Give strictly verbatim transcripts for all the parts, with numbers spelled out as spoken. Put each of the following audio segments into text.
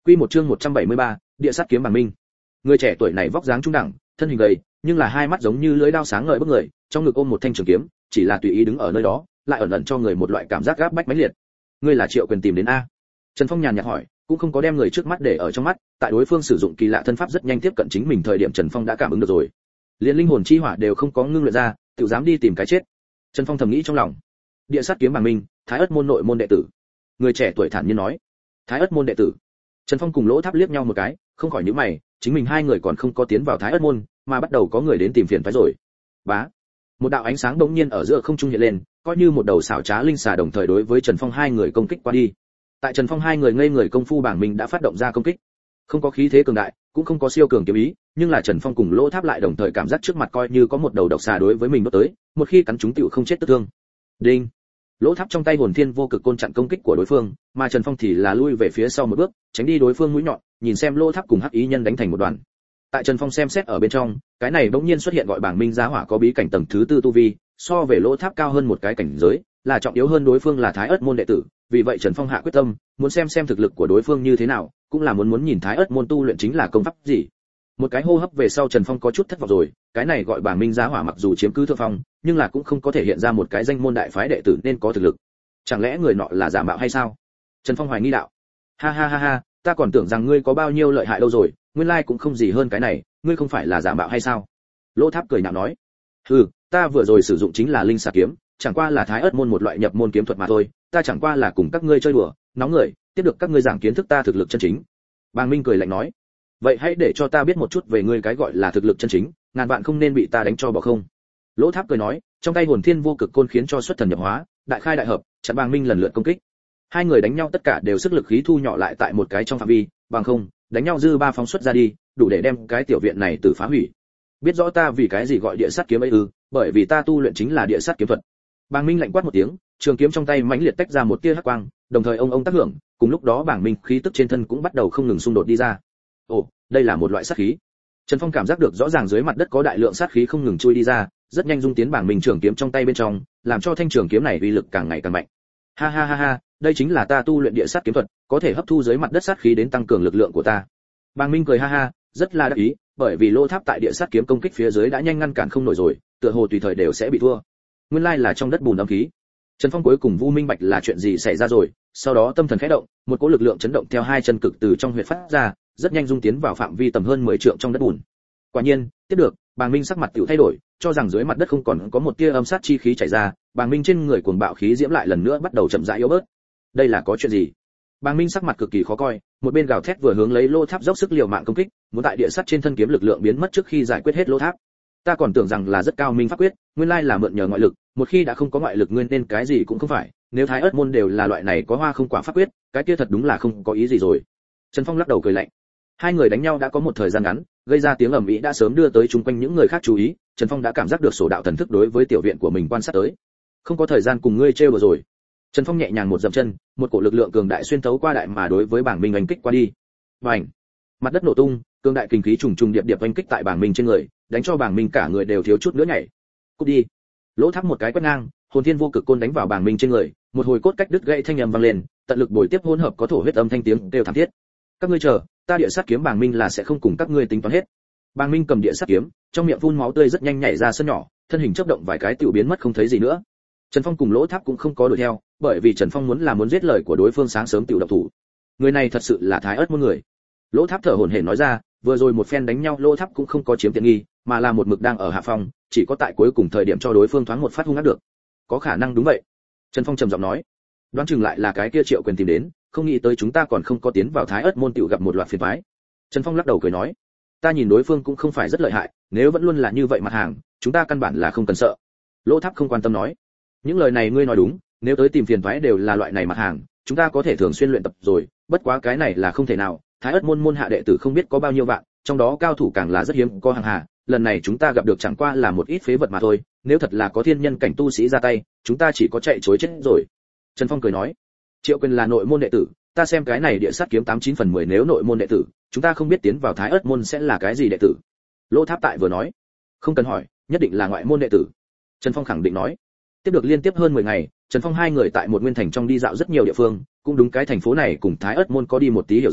Quy một chương một trăm bảy mươi ba, địa sát kiếm Bàng Minh. Người trẻ tuổi này vóc dáng trung đẳng, thân hình gầy, nhưng là hai mắt giống như lưỡi dao sáng ngời bức người, trong ngực ôm một thanh trường kiếm, chỉ là tùy ý đứng ở nơi đó, lại ẩn ẩn cho người một loại cảm giác gáp bách mãnh liệt. Ngươi là Triệu Quyền tìm đến a? Trần Phong nhàn nhạt hỏi, cũng không có đem người trước mắt để ở trong mắt, tại đối phương sử dụng kỳ lạ thân pháp rất nhanh tiếp cận chính mình thời điểm Trần Phong đã cảm ứng được rồi. Liên linh hồn chi hỏa đều không có ngưng luyện ra, tự dám đi tìm cái chết. Trần Phong thầm nghĩ trong lòng. Địa sát kiếm Bàng Minh, Thái Ức môn nội môn đệ tử. Người trẻ tuổi thản nhiên nói. Thái Ức môn đệ tử. Trần Phong cùng Lỗ Tháp liếc nhau một cái, không khỏi nhíu mày, chính mình hai người còn không có tiến vào Thái Ức môn, mà bắt đầu có người đến tìm phiền phái rồi. Bá. Một đạo ánh sáng bỗng nhiên ở giữa không trung hiện lên, coi như một đầu xảo trá linh xà đồng thời đối với Trần Phong hai người công kích qua đi. Tại Trần Phong hai người ngây người công phu Bàng Minh đã phát động ra công kích. Không có khí thế cường đại, cũng không có siêu cường kiếm ý, nhưng là Trần Phong cùng Lỗ Tháp lại đồng thời cảm giác trước mặt coi như có một đầu độc xà đối với mình đốt tới, một khi cắn chúng tựu không chết tức thương. Đinh. Lỗ Tháp trong tay hồn thiên vô cực côn chặn công kích của đối phương, mà Trần Phong thì là lui về phía sau một bước, tránh đi đối phương mũi nhọn, nhìn xem Lỗ Tháp cùng Hắc Ý Nhân đánh thành một đoàn. Tại Trần Phong xem xét ở bên trong, cái này bỗng nhiên xuất hiện gọi Bàng Minh giá hỏa có bí cảnh tầng thứ tư tu vi, so về Lỗ Tháp cao hơn một cái cảnh giới, là trọng yếu hơn đối phương là Thái Ức môn đệ tử, vì vậy Trần Phong hạ quyết tâm, muốn xem xem thực lực của đối phương như thế nào, cũng là muốn muốn nhìn Thái Ức môn tu luyện chính là công pháp gì. Một cái hô hấp về sau Trần Phong có chút thất vọng rồi, cái này gọi Bàng Minh giá hỏa mặc dù chiếm cứ thượng phong, nhưng là cũng không có thể hiện ra một cái danh môn đại phái đệ tử nên có thực lực. Chẳng lẽ người nọ là giả mạo hay sao? Trần Phong hoài nghi đạo. Ha ha ha ha, ta còn tưởng rằng ngươi có bao nhiêu lợi hại đâu rồi, nguyên lai cũng không gì hơn cái này, ngươi không phải là giả mạo hay sao? Lỗ Tháp cười nhạo nói. Hừ, ta vừa rồi sử dụng chính là linh xà kiếm, chẳng qua là Thái Ức môn một loại nhập môn kiếm thuật mà thôi, ta chẳng qua là cùng các ngươi chơi đùa, nóng người, tiếp được các ngươi giảng kiến thức ta thực lực chân chính. Bàng Minh cười lạnh nói. Vậy hãy để cho ta biết một chút về ngươi cái gọi là thực lực chân chính, ngàn vạn không nên bị ta đánh cho bỏ không. Lỗ Tháp cười nói, trong tay hồn thiên vô cực côn khiến cho xuất thần nhập hóa, đại khai đại hợp, chặn Bàng Minh lần lượt công kích. Hai người đánh nhau tất cả đều sức lực khí thu nhỏ lại tại một cái trong phạm vi, bằng không, đánh nhau dư ba phóng xuất ra đi, đủ để đem cái tiểu viện này tự phá hủy. Biết rõ ta vì cái gì gọi địa sát kiếm ấy ư, bởi vì ta tu luyện chính là địa sát kiếm thuật. Bàng Minh lạnh quát một tiếng, trường kiếm trong tay mãnh liệt tách ra một tia hắc quang, đồng thời ông ông tác hưởng, cùng lúc đó Bàng Minh khí tức trên thân cũng bắt đầu không ngừng xung đột đi ra. Ồ, đây là một loại sát khí. Trần Phong cảm giác được rõ ràng dưới mặt đất có đại lượng sát khí không ngừng chui đi ra, rất nhanh dung tiến Bàng Minh trường kiếm trong tay bên trong, làm cho thanh trường kiếm này uy lực càng ngày càng mạnh. Ha ha ha ha, đây chính là ta tu luyện địa sát kiếm thuật, có thể hấp thu dưới mặt đất sát khí đến tăng cường lực lượng của ta. Bàng Minh cười ha ha, rất là đắc ý, bởi vì Lỗ Tháp tại địa sát kiếm công kích phía dưới đã nhanh ngăn cản không nổi rồi, tựa hồ tùy thời đều sẽ bị thua. Nguyên lai là trong đất bùn âm khí. Trần Phong cuối cùng vu minh bạch là chuyện gì xảy ra rồi, sau đó tâm thần khẽ động, một cỗ lực lượng chấn động theo hai chân cực từ trong huyệt phát ra, rất nhanh dung tiến vào phạm vi tầm hơn mười trượng trong đất bùn. Quả nhiên, tiếp được, Bàng Minh sắc mặt tiểu thay đổi, cho rằng dưới mặt đất không còn có một tia âm sát chi khí chảy ra, Bàng Minh trên người cuồng bạo khí diễm lại lần nữa bắt đầu chậm rãi yếu bớt. Đây là có chuyện gì? Bàng Minh sắc mặt cực kỳ khó coi, một bên gào thét vừa hướng lấy Lỗ Tháp dốc sức liều mạng công kích, muốn tại địa sắt trên thân kiếm lực lượng biến mất trước khi giải quyết hết Lỗ Tháp. Ta còn tưởng rằng là rất cao minh pháp quyết, nguyên lai là mượn nhờ ngoại lực, một khi đã không có ngoại lực nguyên nên cái gì cũng không phải, nếu Thái Ức môn đều là loại này có hoa không quả pháp quyết, cái kia thật đúng là không có ý gì rồi. Trần Phong lắc đầu cười lạnh. Hai người đánh nhau đã có một thời gian ngắn, gây ra tiếng ầm ĩ đã sớm đưa tới chung quanh những người khác chú ý, Trần Phong đã cảm giác được sổ đạo thần thức đối với tiểu viện của mình quan sát tới. Không có thời gian cùng ngươi trêu đùa rồi. Trần Phong nhẹ nhàng một dậm chân, một cổ lực lượng cường đại xuyên thấu qua đại mà đối với Bàng Minh oanh kích qua đi. Bành! Mặt đất nổ tung, cường đại kinh khí trùng trùng điệp điệp oanh kích tại Bàng Minh trên người, đánh cho Bàng Minh cả người đều thiếu chút nữa nhảy. Cút đi! Lỗ Tháp một cái quét ngang, hồn thiên vô cực côn đánh vào Bàng Minh trên người, một hồi cốt cách đứt gãy thanh âm vang lên, tận lực bồi tiếp hỗn hợp có thổ huyết âm thanh tiếng kêu thảm thiết. Các ngươi chờ, ta địa sát kiếm Bàng Minh là sẽ không cùng các ngươi tính toán hết. Bàng Minh cầm địa sát kiếm, trong miệng phun máu tươi rất nhanh nhảy ra sân nhỏ, thân hình chớp động vài cái tiểu biến mất không thấy gì nữa. Trần Phong cùng Lỗ Tháp cũng không có đuổi theo, bởi vì Trần Phong muốn là muốn giết lời của đối phương sáng sớm tiểu động thủ. Người này thật sự là Thái Ức môn người. Lỗ Tháp thở hổn hển nói ra, vừa rồi một phen đánh nhau Lỗ Tháp cũng không có chiếm tiện nghi, mà là một mực đang ở hạ phong, chỉ có tại cuối cùng thời điểm cho đối phương thoáng một phát hung ác được. Có khả năng đúng vậy. Trần Phong trầm giọng nói, đoán chừng lại là cái kia Triệu Quyền tìm đến, không nghĩ tới chúng ta còn không có tiến vào Thái Ức môn tiểu gặp một loạt phiền toái. Trần Phong lắc đầu cười nói, ta nhìn đối phương cũng không phải rất lợi hại, nếu vẫn luôn là như vậy mặt hàng, chúng ta căn bản là không cần sợ. Lỗ Tháp không quan tâm nói, những lời này ngươi nói đúng, nếu tới tìm phiền toái đều là loại này mặt hàng, chúng ta có thể thường xuyên luyện tập rồi, bất quá cái này là không thể nào, Thái Ức môn môn hạ đệ tử không biết có bao nhiêu vạn, trong đó cao thủ càng là rất hiếm có hàng hà, lần này chúng ta gặp được chẳng qua là một ít phế vật mà thôi, nếu thật là có thiên nhân cảnh tu sĩ ra tay, chúng ta chỉ có chạy trối chết rồi. Trần Phong cười nói, Triệu Quyền là nội môn đệ tử, ta xem cái này địa sát kiếm tám chín phần mười nếu nội môn đệ tử, chúng ta không biết tiến vào Thái Ức môn sẽ là cái gì đệ tử. Lỗ Tháp tại vừa nói, không cần hỏi, nhất định là ngoại môn đệ tử. Trần Phong khẳng định nói. Tiếp được liên tiếp hơn mười ngày, Trần Phong hai người tại một nguyên thành trong đi dạo rất nhiều địa phương, cũng đúng cái thành phố này cùng Thái Ức môn có đi một tí hiểu rõ,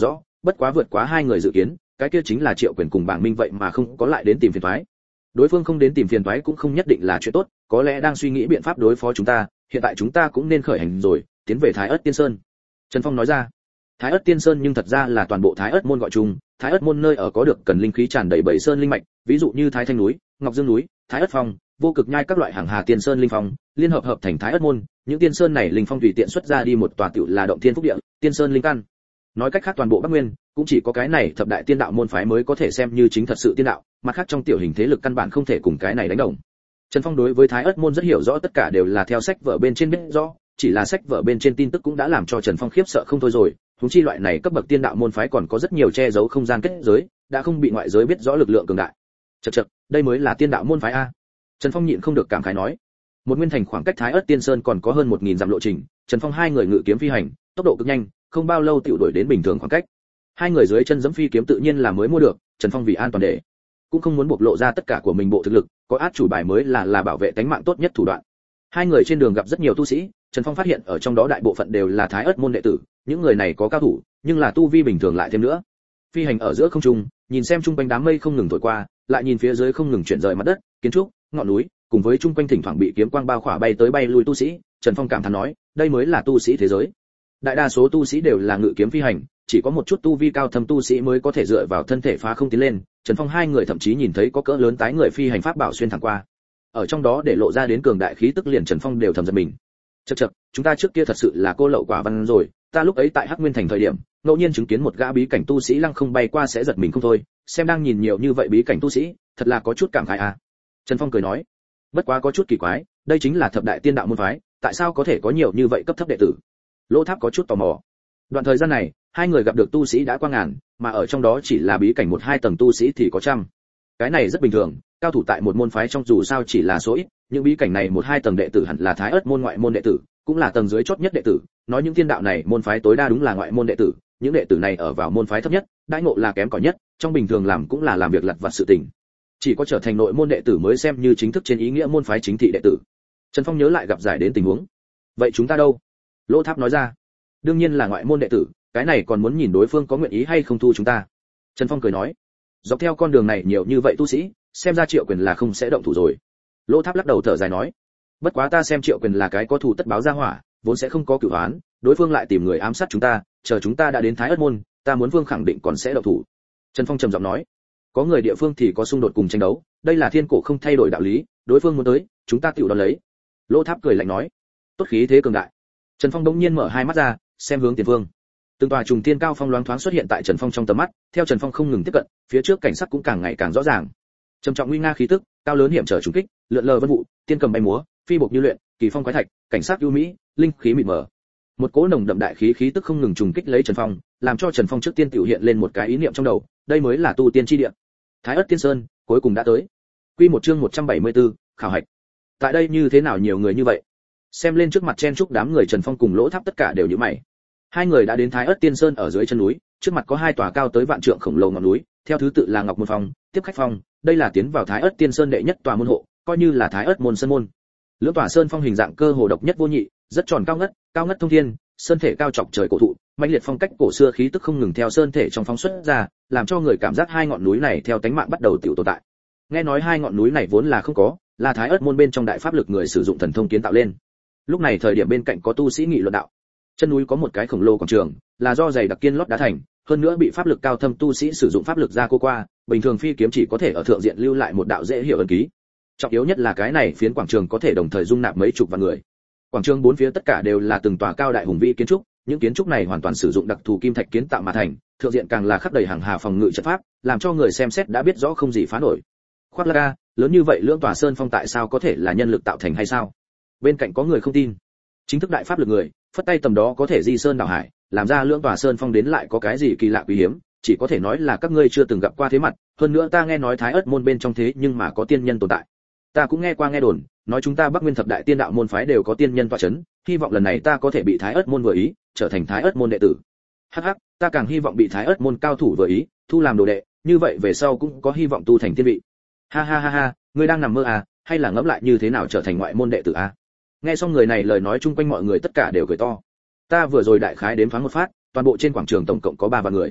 bất quá vượt quá hai người dự kiến, cái kia chính là Triệu Quyền cùng Bàng Minh vậy mà không có lại đến tìm phiền toái. Đối phương không đến tìm phiền toái cũng không nhất định là chuyện tốt, có lẽ đang suy nghĩ biện pháp đối phó chúng ta, hiện tại chúng ta cũng nên khởi hành rồi, tiến về Thái Ức Tiên Sơn. Trần Phong nói ra. Thái Ức Tiên Sơn nhưng thật ra là toàn bộ Thái Ức môn gọi chung, Thái Ức môn nơi ở có được cần linh khí tràn đầy bảy sơn linh mạch, ví dụ như Thái Thanh núi, Ngọc Dương núi, Thái Ức phong, vô cực nhai các loại hàng hà tiên sơn linh phong, liên hợp hợp thành Thái Ức môn, những tiên sơn này linh phong tùy tiện xuất ra đi một tòa tiểu là động thiên phúc địa, tiên sơn linh căn. Nói cách khác toàn bộ Bắc Nguyên, cũng chỉ có cái này thập đại tiên đạo môn phái mới có thể xem như chính thật sự tiên đạo, mặt khác trong tiểu hình thế lực căn bản không thể cùng cái này đánh đồng. Trần Phong đối với Thái Ức môn rất hiểu rõ, tất cả đều là theo sách vở bên trên biết rõ, chỉ là sách vở bên trên tin tức cũng đã làm cho Trần Phong khiếp sợ không thôi rồi, huống chi loại này cấp bậc tiên đạo môn phái còn có rất nhiều che giấu không gian kết giới, đã không bị ngoại giới biết rõ lực lượng cường đại. Chậc chậc, đây mới là tiên đạo môn phái a. Trần Phong nhịn không được cảm khái nói. Một nguyên thành khoảng cách Thái Ức Tiên Sơn còn có hơn một nghìn dặm lộ trình, Trần Phong hai người ngự kiếm phi hành, tốc độ cực nhanh, không bao lâu tiểu đuổi đến bình thường khoảng cách. Hai người dưới chân giẫm phi kiếm tự nhiên là mới mua được, Trần Phong vì an toàn để cũng không muốn bộc lộ ra tất cả của mình bộ thực lực, có át chủ bài mới là là bảo vệ tính mạng tốt nhất thủ đoạn. Hai người trên đường gặp rất nhiều tu sĩ, Trần Phong phát hiện ở trong đó đại bộ phận đều là Thái Ức môn đệ tử, những người này có cao thủ, nhưng là tu vi bình thường lại thêm nữa. Phi hành ở giữa không trung, nhìn xem trung quanh đám mây không ngừng thổi qua, lại nhìn phía dưới không ngừng chuyển rời mặt đất, kiến trúc, ngọn núi, cùng với trung quanh thỉnh thoảng bị kiếm quang bao khỏa bay tới bay lui tu sĩ, Trần Phong cảm thán nói, đây mới là tu sĩ thế giới. Đại đa số tu sĩ đều là ngự kiếm phi hành, chỉ có một chút tu vi cao thâm tu sĩ mới có thể dựa vào thân thể phá không tiến lên. Trần Phong hai người thậm chí nhìn thấy có cỡ lớn tái người phi hành pháp bảo xuyên thẳng qua. Ở trong đó để lộ ra đến cường đại khí tức liền Trần Phong đều thầm giật mình. Chậc chậc, chúng ta trước kia thật sự là cô lậu quả văn rồi, ta lúc ấy tại Hắc Nguyên thành thời điểm, ngẫu nhiên chứng kiến một gã bí cảnh tu sĩ lăng không bay qua sẽ giật mình không thôi, xem đang nhìn nhiều như vậy bí cảnh tu sĩ, thật là có chút cảm khái à. Trần Phong cười nói, bất quá có chút kỳ quái, đây chính là thập đại tiên đạo môn phái, tại sao có thể có nhiều như vậy cấp thấp đệ tử? Lỗ Tháp có chút tò mò. Đoạn thời gian này, hai người gặp được tu sĩ đã qua ngàn, mà ở trong đó chỉ là bí cảnh một hai tầng tu sĩ thì có trăm. Cái này rất bình thường, cao thủ tại một môn phái trong dù sao chỉ là số ít, những bí cảnh này một hai tầng đệ tử hẳn là Thái Ức môn ngoại môn đệ tử, cũng là tầng dưới chót nhất đệ tử, nói những tiên đạo này môn phái tối đa đúng là ngoại môn đệ tử, những đệ tử này ở vào môn phái thấp nhất, đãi ngộ là kém cỏi nhất, trong bình thường làm cũng là làm việc lặt vặt sự tình. Chỉ có trở thành nội môn đệ tử mới xem như chính thức trên ý nghĩa môn phái chính thị đệ tử. Trần Phong nhớ lại gặp giải đến tình huống. Vậy chúng ta đâu? Lỗ Tháp nói ra. Đương nhiên là ngoại môn đệ tử, cái này còn muốn nhìn đối phương có nguyện ý hay không thu chúng ta. Trần Phong cười nói. Dọc theo con đường này nhiều như vậy tu sĩ, xem ra Triệu Quyền là không sẽ động thủ rồi. Lỗ Tháp lắc đầu thở dài nói. Bất quá ta xem Triệu Quyền là cái có thù tất báo ra hỏa, vốn sẽ không có cửu oán, đối phương lại tìm người ám sát chúng ta, chờ chúng ta đã đến Thái Ức môn, ta muốn Vương khẳng định còn sẽ động thủ. Trần Phong trầm giọng nói. Có người địa phương thì có xung đột cùng tranh đấu, đây là thiên cổ không thay đổi đạo lý, đối phương muốn tới, chúng ta tiểu đón lấy. Lỗ Tháp cười lạnh nói. Tốt khí thế cường đại. Trần Phong đống nhiên mở hai mắt ra, xem hướng tiền phương. Từng tòa trùng thiên cao phong loáng thoáng xuất hiện tại Trần Phong trong tầm mắt, theo Trần Phong không ngừng tiếp cận, phía trước cảnh sắc cũng càng ngày càng rõ ràng. Trầm trọng nguy nga khí tức, cao lớn hiểm trở trùng kích, lượn lờ vân vụ, tiên cầm bay múa, phi bộc như luyện, kỳ phong quái thạch, cảnh sắc ưu mỹ, linh khí mịt mờ. Một cỗ nồng đậm đại khí khí tức không ngừng trùng kích lấy Trần Phong, làm cho Trần Phong trước tiên tiểu hiện lên một cái ý niệm trong đầu, đây mới là tu tiên chi địa. Thái Ức Tiên Sơn, cuối cùng đã tới. Quy một chương một trăm bảy mươi tư, khảo hạch. Tại đây như thế nào nhiều người như vậy? Xem lên trước mặt chen chúc đám người, Trần Phong cùng Lỗ Tháp tất cả đều nhíu mày. Hai người đã đến Thái Ức Tiên Sơn ở dưới chân núi, trước mặt có hai tòa cao tới vạn trượng khổng lồ ngọn núi, theo thứ tự là Ngọc Môn Phong, Tiếp Khách Phong, đây là tiến vào Thái Ức Tiên Sơn đệ nhất tòa môn hộ, coi như là Thái Ức môn sơn môn. Lưỡng tòa sơn phong hình dạng cơ hồ độc nhất vô nhị, rất tròn cao ngất, cao ngất thông thiên, sơn thể cao chọc trời cổ thụ, mãnh liệt phong cách cổ xưa khí tức không ngừng theo sơn thể trong phóng xuất ra, làm cho người cảm giác hai ngọn núi này theo tánh mạng bắt đầu tiểu tồn tại. Nghe nói hai ngọn núi này vốn là không có, là Thái Ức môn bên trong đại pháp lực người sử dụng thần thông kiến tạo lên. Lúc này thời điểm bên cạnh có tu sĩ nghị luận đạo. Chân núi có một cái khổng lồ quảng trường, là do dày đặc kiên lót đá thành, hơn nữa bị pháp lực cao thâm tu sĩ sử dụng pháp lực ra cô qua, bình thường phi kiếm chỉ có thể ở thượng diện lưu lại một đạo dễ hiểu ấn ký. Trọng yếu nhất là cái này phiến quảng trường có thể đồng thời dung nạp mấy chục vạn người. Quảng trường bốn phía tất cả đều là từng tòa cao đại hùng vĩ kiến trúc, những kiến trúc này hoàn toàn sử dụng đặc thù kim thạch kiến tạo mà thành, thượng diện càng là khắc đầy hàng hà phòng ngự trận pháp, làm cho người xem xét đã biết rõ không gì phá nổi. Khoác lác ga, lớn như vậy lưỡng tòa sơn phong tại sao có thể là nhân lực tạo thành hay sao? Bên cạnh có người không tin. Chính thức đại pháp lực người, phất tay tầm đó có thể di sơn đảo hải, làm ra lưỡng tòa sơn phong đến lại có cái gì kỳ lạ quý hiếm, chỉ có thể nói là các ngươi chưa từng gặp qua thế mặt, hơn nữa ta nghe nói Thái Ức môn bên trong thế nhưng mà có tiên nhân tồn tại. Ta cũng nghe qua nghe đồn, nói chúng ta Bắc Nguyên thập đại tiên đạo môn phái đều có tiên nhân tọa chấn, hy vọng lần này ta có thể bị Thái Ức môn vừa ý, trở thành Thái Ức môn đệ tử. Hắc hắc, ta càng hy vọng bị Thái Ức môn cao thủ vừa ý, thu làm đồ đệ, như vậy về sau cũng có hy vọng tu thành tiên vị. Ha ha ha ha, ngươi đang nằm mơ à, hay là ngẫm lại như thế nào trở thành ngoại môn đệ tử à? Nghe xong người này lời nói, chung quanh mọi người tất cả đều cười to. Ta vừa rồi đại khái đếm thoáng một phát, toàn bộ trên quảng trường tổng cộng có ba vạn người.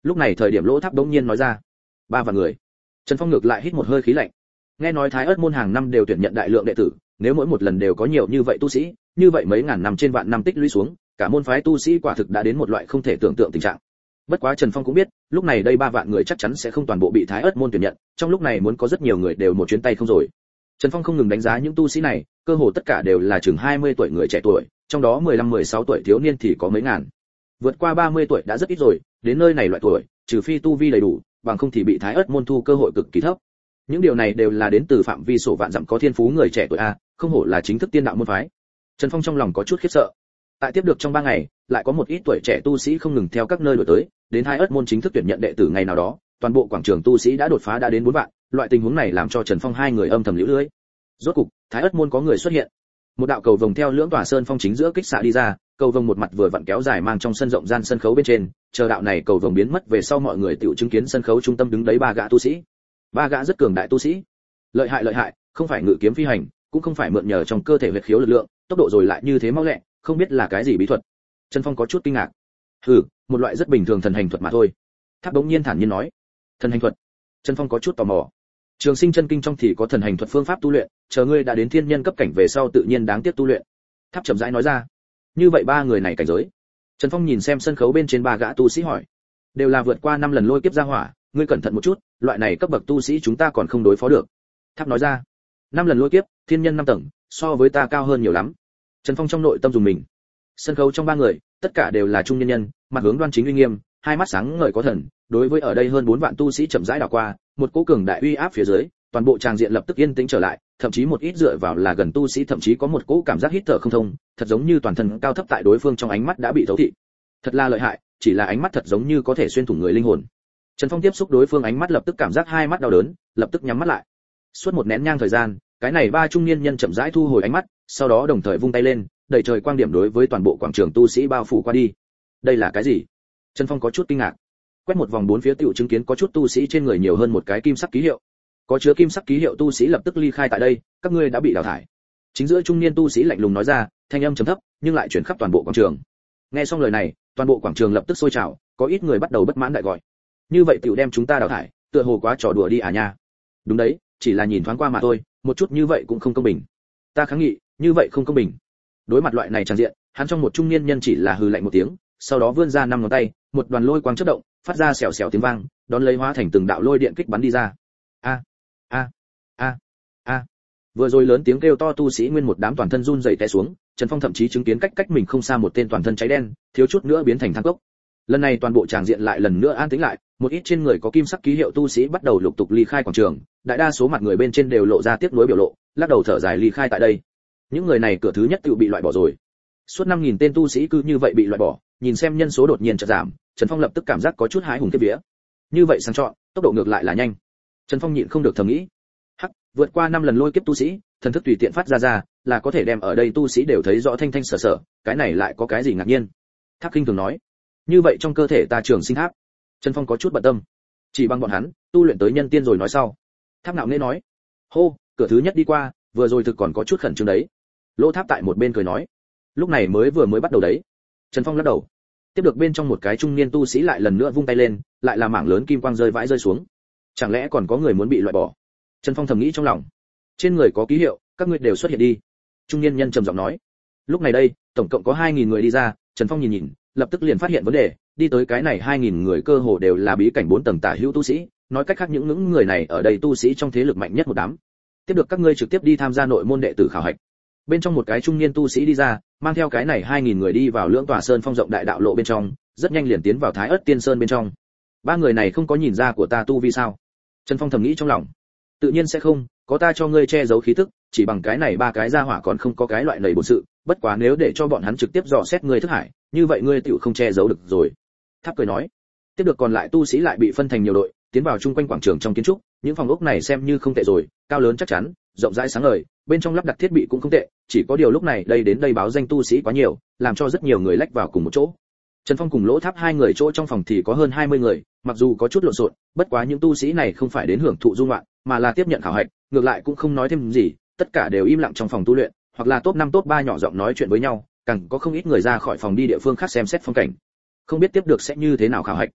Lúc này thời điểm Lỗ Tháp đống nhiên nói ra, ba vạn người. Trần Phong ngược lại hít một hơi khí lạnh. Nghe nói Thái Ức môn hàng năm đều tuyển nhận đại lượng đệ tử, nếu mỗi một lần đều có nhiều như vậy tu sĩ, như vậy mấy ngàn năm trên vạn năm tích lũy xuống, cả môn phái tu sĩ quả thực đã đến một loại không thể tưởng tượng tình trạng. Bất quá Trần Phong cũng biết, lúc này đây ba vạn người chắc chắn sẽ không toàn bộ bị Thái Ức môn tuyển nhận, trong lúc này muốn có rất nhiều người đều một chuyến tay không rồi. Trần Phong không ngừng đánh giá những tu sĩ này, cơ hồ tất cả đều là chừng hai mươi tuổi người trẻ tuổi, trong đó mười lăm mười sáu tuổi thiếu niên thì có mấy ngàn. Vượt qua ba mươi tuổi đã rất ít rồi, đến nơi này loại tuổi, trừ phi tu vi đầy đủ, bằng không thì bị Thái Ức môn thu cơ hội cực kỳ thấp. Những điều này đều là đến từ phạm vi sổ vạn dặm có thiên phú người trẻ tuổi a, không hổ là chính thức tiên đạo môn phái. Trần Phong trong lòng có chút khiếp sợ. Tại tiếp được trong ba ngày, lại có một ít tuổi trẻ tu sĩ không ngừng theo các nơi đổi tới, đến Thái Ức môn chính thức tuyển nhận đệ tử ngày nào đó, toàn bộ quảng trường tu sĩ đã đột phá đã đến bốn vạn, loại tình huống này làm cho Trần Phong hai người âm thầm liễu lưỡi. Rốt cục, Thái Ức môn có người xuất hiện. Một đạo cầu vồng theo lưỡng tòa sơn phong chính giữa kích xạ đi ra, cầu vồng một mặt vừa vặn kéo dài mang trong sân rộng gian sân khấu bên trên, chờ đạo này cầu vồng biến mất về sau mọi người tiểu chứng kiến sân khấu trung tâm đứng đấy ba gã tu sĩ. Ba gã rất cường đại tu sĩ. Lợi hại lợi hại, không phải ngự kiếm phi hành, cũng không phải mượn nhờ trong cơ thể huyết khiếu lực lượng, tốc độ rồi lại như thế mau lẹ, không biết là cái gì bí thuật. Trần Phong có chút kinh ngạc. Hừ, một loại rất bình thường thần hành thuật mà thôi. Tháp đống nhiên thản nhiên nói. Thần hành thuật? Trần Phong có chút tò mò. Trường Sinh chân kinh trong thì có thần hành thuật phương pháp tu luyện, chờ ngươi đã đến thiên nhân cấp cảnh về sau tự nhiên đáng tiếc tu luyện. Tháp chậm rãi nói ra. Như vậy ba người này cảnh giới. Trần Phong nhìn xem sân khấu bên trên ba gã tu sĩ hỏi, đều là vượt qua năm lần lôi kiếp ra hỏa, ngươi cẩn thận một chút, loại này cấp bậc tu sĩ chúng ta còn không đối phó được. Tháp nói ra. Năm lần lôi kiếp, thiên nhân năm tầng, so với ta cao hơn nhiều lắm. Trần Phong trong nội tâm dùng mình. Sân khấu trong ba người, tất cả đều là trung nhân nhân, mặt hướng đoan chính uy nghiêm, hai mắt sáng ngời có thần, đối với ở đây hơn bốn vạn tu sĩ chậm rãi đảo qua, một cỗ cường đại uy áp phía dưới, toàn bộ tràng diện lập tức yên tĩnh trở lại, thậm chí một ít dựa vào là gần tu sĩ thậm chí có một cỗ cảm giác hít thở không thông, thật giống như toàn thân cao thấp tại đối phương trong ánh mắt đã bị thấu thị. Thật là lợi hại, chỉ là ánh mắt thật giống như có thể xuyên thủng người linh hồn. Trần Phong tiếp xúc đối phương ánh mắt lập tức cảm giác hai mắt đau đớn, lập tức nhắm mắt lại. Suốt một nén nhang thời gian, cái này ba trung niên nhân chậm rãi thu hồi ánh mắt, sau đó đồng thời vung tay lên, đầy trời quang điểm đối với toàn bộ quảng trường tu sĩ bao phủ qua đi. Đây là cái gì? Trần Phong có chút kinh ngạc. Quét một vòng bốn phía tiểu chứng kiến có chút tu sĩ trên người nhiều hơn một cái kim sắc ký hiệu. Có chứa kim sắc ký hiệu tu sĩ lập tức ly khai tại đây, các ngươi đã bị đào thải. Chính giữa trung niên tu sĩ lạnh lùng nói ra, thanh âm trầm thấp, nhưng lại truyền khắp toàn bộ quảng trường. Nghe xong lời này, toàn bộ quảng trường lập tức sôi trào, có ít người bắt đầu bất mãn đại gọi. Như vậy tiểu đem chúng ta đào thải, tựa hồ quá trò đùa đi à nha. Đúng đấy, chỉ là nhìn thoáng qua mà thôi, một chút như vậy cũng không công bình. Ta kháng nghị, như vậy không công bình. Đối mặt loại này tràn diện, hắn trong một trung niên nhân chỉ là hừ lạnh một tiếng, sau đó vươn ra năm ngón tay, một đoàn lôi quang chớp động, phát ra xèo xèo tiếng vang, đón lấy hóa thành từng đạo lôi điện kích bắn đi ra. A a a a. Vừa rồi lớn tiếng kêu to tu sĩ nguyên một đám toàn thân run rẩy té xuống, Trần Phong thậm chí chứng kiến cách cách mình không xa một tên toàn thân cháy đen, thiếu chút nữa biến thành than cốc. Lần này toàn bộ tràng diện lại lần nữa an tĩnh lại, một ít trên người có kim sắc ký hiệu tu sĩ bắt đầu lục tục ly khai quảng trường, đại đa số mặt người bên trên đều lộ ra tiếc nuối biểu lộ, lắc đầu thở dài ly khai tại đây. Những người này cửa thứ nhất tự bị loại bỏ rồi. Suốt năm nghìn tên tu sĩ cứ như vậy bị loại bỏ, nhìn xem nhân số đột nhiên chợt giảm, Trần Phong lập tức cảm giác có chút hái hùng kiếp vía. Như vậy sang chọn, tốc độ ngược lại là nhanh. Trần Phong nhịn không được thầm nghĩ, hắc, vượt qua năm lần lôi kiếp tu sĩ, thần thức tùy tiện phát ra ra, là có thể đem ở đây tu sĩ đều thấy rõ thanh thanh sở sở, cái này lại có cái gì ngạc nhiên? Tháp Kinh thường nói, như vậy trong cơ thể ta trường sinh tháp. Trần Phong có chút bận tâm, chỉ bằng bọn hắn, tu luyện tới nhân tiên rồi nói sau. Tháp Nạo nghe nói, hô, cửa thứ nhất đi qua, vừa rồi thực còn có chút khẩn trương đấy. Lỗ Tháp tại một bên cười nói, lúc này mới vừa mới bắt đầu đấy. Trần Phong lắc đầu, tiếp được bên trong một cái trung niên tu sĩ lại lần nữa vung tay lên, lại là mảng lớn kim quang rơi vãi rơi xuống. Chẳng lẽ còn có người muốn bị loại bỏ? Trần Phong thầm nghĩ trong lòng. Trên người có ký hiệu, các ngươi đều xuất hiện đi. Trung niên nhân trầm giọng nói. Lúc này đây, tổng cộng có hai nghìn người đi ra, Trần Phong nhìn nhìn, lập tức liền phát hiện vấn đề, đi tới cái này hai nghìn người cơ hồ đều là bí cảnh bốn tầng tả hữu tu sĩ, nói cách khác những những người này ở đây tu sĩ trong thế lực mạnh nhất một đám. Tiếp được các ngươi trực tiếp đi tham gia nội môn đệ tử khảo hạch. Bên trong một cái trung niên tu sĩ đi ra, mang theo cái này hai nghìn người đi vào lưỡng tòa sơn phong rộng đại đạo lộ bên trong, rất nhanh liền tiến vào Thái Ức Tiên Sơn bên trong. Ba người này không có nhìn ra của ta tu vi sao? Trần Phong thầm nghĩ trong lòng. Tự nhiên sẽ không, có ta cho ngươi che giấu khí tức, chỉ bằng cái này ba cái gia hỏa còn không có cái loại lầy bổn sự, bất quá nếu để cho bọn hắn trực tiếp dò xét ngươi thức hải, như vậy ngươi tựu không che giấu được rồi. Tháp cười nói. Tiếp được còn lại tu sĩ lại bị phân thành nhiều đội, tiến vào chung quanh quảng trường trong kiến trúc, những phòng ốc này xem như không tệ rồi, cao lớn chắc chắn, rộng rãi sáng ngời, bên trong lắp đặt thiết bị cũng không tệ, chỉ có điều lúc này đây đến đây báo danh tu sĩ quá nhiều, làm cho rất nhiều người lách vào cùng một chỗ. Trần Phong cùng Lỗ Tháp hai người chỗ trong phòng thì có hơn hai mươi người, mặc dù có chút lộn xộn, bất quá những tu sĩ này không phải đến hưởng thụ du ngoạn, mà là tiếp nhận khảo hạch, ngược lại cũng không nói thêm gì, tất cả đều im lặng trong phòng tu luyện, hoặc là top năm top ba nhỏ giọng nói chuyện với nhau, càng có không ít người ra khỏi phòng đi địa phương khác xem xét phong cảnh. Không biết tiếp được sẽ như thế nào khảo hạch.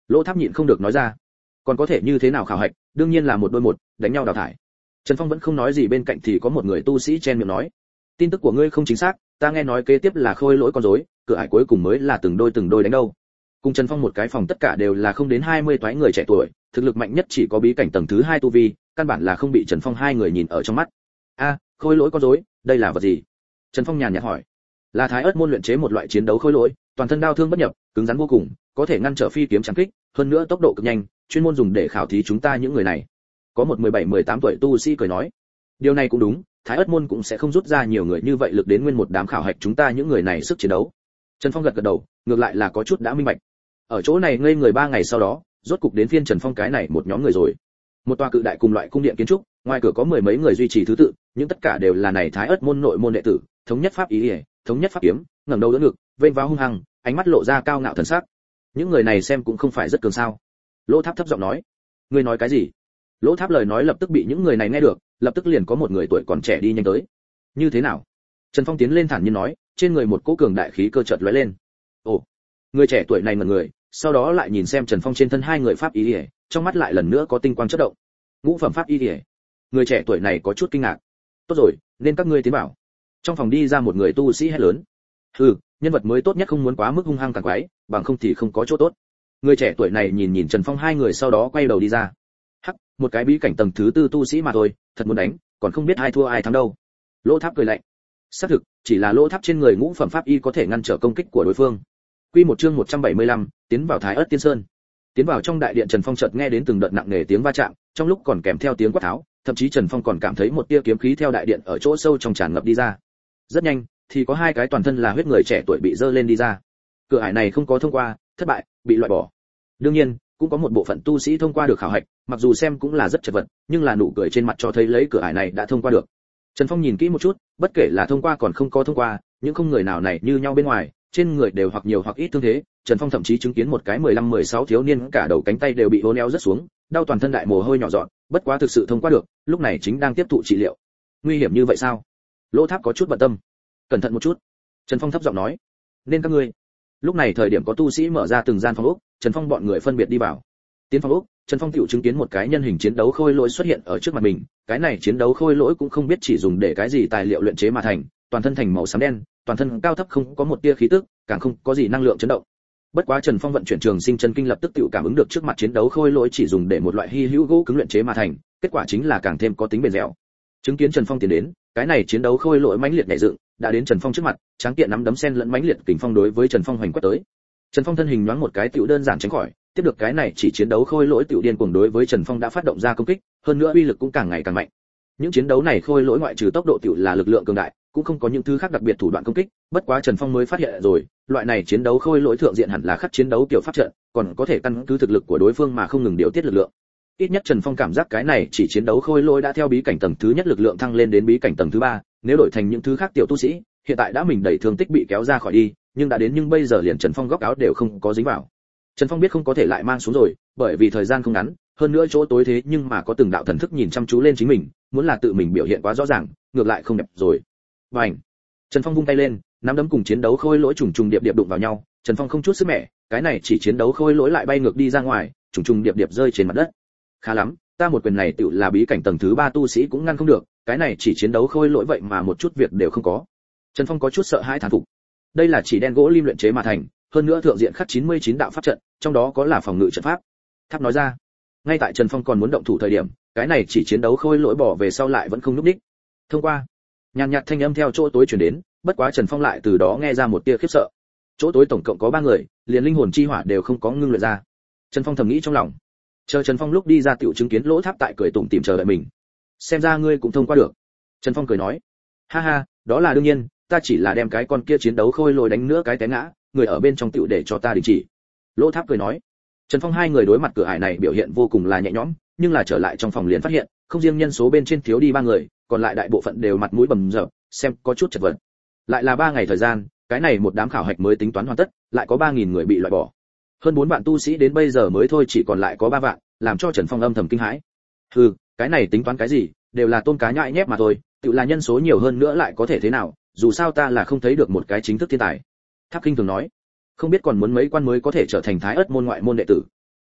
Lỗ Tháp nhịn không được nói ra. Còn có thể như thế nào khảo hạch, đương nhiên là một đôi một, đánh nhau đào thải. Trần Phong vẫn không nói gì, bên cạnh thì có một người tu sĩ chen miệng nói, tin tức của ngươi không chính xác, ta nghe nói kế tiếp là khôi lỗi con rối, cửa ải cuối cùng mới là từng đôi từng đôi đánh đâu. Cùng Trần Phong một cái phòng tất cả đều là không đến hai mươi toái người trẻ tuổi, thực lực mạnh nhất chỉ có bí cảnh tầng thứ hai tu vi, căn bản là không bị Trần Phong hai người nhìn ở trong mắt. A, khôi lỗi con rối, đây là vật gì? Trần Phong nhàn nhạt hỏi. Là Thái Ức môn luyện chế một loại chiến đấu khôi lỗi, toàn thân đao thương bất nhập, cứng rắn vô cùng, có thể ngăn trở phi kiếm chém kích, hơn nữa tốc độ cực nhanh, chuyên môn dùng để khảo thí chúng ta những người này. Có một mười bảy mười tám tuổi tu sĩ cười nói. Điều này cũng đúng, Thái Ức môn cũng sẽ không rút ra nhiều người như vậy lực đến nguyên một đám khảo hạch chúng ta những người này sức chiến đấu. Trần Phong gật gật đầu, ngược lại là có chút đã minh bạch. Ở chỗ này ngây người ba ngày sau đó, rốt cục đến phiên Trần Phong cái này một nhóm người rồi. Một tòa cự đại cùng loại cung điện kiến trúc, ngoài cửa có mười mấy người duy trì thứ tự, nhưng tất cả đều là này Thái Ức môn nội môn đệ tử, thống nhất pháp ý, ý thống nhất pháp kiếm, ngẩng đầu đỡ ngực, vênh váo hung hăng, ánh mắt lộ ra cao ngạo thần sắc. Những người này xem cũng không phải rất cường sao? Lỗ Tháp thấp giọng nói. Ngươi nói cái gì? Lỗ Tháp lời nói lập tức bị những người này nghe được, lập tức liền có một người tuổi còn trẻ đi nhanh tới. Như thế nào? Trần Phong tiến lên thản nhiên nói, trên người một cỗ cường đại khí cơ chợt lóe lên. Ồ, người trẻ tuổi này ngẩn người, sau đó lại nhìn xem Trần Phong trên thân hai người pháp ý, ý trong mắt lại lần nữa có tinh quang chớp động. Ngũ phẩm pháp ý, ý người trẻ tuổi này có chút kinh ngạc. Tốt rồi, nên các ngươi tiến vào. Trong phòng đi ra một người tu sĩ hét lớn. Hừ, nhân vật mới tốt nhất không muốn quá mức hung hăng càng quái, bằng không thì không có chỗ tốt. Người trẻ tuổi này nhìn nhìn Trần Phong hai người sau đó quay đầu đi ra. Hắc, một cái bí cảnh tầng thứ tư tu sĩ mà thôi, thật muốn đánh, còn không biết ai thua ai thắng đâu. Lỗ Tháp cười lạnh. Xác thực, chỉ là Lỗ Tháp trên người ngũ phẩm pháp y có thể ngăn trở công kích của đối phương. Quy một chương một trăm bảy mươi lăm, tiến vào Thái Ức Tiên Sơn. Tiến vào trong đại điện, Trần Phong chợt nghe đến từng đợt nặng nề tiếng va chạm, trong lúc còn kèm theo tiếng quát tháo, thậm chí Trần Phong còn cảm thấy một tia kiếm khí theo đại điện ở chỗ sâu trong tràn ngập đi ra. Rất nhanh, thì có hai cái toàn thân là huyết người trẻ tuổi bị dơ lên đi ra. Cửa ải này không có thông qua, thất bại, bị loại bỏ. Đương nhiên, cũng có một bộ phận tu sĩ thông qua được khảo hạch, mặc dù xem cũng là rất chật vật, nhưng là nụ cười trên mặt cho thấy lấy cửa ải này đã thông qua được. Trần Phong nhìn kỹ một chút, bất kể là thông qua còn không có thông qua, những không người nào này như nhau bên ngoài, trên người đều hoặc nhiều hoặc ít thương thế. Trần Phong thậm chí chứng kiến một cái mười lăm mười sáu thiếu niên cả đầu cánh tay đều bị hố néo rất xuống, đau toàn thân đại mồ hôi nhỏ giọt, bất quá thực sự thông qua được, lúc này chính đang tiếp thụ trị liệu. Nguy hiểm như vậy sao? Lỗ Tháp có chút bận tâm. Cẩn thận một chút. Trần Phong thấp giọng nói. Nên các ngươi. Lúc này thời điểm có tu sĩ mở ra từng gian phòng ốc, Trần Phong bọn người phân biệt đi vào. Tiến phòng ốc, Trần Phong tiểu chứng kiến một cái nhân hình chiến đấu khôi lỗi xuất hiện ở trước mặt mình, cái này chiến đấu khôi lỗi cũng không biết chỉ dùng để cái gì tài liệu luyện chế mà thành, toàn thân thành màu xám đen, toàn thân cao thấp không có một tia khí tức, càng không có gì năng lượng chấn động. Bất quá Trần Phong vận chuyển trường sinh chân kinh lập tức tiểu cảm ứng được trước mặt chiến đấu khôi lỗi chỉ dùng để một loại hy hữu gỗ cứng luyện chế mà thành, kết quả chính là càng thêm có tính bền dẻo. Chứng kiến Trần Phong tiến đến, cái này chiến đấu khôi lỗi mãnh liệt nhảy dựng, đã đến Trần Phong trước mặt, tráng kiện nắm đấm sen lẫn mãnh liệt kình phong đối với Trần Phong hoành quét tới. Trần Phong thân hình nhoáng một cái tiểu đơn giản tránh khỏi, tiếp được cái này chỉ chiến đấu khôi lỗi tiểu điên cuồng đối với Trần Phong đã phát động ra công kích, hơn nữa uy lực cũng càng ngày càng mạnh. Những chiến đấu này khôi lỗi ngoại trừ tốc độ tiểu là lực lượng cường đại, cũng không có những thứ khác đặc biệt thủ đoạn công kích, bất quá Trần Phong mới phát hiện rồi, loại này chiến đấu khôi lỗi thượng diện hẳn là khắc chiến đấu kiểu pháp trận, còn có thể căn cứ thực lực của đối phương mà không ngừng điều tiết lực lượng. Ít nhất Trần Phong cảm giác cái này chỉ chiến đấu khôi lỗi đã theo bí cảnh tầng thứ nhất lực lượng thăng lên đến bí cảnh tầng thứ ba, nếu đổi thành những thứ khác tiểu tu sĩ, hiện tại đã mình đẩy thương tích bị kéo ra khỏi đi, nhưng đã đến nhưng bây giờ liền Trần Phong góc áo đều không có dính vào. Trần Phong biết không có thể lại mang xuống rồi, bởi vì thời gian không ngắn, hơn nữa chỗ tối thế nhưng mà có từng đạo thần thức nhìn chăm chú lên chính mình, muốn là tự mình biểu hiện quá rõ ràng, ngược lại không đẹp rồi. Bành! Trần Phong vung tay lên, nắm đấm cùng chiến đấu khôi lỗi trùng trùng điệp điệp đụng vào nhau, Trần Phong không chút sức mẻ, cái này chỉ chiến đấu khôi lỗi lại bay ngược đi ra ngoài, trùng trùng điệp điệp rơi trên mặt đất. Khá lắm, ta một quyền này tựu là bí cảnh tầng thứ ba tu sĩ cũng ngăn không được, cái này chỉ chiến đấu khôi lỗi vậy mà một chút việc đều không có. Trần Phong có chút sợ hãi thán phục. Đây là chỉ đen gỗ lim luyện chế mà thành, hơn nữa thượng diện khắc chín mươi chín đạo pháp trận, trong đó có là phòng ngự trận pháp. Tháp nói ra. Ngay tại Trần Phong còn muốn động thủ thời điểm, cái này chỉ chiến đấu khôi lỗi bỏ về sau lại vẫn không lúc đích. Thông qua. Nhàn nhạt thanh âm theo chỗ tối truyền đến, bất quá Trần Phong lại từ đó nghe ra một tia khiếp sợ. Chỗ tối tổng cộng có ba người, liền linh hồn chi hỏa đều không có ngưng luyện ra. Trần Phong thầm nghĩ trong lòng. Chờ Trần Phong lúc đi ra tiểu chứng kiến Lỗ Tháp tại cười tủm tỉm chờ đợi mình. Xem ra ngươi cũng thông qua được. Trần Phong cười nói. Ha ha, đó là đương nhiên, ta chỉ là đem cái con kia chiến đấu khôi lỗi đánh nữa cái té ngã, người ở bên trong tiểu để cho ta đình chỉ. Lỗ Tháp cười nói. Trần Phong hai người đối mặt cửa ải này biểu hiện vô cùng là nhẹ nhõm, nhưng là trở lại trong phòng liền phát hiện, không riêng nhân số bên trên thiếu đi ba người, còn lại đại bộ phận đều mặt mũi bầm dập, xem có chút chật vật. Lại là ba ngày thời gian, cái này một đám khảo hạch mới tính toán hoàn tất, lại có ba nghìn người bị loại bỏ. Hơn bốn vạn tu sĩ đến bây giờ mới thôi chỉ còn lại có ba vạn, làm cho Trần Phong âm thầm kinh hãi. Hừ, cái này tính toán cái gì, đều là tôn cá nhãi nhép mà thôi, tự là nhân số nhiều hơn nữa lại có thể thế nào, dù sao ta là không thấy được một cái chính thức thiên tài. Tháp Kinh thường nói, không biết còn muốn mấy quan mới có thể trở thành Thái Ức môn ngoại môn đệ tử.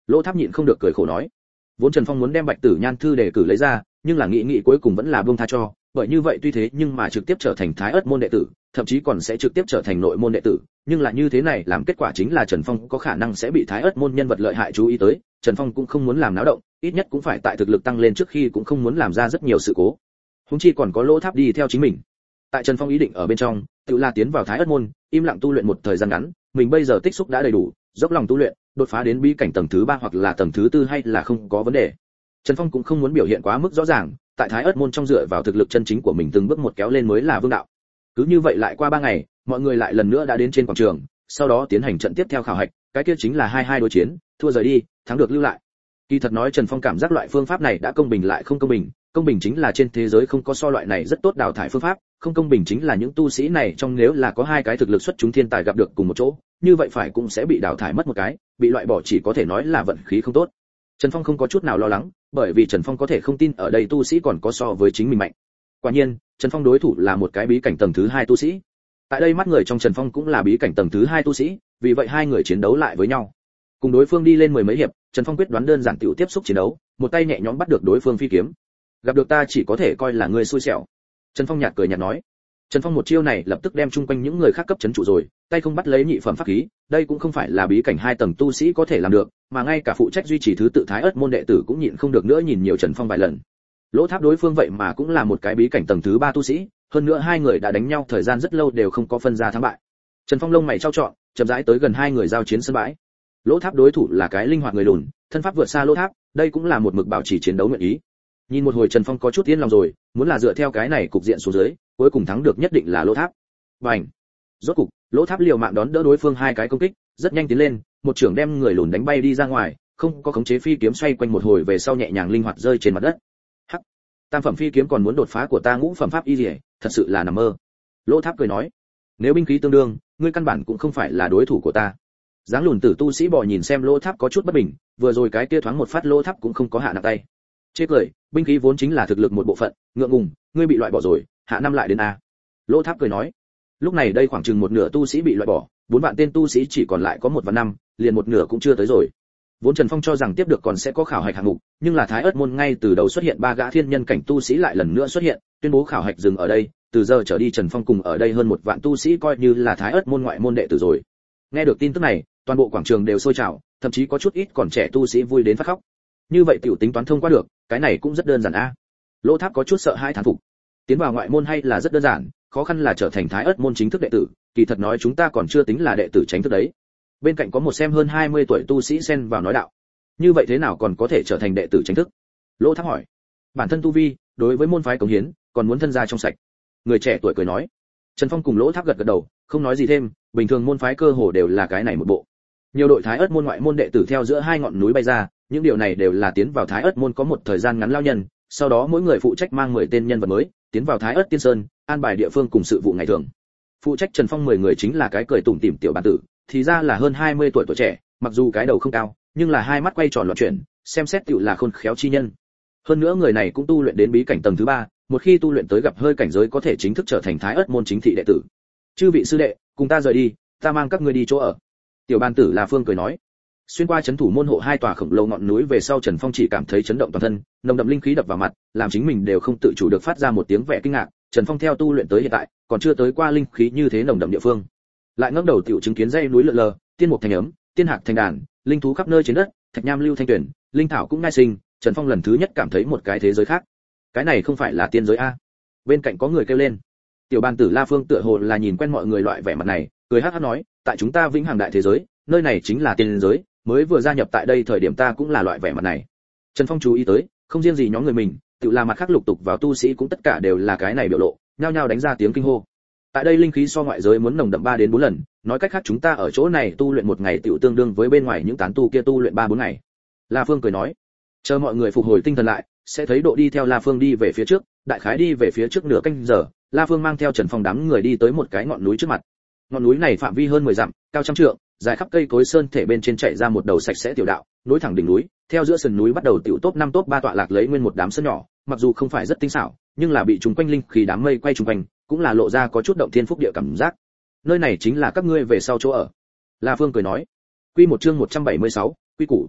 Lỗ Tháp nhịn không được cười khổ nói. Vốn Trần Phong muốn đem Bạch Tử Nhan thư đề cử lấy ra, nhưng là nghĩ nghĩ cuối cùng vẫn là buông tha cho, bởi như vậy tuy thế nhưng mà trực tiếp trở thành Thái Ức môn đệ tử, thậm chí còn sẽ trực tiếp trở thành nội môn đệ tử, nhưng là như thế này làm kết quả chính là Trần Phong có khả năng sẽ bị Thái Ức môn nhân vật lợi hại chú ý tới, Trần Phong cũng không muốn làm náo động, ít nhất cũng phải tại thực lực tăng lên trước khi cũng không muốn làm ra rất nhiều sự cố. Huống chi còn có Lỗ Tháp đi theo chính mình. Tại Trần Phong ý định ở bên trong, tự là tiến vào Thái Ức môn, im lặng tu luyện một thời gian ngắn, mình bây giờ tích xúc đã đầy đủ, dốc lòng tu luyện, đột phá đến bí cảnh tầng thứ ba hoặc là tầng thứ tư hay là không có vấn đề. Trần Phong cũng không muốn biểu hiện quá mức rõ ràng, tại Thái Ức môn trong dựa vào thực lực chân chính của mình từng bước một kéo lên mới là vương đạo. Cứ như vậy lại qua ba ngày, mọi người lại lần nữa đã đến trên quảng trường, sau đó tiến hành trận tiếp theo khảo hạch, cái kia chính là hai hai đối chiến, thua rời đi, thắng được lưu lại. Kỳ thật nói Trần Phong cảm giác loại phương pháp này đã công bình lại không công bình, công bình chính là trên thế giới không có so loại này rất tốt đào thải phương pháp, không công bình chính là những tu sĩ này trong nếu là có hai cái thực lực xuất chúng thiên tài gặp được cùng một chỗ, như vậy phải cũng sẽ bị đào thải mất một cái, bị loại bỏ chỉ có thể nói là vận khí không tốt. Trần Phong không có chút nào lo lắng, bởi vì Trần Phong có thể không tin ở đây tu sĩ còn có so với chính mình mạnh. Quả nhiên, Trần Phong đối thủ là một cái bí cảnh tầng thứ hai tu sĩ. Tại đây mắt người trong Trần Phong cũng là bí cảnh tầng thứ hai tu sĩ, vì vậy hai người chiến đấu lại với nhau. Cùng đối phương đi lên mười mấy hiệp, Trần Phong quyết đoán đơn giản tiểu tiếp xúc chiến đấu, một tay nhẹ nhõm bắt được đối phương phi kiếm. Gặp được ta chỉ có thể coi là người xui xẻo. Trần Phong nhạt cười nhạt nói. Trần Phong một chiêu này lập tức đem chung quanh những người khác cấp chấn trụ rồi, tay không bắt lấy nhị phẩm pháp khí, đây cũng không phải là bí cảnh hai tầng tu sĩ có thể làm được, mà ngay cả phụ trách duy trì thứ tự Thái Ức môn đệ tử cũng nhịn không được nữa nhìn nhiều Trần Phong vài lần. Lỗ Tháp đối phương vậy mà cũng là một cái bí cảnh tầng thứ ba tu sĩ, hơn nữa hai người đã đánh nhau thời gian rất lâu đều không có phân ra thắng bại. Trần Phong lông mày trao trọn, chậm rãi tới gần hai người giao chiến sân bãi. Lỗ Tháp đối thủ là cái linh hoạt người lùn, thân pháp vượt xa Lỗ Tháp, đây cũng là một mực bảo trì chiến đấu nguyện ý. Nhìn một hồi Trần Phong có chút yên lòng rồi, muốn là dựa theo cái này cục diện xuống dưới, cuối cùng thắng được nhất định là Lỗ Tháp. Bành! Rốt cục, Lỗ Tháp liều mạng đón đỡ đối phương hai cái công kích, rất nhanh tiến lên, một chưởng đem người lùn đánh bay đi ra ngoài, không có khống chế phi kiếm xoay quanh một hồi về sau nhẹ nhàng linh hoạt rơi trên mặt đất. Hắc! Tam phẩm phi kiếm còn muốn đột phá của ta ngũ phẩm pháp y liễu, thật sự là nằm mơ. Lỗ Tháp cười nói, nếu binh khí tương đương, ngươi căn bản cũng không phải là đối thủ của ta. Dáng lùn tử tu sĩ bò nhìn xem Lỗ Tháp có chút bất bình, vừa rồi cái kia thoáng một phát Lỗ Tháp cũng không có hạ nặng tay. Chê cười, binh khí vốn chính là thực lực một bộ phận, ngượng ngùng, ngươi bị loại bỏ rồi, hạ năm lại đến a. Lỗ Tháp cười nói. Lúc này đây khoảng chừng một nửa tu sĩ bị loại bỏ, bốn vạn tên tu sĩ chỉ còn lại có một vạn năm, liền một nửa cũng chưa tới rồi. Vốn Trần Phong cho rằng tiếp được còn sẽ có khảo hạch hạng mục, nhưng là Thái Ức môn ngay từ đầu xuất hiện ba gã thiên nhân cảnh tu sĩ lại lần nữa xuất hiện, tuyên bố khảo hạch dừng ở đây, từ giờ trở đi Trần Phong cùng ở đây hơn một vạn tu sĩ coi như là Thái Ức môn ngoại môn đệ tử rồi. Nghe được tin tức này, toàn bộ quảng trường đều sôi trào, thậm chí có chút ít còn trẻ tu sĩ vui đến phát khóc. Như vậy tiểu tính toán thông qua được, cái này cũng rất đơn giản a. Lỗ Tháp có chút sợ hãi thán phục. Tiến vào ngoại môn hay là rất đơn giản, khó khăn là trở thành Thái Ức môn chính thức đệ tử, kỳ thật nói chúng ta còn chưa tính là đệ tử chính thức đấy. Bên cạnh có một xem hơn hai mươi tuổi tu sĩ xen vào nói đạo. Như vậy thế nào còn có thể trở thành đệ tử chính thức? Lỗ Tháp hỏi. Bản thân tu vi, đối với môn phái cống hiến, còn muốn thân gia trong sạch. Người trẻ tuổi cười nói. Trần Phong cùng Lỗ Tháp gật gật đầu, không nói gì thêm, bình thường môn phái cơ hồ đều là cái này một bộ. Nhiều đội Thái Ức môn ngoại môn đệ tử theo giữa hai ngọn núi bay ra, những điều này đều là tiến vào Thái Ức môn có một thời gian ngắn lao nhân, sau đó mỗi người phụ trách mang mười tên nhân vật mới, tiến vào Thái Ức Tiên Sơn, an bài địa phương cùng sự vụ ngày thường. Phụ trách Trần Phong mười người chính là cái cười tủm tỉm tiểu bản tử, thì ra là hơn hai mươi tuổi tuổi trẻ, mặc dù cái đầu không cao, nhưng là hai mắt quay tròn loạn chuyển, xem xét tiểu là khôn khéo chi nhân. Hơn nữa người này cũng tu luyện đến bí cảnh tầng thứ ba, một khi tu luyện tới gặp hơi cảnh giới có thể chính thức trở thành Thái Ức môn chính thị đệ tử. Chư vị sư đệ, cùng ta rời đi, ta mang các ngươi đi chỗ ở. Tiểu bản tử là Phương cười nói. Xuyên qua chấn thủ môn hộ hai tòa khổng lồ ngọn núi về sau Trần Phong chỉ cảm thấy chấn động toàn thân, nồng đậm linh khí đập vào mặt, làm chính mình đều không tự chủ được phát ra một tiếng vẻ kinh ngạc. Trần Phong theo tu luyện tới hiện tại, còn chưa tới qua linh khí như thế nồng đậm địa phương. Lại ngẩng đầu tiểu chứng kiến dãy núi lượn lờ, tiên mục thành ấm, tiên hạc thành đàn, linh thú khắp nơi trên đất, thạch nham lưu thanh tuyển, linh thảo cũng nai sinh, Trần Phong lần thứ nhất cảm thấy một cái thế giới khác. Cái này không phải là tiên giới a? Bên cạnh có người kêu lên. Tiểu bàn tử La Phương tựa hồ là nhìn quen mọi người loại vẻ mặt này, cười hắc hắc nói, tại chúng ta vĩnh hằng đại thế giới, nơi này chính là tiên giới, mới vừa gia nhập tại đây thời điểm ta cũng là loại vẻ mặt này. Trần Phong chú ý tới, không riêng gì nhóm người mình, tự là mặt khác lục tục vào tu sĩ cũng tất cả đều là cái này biểu lộ, nhao nhao đánh ra tiếng kinh hô. Tại đây linh khí so ngoại giới muốn nồng đậm ba đến bốn lần, nói cách khác chúng ta ở chỗ này tu luyện một ngày tiểu tương đương với bên ngoài những tán tu kia tu luyện ba bốn ngày. La Phương cười nói, chờ mọi người phục hồi tinh thần lại, sẽ thấy độ đi theo La Phương đi về phía trước, đại khái đi về phía trước nửa canh giờ, La Phương mang theo Trần Phong đám người đi tới một cái ngọn núi trước mặt. Ngọn núi này phạm vi hơn mười dặm, cao trăm trượng, dài khắp cây cối sơn thể bên trên chạy ra một đầu sạch sẽ tiểu đạo, nối thẳng đỉnh núi, theo giữa sườn núi bắt đầu tiểu top năm top ba tọa lạc lấy nguyên một đám sơn nhỏ, mặc dù không phải rất tinh xảo, nhưng là bị trùng quanh linh khí đám mây quay trùng quanh, cũng là lộ ra có chút động thiên phúc địa cảm giác. Nơi này chính là các ngươi về sau chỗ ở. La Phương cười nói. Quy một chương một trăm bảy mươi sáu, quy củ.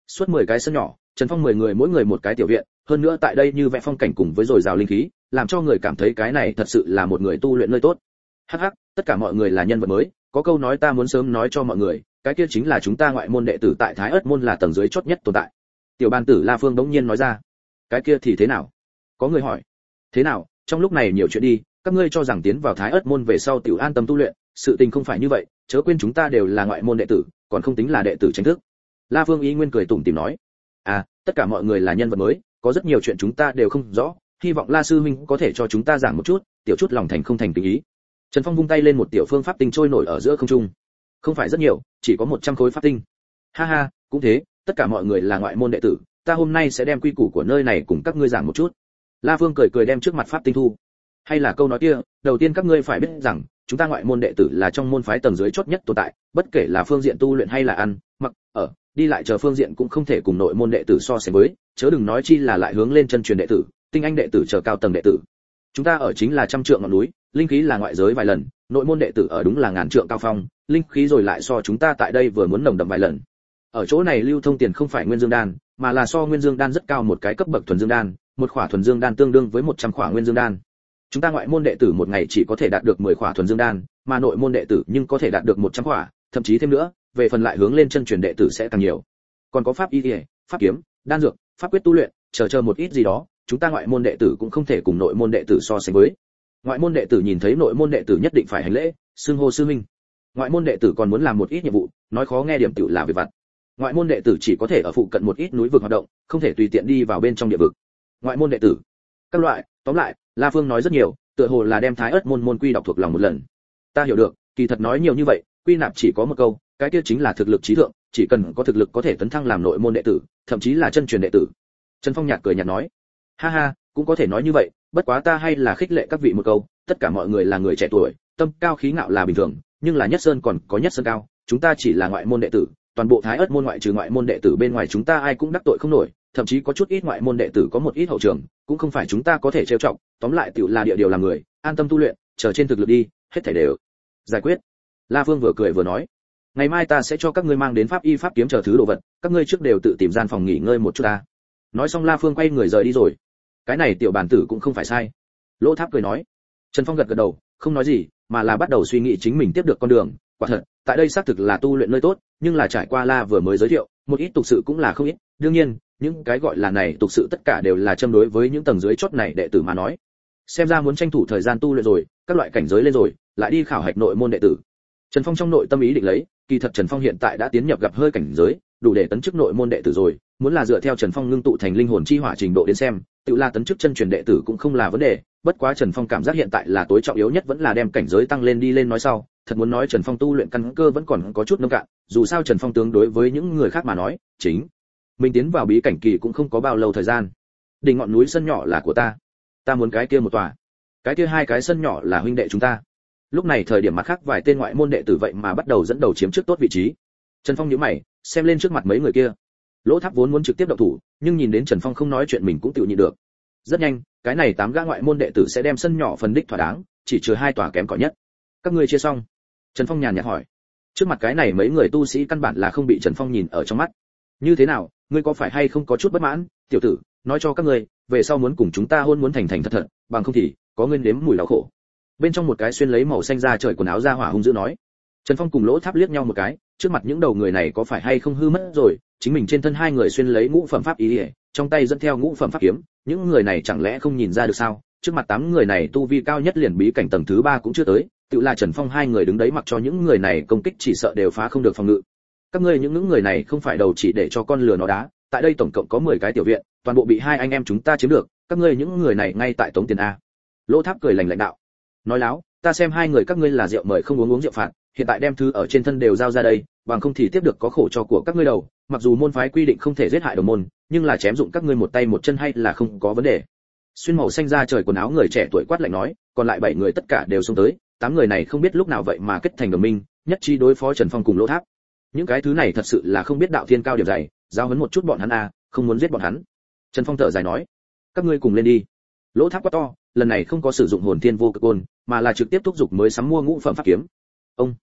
Suốt mười cái sân nhỏ, Trần Phong mười người mỗi người một cái tiểu viện, hơn nữa tại đây như vẽ phong cảnh cùng với dồi dào linh khí, làm cho người cảm thấy cái này thật sự là một người tu luyện nơi tốt. Hắc hắc, tất cả mọi người là nhân vật mới, có câu nói ta muốn sớm nói cho mọi người, cái kia chính là chúng ta ngoại môn đệ tử tại Thái Ức môn là tầng dưới chót nhất tồn tại. Tiểu ban tử La Phương đống nhiên nói ra. Cái kia thì thế nào? Có người hỏi. Thế nào, trong lúc này nhiều chuyện đi, các ngươi cho rằng tiến vào Thái Ức môn về sau tiểu an tâm tu luyện, sự tình không phải như vậy, chớ quên chúng ta đều là ngoại môn đệ tử, còn không tính là đệ tử chính thức. La Phương ý nguyên cười tủm tỉm nói. À, tất cả mọi người là nhân vật mới, có rất nhiều chuyện chúng ta đều không rõ, hy vọng La sư huynh có thể cho chúng ta giảng một chút, tiểu chút lòng thành không thành tình ý. Trần Phong vung tay lên một tiểu phương pháp tinh trôi nổi ở giữa không trung. Không phải rất nhiều, chỉ có một trăm khối pháp tinh. Ha ha, cũng thế, tất cả mọi người là ngoại môn đệ tử, ta hôm nay sẽ đem quy củ của nơi này cùng các ngươi giảng một chút. La Phương cười cười đem trước mặt pháp tinh thu. Hay là câu nói kia, đầu tiên các ngươi phải biết rằng, chúng ta ngoại môn đệ tử là trong môn phái tầng dưới chót nhất tồn tại, bất kể là phương diện tu luyện hay là ăn, mặc, ở, đi lại chờ phương diện cũng không thể cùng nội môn đệ tử so sánh với, chớ đừng nói chi là lại hướng lên chân truyền đệ tử, tinh anh đệ tử chờ cao tầng đệ tử. Chúng ta ở chính là trăm trượng ngọn núi, linh khí là ngoại giới vài lần, nội môn đệ tử ở đúng là ngàn trượng cao phong, linh khí rồi lại so chúng ta tại đây vừa muốn nồng đậm vài lần. Ở chỗ này lưu thông tiền không phải nguyên dương đan, mà là so nguyên dương đan rất cao một cái cấp bậc thuần dương đan, một khỏa thuần dương đan tương đương với một trăm khỏa nguyên dương đan. Chúng ta ngoại môn đệ tử một ngày chỉ có thể đạt được mười khỏa thuần dương đan, mà nội môn đệ tử nhưng có thể đạt được một trăm khỏa, thậm chí thêm nữa, về phần lại hướng lên chân truyền đệ tử sẽ càng nhiều. Còn có pháp y, pháp kiếm, đan dược, pháp quyết tu luyện, chờ chờ một ít gì đó, chúng ta ngoại môn đệ tử cũng không thể cùng nội môn đệ tử so sánh với. Ngoại môn đệ tử nhìn thấy nội môn đệ tử nhất định phải hành lễ, xưng hô sư huynh. Ngoại môn đệ tử còn muốn làm một ít nhiệm vụ, nói khó nghe điểm tiểu là việc vặt. Ngoại môn đệ tử chỉ có thể ở phụ cận một ít núi vực hoạt động, không thể tùy tiện đi vào bên trong địa vực. Ngoại môn đệ tử, các loại, tóm lại, La Phương nói rất nhiều, tựa hồ là đem Thái Ức môn môn quy đọc thuộc lòng một lần. Ta hiểu được, kỳ thật nói nhiều như vậy, quy nạp chỉ có một câu, cái kia chính là thực lực trí thượng, chỉ cần có thực lực có thể tấn thăng làm nội môn đệ tử, thậm chí là chân truyền đệ tử. Trần Phong nhạt cười nhạt nói, ha ha, cũng có thể nói như vậy, bất quá ta hay là khích lệ các vị một câu, tất cả mọi người là người trẻ tuổi, tâm cao khí ngạo là bình thường, nhưng là nhất sơn còn có nhất sơn cao, chúng ta chỉ là ngoại môn đệ tử, toàn bộ Thái Ức môn ngoại trừ ngoại môn đệ tử bên ngoài chúng ta ai cũng đắc tội không nổi, thậm chí có chút ít ngoại môn đệ tử có một ít hậu trường, cũng không phải chúng ta có thể trêu chọc, tóm lại tiểu là địa điều làm người, an tâm tu luyện, chờ trên thực lực đi, hết thảy đều giải quyết. La Phương vừa cười vừa nói, ngày mai ta sẽ cho các ngươi mang đến pháp y pháp kiếm chờ thứ đồ vật, các ngươi trước đều tự tìm gian phòng nghỉ ngơi một chút ta. Nói xong La Phương quay người rời đi rồi. Cái này tiểu bản tử cũng không phải sai. Lỗ Tháp cười nói. Trần Phong gật gật đầu, không nói gì, mà là bắt đầu suy nghĩ chính mình tiếp được con đường. Quả thật, tại đây xác thực là tu luyện nơi tốt, nhưng là trải qua La vừa mới giới thiệu, một ít tục sự cũng là không ít. Đương nhiên, những cái gọi là này tục sự tất cả đều là châm đối với những tầng dưới chót này đệ tử mà nói. Xem ra muốn tranh thủ thời gian tu luyện rồi, các loại cảnh giới lên rồi, lại đi khảo hạch nội môn đệ tử. Trần Phong trong nội tâm ý định lấy, kỳ thật Trần Phong hiện tại đã tiến nhập gặp hơi cảnh giới, đủ để tấn chức nội môn đệ tử rồi, muốn là dựa theo Trần Phong ngưng tụ thành linh hồn chi hỏa trình độ đến xem, tự là tấn chức chân truyền đệ tử cũng không là vấn đề, bất quá Trần Phong cảm giác hiện tại là tối trọng yếu nhất vẫn là đem cảnh giới tăng lên đi lên nói sau, thật muốn nói Trần Phong tu luyện căn cơ vẫn còn có chút nông cạn, dù sao Trần Phong tương đối với những người khác mà nói, chính mình tiến vào bí cảnh kỳ cũng không có bao lâu thời gian. Đỉnh ngọn núi sân nhỏ là của ta, ta muốn cái kia một tòa, cái kia hai cái sân nhỏ là huynh đệ chúng ta. Lúc này thời điểm mặt khác vài tên ngoại môn đệ tử vậy mà bắt đầu dẫn đầu chiếm trước tốt vị trí. Trần Phong nhíu mày, xem lên trước mặt mấy người kia. Lỗ Tháp vốn muốn trực tiếp động thủ, nhưng nhìn đến Trần Phong không nói chuyện mình cũng tự nhịn được. Rất nhanh, cái này tám gã ngoại môn đệ tử sẽ đem sân nhỏ phần đích thỏa đáng, chỉ trừ hai tòa kém cỏi nhất. Các ngươi chia xong? Trần Phong nhàn nhạt hỏi. Trước mặt cái này mấy người tu sĩ căn bản là không bị Trần Phong nhìn ở trong mắt. Như thế nào, ngươi có phải hay không có chút bất mãn, tiểu tử, nói cho các ngươi, về sau muốn cùng chúng ta hôn muốn thành thành thật thật, bằng không thì có nguyên đếm mùi đau khổ. Bên trong một cái xuyên lấy màu xanh da trời quần áo ra hỏa hung dữ nói. Trần Phong cùng Lỗ Tháp liếc nhau một cái, trước mặt những đầu người này có phải hay không hư mất rồi, chính mình trên thân hai người xuyên lấy ngũ phẩm pháp ý, trong tay dẫn theo ngũ phẩm pháp kiếm, những người này chẳng lẽ không nhìn ra được sao? Trước mặt tám người này tu vi cao nhất liền bí cảnh tầng thứ ba cũng chưa tới, tự là Trần Phong hai người đứng đấy mặc cho những người này công kích chỉ sợ đều phá không được phòng ngự. Các ngươi những những người này không phải đầu chỉ để cho con lừa nó đá, tại đây tổng cộng có mười cái tiểu viện, toàn bộ bị hai anh em chúng ta chiếm được, các ngươi những người này ngay tại tống tiền a. Lỗ Tháp cười lạnh lãnh đạo. Nói láo, ta xem hai người các ngươi là rượu mời không uống uống rượu phạt, hiện tại đem thứ ở trên thân đều giao ra đây, bằng không thì tiếp được có khổ cho của các ngươi đầu, mặc dù môn phái quy định không thể giết hại đồng môn, nhưng là chém dụng các ngươi một tay một chân hay là không có vấn đề. Xuyên màu xanh da trời quần áo người trẻ tuổi quát lạnh nói, còn lại bảy người tất cả đều xông tới, tám người này không biết lúc nào vậy mà kết thành đồng minh, nhất trí đối phó Trần Phong cùng Lỗ Tháp. Những cái thứ này thật sự là không biết đạo thiên cao điểm dày, giao huấn một chút bọn hắn a, không muốn giết bọn hắn. Trần Phong thở dài nói, các ngươi cùng lên đi. Lỗ Tháp quát to, lần này không có sử dụng hồn thiên vô cực côn, mà là trực tiếp thúc giục mới sắm mua ngũ phẩm pháp kiếm. Ông,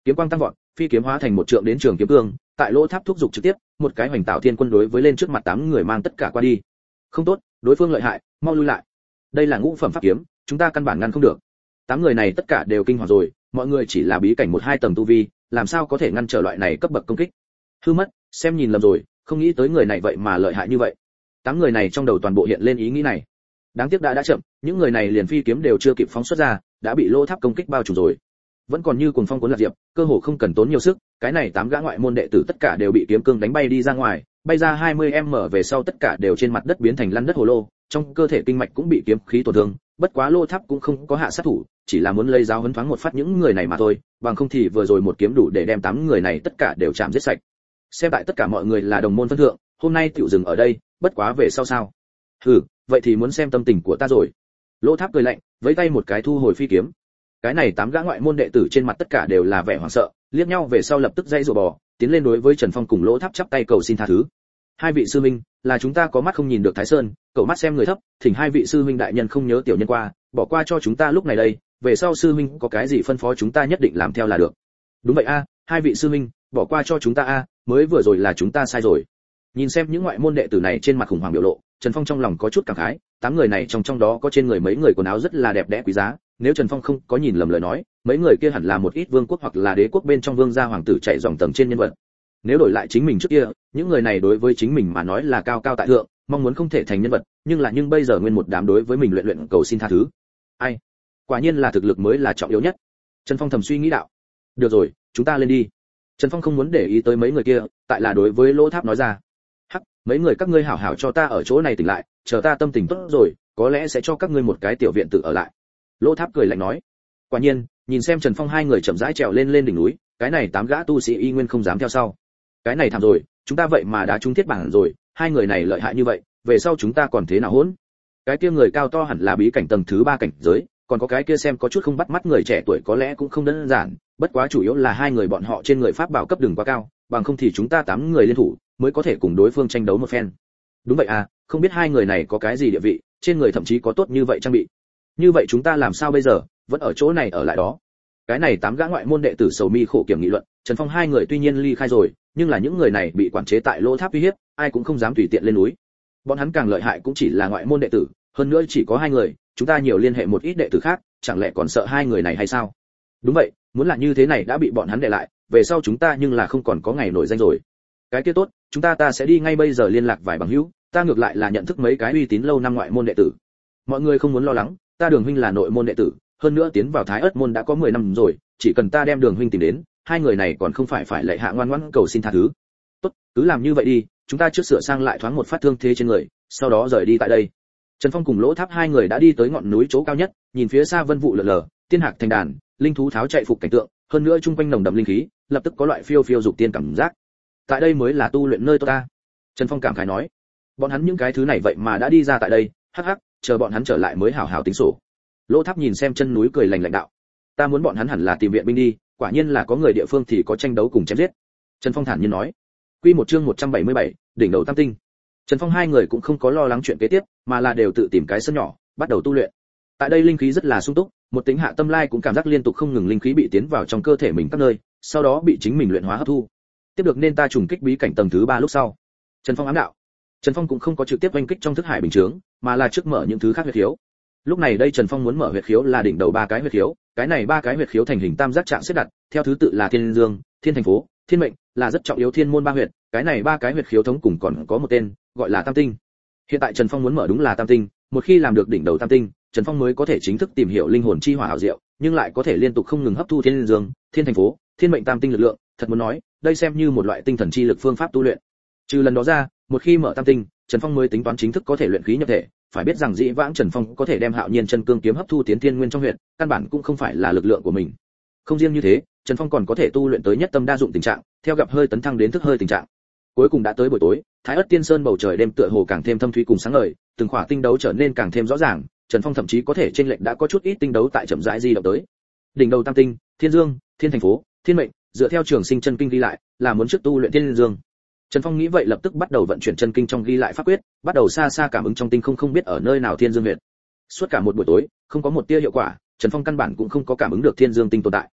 kiếm quang tăng vọt, phi kiếm hóa thành một trượng đến trường kiếm cương, tại lỗ tháp thúc dục trực tiếp, một cái hoành tạo thiên quân đối với lên trước mặt tám người mang tất cả qua đi. Không tốt, đối phương lợi hại, mau lui lại. Đây là ngũ phẩm pháp kiếm, chúng ta căn bản ngăn không được. Tám người này tất cả đều kinh hoàng rồi, mọi người chỉ là bí cảnh một hai tầng tu vi, làm sao có thể ngăn trở loại này cấp bậc công kích. Hư mất, xem nhìn lầm rồi, không nghĩ tới người này vậy mà lợi hại như vậy. Tám người này trong đầu toàn bộ hiện lên ý nghĩ này. Đáng tiếc đã đã chậm, những người này liền phi kiếm đều chưa kịp phóng xuất ra, đã bị lỗ tháp công kích bao trùm rồi. Vẫn còn như cuồng phong cuốn lạc diệp, cơ hồ không cần tốn nhiều sức, cái này tám gã ngoại môn đệ tử tất cả đều bị kiếm cương đánh bay đi ra ngoài, bay ra hai mươi mét về sau tất cả đều trên mặt đất biến thành lăn đất hồ lô, trong cơ thể kinh mạch cũng bị kiếm khí tổn thương, bất quá lô tháp cũng không có hạ sát thủ, chỉ là muốn lấy giáo huấn thoáng một phát những người này mà thôi, bằng không thì vừa rồi một kiếm đủ để đem tám người này tất cả đều chạm giết sạch. Xem tại tất cả mọi người là đồng môn phân thượng, hôm nay tiểu dừng ở đây, bất quá về sau sao? Hừ, vậy thì muốn xem tâm tình của ta rồi. Lô tháp cười lạnh, vẫy tay một cái thu hồi phi kiếm. Cái này tám gã ngoại môn đệ tử trên mặt tất cả đều là vẻ hoảng sợ, liếc nhau về sau lập tức dây rùa bò, tiến lên đối với Trần Phong cùng Lỗ Tháp chắp tay cầu xin tha thứ. Hai vị sư minh, là chúng ta có mắt không nhìn được Thái Sơn, cậu mắt xem người thấp, thỉnh hai vị sư minh đại nhân không nhớ tiểu nhân qua, bỏ qua cho chúng ta lúc này đây, về sau sư minh có cái gì phân phó chúng ta nhất định làm theo là được. Đúng vậy a, hai vị sư minh, bỏ qua cho chúng ta a, mới vừa rồi là chúng ta sai rồi. Nhìn xem những ngoại môn đệ tử này trên mặt khủng hoảng biểu lộ, Trần Phong trong lòng có chút cảm khái, tám người này trong trong đó có trên người mấy người quần áo rất là đẹp đẽ quý giá, nếu Trần Phong không có nhìn lầm lời nói, mấy người kia hẳn là một ít vương quốc hoặc là đế quốc bên trong vương gia hoàng tử chạy dòng tầng trên nhân vật. Nếu đổi lại chính mình trước kia, những người này đối với chính mình mà nói là cao cao tại thượng, mong muốn không thể thành nhân vật, nhưng là nhưng bây giờ nguyên một đám đối với mình luyện luyện cầu xin tha thứ. Ai? Quả nhiên là thực lực mới là trọng yếu nhất. Trần Phong thầm suy nghĩ đạo. Được rồi, chúng ta lên đi. Trần Phong không muốn để ý tới mấy người kia, tại là đối với Lỗ Tháp nói ra. Hắc, mấy người các ngươi hảo hảo cho ta ở chỗ này tỉnh lại, chờ ta tâm tình tốt rồi, có lẽ sẽ cho các ngươi một cái tiểu viện tự ở lại. Lỗ Tháp cười lạnh nói. Quả nhiên, nhìn xem Trần Phong hai người chậm rãi trèo lên lên đỉnh núi, cái này tám gã tu sĩ y nguyên không dám theo sau. Cái này thảm rồi, chúng ta vậy mà đã trúng thiết bản rồi, hai người này lợi hại như vậy, về sau chúng ta còn thế nào hỗn? Cái kia người cao to hẳn là bí cảnh tầng thứ ba cảnh giới, còn có cái kia xem có chút không bắt mắt người trẻ tuổi có lẽ cũng không đơn giản, bất quá chủ yếu là hai người bọn họ trên người pháp bảo cấp đừng quá cao, bằng không thì chúng ta tám người liên thủ mới có thể cùng đối phương tranh đấu một phen. Đúng vậy à, không biết hai người này có cái gì địa vị, trên người thậm chí có tốt như vậy trang bị. Như vậy chúng ta làm sao bây giờ, vẫn ở chỗ này ở lại đó. Cái này tám gã ngoại môn đệ tử sầu mi khổ kiểm nghị luận, Trần Phong hai người tuy nhiên ly khai rồi, nhưng là những người này bị quản chế tại Lỗ Tháp uy hiếp, ai cũng không dám tùy tiện lên núi. Bọn hắn càng lợi hại cũng chỉ là ngoại môn đệ tử, hơn nữa chỉ có hai người, chúng ta nhiều liên hệ một ít đệ tử khác, chẳng lẽ còn sợ hai người này hay sao? Đúng vậy, muốn là như thế này đã bị bọn hắn để lại, về sau chúng ta nhưng là không còn có ngày nổi danh rồi. Cái kia tốt, chúng ta ta sẽ đi ngay bây giờ liên lạc vài bằng hữu, ta ngược lại là nhận thức mấy cái uy tín lâu năm ngoại môn đệ tử. Mọi người không muốn lo lắng, ta Đường huynh là nội môn đệ tử, hơn nữa tiến vào Thái Ức môn đã có mười năm rồi, chỉ cần ta đem Đường huynh tìm đến, hai người này còn không phải phải lệ hạ ngoan ngoãn cầu xin tha thứ. Tốt, cứ làm như vậy đi, chúng ta trước sửa sang lại thoáng một phát thương thế trên người, sau đó rời đi tại đây. Trần Phong cùng Lỗ Tháp hai người đã đi tới ngọn núi chỗ cao nhất, nhìn phía xa vân vụ lờ lờ, tiên hạc thành đàn, linh thú tháo chạy phục cảnh tượng, hơn nữa trung quanh nồng đậm linh khí, lập tức có loại phiêu phiêu dục tiên cảm giác. Tại đây mới là tu luyện nơi tốt ta. Trần Phong cảm khái nói. Bọn hắn những cái thứ này vậy mà đã đi ra tại đây, hắc hắc, chờ bọn hắn trở lại mới hảo hảo tính sổ. Lỗ Tháp nhìn xem chân núi cười lạnh lạnh đạo. Ta muốn bọn hắn hẳn là tìm viện binh đi, quả nhiên là có người địa phương thì có tranh đấu cùng chém giết. Trần Phong thản nhiên nói. Quy một chương một trăm bảy mươi bảy, đỉnh đầu tam tinh. Trần Phong hai người cũng không có lo lắng chuyện kế tiếp, mà là đều tự tìm cái sân nhỏ, bắt đầu tu luyện. Tại đây linh khí rất là sung túc, một tính hạ tâm lai cũng cảm giác liên tục không ngừng linh khí bị tiến vào trong cơ thể mình các nơi, sau đó bị chính mình luyện hóa hấp thu. Tiếp được nên ta trùng kích bí cảnh tầng thứ ba lúc sau. Trần Phong ám đạo. Trần Phong cũng không có trực tiếp oanh kích trong thức hải bình chướng, mà là trước mở những thứ khác huyệt khiếu. Lúc này đây Trần Phong muốn mở huyệt khiếu là đỉnh đầu ba cái huyệt khiếu, cái này ba cái huyệt khiếu thành hình tam giác trạng xếp đặt, theo thứ tự là Thiên Dương, Thiên Thành Phố, Thiên Mệnh, là rất trọng yếu thiên môn ba huyệt, cái này ba cái huyệt khiếu thống cùng còn có một tên, gọi là Tam Tinh. Hiện tại Trần Phong muốn mở đúng là Tam Tinh, một khi làm được đỉnh đầu Tam Tinh, Trần Phong mới có thể chính thức tìm hiểu linh hồn chi hỏa ảo diệu, nhưng lại có thể liên tục không ngừng hấp thu Thiên Dương, Thiên Thành Phố, Thiên Mệnh Tam Tinh lực lượng, thật muốn nói, đây xem như một loại tinh thần chi lực phương pháp tu luyện. Trừ lần đó ra, một khi mở Tam Tinh, Trần Phong mới tính toán chính thức có thể luyện khí nhập thể, phải biết rằng dĩ vãng Trần Phong có thể đem Hạo Nhiên chân cương kiếm hấp thu tiến thiên nguyên trong huyệt, căn bản cũng không phải là lực lượng của mình. Không riêng như thế, Trần Phong còn có thể tu luyện tới nhất tâm đa dụng tình trạng, theo gặp hơi tấn thăng đến thức hơi tình trạng. Cuối cùng đã tới buổi tối, Thái Ức Tiên Sơn bầu trời đêm tựa hồ càng thêm thâm thúy cùng sáng ngời, từng khỏa tinh đấu trở nên càng thêm rõ ràng, Trần Phong thậm chí có thể trên lệnh đã có chút ít tinh đấu tại chậm rãi di động tới. Đỉnh đầu Tam Tinh, Thiên Dương, Thiên Thành Phố, Thiên Mệnh, dựa theo Trường Sinh chân kinh ghi lại, là muốn trước tu luyện Thiên Dương. Trần Phong nghĩ vậy lập tức bắt đầu vận chuyển chân kinh trong ghi lại pháp quyết, bắt đầu xa xa cảm ứng trong tinh không không biết ở nơi nào Thiên Dương huyệt. Suốt cả một buổi tối, không có một tia hiệu quả, Trần Phong căn bản cũng không có cảm ứng được Thiên Dương tinh tồn tại.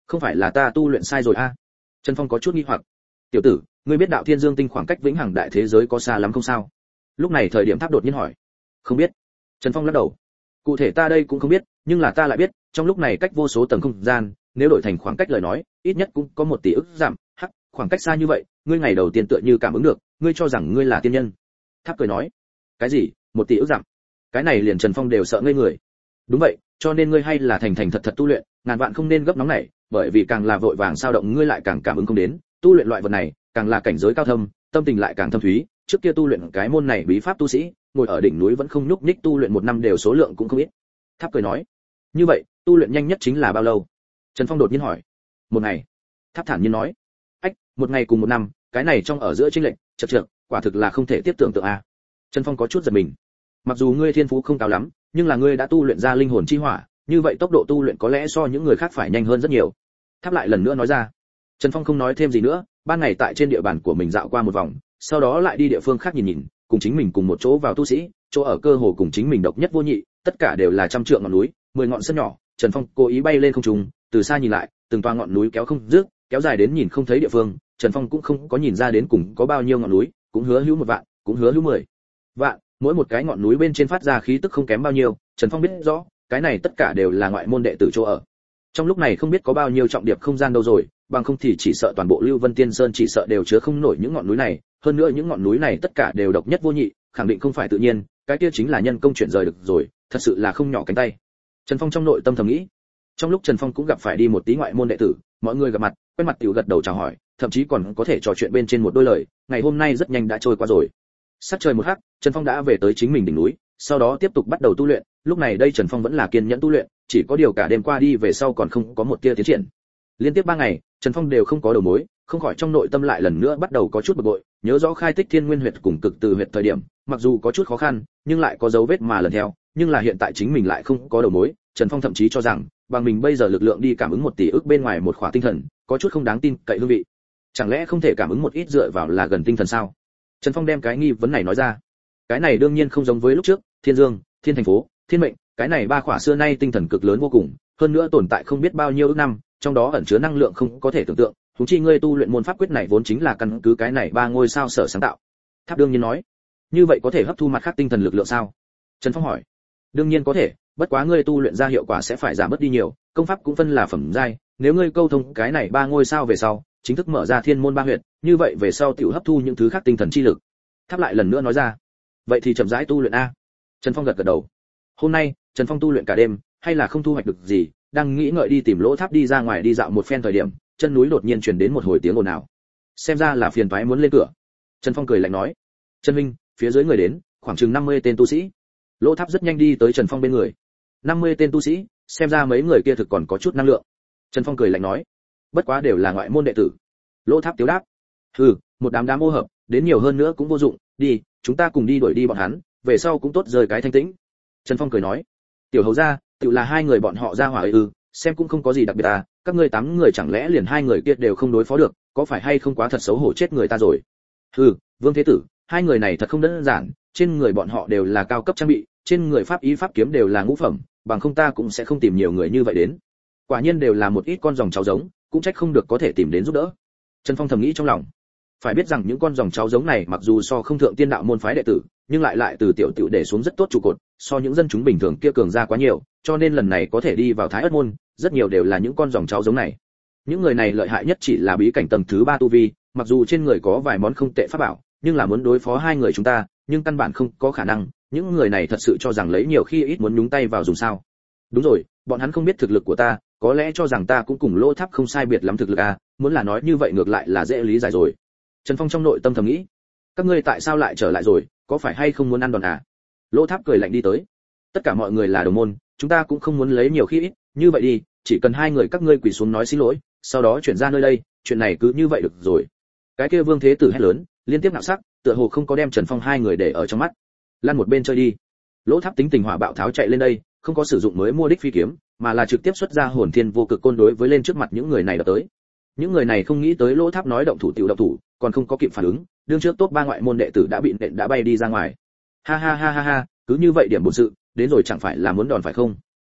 Không phải là ta tu luyện sai rồi a? À? Trần Phong có chút nghi hoặc. Tiểu tử, ngươi biết đạo thiên dương tinh khoảng cách vĩnh hằng đại thế giới có xa lắm không sao? Lúc này thời điểm tháp đột nhiên hỏi. Không biết. Trần Phong lắc đầu. Cụ thể ta đây cũng không biết, nhưng là ta lại biết, trong lúc này cách vô số tầng không gian, nếu đổi thành khoảng cách lời nói, ít nhất cũng có một tỷ ức giảm. Hắc, khoảng cách xa như vậy, ngươi ngày đầu tiên tựa như cảm ứng được, ngươi cho rằng ngươi là tiên nhân. Tháp cười nói. Cái gì? Một tỷ ức giảm? Cái này liền Trần Phong đều sợ ngây người. Đúng vậy, cho nên ngươi hay là thành thành thật thật tu luyện, ngàn vạn không nên gấp nóng này, bởi vì càng là vội vàng sao động ngươi lại càng cảm ứng không đến, tu luyện loại vật này, càng là cảnh giới cao thâm, tâm tình lại càng thâm thúy, trước kia tu luyện cái môn này bí pháp tu sĩ, ngồi ở đỉnh núi vẫn không nhúc nhích tu luyện một năm đều số lượng cũng không ít. Tháp cười nói, như vậy, tu luyện nhanh nhất chính là bao lâu? Trần Phong đột nhiên hỏi. Một ngày. Tháp thản nhiên nói. Ách, một ngày cùng một năm, cái này trong ở giữa chênh lệch, chật chật, quả thực là không thể tiếp tưởng tượng a. À. Trần Phong có chút giật mình. Mặc dù ngươi thiên phú không cao lắm, nhưng là ngươi đã tu luyện ra linh hồn chi hỏa, như vậy tốc độ tu luyện có lẽ so những người khác phải nhanh hơn rất nhiều. Tháp lại lần nữa nói ra. Trần Phong không nói thêm gì nữa, ban ngày tại trên địa bàn của mình dạo qua một vòng, sau đó lại đi địa phương khác nhìn nhìn, cùng chính mình cùng một chỗ vào tu sĩ, chỗ ở cơ hồ cùng chính mình độc nhất vô nhị, tất cả đều là trăm trượng ngọn núi, mười ngọn sơn nhỏ. Trần Phong cố ý bay lên không trung, từ xa nhìn lại, từng toa ngọn núi kéo không dứt, kéo dài đến nhìn không thấy địa phương. Trần Phong cũng không có nhìn ra đến cùng có bao nhiêu ngọn núi, cũng hứa hữu một vạn, cũng hứa hữu mười vạn, mỗi một cái ngọn núi bên trên phát ra khí tức không kém bao nhiêu. Trần Phong biết rõ, cái này tất cả đều là ngoại môn đệ tử chỗ ở. Trong lúc này không biết có bao nhiêu trọng điệp không gian đâu rồi, bằng không thì chỉ sợ toàn bộ Lưu Vân Tiên Sơn chỉ sợ đều chứa không nổi những ngọn núi này, hơn nữa những ngọn núi này tất cả đều độc nhất vô nhị, khẳng định không phải tự nhiên, cái kia chính là nhân công chuyển rời được rồi, thật sự là không nhỏ cánh tay. Trần Phong trong nội tâm thầm nghĩ. Trong lúc Trần Phong cũng gặp phải đi một tí ngoại môn đệ tử, mọi người gặp mặt, quen mặt tiểu gật đầu chào hỏi, thậm chí còn có thể trò chuyện bên trên một đôi lời, ngày hôm nay rất nhanh đã trôi qua rồi. Sắc trời một hắc, Trần Phong đã về tới chính mình đỉnh núi, sau đó tiếp tục bắt đầu tu luyện, lúc này đây Trần Phong vẫn là kiên nhẫn tu luyện, chỉ có điều cả đêm qua đi về sau còn không có một tia tiến triển. Liên tiếp ba ngày, Trần Phong đều không có đầu mối, không khỏi trong nội tâm lại lần nữa bắt đầu có chút bực bội, nhớ rõ khai tích Thiên Nguyên huyệt cùng cực từ huyệt thời điểm, mặc dù có chút khó khăn, nhưng lại có dấu vết mà lần theo, nhưng là hiện tại chính mình lại không có đầu mối, Trần Phong thậm chí cho rằng, bằng mình bây giờ lực lượng đi cảm ứng một tỷ ức bên ngoài một khỏa tinh thần, có chút không đáng tin cậy hương vị. Chẳng lẽ không thể cảm ứng một ít dựa vào là gần tinh thần sao? Trần Phong đem cái nghi vấn này nói ra. Cái này đương nhiên không giống với lúc trước, Thiên Dương, Thiên Thành Phố, Thiên Mệnh, cái này ba khỏa xưa nay tinh thần cực lớn vô cùng, hơn nữa tồn tại không biết bao nhiêu ức năm, trong đó ẩn chứa năng lượng không có thể tưởng tượng, huống chi ngươi tu luyện môn pháp quyết này vốn chính là căn cứ cái này ba ngôi sao sở sáng tạo. Tháp đương nhiên nói, như vậy có thể hấp thu mặt khác tinh thần lực lượng sao? Trần Phong hỏi. Đương nhiên có thể, bất quá ngươi tu luyện ra hiệu quả sẽ phải giảm bớt đi nhiều, công pháp cũng phân là phẩm giai, nếu ngươi câu thông cái này ba ngôi sao về sau, chính thức mở ra thiên môn ba huyệt, như vậy về sau tiểu hấp thu những thứ khác tinh thần chi lực. Tháp lại lần nữa nói ra. Vậy thì chậm rãi tu luyện a. Trần Phong gật gật đầu. Hôm nay, Trần Phong tu luyện cả đêm, hay là không thu hoạch được gì, đang nghĩ ngợi đi tìm Lỗ Tháp đi ra ngoài đi dạo một phen thời điểm, chân núi đột nhiên truyền đến một hồi tiếng ồn ào. Xem ra là phiền toái muốn lên cửa. Trần Phong cười lạnh nói. Trần Minh, phía dưới người đến, khoảng chừng năm mươi tên tu sĩ. Lỗ Tháp rất nhanh đi tới Trần Phong bên người. năm mươi tên tu sĩ, xem ra mấy người kia thực còn có chút năng lượng. Trần Phong cười lạnh nói. Bất quá đều là ngoại môn đệ tử. Lỗ Tháp tiếu đáp. Hừ, một đám đám ô hợp, đến nhiều hơn nữa cũng vô dụng, đi, chúng ta cùng đi đuổi đi bọn hắn, về sau cũng tốt rời cái thanh tĩnh. Trần Phong cười nói. Tiểu hầu gia, tự là hai người bọn họ ra hỏa ấy ư, xem cũng không có gì đặc biệt à, các ngươi tám người chẳng lẽ liền hai người kia đều không đối phó được, có phải hay không quá thật xấu hổ chết người ta rồi. Hừ, Vương Thế Tử, hai người này thật không đơn giản, trên người bọn họ đều là cao cấp trang bị, trên người pháp ý pháp kiếm đều là ngũ phẩm, bằng không ta cũng sẽ không tìm nhiều người như vậy đến. Quả nhiên đều là một ít con dòng cháu giống, cũng trách không được có thể tìm đến giúp đỡ. Trần Phong thầm nghĩ trong lòng. Phải biết rằng những con dòng cháu giống này mặc dù so không thượng tiên đạo môn phái đệ tử, nhưng lại lại từ tiểu tiểu để xuống rất tốt trụ cột, so những dân chúng bình thường kia cường ra quá nhiều, cho nên lần này có thể đi vào Thái Ất môn, rất nhiều đều là những con dòng cháu giống này. Những người này lợi hại nhất chỉ là bí cảnh tầng thứ ba tu vi, mặc dù trên người có vài món không tệ pháp bảo, nhưng là muốn đối phó hai người chúng ta, nhưng căn bản không có khả năng, những người này thật sự cho rằng lấy nhiều khi ít muốn nhúng tay vào dùng sao? Đúng rồi, bọn hắn không biết thực lực của ta, có lẽ cho rằng ta cũng cùng Lỗ Tháp không sai biệt lắm thực lực à, muốn là nói như vậy ngược lại là dễ lý giải rồi. Trần Phong trong nội tâm thầm nghĩ, các ngươi tại sao lại trở lại rồi, có phải hay không muốn ăn đòn à? Lỗ Tháp cười lạnh đi tới. Tất cả mọi người là đồng môn, chúng ta cũng không muốn lấy nhiều khi ít, như vậy đi, chỉ cần hai người các ngươi quỳ xuống nói xin lỗi, sau đó chuyển ra nơi đây, chuyện này cứ như vậy được rồi. Cái kia Vương Thế Tử hét lớn, liên tiếp nạo sắc, tựa hồ không có đem Trần Phong hai người để ở trong mắt. Lăn một bên chơi đi. Lỗ Tháp tính tình hỏa bạo tháo chạy lên đây, không có sử dụng mới mua đích phi kiếm, mà là trực tiếp xuất ra hồn thiên vô cực côn đối với lên trước mặt những người này đập tới. Những người này không nghĩ tới Lỗ Tháp nói động thủ tiểu động thủ, còn không có kịp phản ứng, đương trước top ba ngoại môn đệ tử đã bị nện đã bay đi ra ngoài. Ha ha ha ha ha, cứ như vậy điểm bổn sự, đến rồi chẳng phải là muốn đòn phải không?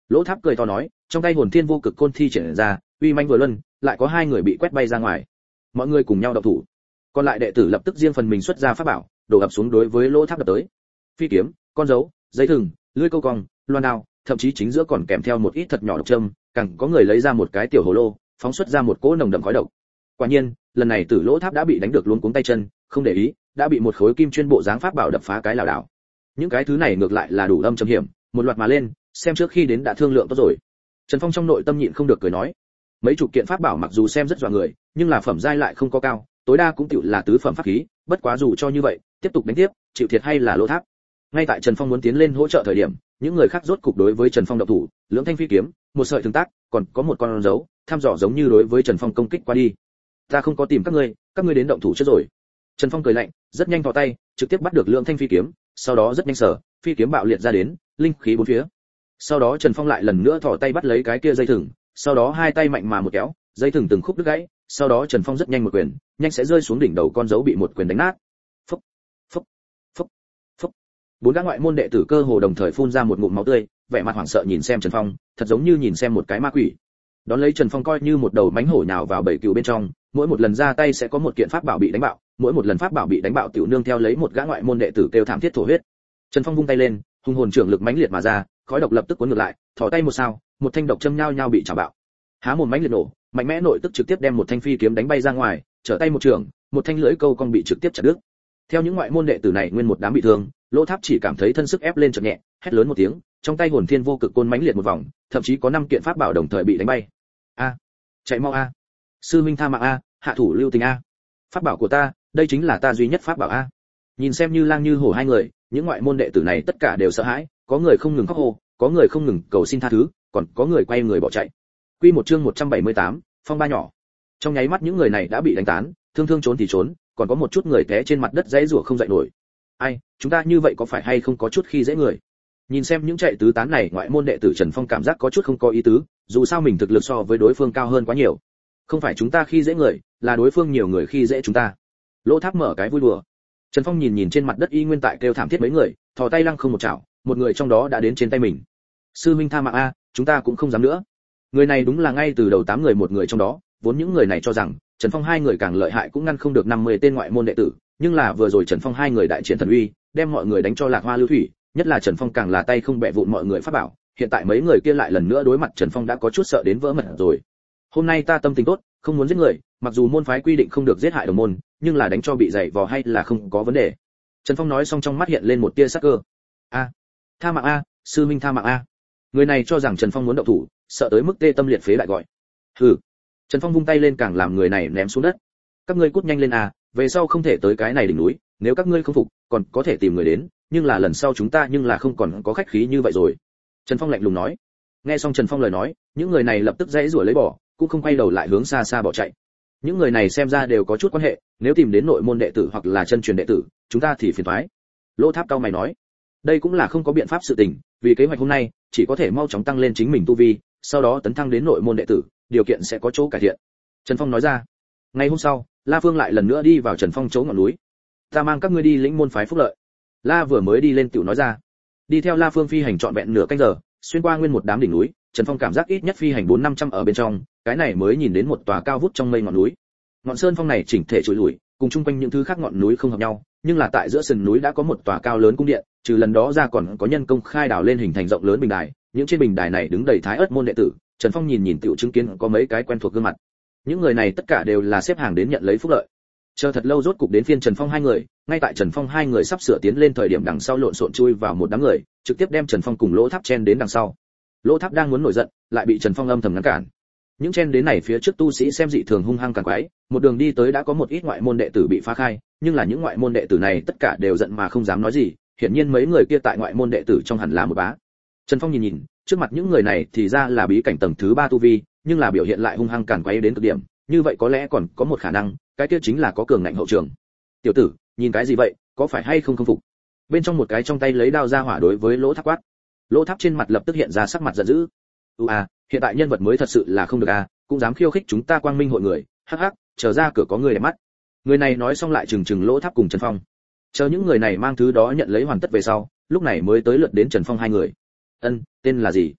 Lỗ Tháp cười to nói, trong tay hồn thiên vô cực côn thi triển ra, uy manh vừa luân, lại có hai người bị quét bay ra ngoài. Mọi người cùng nhau động thủ. Còn lại đệ tử lập tức riêng phần mình xuất ra pháp bảo, đổ ập xuống đối với Lỗ Tháp đập tới. Phi kiếm, con dấu, dây thừng, lưỡi câu cong, loan đao, thậm chí chính giữa còn kèm theo một ít thật nhỏ độc châm, càng có người lấy ra một cái tiểu hồ lô, phóng xuất ra một cỗ nồng đậm khói độc. Quả nhiên, lần này Tử Lỗ Tháp đã bị đánh được luống cuống tay chân, không để ý, đã bị một khối kim chuyên bộ dáng pháp bảo đập phá cái lảo đảo. Những cái thứ này ngược lại là đủ âm châm hiểm, một loạt mà lên, xem trước khi đến đã thương lượng tốt rồi. Trần Phong trong nội tâm nhịn không được cười nói, mấy chục kiện pháp bảo mặc dù xem rất dọa người, nhưng là phẩm giai lại không có cao, tối đa cũng tiểu là tứ phẩm pháp khí, bất quá dù cho như vậy, tiếp tục đánh tiếp, chịu thiệt hay là Lỗ Tháp. Ngay tại Trần Phong muốn tiến lên hỗ trợ thời điểm, những người khác rốt cục đối với Trần Phong động thủ, lưỡng thanh phi kiếm, một sợi thương tác, còn có một con dấu, tham dò giống như đối với Trần Phong công kích qua đi. Ta không có tìm các ngươi, các ngươi đến động thủ trước rồi. Trần Phong cười lạnh, rất nhanh thò tay, trực tiếp bắt được lưỡng thanh phi kiếm, sau đó rất nhanh sở, phi kiếm bạo liệt ra đến, linh khí bốn phía. Sau đó Trần Phong lại lần nữa thò tay bắt lấy cái kia dây thừng, sau đó hai tay mạnh mà một kéo, dây thừng từng khúc đứt gãy, sau đó Trần Phong rất nhanh một quyền, nhanh sẽ rơi xuống đỉnh đầu con dấu bị một quyền đánh nát. Phốc, phốc, phốc, phốc. Bốn gã ngoại môn đệ tử cơ hồ đồng thời phun ra một ngụm máu tươi, vẻ mặt hoảng sợ nhìn xem Trần Phong, thật giống như nhìn xem một cái ma quỷ. Đón lấy Trần Phong coi như một đầu mánh hổ nhào vào bầy cừu bên trong, mỗi một lần ra tay sẽ có một kiện pháp bảo bị đánh bạo, mỗi một lần pháp bảo bị đánh bạo tiểu nương theo lấy một gã ngoại môn đệ tử kêu thảm thiết thổ huyết. Trần Phong vung tay lên, hung hồn trưởng lực mãnh liệt mà ra, khói độc lập tức cuốn ngược lại, thò tay một sao, một thanh độc châm nhao nhao bị chảo bạo. Há mồm mãnh liệt nổ, mạnh mẽ nội tức trực tiếp đem một thanh phi kiếm đánh bay ra ngoài, trở tay một trường, một thanh lưỡi câu cong bị trực tiếp chặt đứt. Theo những ngoại môn đệ tử này nguyên một đám bị thương, Lỗ Tháp chỉ cảm thấy thân sức ép lên chợt nhẹ, hét lớn một tiếng, trong tay hồn thiên vô cực côn mãnh liệt một vòng, thậm chí có năm kiện pháp bảo đồng thời bị đánh bay. A, chạy mau a, sư minh tha mạng a, hạ thủ lưu tình a, pháp bảo của ta, đây chính là ta duy nhất pháp bảo a. Nhìn xem như lang như hổ hai người, những ngoại môn đệ tử này tất cả đều sợ hãi, có người không ngừng khóc hô, có người không ngừng cầu xin tha thứ, còn có người quay người bỏ chạy. Quy một chương một trăm bảy mươi tám, phong ba nhỏ. Trong nháy mắt những người này đã bị đánh tán, thương thương trốn thì trốn, còn có một chút người té trên mặt đất giãy giụa không dậy nổi. Ai, chúng ta như vậy có phải hay không có chút khi dễ người? Nhìn xem những chạy tứ tán này, ngoại môn đệ tử Trần Phong cảm giác có chút không có ý tứ, dù sao mình thực lực so với đối phương cao hơn quá nhiều. Không phải chúng ta khi dễ người, là đối phương nhiều người khi dễ chúng ta. Lỗ Tháp mở cái vui đùa. Trần Phong nhìn nhìn trên mặt đất y nguyên tại kêu thảm thiết mấy người, thò tay lăng không một chảo, một người trong đó đã đến trên tay mình. Sư minh tha mạng a, chúng ta cũng không dám nữa. Người này đúng là ngay từ đầu tám người một người trong đó, vốn những người này cho rằng Trần Phong hai người càng lợi hại cũng ngăn không được năm mươi tên ngoại môn đệ tử, nhưng là vừa rồi Trần Phong hai người đại triển thần uy, đem mọi người đánh cho lạc hoa lưu thủy, nhất là Trần Phong càng là tay không bẻ vụn mọi người pháp bảo, hiện tại mấy người kia lại lần nữa đối mặt Trần Phong đã có chút sợ đến vỡ mật rồi. Hôm nay ta tâm tình tốt, không muốn giết người, mặc dù môn phái quy định không được giết hại đồng môn, nhưng là đánh cho bị dày vò hay là không có vấn đề. Trần Phong nói xong trong mắt hiện lên một tia sắc cơ. A, tha mạng a, sư minh tha mạng a. Người này cho rằng Trần Phong muốn động thủ, sợ tới mức tê tâm liệt phế lại gọi. Hừ. Trần Phong vung tay lên càng làm người này ném xuống đất. Các ngươi cút nhanh lên a, về sau không thể tới cái này đỉnh núi, nếu các ngươi không phục, còn có thể tìm người đến, nhưng là lần sau chúng ta nhưng là không còn có khách khí như vậy rồi. Trần Phong lạnh lùng nói. Nghe xong Trần Phong lời nói, những người này lập tức dãy rủa lấy bỏ, cũng không quay đầu lại hướng xa xa bỏ chạy. Những người này xem ra đều có chút quan hệ, nếu tìm đến nội môn đệ tử hoặc là chân truyền đệ tử, chúng ta thì phiền toái. Lỗ Tháp cao mày nói. Đây cũng là không có biện pháp sự tình, vì kế hoạch hôm nay, chỉ có thể mau chóng tăng lên chính mình tu vi, sau đó tấn thăng đến nội môn đệ tử, điều kiện sẽ có chỗ cải thiện. Trần Phong nói ra. Ngày hôm sau, La Phương lại lần nữa đi vào Trần Phong chỗ ngọn núi. Ta mang các ngươi đi lĩnh môn phái phúc lợi. La vừa mới đi lên tiểu nói ra. Đi theo La Phương phi hành trọn vẹn nửa canh giờ, xuyên qua nguyên một đám đỉnh núi, Trần Phong cảm giác ít nhất phi hành bốn năm trăm ở bên trong, cái này mới nhìn đến một tòa cao vút trong mây ngọn núi. Ngọn sơn phong này chỉnh thể trụi lủi, cùng chung quanh những thứ khác ngọn núi không hợp nhau, nhưng là tại giữa sườn núi đã có một tòa cao lớn cung điện, trừ lần đó ra còn có nhân công khai đào lên hình thành rộng lớn bình đài, những trên bình đài này đứng đầy thái ớt môn đệ tử. Trần Phong nhìn nhìn tiểu chứng kiến có mấy cái quen thuộc gương mặt. Những người này tất cả đều là xếp hàng đến nhận lấy phúc lợi. Chờ thật lâu rốt cục đến phiên Trần Phong hai người, ngay tại Trần Phong hai người sắp sửa tiến lên thời điểm đằng sau lộn xộn chui vào một đám người, trực tiếp đem Trần Phong cùng Lỗ Tháp chen đến đằng sau. Lỗ Tháp đang muốn nổi giận, lại bị Trần Phong âm thầm ngăn cản. Những chen đến này phía trước tu sĩ xem dị thường hung hăng càng quái, một đường đi tới đã có một ít ngoại môn đệ tử bị phá khai, nhưng là những ngoại môn đệ tử này tất cả đều giận mà không dám nói gì, hiển nhiên mấy người kia tại ngoại môn đệ tử trong hẳn là một bá. Trần Phong nhìn nhìn, trước mặt những người này thì ra là bí cảnh tầng thứ ba tu vi, nhưng là biểu hiện lại hung hăng càn quấy đến cực điểm, như vậy có lẽ còn có một khả năng, cái kia chính là có cường ngạnh hậu trường. Tiểu tử, nhìn cái gì vậy, có phải hay không không phục? Bên trong một cái trong tay lấy đao ra hỏa đối với Lỗ Tháp quát. Lỗ Tháp trên mặt lập tức hiện ra sắc mặt giận dữ. "U à, hiện tại nhân vật mới thật sự là không được à, cũng dám khiêu khích chúng ta Quang Minh hội người, hắc hắc, chờ ra cửa có người để mắt." Người này nói xong lại trừng trừng Lỗ Tháp cùng Trần Phong. Chờ những người này mang thứ đó nhận lấy hoàn tất về sau, lúc này mới tới lượt đến Trần Phong hai người. "Ân, tên là gì?"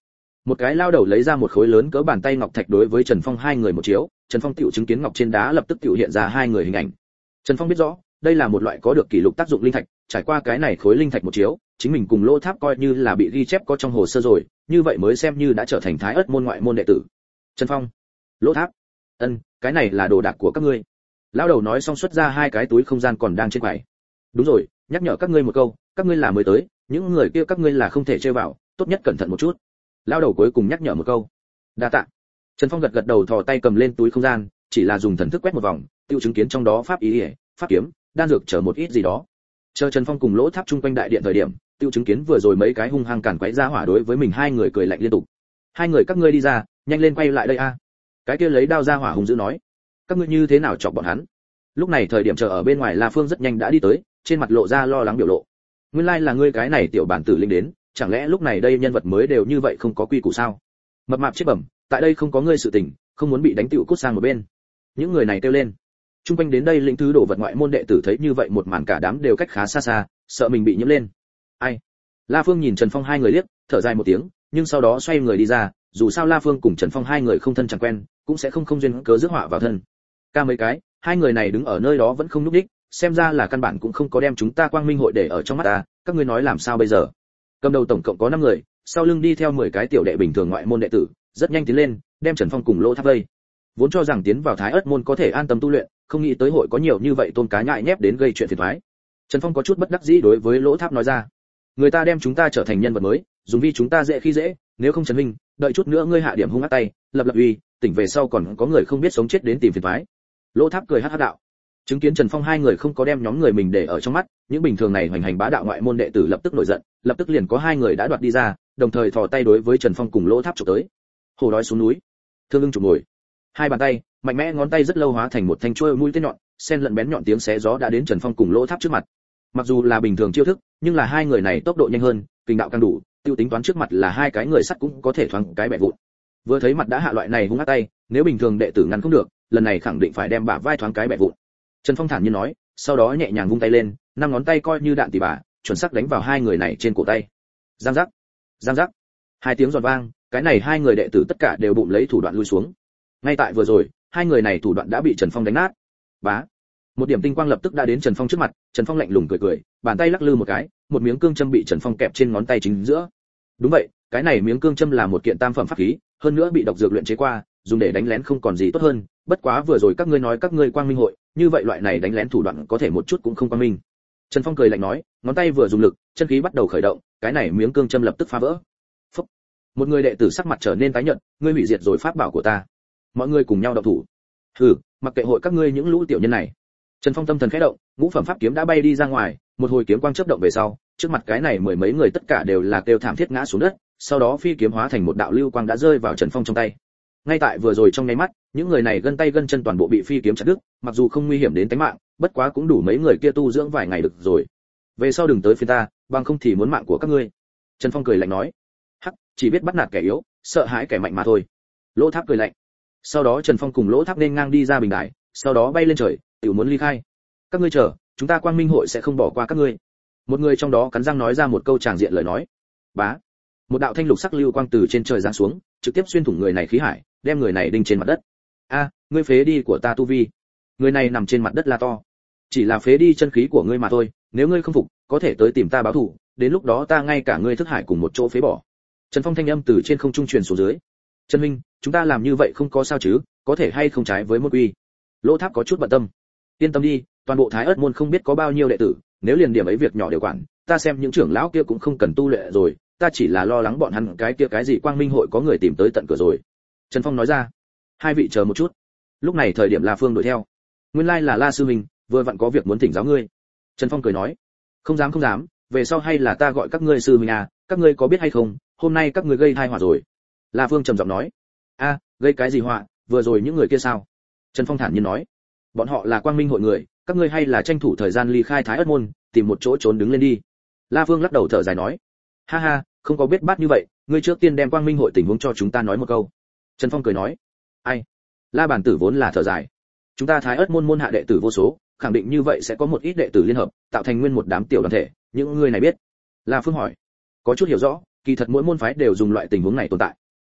Một cái lao đầu lấy ra một khối lớn cỡ bàn tay ngọc thạch đối với Trần Phong hai người một chiếu, Trần Phong tiểu chứng kiến ngọc trên đá lập tức tiểu hiện ra hai người hình ảnh. Trần Phong biết rõ, đây là một loại có được kỷ lục tác dụng linh thạch, trải qua cái này khối linh thạch một chiếu, chính mình cùng Lỗ Tháp coi như là bị ghi chép có trong hồ sơ rồi, như vậy mới xem như đã trở thành Thái Ức môn ngoại môn đệ tử. Trần Phong, Lỗ Tháp, ân, cái này là đồ đạc của các ngươi. Lão đầu nói xong xuất ra hai cái túi không gian còn đang trên quầy. Đúng rồi, nhắc nhở các ngươi một câu, các ngươi là mới tới, những người kia các ngươi là không thể chơi vào, tốt nhất cẩn thận một chút. Lão đầu cuối cùng nhắc nhở một câu. Đa tạ. Trần Phong gật gật đầu, thò tay cầm lên túi không gian, chỉ là dùng thần thức quét một vòng, tiêu chứng kiến trong đó pháp ý, pháp kiếm, đan dược chờ một ít gì đó. Chờ Trần Phong cùng Lỗ Tháp chung quanh đại điện thời điểm, tiêu chứng kiến vừa rồi mấy cái hung hăng cản quấy ra hỏa đối với mình hai người cười lạnh liên tục. Hai người các ngươi đi ra, nhanh lên quay lại đây a. Cái kia lấy đao ra hỏa hung dữ nói. Các ngươi như thế nào chọc bọn hắn? Lúc này thời điểm chờ ở bên ngoài La Phương rất nhanh đã đi tới, trên mặt lộ ra lo lắng biểu lộ. Nguyên lai là ngươi cái này tiểu bản tử linh đến, chẳng lẽ lúc này đây nhân vật mới đều như vậy không có quy củ sao? Mập mạp chết bẩm, tại đây không có ngươi sự tình, không muốn bị đánh tiểu cút sang một bên. Những người này kêu lên. Trung quanh đến đây lĩnh thứ đồ vật ngoại môn đệ tử thấy như vậy một màn cả đám đều cách khá xa xa, sợ mình bị nhiễm lên. Ai? La Phương nhìn Trần Phong hai người liếc, thở dài một tiếng, nhưng sau đó xoay người đi ra, dù sao La Phương cùng Trần Phong hai người không thân chẳng quen, cũng sẽ không không duyên cớ rước họa vào thân. Ca mấy cái, hai người này đứng ở nơi đó vẫn không nhúc nhích, xem ra là căn bản cũng không có đem chúng ta Quang Minh hội để ở trong mắt ta, các ngươi nói làm sao bây giờ? Cầm đầu tổng cộng có năm người, sau lưng đi theo mười cái tiểu đệ bình thường ngoại môn đệ tử, rất nhanh tiến lên, đem Trần Phong cùng Lỗ Tháp vây. Vốn cho rằng tiến vào Thái Ức môn có thể an tâm tu luyện, không nghĩ tới hội có nhiều như vậy tôn cá nhại nhép đến gây chuyện phiền toái. Trần Phong có chút bất đắc dĩ đối với Lỗ Tháp nói ra, người ta đem chúng ta trở thành nhân vật mới, dùng vi chúng ta dễ khi dễ, nếu không Trần Minh, đợi chút nữa ngươi hạ điểm hung ác tay, lập lập uy, tỉnh về sau còn có người không biết sống chết đến tìm phiền toái. Lỗ Tháp cười hắc hắc đạo. Chứng kiến Trần Phong hai người không có đem nhóm người mình để ở trong mắt, những bình thường này hoành hành bá đạo ngoại môn đệ tử lập tức nổi giận, lập tức liền có hai người đã đoạt đi ra, đồng thời thò tay đối với Trần Phong cùng Lỗ Tháp chụp tới. Hổ đói xuống núi, thương ưng chụp ngồi. Hai bàn tay, mạnh mẽ ngón tay rất lâu hóa thành một thanh chuôi mũi tên nhọn, sen lẫn bén nhọn tiếng xé gió đã đến Trần Phong cùng Lỗ Tháp trước mặt. Mặc dù là bình thường chiêu thức, nhưng là hai người này tốc độ nhanh hơn, kinh đạo càng đủ, tiêu tính toán trước mặt là hai cái người sắt cũng có thể thoáng cái bẻ vụn. Vừa thấy mặt đã hạ loại này hung ác tay, nếu bình thường đệ tử ngăn không được, lần này khẳng định phải đem bả vai thoáng cái bẻ vụn. Trần Phong thản nhiên nói, sau đó nhẹ nhàng vung tay lên, năm ngón tay coi như đạn tỉ bà, chuẩn xác đánh vào hai người này trên cổ tay. Giang giác, giang giác, hai tiếng giòn vang, cái này hai người đệ tử tất cả đều bụng lấy thủ đoạn lui xuống. Ngay tại vừa rồi, hai người này thủ đoạn đã bị Trần Phong đánh nát. Bá, một điểm tinh quang lập tức đã đến Trần Phong trước mặt, Trần Phong lạnh lùng cười cười, bàn tay lắc lư một cái, một miếng cương châm bị Trần Phong kẹp trên ngón tay chính giữa. Đúng vậy, cái này miếng cương châm là một kiện tam phẩm pháp khí, hơn nữa bị độc dược luyện chế qua, dùng để đánh lén không còn gì tốt hơn, bất quá vừa rồi các ngươi nói các ngươi Quang Minh hội, như vậy loại này đánh lén thủ đoạn có thể một chút cũng không quang minh. Trần Phong cười lạnh nói, ngón tay vừa dùng lực, chân khí bắt đầu khởi động, cái này miếng cương châm lập tức phá vỡ. Phúc. Một người đệ tử sắc mặt trở nên tái nhợt, ngươi hủy diệt rồi pháp bảo của ta. Mọi người cùng nhau động thủ. Hừ, mặc kệ hội các ngươi những lũ tiểu nhân này. Trần Phong tâm thần khẽ động, ngũ phẩm pháp kiếm đã bay đi ra ngoài, một hồi kiếm quang chớp động về sau, trước mặt cái này mười mấy người tất cả đều là kêu thảm thiết ngã xuống đất, sau đó phi kiếm hóa thành một đạo lưu quang đã rơi vào Trần Phong trong tay. Ngay tại vừa rồi trong nháy mắt, những người này gân tay gân chân toàn bộ bị phi kiếm chặt đứt, mặc dù không nguy hiểm đến tính mạng, bất quá cũng đủ mấy người kia tu dưỡng vài ngày được rồi. Về sau đừng tới phiền ta, bằng không thì muốn mạng của các ngươi. Trần Phong cười lạnh nói, hắc, chỉ biết bắt nạt kẻ yếu, sợ hãi kẻ mạnh mà thôi. Lỗ Tháp cười lạnh. Sau đó Trần Phong cùng Lỗ Tháp nên ngang đi ra bình đài, sau đó bay lên trời, tiểu muốn ly khai. Các ngươi chờ, chúng ta Quang Minh hội sẽ không bỏ qua các ngươi. Một người trong đó cắn răng nói ra một câu tràng diện lời nói. Bá, một đạo thanh lục sắc lưu quang từ trên trời giáng xuống, trực tiếp xuyên thủng người này khí hải, đem người này đinh trên mặt đất. A, ngươi phế đi của ta tu vi. Người này nằm trên mặt đất la to. Chỉ là phế đi chân khí của ngươi mà thôi, nếu ngươi không phục, có thể tới tìm ta báo thù, đến lúc đó ta ngay cả ngươi thức hải cùng một chỗ phế bỏ. Trần Phong thanh âm từ trên không trung truyền xuống dưới. Trần Minh, chúng ta làm như vậy không có sao chứ, có thể hay không trái với môn quy? Lỗ Tháp có chút bận tâm. Yên tâm đi, toàn bộ Thái Ức môn không biết có bao nhiêu đệ tử, nếu liền điểm ấy việc nhỏ đều quản, ta xem những trưởng lão kia cũng không cần tu luyện rồi, ta chỉ là lo lắng bọn hắn cái kia cái gì Quang Minh hội có người tìm tới tận cửa rồi. Trần Phong nói ra. Hai vị chờ một chút. Lúc này thời điểm La Phương đuổi theo. Nguyên lai là La sư huynh, vừa vặn có việc muốn thỉnh giáo ngươi. Trần Phong cười nói. Không dám không dám, về sau hay là ta gọi các ngươi sư huynh à, các ngươi có biết hay không, hôm nay các ngươi gây tai họa rồi. La Phương trầm giọng nói. A, gây cái gì họa, vừa rồi những người kia sao? Trần Phong thản nhiên nói. Bọn họ là Quang Minh hội người, các ngươi hay là tranh thủ thời gian ly khai Thái Ức môn, tìm một chỗ trốn đứng lên đi. La Phương lắc đầu thở dài nói. Ha ha, không có biết bát như vậy, ngươi trước tiên đem Quang Minh hội tình huống cho chúng ta nói một câu. Trần Phong cười nói. Ai? La bản tử vốn là thở dài. Chúng ta Thái Ức môn môn hạ đệ tử vô số, khẳng định như vậy sẽ có một ít đệ tử liên hợp, tạo thành nguyên một đám tiểu đoàn thể, những người này biết. La Phương hỏi. Có chút hiểu rõ, kỳ thật mỗi môn phái đều dùng loại tình huống này tồn tại.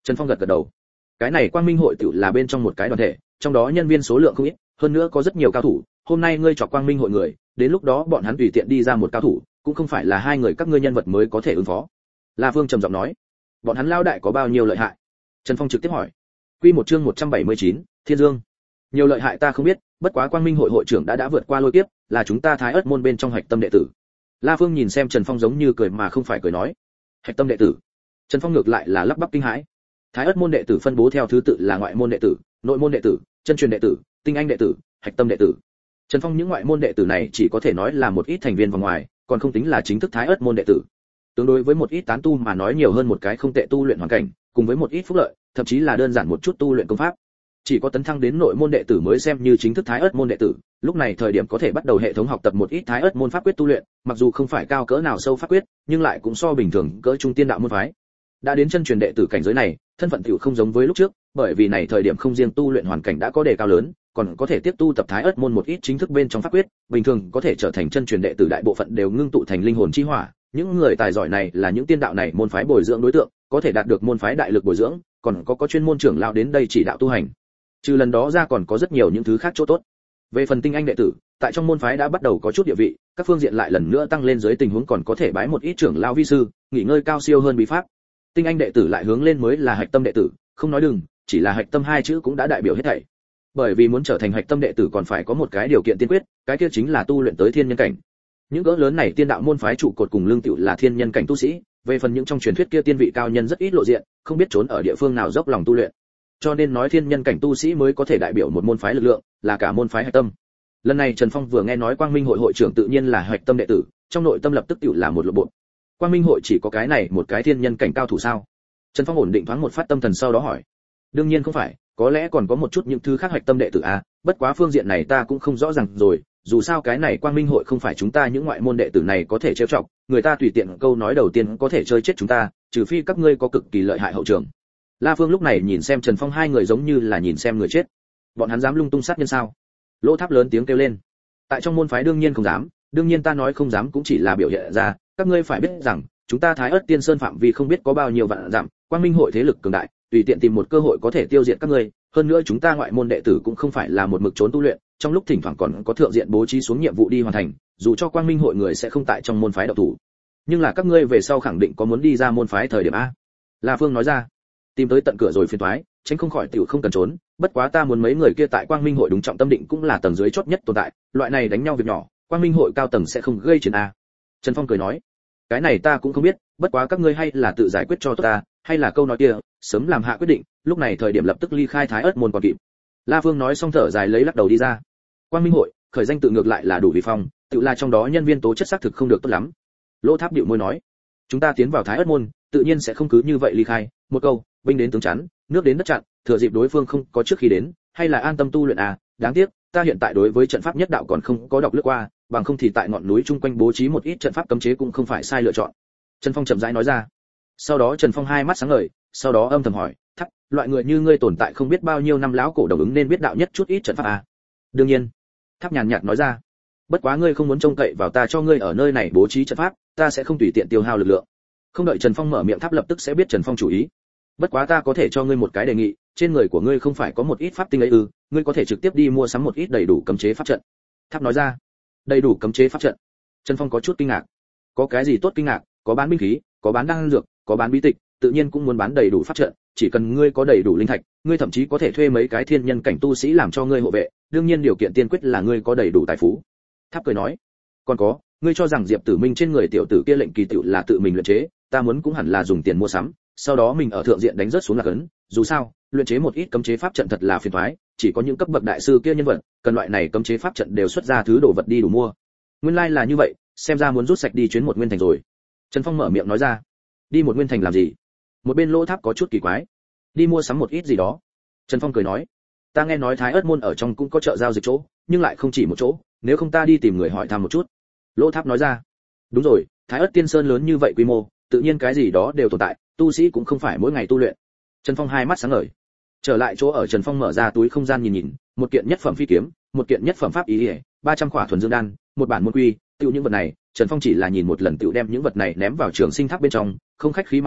Trần Phong gật gật đầu. Cái này Quang Minh hội tự là bên trong một cái đoàn thể, trong đó nhân viên số lượng không ít, hơn nữa có rất nhiều cao thủ, hôm nay ngươi chọc Quang Minh hội người, đến lúc đó bọn hắn tùy tiện đi ra một cao thủ, cũng không phải là hai người các ngươi nhân vật mới có thể ứng phó. La Phương trầm giọng nói. Bọn hắn lao đại có bao nhiêu lợi hại? Trần Phong trực tiếp hỏi. Quy một chương một trăm bảy mươi chín, Thiên Dương. Nhiều lợi hại ta không biết, bất quá Quang Minh hội hội trưởng đã đã vượt qua lôi kiếp, là chúng ta Thái Ức môn bên trong hạch tâm đệ tử. La Phương nhìn xem Trần Phong giống như cười mà không phải cười nói. Hạch tâm đệ tử? Trần Phong ngược lại là lắp bắp kinh hãi. Thái Ức môn đệ tử phân bố theo thứ tự là ngoại môn đệ tử, nội môn đệ tử, chân truyền đệ tử, tinh anh đệ tử, hạch tâm đệ tử. Trần Phong những ngoại môn đệ tử này chỉ có thể nói là một ít thành viên vòng ngoài, còn không tính là chính thức Thái Ức môn đệ tử. Tương đối với một ít tán tu mà nói nhiều hơn một cái không tệ tu luyện hoàn cảnh, cùng với một ít phúc lợi, thậm chí là đơn giản một chút tu luyện công pháp. Chỉ có tấn thăng đến nội môn đệ tử mới xem như chính thức Thái Ức môn đệ tử, lúc này thời điểm có thể bắt đầu hệ thống học tập một ít Thái Ức môn pháp quyết tu luyện, mặc dù không phải cao cỡ nào sâu pháp quyết, nhưng lại cũng so bình thường cỡ trung tiên đạo môn phái. Đã đến chân truyền đệ tử cảnh giới này, thân phận tiểu không giống với lúc trước, bởi vì này thời điểm không riêng tu luyện hoàn cảnh đã có đề cao lớn, còn có thể tiếp tu tập Thái Ức môn một ít chính thức bên trong pháp quyết, bình thường có thể trở thành chân truyền đệ tử đại bộ phận đều ngưng tụ thành linh hồn chi hỏa, những người tài giỏi này là những tiên đạo này môn phái bồi dưỡng đối tượng, có thể đạt được môn phái đại lực bồi dưỡng, còn có có chuyên môn trưởng lão đến đây chỉ đạo tu hành. Trừ lần đó ra còn có rất nhiều những thứ khác chỗ tốt. Về phần tinh anh đệ tử, tại trong môn phái đã bắt đầu có chút địa vị, các phương diện lại lần nữa tăng lên dưới tình huống còn có thể bái một ít trưởng lão vi sư, nghỉ ngơi cao siêu hơn bí pháp. Tinh anh đệ tử lại hướng lên mới là hạch tâm đệ tử, không nói đừng, chỉ là hạch tâm hai chữ cũng đã đại biểu hết thảy. Bởi vì muốn trở thành hạch tâm đệ tử còn phải có một cái điều kiện tiên quyết, cái kia chính là tu luyện tới thiên nhân cảnh. Những cỡ lớn này tiên đạo môn phái trụ cột cùng lương tựu là thiên nhân cảnh tu sĩ, về phần những trong truyền thuyết kia tiên vị cao nhân rất ít lộ diện, không biết trốn ở địa phương nào dốc lòng tu luyện. Cho nên nói thiên nhân cảnh tu sĩ mới có thể đại biểu một môn phái lực lượng, là cả môn phái hạch tâm. Lần này Trần Phong vừa nghe nói Quang Minh hội hội trưởng tự nhiên là hạch tâm đệ tử, trong nội tâm lập tức tựu là một lộ bộ. Quang Minh hội chỉ có cái này một cái thiên nhân cảnh cao thủ sao? Trần Phong ổn định thoáng một phát tâm thần sau đó hỏi. Đương nhiên không phải, có lẽ còn có một chút những thứ khác hạch tâm đệ tử à, bất quá phương diện này ta cũng không rõ ràng rồi, dù sao cái này Quang Minh hội không phải chúng ta những ngoại môn đệ tử này có thể trêu chọc, người ta tùy tiện câu nói đầu tiên có thể chơi chết chúng ta, trừ phi các ngươi có cực kỳ lợi hại hậu trường. La Phương lúc này nhìn xem Trần Phong hai người giống như là nhìn xem người chết. Bọn hắn dám lung tung sát nhân sao? Lỗ Tháp lớn tiếng kêu lên. Tại trong môn phái đương nhiên không dám, đương nhiên ta nói không dám cũng chỉ là biểu hiện ra, các ngươi phải biết rằng, chúng ta Thái Ức Tiên Sơn phạm vi không biết có bao nhiêu vạn dặm, Quang Minh hội thế lực cường đại, tùy tiện tìm một cơ hội có thể tiêu diệt các ngươi, hơn nữa chúng ta ngoại môn đệ tử cũng không phải là một mực trốn tu luyện, trong lúc thỉnh thoảng còn có thượng diện bố trí xuống nhiệm vụ đi hoàn thành, dù cho Quang Minh hội người sẽ không tại trong môn phái đạo thủ. Nhưng là các ngươi về sau khẳng định có muốn đi ra môn phái thời điểm a. La Phương nói ra. Tìm tới tận cửa rồi phiền toái, tránh không khỏi tiểu không cần trốn, bất quá ta muốn mấy người kia tại Quang Minh hội đúng trọng tâm định cũng là tầng dưới chót nhất tồn tại, loại này đánh nhau việc nhỏ, Quang Minh hội cao tầng sẽ không gây chuyện a. Trần Phong cười nói. Cái này ta cũng không biết, bất quá các ngươi hay là tự giải quyết cho tốt ta, hay là câu nói kia, sớm làm hạ quyết định, lúc này thời điểm lập tức ly khai Thái Ức môn còn kịp. La Phương nói xong thở dài lấy lắc đầu đi ra. Quang Minh hội, khởi danh tự ngược lại là đủ vi phong, tự là trong đó nhân viên tố chất xác thực không được tốt lắm. Lỗ Tháp điệu môi nói, chúng ta tiến vào Thái Ức môn, tự nhiên sẽ không cứ như vậy ly khai, một câu, binh đến tướng chắn, nước đến đất chặn, thừa dịp đối phương không có trước khi đến, hay là an tâm tu luyện à, đáng tiếc, ta hiện tại đối với trận pháp nhất đạo còn không có đọc lướt qua, bằng không thì tại ngọn núi chung quanh bố trí một ít trận pháp cấm chế cũng không phải sai lựa chọn. Trần Phong chậm rãi nói ra. Sau đó Trần Phong hai mắt sáng ngời, sau đó âm thầm hỏi, thắc, loại người như ngươi tồn tại không biết bao nhiêu năm lão cổ đồng ứng nên biết đạo nhất chút ít trận pháp à? Đương nhiên. Tháp nhàn nhạt nói ra. Bất quá ngươi không muốn trông cậy vào ta cho ngươi ở nơi này bố trí trận pháp, ta sẽ không tùy tiện tiêu hao lực lượng. Không đợi Trần Phong mở miệng, Tháp lập tức sẽ biết Trần Phong chủ ý. Bất quá ta có thể cho ngươi một cái đề nghị, trên người của ngươi không phải có một ít pháp tinh ấy ư, ngươi có thể trực tiếp đi mua sắm một ít đầy đủ cấm chế pháp trận. Tháp nói ra. Đầy đủ cấm chế pháp trận. Trần Phong có chút kinh ngạc. Có cái gì tốt kinh ngạc, có bán binh khí, có bán đan dược, có bán bí tịch, tự nhiên cũng muốn bán đầy đủ pháp trận, chỉ cần ngươi có đầy đủ linh thạch, ngươi thậm chí có thể thuê mấy cái thiên nhân cảnh tu sĩ làm cho ngươi hộ vệ, đương nhiên điều kiện tiên quyết là ngươi có đầy đủ tài phú. Tháp cười nói, còn có, ngươi cho rằng Diệp Tử Minh trên người tiểu tử kia lệnh kỳ tiểu là tự mình luyện chế, ta muốn cũng hẳn là dùng tiền mua sắm, sau đó mình ở thượng diện đánh rớt xuống là cấn, dù sao, luyện chế một ít cấm chế pháp trận thật là phiền toái, chỉ có những cấp bậc đại sư kia nhân vật, cần loại này cấm chế pháp trận đều xuất ra thứ đồ vật đi đủ mua. Nguyên lai like là như vậy, xem ra muốn rút sạch đi chuyến một nguyên thành rồi. Trần Phong mở miệng nói ra. Đi một nguyên thành làm gì? Một bên Lỗ Tháp có chút kỳ quái. Đi mua sắm một ít gì đó. Trần Phong cười nói. Ta nghe nói Thái Ức môn ở trong cũng có chợ giao dịch chỗ, nhưng lại không chỉ một chỗ, nếu không ta đi tìm người hỏi thăm một chút. Lỗ Tháp nói ra. Đúng rồi, Thái Ức Tiên Sơn lớn như vậy quy mô, tự nhiên cái gì đó đều tồn tại, tu sĩ cũng không phải mỗi ngày tu luyện. Trần Phong hai mắt sáng ngời. Trở lại chỗ ở, Trần Phong mở ra túi không gian nhìn nhìn, một kiện nhất phẩm phi kiếm, một kiện nhất phẩm pháp ý, ba trăm khỏa thuần dương đan, một bản môn quy, tiêu những vật này, Trần Phong chỉ là nhìn một lần tiểu đem những vật này ném vào trường sinh tháp bên trong, không khách khí mà nói,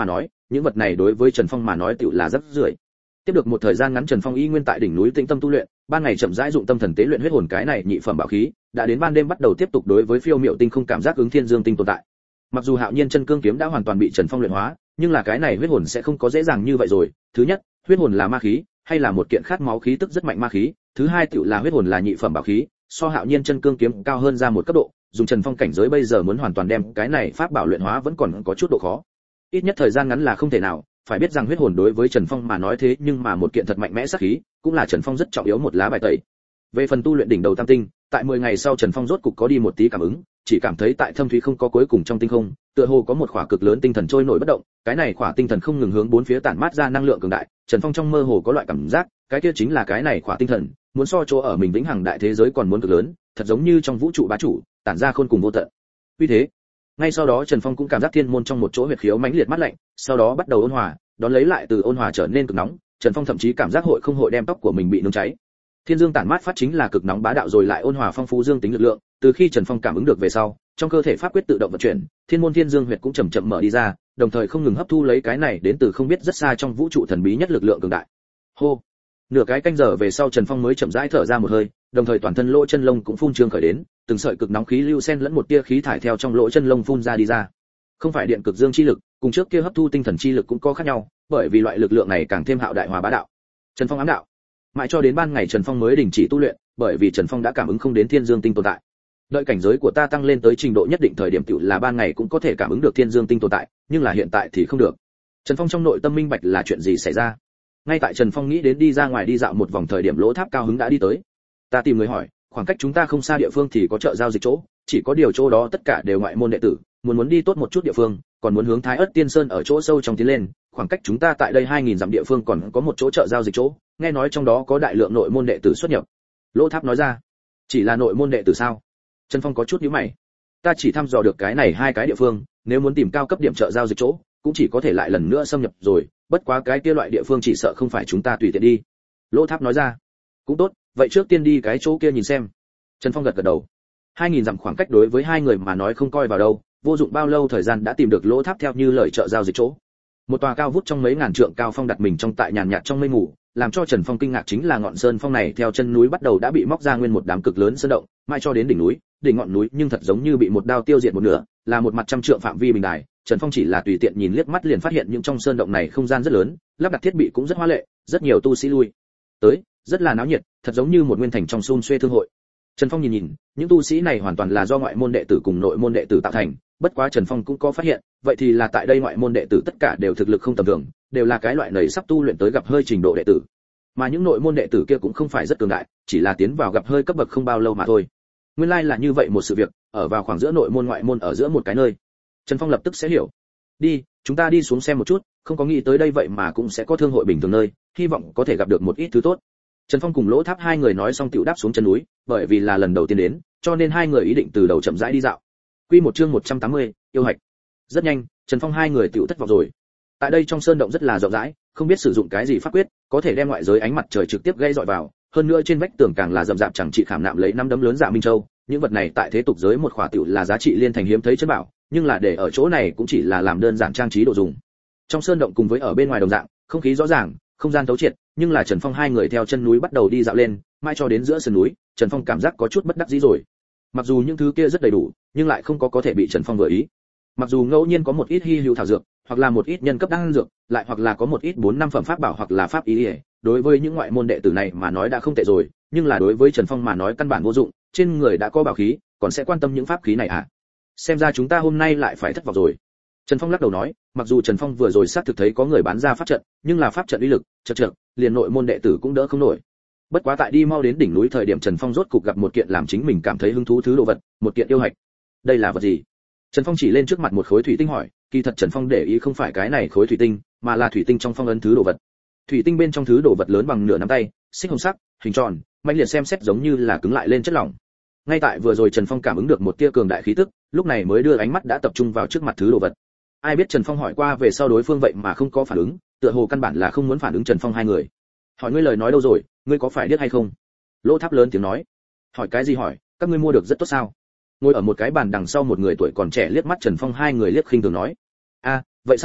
những vật này đối với Trần Phong mà nói tựu là rất rưởi. Tiếp được một thời gian ngắn, Trần Phong y nguyên tại đỉnh núi tĩnh tâm tu luyện, ban ngày chậm rãi dụng tâm thần tế luyện huyết hồn cái này nhị phẩm bảo khí, đã đến ban đêm bắt đầu tiếp tục đối với phiêu miệu tinh không cảm giác ứng thiên dương tinh tồn tại. Mặc dù Hạo Nhiên chân cương kiếm đã hoàn toàn bị Trần Phong luyện hóa, nhưng là cái này huyết hồn sẽ không có dễ dàng như vậy rồi. Thứ nhất, huyết hồn là ma khí, hay là một kiện khát máu khí tức rất mạnh ma khí. Thứ hai tựu là huyết hồn là nhị phẩm bảo khí, so Hạo Nhiên chân cương kiếm cao hơn ra một cấp độ, dùng Trần Phong cảnh giới bây giờ muốn hoàn toàn đem cái này pháp bảo luyện hóa vẫn còn có chút độ khó. Ít nhất thời gian ngắn là không thể nào, phải biết rằng huyết hồn đối với Trần Phong mà nói thế nhưng mà một kiện thật mạnh mẽ sát khí, cũng là Trần Phong rất trọng yếu một lá bài tẩy. Về phần tu luyện đỉnh đầu tam tinh, tại mười ngày sau Trần Phong rốt cục có đi một tí cảm ứng, chỉ cảm thấy tại thâm thúy không có cuối cùng trong tinh không, tựa hồ có một khỏa cực lớn tinh thần trôi nổi bất động, cái này khỏa tinh thần không ngừng hướng bốn phía tản mát ra năng lượng cường đại, Trần Phong trong mơ hồ có loại cảm giác, cái kia chính là cái này khỏa tinh thần, muốn so chỗ ở mình vĩnh hằng đại thế giới còn muốn cực lớn, thật giống như trong vũ trụ bá chủ, tản ra khôn cùng vô tận. Vì thế, ngay sau đó Trần Phong cũng cảm giác thiên môn trong một chỗ huyệt khiếu mãnh liệt mát lạnh, sau đó bắt đầu ôn hòa, đón lấy lại từ ôn hòa trở nên cực nóng, Trần Phong thậm chí cảm giác hội không hội đem tóc của mình bị nướng cháy. Thiên dương tản mát phát chính là cực nóng bá đạo rồi lại ôn hòa phong phú dương tính lực lượng, từ khi Trần Phong cảm ứng được về sau, trong cơ thể pháp quyết tự động vận chuyển, thiên môn thiên dương huyệt cũng chậm chậm mở đi ra, đồng thời không ngừng hấp thu lấy cái này đến từ không biết rất xa trong vũ trụ thần bí nhất lực lượng cường đại. Hô. Nửa cái canh giờ về sau Trần Phong mới chậm rãi thở ra một hơi, đồng thời toàn thân lỗ chân lông cũng phun trương khởi đến, từng sợi cực nóng khí lưu xen lẫn một tia khí thải theo trong lỗ chân lông phun ra đi ra. Không phải điện cực dương chi lực, cùng trước kia hấp thu tinh thần chi lực cũng có khác nhau, bởi vì loại lực lượng này càng thêm hạo đại hòa bá đạo. Trần Phong ám đạo. Mãi cho đến ban ngày Trần Phong mới đình chỉ tu luyện, bởi vì Trần Phong đã cảm ứng không đến thiên dương tinh tồn tại. Đợi cảnh giới của ta tăng lên tới trình độ nhất định thời điểm tiểu là ban ngày cũng có thể cảm ứng được thiên dương tinh tồn tại, nhưng là hiện tại thì không được. Trần Phong trong nội tâm minh bạch là chuyện gì xảy ra. Ngay tại Trần Phong nghĩ đến đi ra ngoài đi dạo một vòng thời điểm Lỗ Tháp cao hứng đã đi tới. Ta tìm người hỏi, khoảng cách chúng ta không xa địa phương thì có chợ giao dịch chỗ, chỉ có điều chỗ đó tất cả đều ngoại môn đệ tử, muốn muốn đi tốt một chút địa phương, còn muốn hướng Thái Ức Tiên Sơn ở chỗ sâu trong tiến lên, khoảng cách chúng ta tại đây hai nghìn dặm địa phương còn có một chỗ chợ giao dịch chỗ, nghe nói trong đó có đại lượng nội môn đệ tử xuất nhập. Lỗ Tháp nói ra. Chỉ là nội môn đệ tử sao? Trần Phong có chút nhíu mày. Ta chỉ thăm dò được cái này hai cái địa phương, nếu muốn tìm cao cấp điểm chợ giao dịch chỗ, cũng chỉ có thể lại lần nữa xâm nhập rồi, bất quá cái kia loại địa phương chỉ sợ không phải chúng ta tùy tiện đi. Lỗ Tháp nói ra. Cũng tốt, vậy trước tiên đi cái chỗ kia nhìn xem. Trần Phong gật gật đầu. hai nghìn dặm khoảng cách đối với hai người mà nói không coi vào đâu, vô dụng bao lâu thời gian đã tìm được Lỗ Tháp theo như lời chợ giao dịch chỗ. Một tòa cao vút trong mấy ngàn trượng cao phong đặt mình trong tại nhàn nhạt trong mây mù, làm cho Trần Phong kinh ngạc chính là ngọn sơn phong này theo chân núi bắt đầu đã bị móc ra nguyên một đám cực lớn sơn động, mãi cho đến đỉnh núi, đỉnh ngọn núi nhưng thật giống như bị một đao tiêu diệt một nửa, là một mặt trăm trượng phạm vi bình đài. Trần Phong chỉ là tùy tiện nhìn liếc mắt liền phát hiện những trong sơn động này không gian rất lớn, lắp đặt thiết bị cũng rất hoa lệ, rất nhiều tu sĩ lui tới, rất là náo nhiệt, thật giống như một nguyên thành trong xôn xuê thương hội. Trần Phong nhìn nhìn, những tu sĩ này hoàn toàn là do ngoại môn đệ tử cùng nội môn đệ tử tạo thành, bất quá Trần Phong cũng có phát hiện, vậy thì là tại đây ngoại môn đệ tử tất cả đều thực lực không tầm thường, đều là cái loại nảy sắp tu luyện tới gặp hơi trình độ đệ tử. Mà những nội môn đệ tử kia cũng không phải rất cường đại, chỉ là tiến vào gặp hơi cấp bậc không bao lâu mà thôi. Nguyên lai là như vậy một sự việc, ở vào khoảng giữa nội môn ngoại môn ở giữa một cái nơi. Trần Phong lập tức sẽ hiểu. Đi, chúng ta đi xuống xem một chút, không có nghĩ tới đây vậy mà cũng sẽ có thương hội bình thường nơi, hy vọng có thể gặp được một ít thứ tốt. Trần Phong cùng Lỗ Tháp hai người nói xong tiểu đáp xuống chân núi, bởi vì là lần đầu tiên đến, cho nên hai người ý định từ đầu chậm rãi đi dạo. Quy một chương một trăm tám mươi, yêu hạch. Rất nhanh, Trần Phong hai người tiểu thất vọng rồi. Tại đây trong sơn động rất là rộng rãi, không biết sử dụng cái gì pháp quyết, có thể đem ngoại giới ánh mặt trời trực tiếp gây dọi vào, hơn nữa trên vách tường càng là rậm rạp chẳng trị khảm nạm lấy năm đấm lớn Dạ Minh Châu, những vật này tại thế tục giới một khỏa tiểu là giá trị liên thành hiếm thấy chân bảo, nhưng là để ở chỗ này cũng chỉ là làm đơn giản trang trí đồ dùng. Trong sơn động cùng với ở bên ngoài đồng dạng, không khí rõ ràng, không gian thấu triệt, nhưng là Trần Phong hai người theo chân núi bắt đầu đi dạo lên, mãi cho đến giữa sườn núi, Trần Phong cảm giác có chút bất đắc dĩ rồi. Mặc dù những thứ kia rất đầy đủ, nhưng lại không có có thể bị Trần Phong vừa ý. Mặc dù ngẫu nhiên có một ít hy hữu thảo dược, hoặc là một ít nhân cấp đan dược, lại hoặc là có một ít bốn năm phẩm pháp bảo hoặc là pháp ý, đối với những ngoại môn đệ tử này mà nói đã không tệ rồi, nhưng là đối với Trần Phong mà nói căn bản vô dụng, trên người đã có bảo khí, còn sẽ quan tâm những pháp khí này à? Xem ra chúng ta hôm nay lại phải thất vọng rồi. Trần Phong lắc đầu nói, mặc dù Trần Phong vừa rồi xác thực thấy có người bán ra pháp trận, nhưng là pháp trận uy lực, chật chật, liền nội môn đệ tử cũng đỡ không nổi. Bất quá tại đi mau đến đỉnh núi thời điểm Trần Phong rốt cục gặp một kiện làm chính mình cảm thấy hứng thú thứ đồ vật, một kiện yêu hạch. Đây là vật gì? Trần Phong chỉ lên trước mặt một khối thủy tinh hỏi, kỳ thật Trần Phong để ý không phải cái này khối thủy tinh, mà là thủy tinh trong phong ấn thứ đồ vật. Thủy tinh bên trong thứ đồ vật lớn bằng nửa nắm tay, xích hồng sắc, hình tròn, mạnh liệt xem xét giống như là cứng lại lên chất lỏng. Ngay tại vừa rồi Trần Phong cảm ứng được một tia cường đại khí tức, lúc này mới đưa ánh mắt đã tập trung vào trước mặt thứ đồ vật. Ai biết Trần Phong hỏi qua về sau đối phương vậy mà không có phản ứng, tựa hồ căn bản là không muốn phản ứng Trần Phong hai người. Hỏi ngươi lời nói đâu rồi, ngươi có phải điếc hay không? Lỗ Tháp lớn tiếng nói. Hỏi cái gì hỏi, các ngươi mua được rất tốt sao? Ngồi ở một cái bàn đằng sau một người tuổi còn trẻ liếc mắt Trần Phong hai người liếc khinh thường nói. A, vậy sao,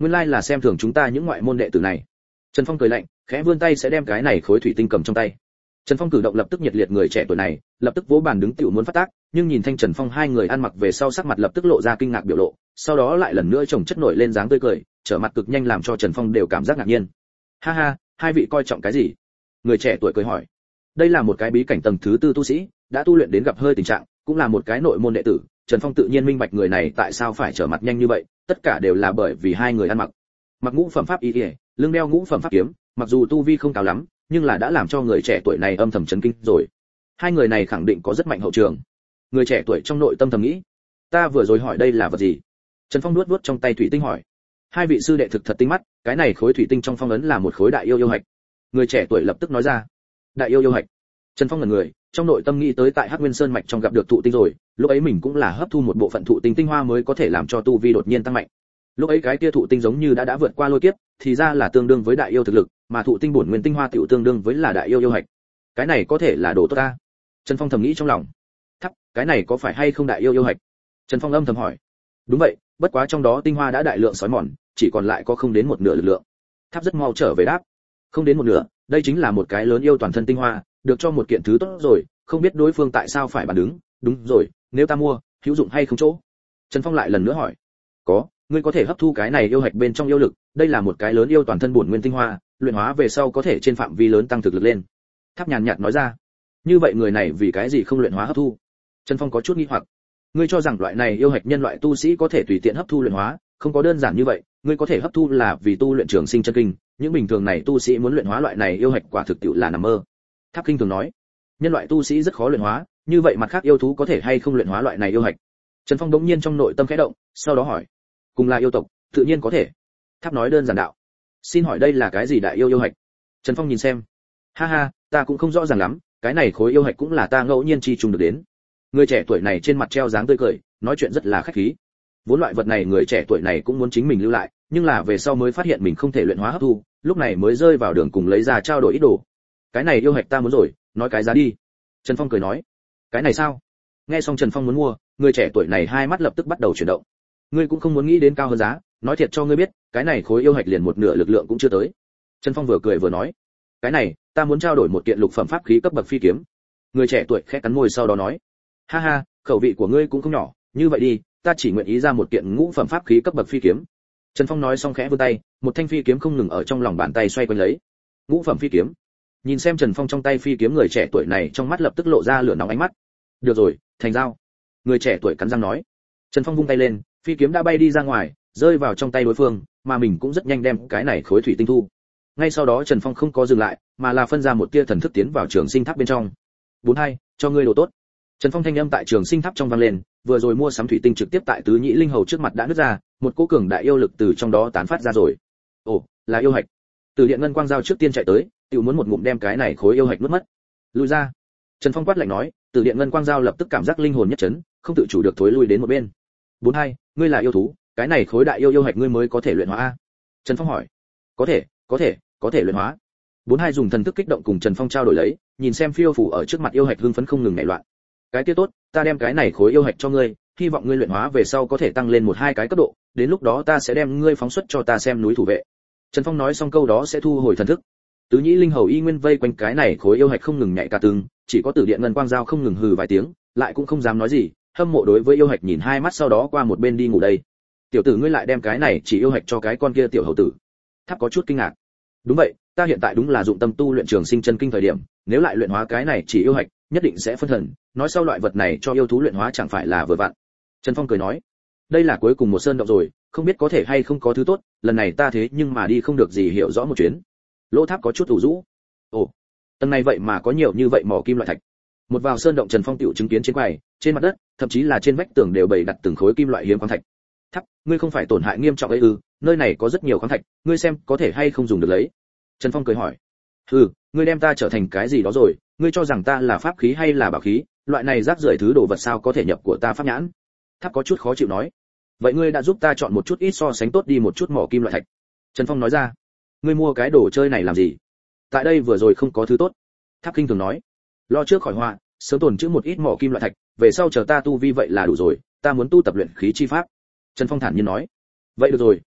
nguyên lai là xem thường chúng ta những ngoại môn đệ tử này. Trần Phong cười lạnh, khẽ vươn tay sẽ đem cái này khối thủy tinh cầm trong tay. Trần Phong cử động lập tức nhiệt liệt người trẻ tuổi này, lập tức vỗ bàn đứng tiểu muốn phát tác, nhưng nhìn Thanh Trần Phong hai người ăn mặc về sau sắc mặt lập tức lộ ra kinh ngạc biểu lộ, sau đó lại lần nữa chồng chất nổi lên dáng tươi cười, trở mặt cực nhanh làm cho Trần Phong đều cảm giác ngạc nhiên. Ha ha, hai vị coi trọng cái gì? Người trẻ tuổi cười hỏi. Đây là một cái bí cảnh tầng thứ tư tu sĩ, đã tu luyện đến gặp hơi tình trạng, cũng là một cái nội môn đệ tử. Trần Phong tự nhiên minh bạch người này tại sao phải trở mặt nhanh như vậy, tất cả đều là bởi vì hai người ăn mặc. Mặc ngũ phẩm pháp y, lưng đeo ngũ phẩm pháp kiếm, mặc dù tu vi không cao lắm, nhưng là đã làm cho người trẻ tuổi này âm thầm chấn kinh rồi. Hai người này khẳng định có rất mạnh hậu trường. Người trẻ tuổi trong nội tâm thầm nghĩ, ta vừa rồi hỏi đây là vật gì? Trần Phong nuốt nuốt trong tay thủy tinh hỏi. Hai vị sư đệ thực thật tinh mắt, cái này khối thủy tinh trong phong ấn là một khối đại yêu yêu hạch. Người trẻ tuổi lập tức nói ra. Đại yêu yêu hạch. Trần Phong ngẩn người, trong nội tâm nghĩ tới tại Hắc Nguyên Sơn mạch trong gặp được thụ tinh rồi, lúc ấy mình cũng là hấp thu một bộ phận thụ tinh tinh hoa mới có thể làm cho tu vi đột nhiên tăng mạnh. Lúc ấy cái kia thụ tinh giống như đã đã vượt qua lôi kiếp, thì ra là tương đương với đại yêu thực lực, mà thụ tinh bổn nguyên tinh hoa tiểu tương đương với là đại yêu yêu hạch. Cái này có thể là đồ tốt ta. Trần Phong thầm nghĩ trong lòng. Thắc, cái này có phải hay không đại yêu yêu hạch? Trần Phong âm thầm hỏi. Đúng vậy, bất quá trong đó tinh hoa đã đại lượng sói mòn, chỉ còn lại có không đến một nửa lực lượng. Tháp rất mau trở về đáp. Không đến một nửa, đây chính là một cái lớn yêu toàn thân tinh hoa, được cho một kiện thứ tốt rồi, không biết đối phương tại sao phải bàn đứng. Đúng rồi, nếu ta mua, hữu dụng hay không chỗ? Trần Phong lại lần nữa hỏi. Có, ngươi có thể hấp thu cái này yêu hạch bên trong yêu lực, đây là một cái lớn yêu toàn thân bổn nguyên tinh hoa, luyện hóa về sau có thể trên phạm vi lớn tăng thực lực lên. Tháp nhàn nhạt nói ra. Như vậy người này vì cái gì không luyện hóa hấp thu? Trần Phong có chút nghi hoặc. Ngươi cho rằng loại này yêu hạch nhân loại tu sĩ có thể tùy tiện hấp thu luyện hóa, không có đơn giản như vậy, ngươi có thể hấp thu là vì tu luyện trường sinh chân kinh, những bình thường này tu sĩ muốn luyện hóa loại này yêu hạch quả thực tiệu là nằm mơ. Tháp Kinh thường nói, nhân loại tu sĩ rất khó luyện hóa, như vậy mặt khác yêu thú có thể hay không luyện hóa loại này yêu hạch? Trần Phong đống nhiên trong nội tâm khẽ động, sau đó hỏi, cùng là yêu tộc, tự nhiên có thể. Tháp nói đơn giản đạo. Xin hỏi đây là cái gì đại yêu yêu hạch? Trần Phong nhìn xem. Ha ha, ta cũng không rõ ràng lắm, cái này khối yêu hạch cũng là ta ngẫu nhiên chi trùng được đến. Người trẻ tuổi này trên mặt treo dáng tươi cười, nói chuyện rất là khách khí. Vốn loại vật này người trẻ tuổi này cũng muốn chính mình lưu lại, nhưng là về sau mới phát hiện mình không thể luyện hóa hấp thu, lúc này mới rơi vào đường cùng lấy ra trao đổi ít đồ. Cái này yêu hạch ta muốn rồi, nói cái giá đi. Trần Phong cười nói. Cái này sao? Nghe xong Trần Phong muốn mua, người trẻ tuổi này hai mắt lập tức bắt đầu chuyển động. Ngươi cũng không muốn nghĩ đến cao hơn giá, nói thiệt cho ngươi biết, cái này khối yêu hạch liền một nửa lực lượng cũng chưa tới. Trần Phong vừa cười vừa nói. Cái này, ta muốn trao đổi một kiện lục phẩm pháp khí cấp bậc phi kiếm. Người trẻ tuổi khẽ cắn môi sau đó nói. Ha ha, khẩu vị của ngươi cũng không nhỏ, như vậy đi, ta chỉ nguyện ý ra một kiện ngũ phẩm pháp khí cấp bậc phi kiếm. Trần Phong nói xong khẽ vươn tay, một thanh phi kiếm không ngừng ở trong lòng bàn tay xoay quanh lấy. Ngũ phẩm phi kiếm. Nhìn xem Trần Phong trong tay phi kiếm, người trẻ tuổi này trong mắt lập tức lộ ra lửa nóng ánh mắt. Được rồi, thành giao. Người trẻ tuổi cắn răng nói. Trần Phong vung tay lên, phi kiếm đã bay đi ra ngoài, rơi vào trong tay đối phương, mà mình cũng rất nhanh đem cái này khối thủy tinh thu. Ngay sau đó Trần Phong không có dừng lại, mà là phân ra một tia thần thức tiến vào trường sinh tháp bên trong. Bốn hai, cho ngươi đồ tốt. Trần Phong thanh âm tại trường sinh tháp trong vang lên, vừa rồi mua sắm thủy tinh trực tiếp tại tứ nhĩ linh hầu trước mặt đã nứt ra, một cỗ cường đại yêu lực từ trong đó tán phát ra rồi. Ồ, là yêu hạch. Từ Điện Ngân Quang Giao trước tiên chạy tới, tiểu muốn một ngụm đem cái này khối yêu hạch nuốt mất. Lùi ra. Trần Phong quát lạnh nói, Từ Điện Ngân Quang Giao lập tức cảm giác linh hồn nhất chấn, không tự chủ được thối lui đến một bên. Bốn hai, ngươi là yêu thú, cái này khối đại yêu yêu hạch ngươi mới có thể luyện hóa a? Trần Phong hỏi. Có thể, có thể, có thể luyện hóa. Bốn hai dùng thần thức kích động cùng Trần Phong trao đổi lấy, nhìn xem phiêu phù ở trước mặt yêu hạch hưng phấn không ngừng nảy loạn. Cái kia tốt, ta đem cái này khối yêu hạch cho ngươi, hy vọng ngươi luyện hóa về sau có thể tăng lên một hai cái cấp độ, đến lúc đó ta sẽ đem ngươi phóng xuất cho ta xem núi thủ vệ. Trần Phong nói xong câu đó sẽ thu hồi thần thức. Tứ nhĩ linh hầu y nguyên vây quanh cái này khối yêu hạch không ngừng nhảy cả từng, chỉ có Tử Điện Ngân Quang Giao không ngừng hừ vài tiếng, lại cũng không dám nói gì, hâm mộ đối với yêu hạch nhìn hai mắt sau đó qua một bên đi ngủ đây. Tiểu tử ngươi lại đem cái này chỉ yêu hạch cho cái con kia tiểu hầu tử. Tháp có chút kinh ngạc. Đúng vậy, ta hiện tại đúng là dụng tâm tu luyện trường sinh chân kinh thời điểm, nếu lại luyện hóa cái này chỉ yêu hạch, nhất định sẽ phân thần, nói sau loại vật này cho yêu thú luyện hóa chẳng phải là vừa vặn. Trần Phong cười nói, đây là cuối cùng một sơn động rồi, không biết có thể hay không có thứ tốt, lần này ta thế nhưng mà đi không được gì hiểu rõ một chuyến. Lỗ Tháp có chút ủ rũ. Ồ, tầng này vậy mà có nhiều như vậy mỏ kim loại thạch. Một vào sơn động Trần Phong tiểu chứng kiến trên quầy, trên mặt đất, thậm chí là trên vách tường đều bày đặt từng khối kim loại hiếm khoáng thạch. Tháp, ngươi không phải tổn hại nghiêm trọng ấy ư? Nơi này có rất nhiều khoáng thạch, ngươi xem có thể hay không dùng được lấy. Trần Phong cười hỏi. Hừ, ngươi đem ta trở thành cái gì đó rồi, ngươi cho rằng ta là pháp khí hay là bảo khí, loại này rác rưởi thứ đồ vật sao có thể nhập của ta pháp nhãn? Tháp có chút khó chịu nói. Vậy ngươi đã giúp ta chọn một chút ít so sánh tốt đi một chút mỏ kim loại thạch. Trần Phong nói ra. Ngươi mua cái đồ chơi này làm gì? Tại đây vừa rồi không có thứ tốt. Tháp kinh thường nói. Lo trước khỏi họa, sớm tồn trữ một ít mỏ kim loại thạch, về sau chờ ta tu vi vậy là đủ rồi, ta muốn tu tập luyện khí chi pháp. Trần Phong thản nhiên nói. Vậy được rồi,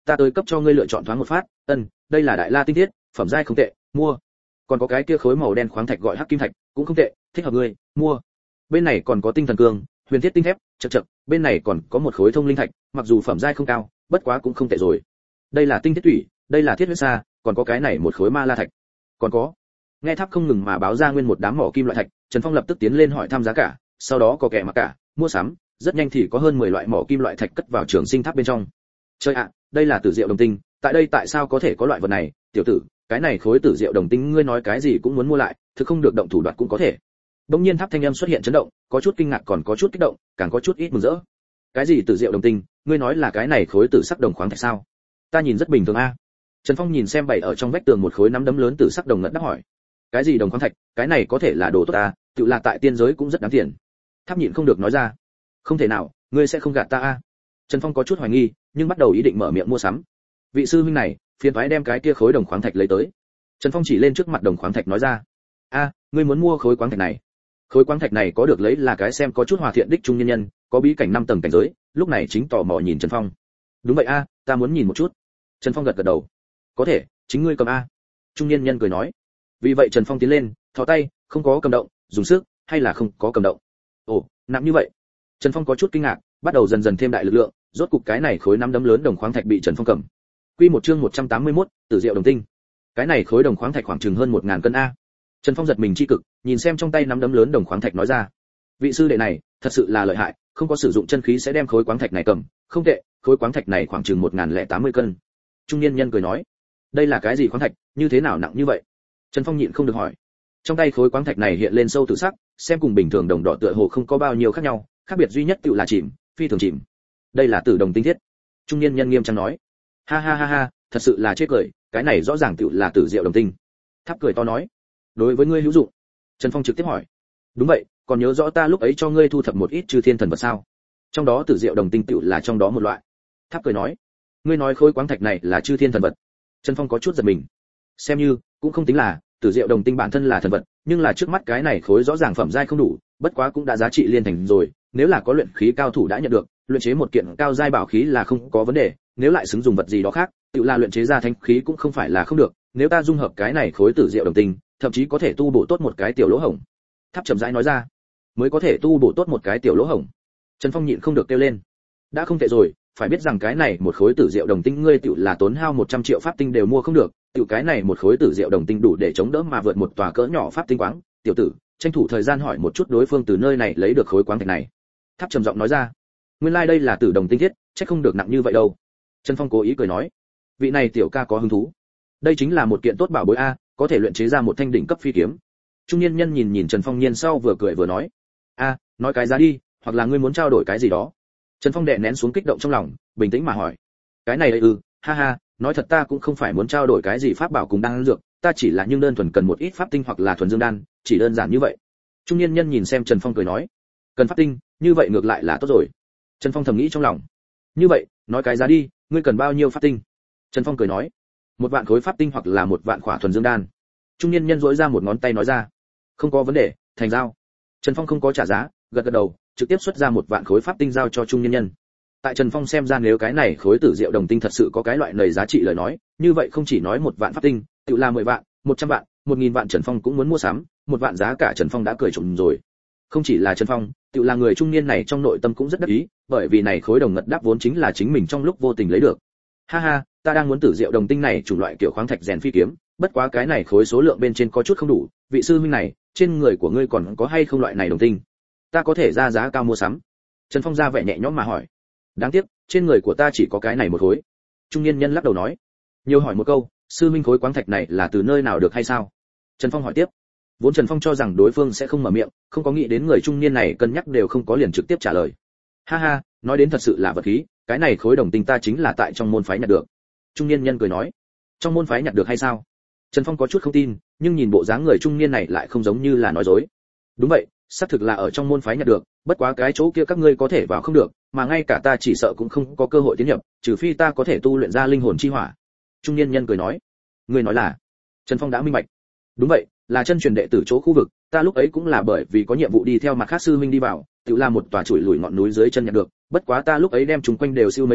ta tới cấp cho ngươi lựa chọn thoáng một phát. Ân, đây là đại la tinh thiết, phẩm giai không tệ, mua. Còn có cái kia khối màu đen khoáng thạch gọi hắc kim thạch, cũng không tệ, thích hợp ngươi, mua. Bên này còn có tinh thần cương, huyền thiết tinh thép, chậc chậc, bên này còn có một khối thông linh thạch, mặc dù phẩm giai không cao, bất quá cũng không tệ rồi. Đây là tinh thiết thủy, đây là thiết huyết sa, còn có cái này một khối ma la thạch. Còn có. Nghe Tháp không ngừng mà báo ra nguyên một đám mỏ kim loại thạch, Trần Phong lập tức tiến lên hỏi thăm giá cả, sau đó có kẻ mà cả, mua sắm, rất nhanh thì có hơn mười loại mỏ kim loại thạch cất vào trường sinh tháp bên trong. Chơi ạ, đây là tử diệu đồng tinh, tại đây tại sao có thể có loại vật này, tiểu tử, cái này khối tử diệu đồng tinh ngươi nói cái gì cũng muốn mua lại, thực không được động thủ đoạt cũng có thể. Bỗng nhiên Tháp thanh âm xuất hiện chấn động, có chút kinh ngạc còn có chút kích động, càng có chút ít mừng rỡ. Cái gì tử diệu đồng tinh, ngươi nói là cái này khối tử sắc đồng khoáng thạch sao? Ta nhìn rất bình thường a. Trần Phong nhìn xem bày ở trong vách tường một khối nắm đấm lớn tử sắc đồng ngất đáp hỏi. Cái gì đồng khoáng thạch, cái này có thể là đồ tốt ta, tự là tại tiên giới cũng rất đáng tiền. Tháp nhịn không được nói ra. Không thể nào, ngươi sẽ không gạt ta a. Trần Phong có chút hoài nghi, nhưng bắt đầu ý định mở miệng mua sắm. Vị sư huynh này, phiền toái đem cái kia khối đồng khoáng thạch lấy tới. Trần Phong chỉ lên trước mặt đồng khoáng thạch nói ra. A, ngươi muốn mua khối khoáng thạch này? Khối khoáng thạch này có được lấy là cái xem có chút hòa thiện đích trung nhân nhân, có bí cảnh năm tầng cảnh giới, lúc này chính tò mò nhìn Trần Phong. Đúng vậy a, ta muốn nhìn một chút. Trần Phong gật gật đầu. Có thể, chính ngươi cầm a. Trung nhân nhân cười nói. Vì vậy Trần Phong tiến lên, thò tay, không có cầm động, dùng sức, hay là không có cầm động. Ồ, nặng như vậy. Trần Phong có chút kinh ngạc, bắt đầu dần dần thêm đại lực lượng, rốt cục cái này khối năm đấm lớn đồng khoáng thạch bị Trần Phong cầm. Quy một chương một trăm tám mươi mốt, Tử Diệu Đồng Tinh. Cái này khối đồng khoáng thạch khoảng chừng hơn một ngàn cân a. Trần Phong giật mình chi cực, nhìn xem trong tay nắm đấm lớn đồng khoáng thạch nói ra. Vị sư đệ này, thật sự là lợi hại, không có sử dụng chân khí sẽ đem khối khoáng thạch này cầm, không tệ, khối khoáng thạch này khoảng chừng một nghìn lẻ tám mươi cân. Trung niên nhân cười nói, đây là cái gì khoáng thạch, như thế nào nặng như vậy? Trần Phong nhịn không được hỏi. Trong tay khối khoáng thạch này hiện lên sâu tự sắc, xem cùng bình thường đồng đỏ tựa hồ không có bao nhiêu khác nhau, khác biệt duy nhất tự là chìm, phi thường chìm. Đây là tử đồng tinh thiết. Trung niên nhân nghiêm trang nói. Ha ha ha ha, thật sự là chết cười, cái này rõ ràng tự là tử diệu đồng tinh. Tháp cười to nói. Đối với ngươi hữu dụng. Trần Phong trực tiếp hỏi. Đúng vậy, còn nhớ rõ ta lúc ấy cho ngươi thu thập một ít chư thiên thần vật sao? Trong đó tử diệu đồng tinh tự là trong đó một loại. Tháp cười nói. Ngươi nói khối khoáng thạch này là chư thiên thần vật. Trần Phong có chút giật mình. Xem như cũng không tính là, tử diệu đồng tinh bản thân là thần vật, nhưng là trước mắt cái này khối rõ ràng phẩm giai không đủ, bất quá cũng đã giá trị liên thành rồi, nếu là có luyện khí cao thủ đã nhận được, luyện chế một kiện cao giai bảo khí là không có vấn đề, nếu lại xứng dùng vật gì đó khác, tự là luyện chế ra thánh khí cũng không phải là không được, nếu ta dung hợp cái này khối tử diệu đồng tinh, thậm chí có thể tu bổ tốt một cái tiểu lỗ hổng. Tháp chậm rãi nói ra. Mới có thể tu bổ tốt một cái tiểu lỗ hổng. Trần Phong nhịn không được kêu lên. Đã không tệ rồi, phải biết rằng cái này một khối tử diệu đồng tinh ngươi tiểu là tốn hao một trăm triệu pháp tinh đều mua không được, tiểu cái này một khối tử diệu đồng tinh đủ để chống đỡ mà vượt một tòa cỡ nhỏ pháp tinh quáng, tiểu tử, tranh thủ thời gian hỏi một chút đối phương từ nơi này lấy được khối quáng thạch này. Tháp trầm giọng nói ra. Nguyên lai like đây là tử đồng tinh thiết, chắc không được nặng như vậy đâu. Trần Phong cố ý cười nói. Vị này tiểu ca có hứng thú. Đây chính là một kiện tốt bảo bối a, có thể luyện chế ra một thanh đỉnh cấp phi kiếm. Trung niên nhân nhìn nhìn Trần Phong nhiên sau vừa cười vừa nói. A, nói cái giá đi, hoặc là ngươi muốn trao đổi cái gì đó. Trần Phong đè nén xuống kích động trong lòng, bình tĩnh mà hỏi. Cái này ư, ha ha, nói thật ta cũng không phải muốn trao đổi cái gì pháp bảo cùng đan dược, ta chỉ là nhưng đơn thuần cần một ít pháp tinh hoặc là thuần dương đan, chỉ đơn giản như vậy. Trung niên nhân nhìn xem Trần Phong cười nói. Cần pháp tinh, như vậy ngược lại là tốt rồi. Trần Phong thầm nghĩ trong lòng. Như vậy, nói cái giá đi, ngươi cần bao nhiêu pháp tinh? Trần Phong cười nói. Một vạn khối pháp tinh hoặc là một vạn khỏa thuần dương đan. Trung niên nhân duỗi ra một ngón tay nói ra. Không có vấn đề, thành giao. Trần Phong không có trả giá, gật gật đầu, trực tiếp xuất ra một vạn khối pháp tinh giao cho trung niên nhân. Tại Trần Phong xem ra nếu cái này khối tử diệu đồng tinh thật sự có cái loại lời giá trị lời nói, như vậy không chỉ nói một vạn pháp tinh, tự là mười vạn, một trăm vạn, một nghìn vạn Trần Phong cũng muốn mua sắm, một vạn giá cả Trần Phong đã cười trộm rồi. Không chỉ là Trần Phong, tự là người trung niên này trong nội tâm cũng rất đắc ý, bởi vì này khối đồng ngật đáp vốn chính là chính mình trong lúc vô tình lấy được. Ha ha, ta đang muốn tử diệu đồng tinh này chủng loại kiểu khoáng thạch rèn phi kiếm, bất quá cái này khối số lượng bên trên có chút không đủ, vị sư huynh này, trên người của ngươi còn có hay không loại này đồng tinh? Ta có thể ra giá cao mua sắm. Trần Phong ra vẻ nhẹ nhõm mà hỏi. Đáng tiếc, trên người của ta chỉ có cái này một khối. Trung niên nhân lắc đầu nói. Nhiều hỏi một câu, sư minh khối khoáng thạch này là từ nơi nào được hay sao? Trần Phong hỏi tiếp. Vốn Trần Phong cho rằng đối phương sẽ không mở miệng, không có nghĩ đến người trung niên này cân nhắc đều không có liền trực tiếp trả lời. Ha ha, nói đến thật sự là vật khí, cái này khối đồng tinh ta chính là tại trong môn phái nhặt được. Trung niên nhân cười nói. Trong môn phái nhặt được hay sao? Trần Phong có chút không tin, nhưng nhìn bộ dáng người trung niên này lại không giống như là nói dối. Đúng vậy, xác thực là ở trong môn phái nhặt được, bất quá cái chỗ kia các ngươi có thể vào không được, mà ngay cả ta chỉ sợ cũng không có cơ hội tiến nhập, trừ phi ta có thể tu luyện ra linh hồn chi hỏa. Trung niên nhân cười nói. Ngươi nói là? Trần Phong đã minh bạch. Đúng vậy, là chân truyền đệ tử chỗ khu vực, ta lúc ấy cũng là bởi vì có nhiệm vụ đi theo mặt khác sư huynh đi vào, tự là một tòa chuỗi lùi ngọn núi dưới chân nhặt được, bất quá ta lúc ấy đem chúng quanh đều siêu mấy lần,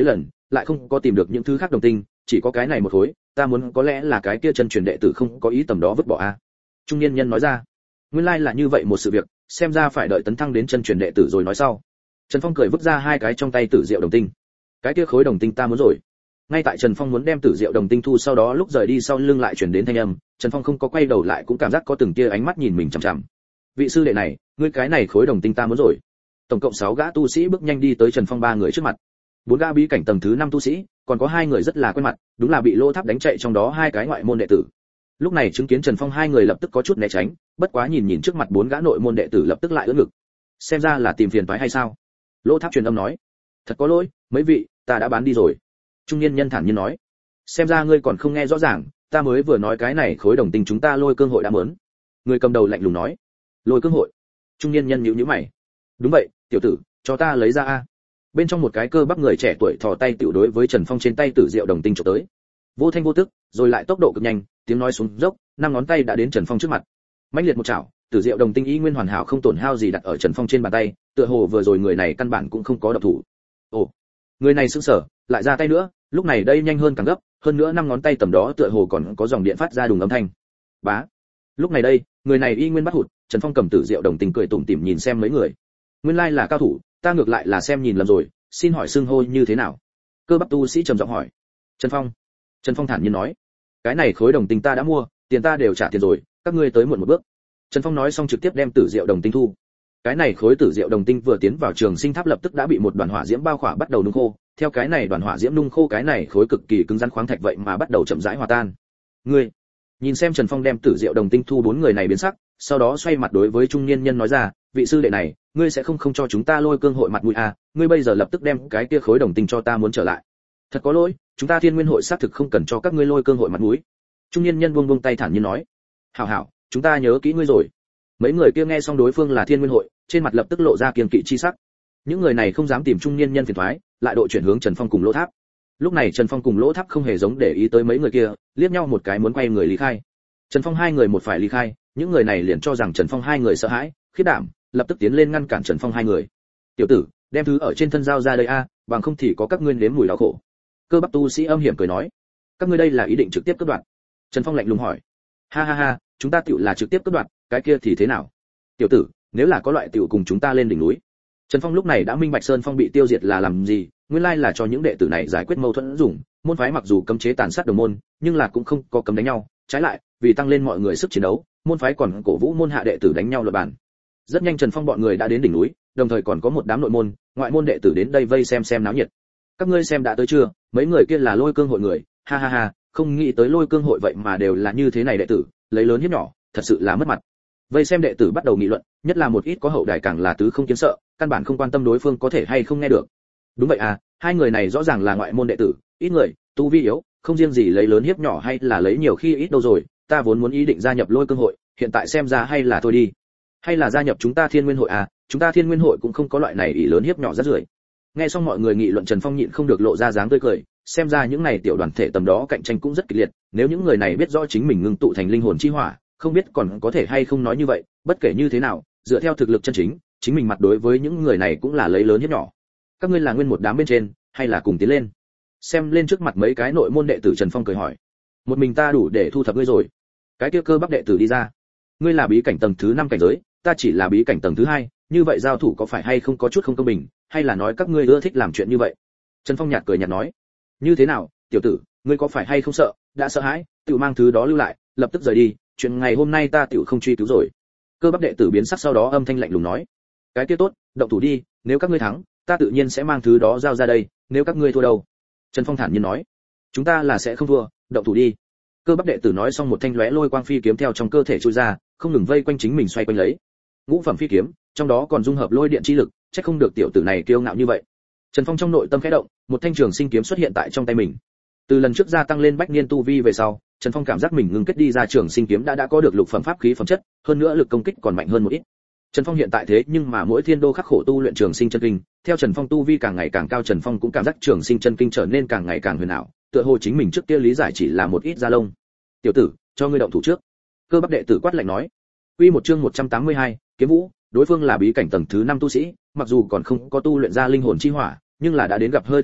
lại không có tìm được những thứ khác đồng tinh, chỉ có cái này một khối, ta muốn có lẽ là cái kia chân truyền đệ tử không có ý tầm đó vứt bỏ a." Trung niên nhân nói ra. Nguyên lai là như vậy một sự việc, xem ra phải đợi tấn thăng đến chân truyền đệ tử rồi nói sau. Trần Phong cười vứt ra hai cái trong tay tử diệu đồng tinh. "Cái kia khối đồng tinh ta muốn rồi." Ngay tại Trần Phong muốn đem tử diệu đồng tinh thu sau đó lúc rời đi sau lưng lại truyền đến thanh âm, Trần Phong không có quay đầu lại cũng cảm giác có từng tia ánh mắt nhìn mình chằm chằm. "Vị sư đệ này, ngươi cái này khối đồng tinh ta muốn rồi." Tổng cộng sáu gã tu sĩ bước nhanh đi tới Trần Phong ba người trước mặt. Bốn gã bí cảnh tầng thứ năm tu sĩ, còn có hai người rất là quen mặt, đúng là bị Lỗ Tháp đánh chạy trong đó hai cái ngoại môn đệ tử. Lúc này chứng kiến Trần Phong hai người lập tức có chút né tránh, bất quá nhìn nhìn trước mặt bốn gã nội môn đệ tử lập tức lại ưỡn ngực. Xem ra là tìm phiền toái hay sao? Lỗ Tháp truyền âm nói. "Thật có lỗi, mấy vị, ta đã bán đi rồi." Trung niên nhân thản nhiên nói. "Xem ra ngươi còn không nghe rõ ràng, ta mới vừa nói cái này khối đồng tinh chúng ta Lôi Cương hội đã mớn." Người cầm đầu lạnh lùng nói. "Lôi Cương hội?" Trung niên nhân nhíu nhíu mày. "Đúng vậy, tiểu tử, cho ta lấy ra a." Bên trong một cái cơ bắp người trẻ tuổi thò tay tiểu đối với Trần Phong trên tay tử diệu đồng tinh chụp tới. Vô thanh vô tức, rồi lại tốc độ cực nhanh, tiếng nói xuống dốc, năm ngón tay đã đến Trần Phong trước mặt. Mãnh liệt một chảo, tử diệu đồng tinh y nguyên hoàn hảo không tổn hao gì đặt ở Trần Phong trên bàn tay, tựa hồ vừa rồi người này căn bản cũng không có động thủ. Ồ, người này sững sờ, lại ra tay nữa, lúc này đây nhanh hơn càng gấp, hơn nữa năm ngón tay tầm đó tựa hồ còn có dòng điện phát ra đùng âm thanh. Bá. Lúc này đây, người này y nguyên bắt hụt, Trần Phong cầm tử diệu đồng tinh cười tủm tỉm nhìn xem mấy người. Nguyên lai là cao thủ, ta ngược lại là xem nhìn lầm rồi, xin hỏi xưng hô như thế nào? Cơ bắp tu sĩ trầm giọng hỏi. Trần Phong. Trần Phong thản nhiên nói, cái này khối đồng tinh ta đã mua, tiền ta đều trả tiền rồi, các ngươi tới muộn một bước. Trần Phong nói xong trực tiếp đem tử diệu đồng tinh thu. Cái này khối tử diệu đồng tinh vừa tiến vào trường sinh tháp lập tức đã bị một đoàn hỏa diễm bao khỏa bắt đầu nung khô, theo cái này đoàn hỏa diễm nung khô cái này khối cực kỳ cứng rắn khoáng thạch vậy mà bắt đầu chậm rãi hòa tan. Ngươi, nhìn xem Trần Phong đem tử diệu đồng tinh thu bốn người này biến sắc, sau đó xoay mặt đối với trung niên nhân nói ra, vị sư đệ này, ngươi sẽ không không cho chúng ta Lôi Cương hội mặt mũi à, ngươi bây giờ lập tức đem cái kia khối đồng tinh cho ta muốn trở lại. Thật có lỗi, chúng ta Thiên Nguyên hội xác thực không cần cho các ngươi Lôi Cương hội mặt mũi. Trung niên nhân buông buông tay thản nhiên nói. Hảo hảo, chúng ta nhớ kỹ ngươi rồi. Mấy người kia nghe xong đối phương là Thiên Nguyên hội, trên mặt lập tức lộ ra kiêng kỵ chi sắc. Những người này không dám tìm trung niên nhân phiền toái, lại đội chuyển hướng Trần Phong cùng Lỗ Tháp. Lúc này Trần Phong cùng Lỗ Tháp không hề giống để ý tới mấy người kia, liếc nhau một cái muốn quay người lý khai. Trần Phong hai người một phải lý khai, những người này liền cho rằng Trần Phong hai người sợ hãi, khiếp đảm, lập tức tiến lên ngăn cản Trần Phong hai người. "Tiểu tử, đem thứ ở trên thân giao ra đây a, bằng không thì có các ngươi nếm mùi đau khổ." Cơ bắp tu sĩ âm hiểm cười nói. "Các ngươi đây là ý định trực tiếp cướp đoạt?" Trần Phong lạnh lùng hỏi. "Ha ha ha, chúng ta tiểu là trực tiếp cướp đoạt, cái kia thì thế nào? Tiểu tử, nếu là có loại tiểu cùng chúng ta lên đỉnh núi." Trần Phong lúc này đã minh bạch Sơn Phong bị tiêu diệt là làm gì, nguyên lai là cho những đệ tử này giải quyết mâu thuẫn dùng, môn phái mặc dù cấm chế tàn sát đồng môn, nhưng là cũng không có cấm đánh nhau, trái lại, vì tăng lên mọi người sức chiến đấu, môn phái còn cổ vũ môn hạ đệ tử đánh nhau luật bản. Rất nhanh Trần Phong bọn người đã đến đỉnh núi, đồng thời còn có một đám nội môn, ngoại môn đệ tử đến đây vây xem xem náo nhiệt. "Các ngươi xem đã tới chưa, mấy người kia là Lôi Cương hội người, ha ha ha, không nghĩ tới Lôi Cương hội vậy mà đều là như thế này đệ tử, lấy lớn hiếp nhỏ, thật sự là mất mặt." Vây xem đệ tử bắt đầu nghị luận, nhất là một ít có hậu đài càng là tứ không kiến sợ, căn bản không quan tâm đối phương có thể hay không nghe được. Đúng vậy à, hai người này rõ ràng là ngoại môn đệ tử, ít người, tu vi yếu, không riêng gì lấy lớn hiếp nhỏ hay là lấy nhiều khi ít đâu rồi, ta vốn muốn ý định gia nhập Lôi Cương hội, hiện tại xem ra hay là thôi đi. Hay là gia nhập chúng ta Thiên Nguyên hội à, chúng ta Thiên Nguyên hội cũng không có loại này ỷ lớn hiếp nhỏ rất rưởi. Nghe xong mọi người nghị luận, Trần Phong nhịn không được lộ ra dáng tươi cười, xem ra những này tiểu đoàn thể tầm đó cạnh tranh cũng rất kịch liệt, nếu những người này biết rõ chính mình ngưng tụ thành linh hồn chi hỏa, không biết còn có thể hay không nói như vậy, bất kể như thế nào, dựa theo thực lực chân chính, chính mình mặt đối với những người này cũng là lấy lớn hiếp nhỏ. Các ngươi là nguyên một đám bên trên, hay là cùng tiến lên? Xem lên trước mặt mấy cái nội môn đệ tử, Trần Phong cười hỏi. Một mình ta đủ để thu thập ngươi rồi. Cái kia cơ bắp đệ tử đi ra. Ngươi là bí cảnh tầng thứ năm cảnh giới, ta chỉ là bí cảnh tầng thứ hai, như vậy giao thủ có phải hay không có chút không công bình, hay là nói các ngươi ưa thích làm chuyện như vậy? Trần Phong nhạt cười nhạt nói. Như thế nào, tiểu tử, ngươi có phải hay không sợ, đã sợ hãi, tự mang thứ đó lưu lại, lập tức rời đi, chuyện ngày hôm nay ta tiểu không truy cứu rồi. Cơ bắp đệ tử biến sắc sau đó âm thanh lạnh lùng nói. Cái kia tốt, động thủ đi, nếu các ngươi thắng, ta tự nhiên sẽ mang thứ đó giao ra đây, nếu các ngươi thua đâu? Trần Phong thản nhiên nói. Chúng ta là sẽ không thua, động thủ đi. Cơ bắp đệ tử nói xong một thanh lóe lôi quang phi kiếm theo trong cơ thể chui ra, không ngừng vây quanh chính mình xoay quanh lấy. Ngũ phẩm phi kiếm, trong đó còn dung hợp lôi điện chi lực, chắc không được tiểu tử này kiêu ngạo như vậy. Trần Phong trong nội tâm khẽ động, một thanh trường sinh kiếm xuất hiện tại trong tay mình. Từ lần trước gia tăng lên bách niên tu vi về sau, Trần Phong cảm giác mình ngưng kết đi ra trường sinh kiếm đã đã có được lục phẩm pháp khí phẩm chất, hơn nữa lực công kích còn mạnh hơn một ít. Trần Phong hiện tại thế nhưng mà mỗi thiên đô khắc khổ tu luyện trường sinh chân kinh, theo Trần Phong tu vi càng ngày càng cao, Trần Phong cũng cảm giác trường sinh chân kinh trở nên càng ngày càng huyền ảo, tựa hồ chính mình trước kia lý giải chỉ là một ít da lông. Tiểu tử, cho ngươi động thủ trước. Cơ bắp đệ tử quát lạnh nói. Quy một chương một trăm tám mươi hai, kiếm vũ, đối phương là bí cảnh tầng thứ năm tu sĩ, mặc dù còn không có tu luyện ra linh hồn chi hỏa, nhưng là đã đến gặp hơi tình trạng,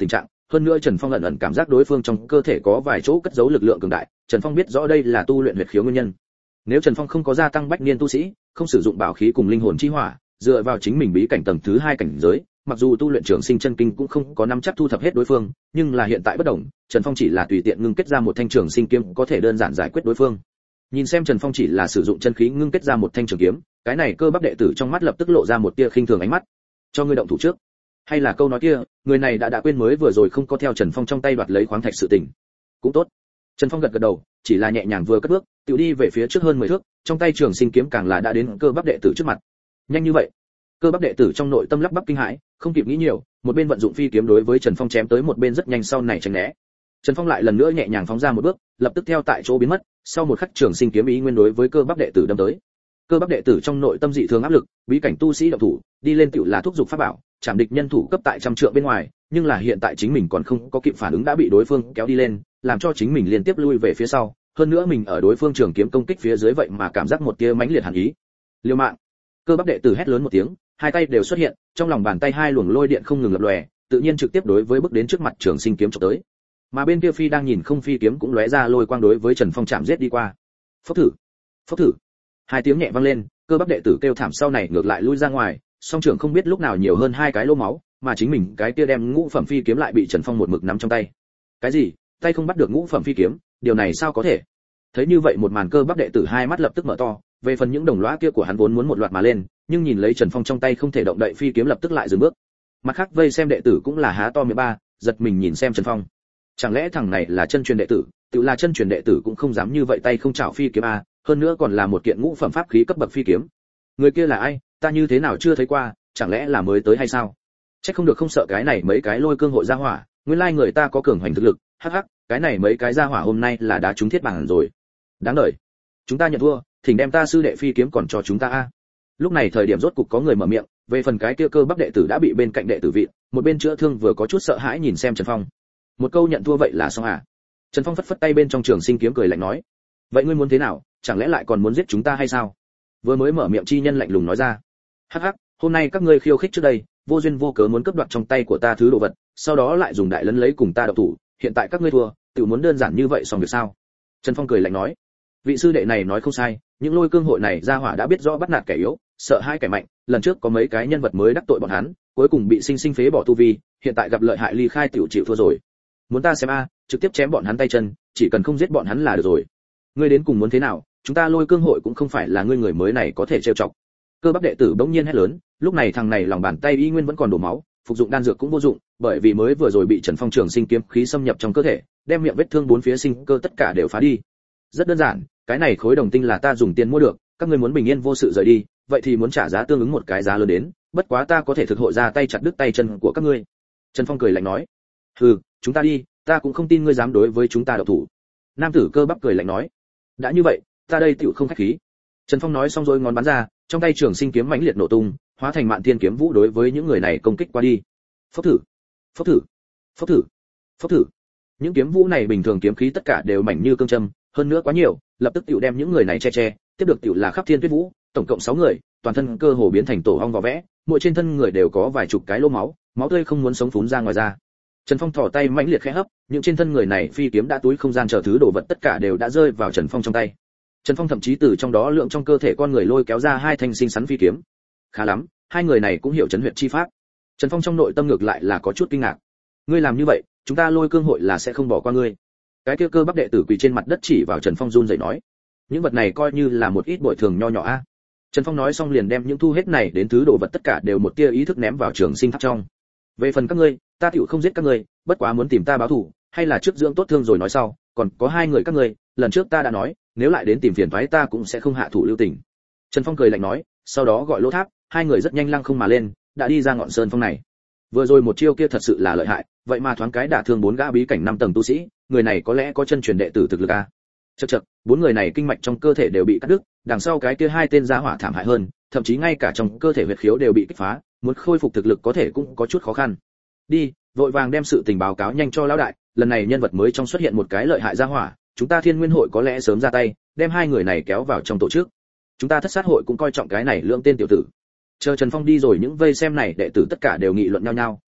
hơn nữa Trần Phong ẩn ẩn cảm giác đối phương trong cơ thể có vài chỗ cất giấu lực lượng cường đại, Trần Phong biết rõ đây là tu luyện huyệt khiếu nguyên nhân. Nếu Trần Phong không có gia tăng bách niên tu sĩ, không sử dụng bảo khí cùng linh hồn chi hỏa, dựa vào chính mình bí cảnh tầng thứ hai cảnh giới, mặc dù tu luyện trường sinh chân kinh cũng không có nắm chắc thu thập hết đối phương, nhưng là hiện tại bất động, Trần Phong chỉ là tùy tiện ngưng kết ra một thanh trường sinh kiếm có thể đơn giản giải quyết đối phương. Nhìn xem Trần Phong chỉ là sử dụng chân khí ngưng kết ra một thanh trường kiếm, cái này cơ bắp đệ tử trong mắt lập tức lộ ra một tia khinh thường ánh mắt. Cho ngươi động thủ trước. Hay là câu nói kia, người này đã đã quên mới vừa rồi không có theo Trần Phong trong tay đoạt lấy khoáng thạch sự tình. Cũng tốt. Trần Phong gật gật đầu, chỉ là nhẹ nhàng vừa cất bước, tiểu đi về phía trước hơn mười thước, trong tay trường sinh kiếm càng là đã đến cơ bắp đệ tử trước mặt. Nhanh như vậy? Cơ bắp đệ tử trong nội tâm lắp bắp kinh hãi, không kịp nghĩ nhiều, một bên vận dụng phi kiếm đối với Trần Phong chém tới, một bên rất nhanh sau này tránh né. Trần Phong lại lần nữa nhẹ nhàng phóng ra một bước, lập tức theo tại chỗ biến mất, sau một khắc trường sinh kiếm ý nguyên đối với cơ bắp đệ tử đâm tới. Cơ bắp đệ tử trong nội tâm dị thường áp lực, bí cảnh tu sĩ động thủ, đi lên tiểu là thúc dục pháp bảo, chạm địch nhân thủ cấp tại trăm trượng bên ngoài, nhưng là hiện tại chính mình còn không có kịp phản ứng đã bị đối phương kéo đi lên, làm cho chính mình liên tiếp lui về phía sau, hơn nữa mình ở đối phương trường kiếm công kích phía dưới vậy mà cảm giác một tia mãnh liệt hàn ý. Liêu mạng! Cơ bắp đệ tử hét lớn một tiếng, hai tay đều xuất hiện, trong lòng bàn tay hai luồng lôi điện không ngừng lập lòe, tự nhiên trực tiếp đối với bước đến trước mặt trường sinh kiếm chụp tới. Mà bên kia phi đang nhìn không phi kiếm cũng lóe ra lôi quang đối với Trần Phong chạm giết đi qua. Phốc thử! Phốc thử! Hai tiếng nhẹ vang lên, cơ bắp đệ tử kêu thảm sau này ngược lại lui ra ngoài, song trưởng không biết lúc nào nhiều hơn hai cái lỗ máu, mà chính mình cái kia đem ngũ phẩm phi kiếm lại bị Trần Phong một mực nắm trong tay. Cái gì? Tay không bắt được ngũ phẩm phi kiếm, điều này sao có thể? Thấy như vậy một màn, cơ bắp đệ tử hai mắt lập tức mở to, về phần những đồng lõa kia của hắn vốn muốn một loạt mà lên, nhưng nhìn lấy Trần Phong trong tay không thể động đậy phi kiếm lập tức lại dừng bước. Mặt khác vây xem đệ tử cũng là há to miệng ba, giật mình nhìn xem Trần Phong. Chẳng lẽ thằng này là chân truyền đệ tử? Tự là chân truyền đệ tử cũng không dám như vậy tay không chảo phi kiếm a, hơn nữa còn là một kiện ngũ phẩm pháp khí cấp bậc phi kiếm. Người kia là ai? Ta như thế nào chưa thấy qua, chẳng lẽ là mới tới hay sao? Chắc không được không sợ cái này mấy cái lôi cương hội gia hỏa, nguyên lai người ta có cường hoành thực lực, hắc hắc, cái này mấy cái gia hỏa hôm nay là đá trúng thiết bản rồi. Đáng đời. Chúng ta nhận thua, thỉnh đem ta sư đệ phi kiếm còn cho chúng ta a. Lúc này thời điểm rốt cục có người mở miệng, về phần cái kia cơ bắp đệ tử đã bị bên cạnh đệ tử vị, một bên chữa thương vừa có chút sợ hãi nhìn xem Trần Phong. Một câu nhận thua vậy là xong à? Trần Phong phất phất tay bên trong trường sinh kiếm cười lạnh nói, vậy ngươi muốn thế nào, chẳng lẽ lại còn muốn giết chúng ta hay sao? Vừa mới mở miệng chi nhân lạnh lùng nói ra, hắc hắc, hôm nay các ngươi khiêu khích trước đây, vô duyên vô cớ muốn cướp đoạt trong tay của ta thứ đồ vật, sau đó lại dùng đại lấn lấy cùng ta độc thủ, hiện tại các ngươi thua, tự muốn đơn giản như vậy xong việc sao? Trần Phong cười lạnh nói, vị sư đệ này nói không sai, những lôi cương hội này gia hỏa đã biết rõ bắt nạt kẻ yếu, sợ hai kẻ mạnh, lần trước có mấy cái nhân vật mới đắc tội bọn hắn, cuối cùng bị sinh sinh phế bỏ tu vi, hiện tại gặp lợi hại ly khai tiểu chịu thua rồi. Muốn ta xem a, trực tiếp chém bọn hắn tay chân, chỉ cần không giết bọn hắn là được rồi. Ngươi đến cùng muốn thế nào? Chúng ta lôi cương hội cũng không phải là ngươi người mới này có thể trêu chọc. Cơ bắp đệ tử bỗng nhiên hét lớn, lúc này thằng này lòng bàn tay y nguyên vẫn còn đổ máu, phục dụng đan dược cũng vô dụng, bởi vì mới vừa rồi bị Trần Phong trường sinh kiếm khí xâm nhập trong cơ thể, đem miệng vết thương bốn phía sinh cơ tất cả đều phá đi. Rất đơn giản, cái này khối đồng tinh là ta dùng tiền mua được, các ngươi muốn bình yên vô sự rời đi, vậy thì muốn trả giá tương ứng một cái giá lớn đến, bất quá ta có thể thực hội ra tay chặt đứt tay chân của các ngươi. Trần Phong cười lạnh nói, hừ, chúng ta đi, ta cũng không tin ngươi dám đối với chúng ta động thủ. Nam tử cơ bắp cười lạnh nói, đã như vậy, ta đây tiểu không khách khí. Trần Phong nói xong rồi ngón bắn ra, trong tay trường sinh kiếm mãnh liệt nổ tung, hóa thành mạn thiên kiếm vũ đối với những người này công kích qua đi. Phốc thử, phốc thử, phốc thử, phốc thử. Những kiếm vũ này bình thường kiếm khí tất cả đều mảnh như cương châm, hơn nữa quá nhiều, lập tức tiểu đem những người này che che, tiếp được tiểu là khắp thiên tuyết vũ, tổng cộng sáu người, toàn thân cơ hồ biến thành tổ ong vỏ vẽ, mỗi trên thân người đều có vài chục cái lỗ máu, máu tươi không muốn sống phún ra ngoài ra. Trần Phong thò tay mãnh liệt khẽ hấp, những trên thân người này phi kiếm đã túi không gian chờ thứ đồ vật tất cả đều đã rơi vào Trần Phong trong tay. Trần Phong thậm chí từ trong đó lượng trong cơ thể con người lôi kéo ra hai thanh sinh sắn phi kiếm. Khá lắm, hai người này cũng hiểu chấn huyệt chi pháp. Trần Phong trong nội tâm ngược lại là có chút kinh ngạc. Ngươi làm như vậy, chúng ta lôi cương hội là sẽ không bỏ qua ngươi. Cái kia cơ bắp đệ tử quỳ trên mặt đất chỉ vào Trần Phong run rẩy nói, những vật này coi như là một ít bội thường nho nhỏ a. Trần Phong nói xong liền đem những thu hết này đến thứ đồ vật tất cả đều một tia ý thức ném vào trường sinh tháp trong. Về phần các ngươi, ta tiểu không giết các ngươi, bất quá muốn tìm ta báo thù, hay là trước dưỡng tốt thương rồi nói sau, còn có hai người các ngươi, lần trước ta đã nói, nếu lại đến tìm phiền toái ta cũng sẽ không hạ thủ lưu tình. Trần Phong cười lạnh nói, sau đó gọi Lỗ Tháp, hai người rất nhanh lăng không mà lên, đã đi ra ngọn sơn phong này. Vừa rồi một chiêu kia thật sự là lợi hại, vậy mà thoáng cái đả thương bốn gã bí cảnh năm tầng tu sĩ, người này có lẽ có chân truyền đệ tử thực lực a. Chậc chậc, bốn người này kinh mạch trong cơ thể đều bị cắt đứt, đằng sau cái kia hai tên gia hỏa thảm hại hơn, thậm chí ngay cả trong cơ thể huyệt khiếu đều bị kích phá, muốn khôi phục thực lực có thể cũng có chút khó khăn. Đi, vội vàng đem sự tình báo cáo nhanh cho lão đại, lần này nhân vật mới trong xuất hiện một cái lợi hại gia hỏa, chúng ta Thiên Nguyên hội có lẽ sớm ra tay, đem hai người này kéo vào trong tổ chức. Chúng ta Thất Sát hội cũng coi trọng cái này lượng tên tiểu tử. Chờ Trần Phong đi rồi những vây xem này đệ tử tất cả đều nghị luận nhau nhau,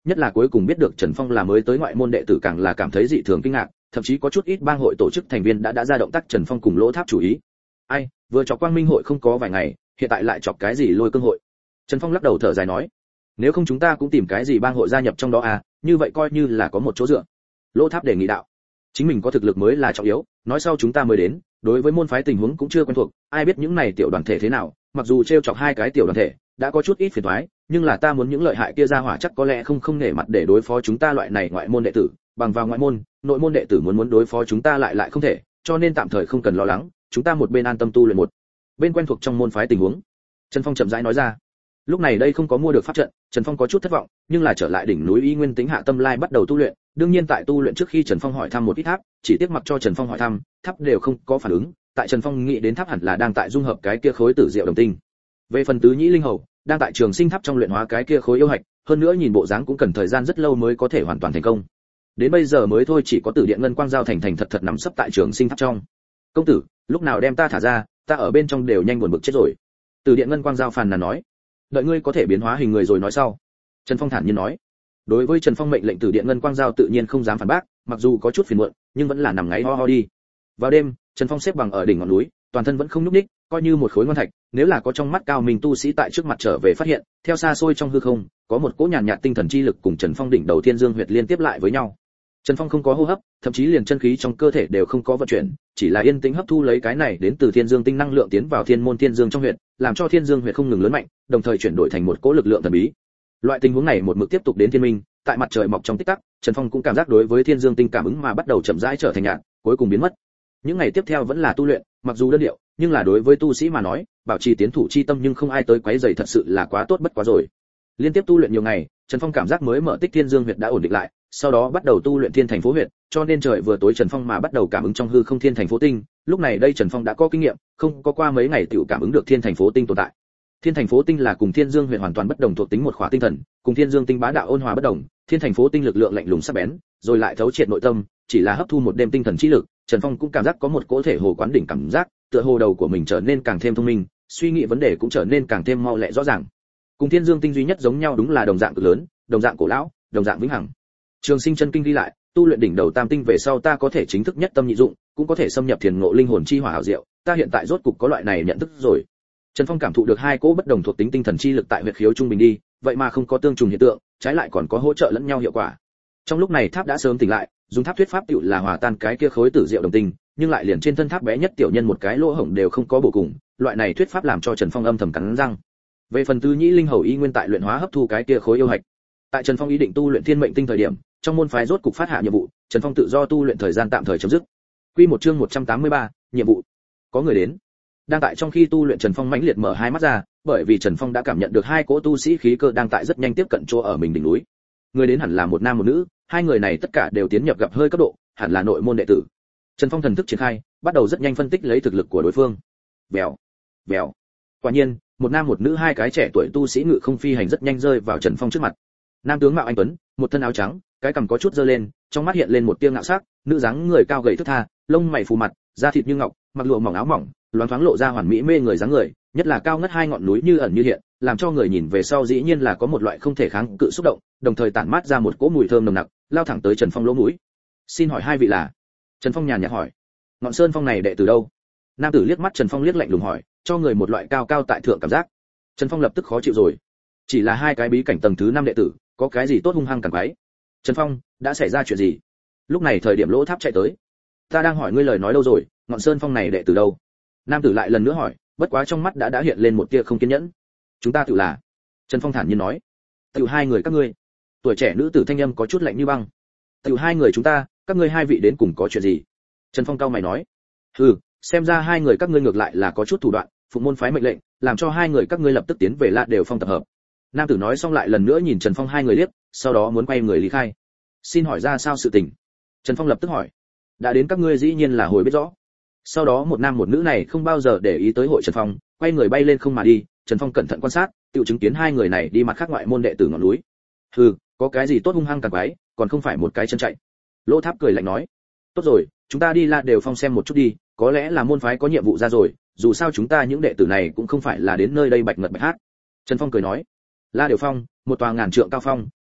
nhất là cuối cùng biết được Trần Phong là mới tới ngoại môn đệ tử càng là cảm thấy dị thường kinh ngạc, thậm chí có chút ít bang hội tổ chức thành viên đã đã ra động tác Trần Phong cùng Lỗ Tháp chủ ý. Ai, vừa chọc Quang Minh hội không có vài ngày, hiện tại lại chọc cái gì Lôi Cương hội. Trần Phong lắc đầu thở dài nói, nếu không chúng ta cũng tìm cái gì bang hội gia nhập trong đó à, như vậy coi như là có một chỗ dựa. Lỗ Tháp đề nghị đạo, chính mình có thực lực mới là trọng yếu, nói sau chúng ta mới đến, đối với môn phái tình huống cũng chưa quen thuộc, ai biết những này tiểu đoàn thể thế nào, mặc dù trêu chọc hai cái tiểu đoàn thể, đã có chút ít phiền toái, nhưng là ta muốn những lợi hại kia ra hỏa chắc có lẽ không không nể mặt để đối phó chúng ta loại này ngoại môn đệ tử, bằng vào ngoại môn, nội môn đệ tử muốn muốn đối phó chúng ta lại lại không thể, cho nên tạm thời không cần lo lắng, chúng ta một bên an tâm tu luyện, một bên quen thuộc trong môn phái tình huống. Trần Phong chậm rãi nói ra. Lúc này đây không có mua được pháp trận, Trần Phong có chút thất vọng, nhưng là trở lại đỉnh núi Y Nguyên Tính hạ tâm lai bắt đầu tu luyện, đương nhiên tại tu luyện trước khi Trần Phong hỏi thăm một ít tháp, chỉ tiếc mặc cho Trần Phong hỏi thăm, tháp đều không có phản ứng, tại Trần Phong nghĩ đến tháp hẳn là đang tại dung hợp cái kia khối tử diệu đồng tinh. Về phần tứ nhĩ linh hầu, đang tại trường sinh tháp trong luyện hóa cái kia khối yêu hạch, hơn nữa nhìn bộ dáng cũng cần thời gian rất lâu mới có thể hoàn toàn thành công. Đến bây giờ mới thôi chỉ có tử điện ngân quang giao thành thành thật thật nằm sấp tại trường sinh tháp trong. Công tử, lúc nào đem ta thả ra, ta ở bên trong đều nhanh buồn bực chết rồi. Tử điện ngân quang giao phàn nàn nói, đợi ngươi có thể biến hóa hình người rồi nói sau. Trần Phong thản nhiên nói. Đối với Trần Phong mệnh lệnh tử điện ngân quang giao tự nhiên không dám phản bác, mặc dù có chút phiền muộn, nhưng vẫn là nằm ngáy ho ho đi. Vào đêm, Trần Phong xếp bằng ở đỉnh ngọn núi, toàn thân vẫn không nhúc nhích, coi như một khối ngon thạch, nếu là có trong mắt cao minh tu sĩ tại trước mặt trở về phát hiện, theo xa xôi trong hư không, có một cỗ nhàn nhạt tinh thần chi lực cùng Trần Phong đỉnh đầu thiên dương huyệt liên tiếp lại với nhau. Trần Phong không có hô hấp, thậm chí liền chân khí trong cơ thể đều không có vận chuyển, chỉ là yên tĩnh hấp thu lấy cái này đến từ thiên dương tinh năng lượng tiến vào thiên môn thiên dương trong huyệt, làm cho thiên dương huyệt không ngừng lớn mạnh, đồng thời chuyển đổi thành một cỗ lực lượng thần bí. Loại tình huống này một mực tiếp tục đến thiên minh, tại mặt trời mọc trong tích tắc, Trần Phong cũng cảm giác đối với thiên dương tinh cảm ứng mà bắt đầu chậm rãi trở thành nhạt, cuối cùng biến mất. Những ngày tiếp theo vẫn là tu luyện, mặc dù đơn điệu, nhưng là đối với tu sĩ mà nói, bảo trì tiến thủ chi tâm nhưng không ai tới quấy rầy thật sự là quá tốt bất quá rồi. Liên tiếp tu luyện nhiều ngày, Trần Phong cảm giác mới mở tích thiên dương huyệt đã ổn định lại, sau đó bắt đầu tu luyện thiên thành phố huyệt, cho nên trời vừa tối Trần Phong mà bắt đầu cảm ứng trong hư không thiên thành phố tinh, lúc này đây Trần Phong đã có kinh nghiệm, không có qua mấy ngày tiểu cảm ứng được thiên thành phố tinh tồn tại. Thiên thành phố tinh là cùng thiên dương huyệt hoàn toàn bất đồng thuộc tính một khỏa tinh thần, cùng thiên dương tinh bá đạo ôn hòa bất đồng, thiên thành phố tinh lực lượng lạnh lùng sắc bén, rồi lại thấu triệt nội tâm, chỉ là hấp thu một đêm tinh thần chi lực, Trần Phong cũng cảm giác có một cỗ thể hồ quán đỉnh cảm giác, tựa hồ đầu của mình trở nên càng thêm thông minh, suy nghĩ vấn đề cũng trở nên càng thêm mau lẹ rõ ràng. Cùng thiên dương tinh duy nhất giống nhau đúng là đồng dạng cực lớn, đồng dạng cổ lão, đồng dạng vĩnh hằng. Trường Sinh chân kinh ghi lại, tu luyện đỉnh đầu tam tinh về sau ta có thể chính thức nhất tâm nhị dụng, cũng có thể xâm nhập thiền ngộ linh hồn chi hỏa hảo diệu, ta hiện tại rốt cục có loại này nhận thức rồi. Trần Phong cảm thụ được hai cỗ bất đồng thuộc tính tinh thần chi lực tại huyệt khiếu trung bình đi, vậy mà không có tương trùng hiện tượng, trái lại còn có hỗ trợ lẫn nhau hiệu quả. Trong lúc này tháp đã sớm tỉnh lại, dùng tháp thuyết pháp tựu là hòa tan cái kia khối tử diệu đồng tinh, nhưng lại liền trên thân tháp bé nhất tiểu nhân một cái lỗ hổng đều không có bổ cùng, loại này thuyết pháp làm cho Trần Phong âm thầm cắn răng. Về phần tứ nhĩ linh hầu y nguyên tại luyện hóa hấp thu cái kia khối yêu hạch. Tại Trần Phong ý định tu luyện thiên mệnh tinh thời điểm, trong môn phái rốt cục phát hạ nhiệm vụ, Trần Phong tự do tu luyện thời gian tạm thời chấm dứt. Quy một chương một trăm tám mươi ba, nhiệm vụ. Có người đến. Đang tại trong khi tu luyện Trần Phong mãnh liệt mở hai mắt ra, bởi vì Trần Phong đã cảm nhận được hai cỗ tu sĩ khí cơ đang tại rất nhanh tiếp cận chỗ ở mình đỉnh núi. Người đến hẳn là một nam một nữ, hai người này tất cả đều tiến nhập gặp hơi cấp độ, hẳn là nội môn đệ tử. Trần Phong thần thức triển khai, bắt đầu rất nhanh phân tích lấy thực lực của đối phương. Vèo, vèo. Quả nhiên, một nam một nữ hai cái trẻ tuổi tu sĩ ngự không phi hành rất nhanh rơi vào Trần Phong trước mặt. Nam tướng mạo anh tuấn, một thân áo trắng, cái cằm có chút giơ lên, trong mắt hiện lên một tia ngạo sắc, nữ dáng người cao gầy thướt tha, lông mày phù mặt, da thịt như ngọc, mặc lụa mỏng áo mỏng, loáng thoáng lộ ra hoàn mỹ mê người dáng người, nhất là cao ngất hai ngọn núi như ẩn như hiện, làm cho người nhìn về sau dĩ nhiên là có một loại không thể kháng cự xúc động, đồng thời tản mát ra một cỗ mùi thơm nồng nặc, lao thẳng tới Trần Phong lỗ mũi. Xin hỏi hai vị là? Trần Phong nhàn nhạt hỏi. Ngọn Sơn Phong này đệ từ đâu? Nam tử liếc mắt Trần Phong liếc lạnh lùng hỏi, cho người một loại cao cao tại thượng cảm giác. Trần Phong lập tức khó chịu rồi. Chỉ là hai cái bí cảnh tầng thứ năm đệ tử, có cái gì tốt hung hăng càng quái? Trần Phong, đã xảy ra chuyện gì? Lúc này thời điểm Lỗ Tháp chạy tới. Ta đang hỏi ngươi lời nói đâu rồi, Ngọn Sơn Phong này đệ từ đâu? Nam tử lại lần nữa hỏi, bất quá trong mắt đã đã hiện lên một tia không kiên nhẫn. Chúng ta tự là. Trần Phong thản nhiên nói. Tự hai người các ngươi. Tuổi trẻ nữ tử thanh âm có chút lạnh như băng. Tự hai người chúng ta, các ngươi hai vị đến cùng có chuyện gì? Trần Phong cao mày nói. Hừ, xem ra hai người các ngươi ngược lại là có chút thủ đoạn, phụng môn phái mệnh lệnh, làm cho hai người các ngươi lập tức tiến về Lạ Đều Phong tập hợp. Nam tử nói xong lại lần nữa nhìn Trần Phong hai người liếc, sau đó muốn quay người lý khai. Xin hỏi ra sao sự tình? Trần Phong lập tức hỏi. Đã đến các ngươi dĩ nhiên là hồi biết rõ. Sau đó một nam một nữ này không bao giờ để ý tới hội Trần Phong, quay người bay lên không mà đi. Trần Phong cẩn thận quan sát, tự chứng kiến hai người này đi mặt khác ngoại môn đệ tử ngọn núi. Hừ, có cái gì tốt hung hăng càng quái, còn không phải một cái chân chạy. Lỗ Tháp cười lạnh nói. Tốt rồi, chúng ta đi La Đều Phong xem một chút đi, có lẽ là môn phái có nhiệm vụ ra rồi, dù sao chúng ta những đệ tử này cũng không phải là đến nơi đây bạch ngật bạch hát. Trần Phong cười nói. La Đều Phong, một tòa ngàn trượng cao phong,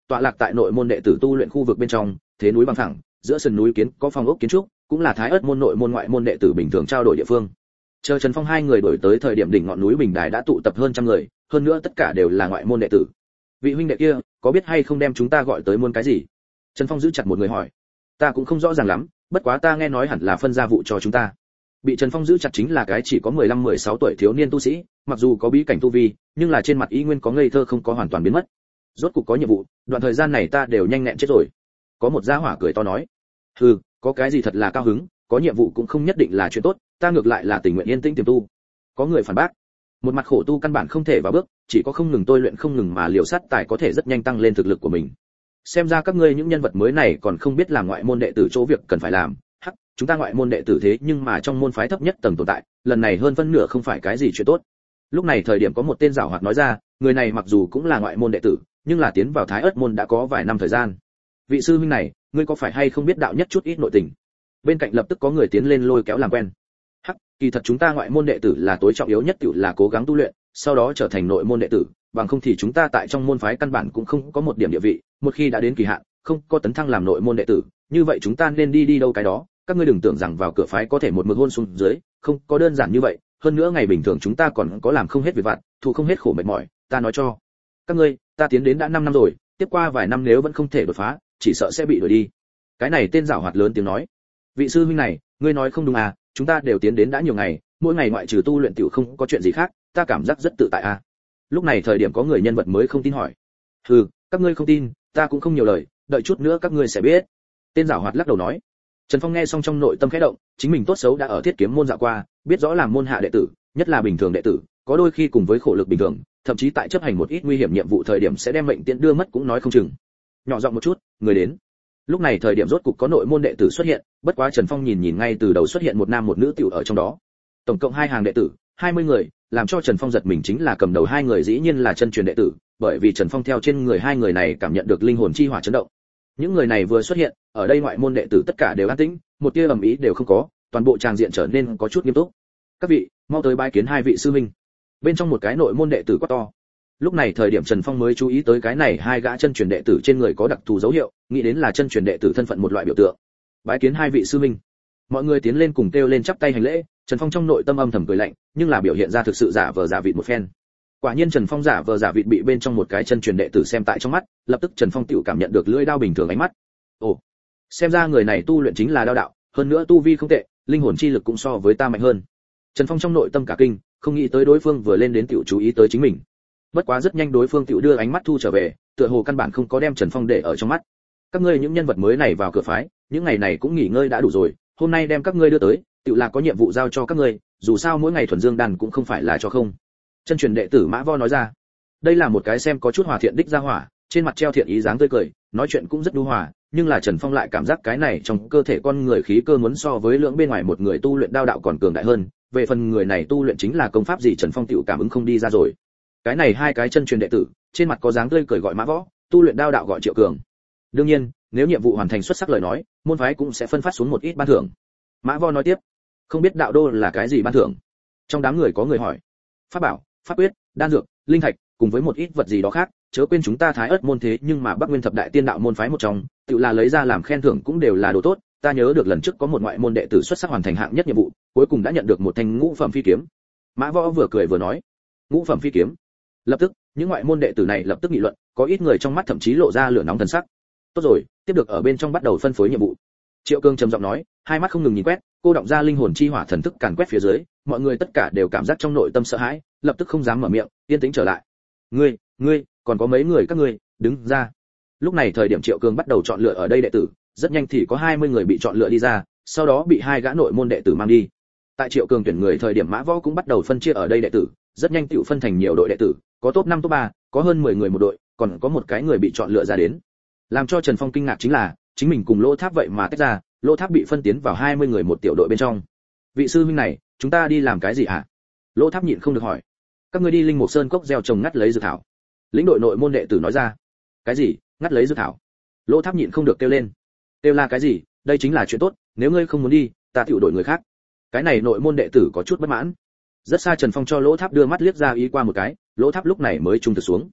tọa lạc tại nội môn đệ tử tu luyện khu vực bên trong, thế núi bằng phẳng, giữa sườn núi kiến có phong ốc kiến trúc, cũng là Thái Ức môn nội môn ngoại môn đệ tử bình thường trao đổi địa phương. Chờ Trần Phong hai người đổi tới thời điểm đỉnh ngọn núi bình đài đã tụ tập hơn trăm người, hơn nữa tất cả đều là ngoại môn đệ tử. Vị huynh đệ kia, có biết hay không đem chúng ta gọi tới môn cái gì? Trần Phong giữ chặt một người hỏi. Ta cũng không rõ ràng lắm, bất quá ta nghe nói hẳn là phân gia vụ cho chúng ta. Bị Trần Phong giữ chặt chính là cái chỉ có mười lăm mười sáu tuổi thiếu niên tu sĩ, mặc dù có bí cảnh tu vi, nhưng là trên mặt ý nguyên có ngây thơ không có hoàn toàn biến mất. Rốt cục có nhiệm vụ, đoạn thời gian này ta đều nhanh nhẹn chết rồi. Có một gia hỏa cười to nói. Hừ, có cái gì thật là cao hứng, có nhiệm vụ cũng không nhất định là chuyện tốt, ta ngược lại là tình nguyện yên tĩnh tiềm tu. Có người phản bác. Một mặt khổ tu căn bản không thể vào bước, chỉ có không ngừng tôi luyện không ngừng mà liều sát tài có thể rất nhanh tăng lên thực lực của mình. Xem ra các ngươi những nhân vật mới này còn không biết làm ngoại môn đệ tử chỗ việc cần phải làm. Hắc, chúng ta ngoại môn đệ tử thế nhưng mà trong môn phái thấp nhất tầng tồn tại, lần này hơn phân nửa không phải cái gì chuyện tốt. Lúc này thời điểm có một tên giảo hoạt nói ra, người này mặc dù cũng là ngoại môn đệ tử, nhưng là tiến vào Thái Ức môn đã có vài năm thời gian. Vị sư huynh này, ngươi có phải hay không biết đạo nhất chút ít nội tình? Bên cạnh lập tức có người tiến lên lôi kéo làm quen. Hắc, kỳ thật chúng ta ngoại môn đệ tử là tối trọng yếu nhất tiểu là cố gắng tu luyện, sau đó trở thành nội môn đệ tử, bằng không thì chúng ta tại trong môn phái căn bản cũng không có một điểm địa vị, một khi đã đến kỳ hạn, không có tấn thăng làm nội môn đệ tử, như vậy chúng ta nên đi đi đâu cái đó, các ngươi đừng tưởng rằng vào cửa phái có thể một mực hôn xuống dưới, không có đơn giản như vậy, hơn nữa ngày bình thường chúng ta còn có làm không hết việc vặt, thù không hết khổ mệt mỏi, ta nói cho các ngươi, ta tiến đến đã năm năm rồi, tiếp qua vài năm nếu vẫn không thể đột phá, chỉ sợ sẽ bị đuổi đi. Cái này tên giảo hoạt lớn tiếng nói. Vị sư huynh này, ngươi nói không đúng à, chúng ta đều tiến đến đã nhiều ngày, mỗi ngày ngoại trừ tu luyện tiểu không có chuyện gì khác, ta cảm giác rất tự tại à. Lúc này thời điểm có người nhân vật mới không tin hỏi. Hừ, các ngươi không tin, ta cũng không nhiều lời, đợi chút nữa các ngươi sẽ biết. Tên giảo hoạt lắc đầu nói. Trần Phong nghe xong trong nội tâm khẽ động, chính mình tốt xấu đã ở Thiết Kiếm môn dạo qua, biết rõ làm môn hạ đệ tử, nhất là bình thường đệ tử, có đôi khi cùng với khổ lực bình thường, thậm chí tại chấp hành một ít nguy hiểm nhiệm vụ thời điểm sẽ đem mệnh tiễn đưa mất cũng nói không chừng. Nhỏ giọng một chút, người đến. Lúc này thời điểm rốt cục có nội môn đệ tử xuất hiện, bất quá Trần Phong nhìn nhìn ngay từ đầu xuất hiện một nam một nữ tiểu ở trong đó. Tổng cộng hai hàng đệ tử, hai mươi người, làm cho Trần Phong giật mình chính là cầm đầu hai người dĩ nhiên là chân truyền đệ tử, bởi vì Trần Phong theo trên người hai người này cảm nhận được linh hồn chi hỏa chấn động. Những người này vừa xuất hiện, ở đây ngoại môn đệ tử tất cả đều an tĩnh, một tia ầm ĩ đều không có, toàn bộ tràng diện trở nên có chút nghiêm túc. Các vị, mau tới bái kiến hai vị sư huynh. Bên trong một cái nội môn đệ tử quát to. Lúc này thời điểm Trần Phong mới chú ý tới cái này hai gã chân truyền đệ tử trên người có đặc thù dấu hiệu, nghĩ đến là chân truyền đệ tử thân phận một loại biểu tượng. Bái kiến hai vị sư huynh. Mọi người tiến lên cùng kêu lên chắp tay hành lễ, Trần Phong trong nội tâm âm thầm cười lạnh, nhưng là biểu hiện ra thực sự giả vờ giả vịt một phen. Quả nhiên Trần Phong giả vờ giả vịt bị bên trong một cái chân truyền đệ tử xem tại trong mắt, lập tức Trần Phong tiểu cảm nhận được lưỡi đao bình thường ánh mắt. Ồ, xem ra người này tu luyện chính là đao đạo, hơn nữa tu vi không tệ, linh hồn chi lực cũng so với ta mạnh hơn. Trần Phong trong nội tâm cả kinh, không nghĩ tới đối phương vừa lên đến tiểu chú ý tới chính mình. Bất quá rất nhanh đối phương tiểu đưa ánh mắt thu trở về, tựa hồ căn bản không có đem Trần Phong để ở trong mắt. Các ngươi những nhân vật mới này vào cửa phái, những ngày này cũng nghỉ ngơi đã đủ rồi, hôm nay đem các ngươi đưa tới, tiểu là có nhiệm vụ giao cho các ngươi, dù sao mỗi ngày thuần dương đàn cũng không phải là cho không. Chân truyền đệ tử Mã Vo nói ra. Đây là một cái xem có chút hòa thiện đích gia hỏa, trên mặt treo thiện ý dáng tươi cười, nói chuyện cũng rất nhu hòa, nhưng là Trần Phong lại cảm giác cái này trong cơ thể con người khí cơ muốn so với lượng bên ngoài một người tu luyện đao đạo còn cường đại hơn, về phần người này tu luyện chính là công pháp gì Trần Phong tiểu cảm ứng không đi ra rồi. Cái này hai cái chân truyền đệ tử, trên mặt có dáng tươi cười gọi Mã Võ, tu luyện đao đạo gọi Triệu Cường. Đương nhiên, nếu nhiệm vụ hoàn thành xuất sắc lời nói, môn phái cũng sẽ phân phát xuống một ít ban thưởng. Mã Võ nói tiếp, không biết đạo đô là cái gì ban thưởng? Trong đám người có người hỏi. Pháp bảo, pháp quyết, đan dược, linh thạch, cùng với một ít vật gì đó khác, chớ quên chúng ta Thái Ức môn thế nhưng mà Bắc Nguyên thập đại tiên đạo môn phái một trong, tự là lấy ra làm khen thưởng cũng đều là đồ tốt. Ta nhớ được lần trước có một ngoại môn đệ tử xuất sắc hoàn thành hạng nhất nhiệm vụ, cuối cùng đã nhận được một thanh ngũ phẩm phi kiếm. Mã Võ vừa cười vừa nói, ngũ phẩm phi kiếm. Lập tức, những ngoại môn đệ tử này lập tức nghị luận, có ít người trong mắt thậm chí lộ ra lửa nóng thần sắc. Tốt rồi, tiếp được ở bên trong bắt đầu phân phối nhiệm vụ. Triệu Cương trầm giọng nói, hai mắt không ngừng nhìn quét, cô động ra linh hồn chi hỏa thần thức càn quét phía dưới, mọi người tất cả đều cảm giác trong nội tâm sợ hãi, lập tức không dám mở miệng, yên tĩnh trở lại. Ngươi, ngươi, còn có mấy người các ngươi, đứng ra. Lúc này thời điểm Triệu Cương bắt đầu chọn lựa ở đây đệ tử, rất nhanh thì có hai mươi người bị chọn lựa đi ra, sau đó bị hai gã nội môn đệ tử mang đi. Tại Triệu Cương tuyển người thời điểm Mã Võ cũng bắt đầu phân chia ở đây đệ tử, rất nhanh tiểu phân thành nhiều đội đệ tử, có top năm top ba, có hơn mười người một đội, còn có một cái người bị chọn lựa ra đến. Làm cho Trần Phong kinh ngạc chính là, chính mình cùng Lỗ Tháp vậy mà tách ra, Lỗ Tháp bị phân tiến vào hai mươi người một tiểu đội bên trong. Vị sư huynh này, chúng ta đi làm cái gì hả? Lỗ Tháp nhịn không được hỏi. Các ngươi đi Linh Mục Sơn cốc gieo trồng ngắt lấy dược thảo. Lĩnh đội nội môn đệ tử nói ra. Cái gì? Ngắt lấy dược thảo? Lỗ Tháp nhịn không được kêu lên. Kêu là cái gì? Đây chính là chuyện tốt, nếu ngươi không muốn đi, ta tiểu đổi người khác. Cái này nội môn đệ tử có chút bất mãn. Rất xa Trần Phong cho Lỗ Tháp đưa mắt liếc ra ý qua một cái, Lỗ Tháp lúc này mới trung thực xuống.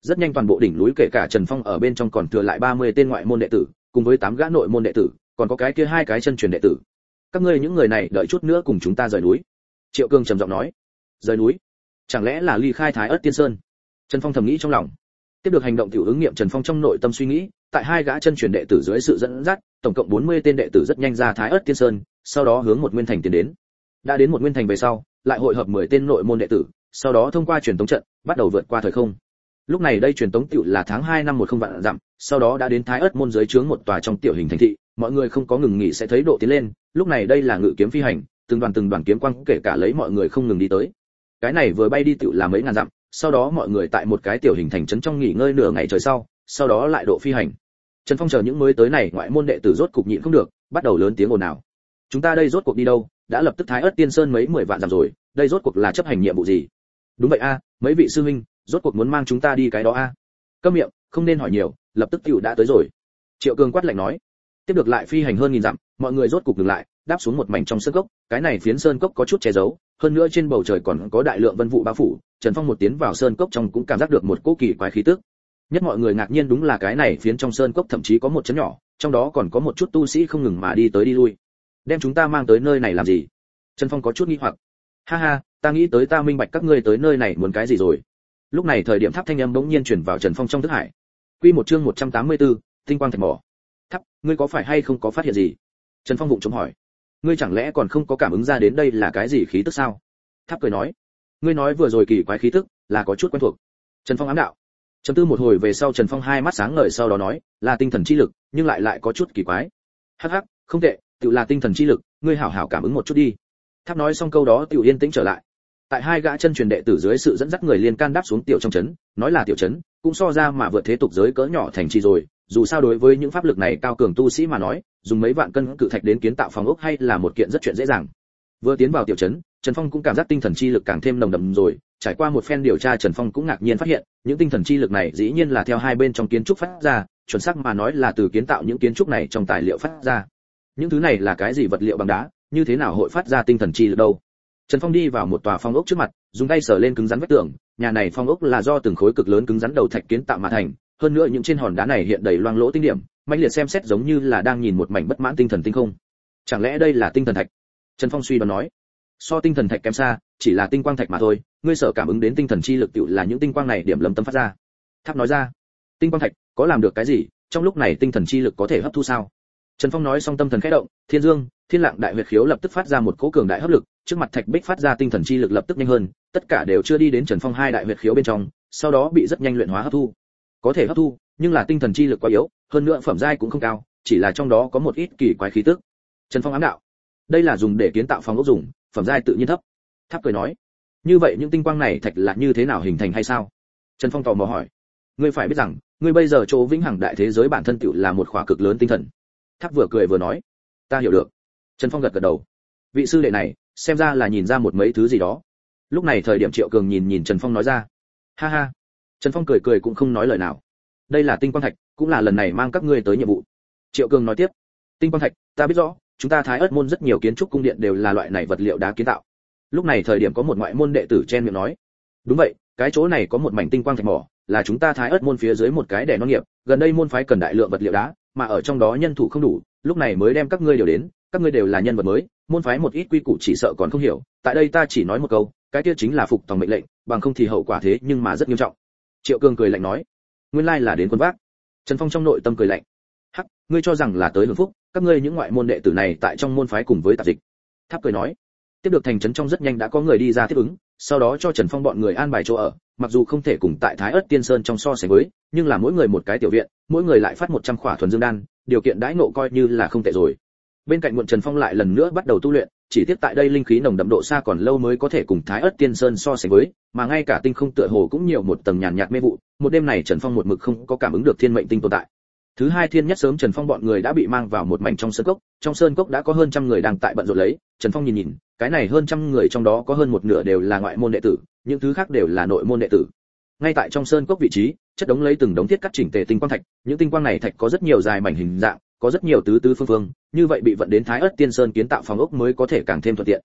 Rất nhanh toàn bộ đỉnh núi kể cả Trần Phong ở bên trong còn thừa lại ba mươi tên ngoại môn đệ tử, cùng với tám gã nội môn đệ tử, còn có cái kia hai cái chân truyền đệ tử. Các ngươi những người này đợi chút nữa cùng chúng ta rời núi. Triệu Cương trầm giọng nói. Rời núi? Chẳng lẽ là ly khai Thái Ức Tiên Sơn? Trần Phong thầm nghĩ trong lòng. Tiếp được hành động tiểu ứng nghiệm Trần Phong trong nội tâm suy nghĩ, tại hai gã chân truyền đệ tử dưới sự dẫn dắt, tổng cộng bốn mươi tên đệ tử rất nhanh ra Thái Ức Tiên Sơn, sau đó hướng một nguyên thành tiến đến. Đã đến một nguyên thành về sau, lại hội hợp mười tên nội môn đệ tử, sau đó thông qua truyền tống trận, bắt đầu vượt qua thời không. Lúc này đây truyền tống tiểu là tháng hai năm một không vạn dặm, sau đó đã đến Thái Ức môn dưới trướng một tòa trong tiểu hình thành thị, mọi người không có ngừng nghỉ sẽ thấy độ tiến lên, lúc này đây là ngự kiếm phi hành, từng đoàn từng đoàn kiếm quang kể cả lấy mọi người không ngừng đi tới. Cái này vừa bay đi tiểu là mấy ngàn dặm, sau đó mọi người tại một cái tiểu hình thành trấn trong nghỉ ngơi nửa ngày trời sau, sau đó lại độ phi hành. Trần Phong chờ những mới tới này ngoại môn đệ tử rốt cục nhịn không được, bắt đầu lớn tiếng ồn ào. Chúng ta đây rốt cuộc đi đâu? Đã lập tức Thái Ức Tiên Sơn mấy mười vạn dặm rồi, đây rốt cuộc là chấp hành nhiệm vụ gì? Đúng vậy a, mấy vị sư huynh, rốt cuộc muốn mang chúng ta đi cái đó a? Câm miệng, không nên hỏi nhiều, lập tức tiểu đã tới rồi. Triệu Cường quát lạnh nói. Tiếp được lại phi hành hơn nghìn dặm, mọi người rốt cục dừng lại, đáp xuống một mảnh trong sơn cốc, cái này phiến sơn cốc có chút che giấu, hơn nữa trên bầu trời còn có đại lượng vân vụ bao phủ, Trần Phong một tiến vào sơn cốc trong cũng cảm giác được một cỗ kỳ quái khí tức. Nhất mọi người ngạc nhiên đúng là cái này phiến trong sơn cốc thậm chí có một chấn nhỏ, trong đó còn có một chút tu sĩ không ngừng mà đi tới đi lui. Đem chúng ta mang tới nơi này làm gì? Trần Phong có chút nghi hoặc. Ha ha, ta nghĩ tới ta minh bạch các ngươi tới nơi này muốn cái gì rồi. Lúc này thời điểm tháp thanh âm bỗng nhiên truyền vào Trần Phong trong thức hải. Quy một chương một trăm tám mươi tư, tinh quang thạch mỏ. Tháp, ngươi có phải hay không có phát hiện gì? Trần Phong vụng trộm hỏi. Ngươi chẳng lẽ còn không có cảm ứng ra đến đây là cái gì khí tức sao? Tháp cười nói. Ngươi nói vừa rồi kỳ quái khí tức, là có chút quen thuộc. Trần Phong ám đạo. Trầm tư một hồi về sau Trần Phong hai mắt sáng ngời sau đó nói, là tinh thần chi lực, nhưng lại lại có chút kỳ quái. Hắc hắc, không tệ, tự là tinh thần chi lực, ngươi hảo hảo cảm ứng một chút đi. Tháp nói xong câu đó tiểu yên tĩnh trở lại. Tại hai gã chân truyền đệ tử dưới sự dẫn dắt người liên can đáp xuống tiểu trong trấn, nói là tiểu trấn, cũng so ra mà vượt thế tục giới cỡ nhỏ thành trì rồi, dù sao đối với những pháp lực này cao cường tu sĩ mà nói, dùng mấy vạn cân cự thạch đến kiến tạo phòng ốc hay là một kiện rất chuyện dễ dàng. Vừa tiến vào tiểu trấn, Trần Phong cũng cảm giác tinh thần chi lực càng thêm nồng đậm rồi, trải qua một phen điều tra Trần Phong cũng ngạc nhiên phát hiện, những tinh thần chi lực này dĩ nhiên là theo hai bên trong kiến trúc phát ra, chuẩn xác mà nói là từ kiến tạo những kiến trúc này trong tài liệu phát ra. Những thứ này là cái gì vật liệu bằng đá, như thế nào hội phát ra tinh thần chi lực đâu? Trần Phong đi vào một tòa phong ốc trước mặt, dùng tay sờ lên cứng rắn vách tường, nhà này phong ốc là do từng khối cực lớn cứng rắn đầu thạch kiến tạo mà thành, hơn nữa những trên hòn đá này hiện đầy loang lỗ tinh điểm, mãnh liệt xem xét giống như là đang nhìn một mảnh bất mãn tinh thần tinh không. Chẳng lẽ đây là tinh thần thạch? Trần Phong suy đoán nói. So tinh thần thạch kém xa, chỉ là tinh quang thạch mà thôi, ngươi sở cảm ứng đến tinh thần chi lực tựu là những tinh quang này điểm lấm tấm phát ra. Tháp nói ra. Tinh quang thạch có làm được cái gì? Trong lúc này tinh thần chi lực có thể hấp thu sao? Trần Phong nói xong tâm thần khẽ động, Thiên Dương, Thiên Lạng đại huyệt khiếu lập tức phát ra một cỗ cường đại hấp lực, trước mặt thạch bích phát ra tinh thần chi lực lập tức nhanh hơn, tất cả đều chưa đi đến Trần Phong hai đại huyệt khiếu bên trong, sau đó bị rất nhanh luyện hóa hấp thu. Có thể hấp thu, nhưng là tinh thần chi lực quá yếu, hơn nữa phẩm giai cũng không cao, chỉ là trong đó có một ít kỳ quái khí tức. Trần Phong ám đạo, đây là dùng để kiến tạo phòng ốc dùng, phẩm giai tự nhiên thấp. Tháp cười nói, như vậy những tinh quang này thạch là như thế nào hình thành hay sao? Trần Phong tò mò hỏi. Ngươi phải biết rằng, ngươi bây giờ chỗ vĩnh hằng đại thế giới bản thân tựu là một khỏa cực lớn tinh thần. Tháp vừa cười vừa nói, ta hiểu được. Trần Phong gật gật đầu. Vị sư đệ này, xem ra là nhìn ra một mấy thứ gì đó. Lúc này thời điểm Triệu Cường nhìn nhìn Trần Phong nói ra, ha ha. Trần Phong cười cười cũng không nói lời nào. Đây là tinh quang thạch, cũng là lần này mang các ngươi tới nhiệm vụ. Triệu Cường nói tiếp, tinh quang thạch, ta biết rõ, chúng ta Thái Ức môn rất nhiều kiến trúc cung điện đều là loại này vật liệu đá kiến tạo. Lúc này thời điểm có một ngoại môn đệ tử chen miệng nói, đúng vậy, cái chỗ này có một mảnh tinh quang thạch mỏ, là chúng ta Thái Ức môn phía dưới một cái đẻ non nghiệp, gần đây môn phái cần đại lượng vật liệu đá, mà ở trong đó nhân thủ không đủ, lúc này mới đem các ngươi điều đến, các ngươi đều là nhân vật mới, môn phái một ít quy củ chỉ sợ còn không hiểu, tại đây ta chỉ nói một câu, cái kia chính là phục tòng mệnh lệnh, bằng không thì hậu quả thế nhưng mà rất nghiêm trọng. Triệu Cường cười lạnh nói, nguyên lai là đến quân vác. Trần Phong trong nội tâm cười lạnh, hắc, ngươi cho rằng là tới hưởng phúc, các ngươi những ngoại môn đệ tử này tại trong môn phái cùng với tạp dịch. Tháp cười nói, tiếp được thành trấn trong rất nhanh đã có người đi ra tiếp ứng, sau đó cho Trần Phong bọn người an bài chỗ ở, mặc dù không thể cùng tại Thái Ức Tiên Sơn trong so sánh với, nhưng là mỗi người một cái tiểu viện, mỗi người lại phát một trăm khỏa thuần dương đan, điều kiện đãi ngộ coi như là không tệ rồi. Bên cạnh muộn Trần Phong lại lần nữa bắt đầu tu luyện, chỉ tiếc tại đây linh khí nồng đậm độ xa còn lâu mới có thể cùng Thái Ức Tiên Sơn so sánh với, mà ngay cả tinh không tựa hồ cũng nhiều một tầng nhàn nhạt mê vụ, một đêm này Trần Phong một mực không có cảm ứng được thiên mệnh tinh tồn tại. Thứ hai thiên nhất sớm Trần Phong bọn người đã bị mang vào một mảnh trong sơn cốc, trong sơn cốc đã có hơn trăm người đang tại bận rộn lấy, Trần Phong nhìn nhìn, cái này hơn trăm người trong đó có hơn một nửa đều là ngoại môn đệ tử, những thứ khác đều là nội môn đệ tử. Ngay tại trong sơn cốc vị trí, chất đống lấy từng đống thiết cắt chỉnh tề tinh quang thạch, những tinh quang này thạch có rất nhiều dài mảnh hình dạng, có rất nhiều tứ tứ phương phương, như vậy bị vận đến Thái Ức Tiên Sơn kiến tạo phòng ốc mới có thể càng thêm thuận tiện.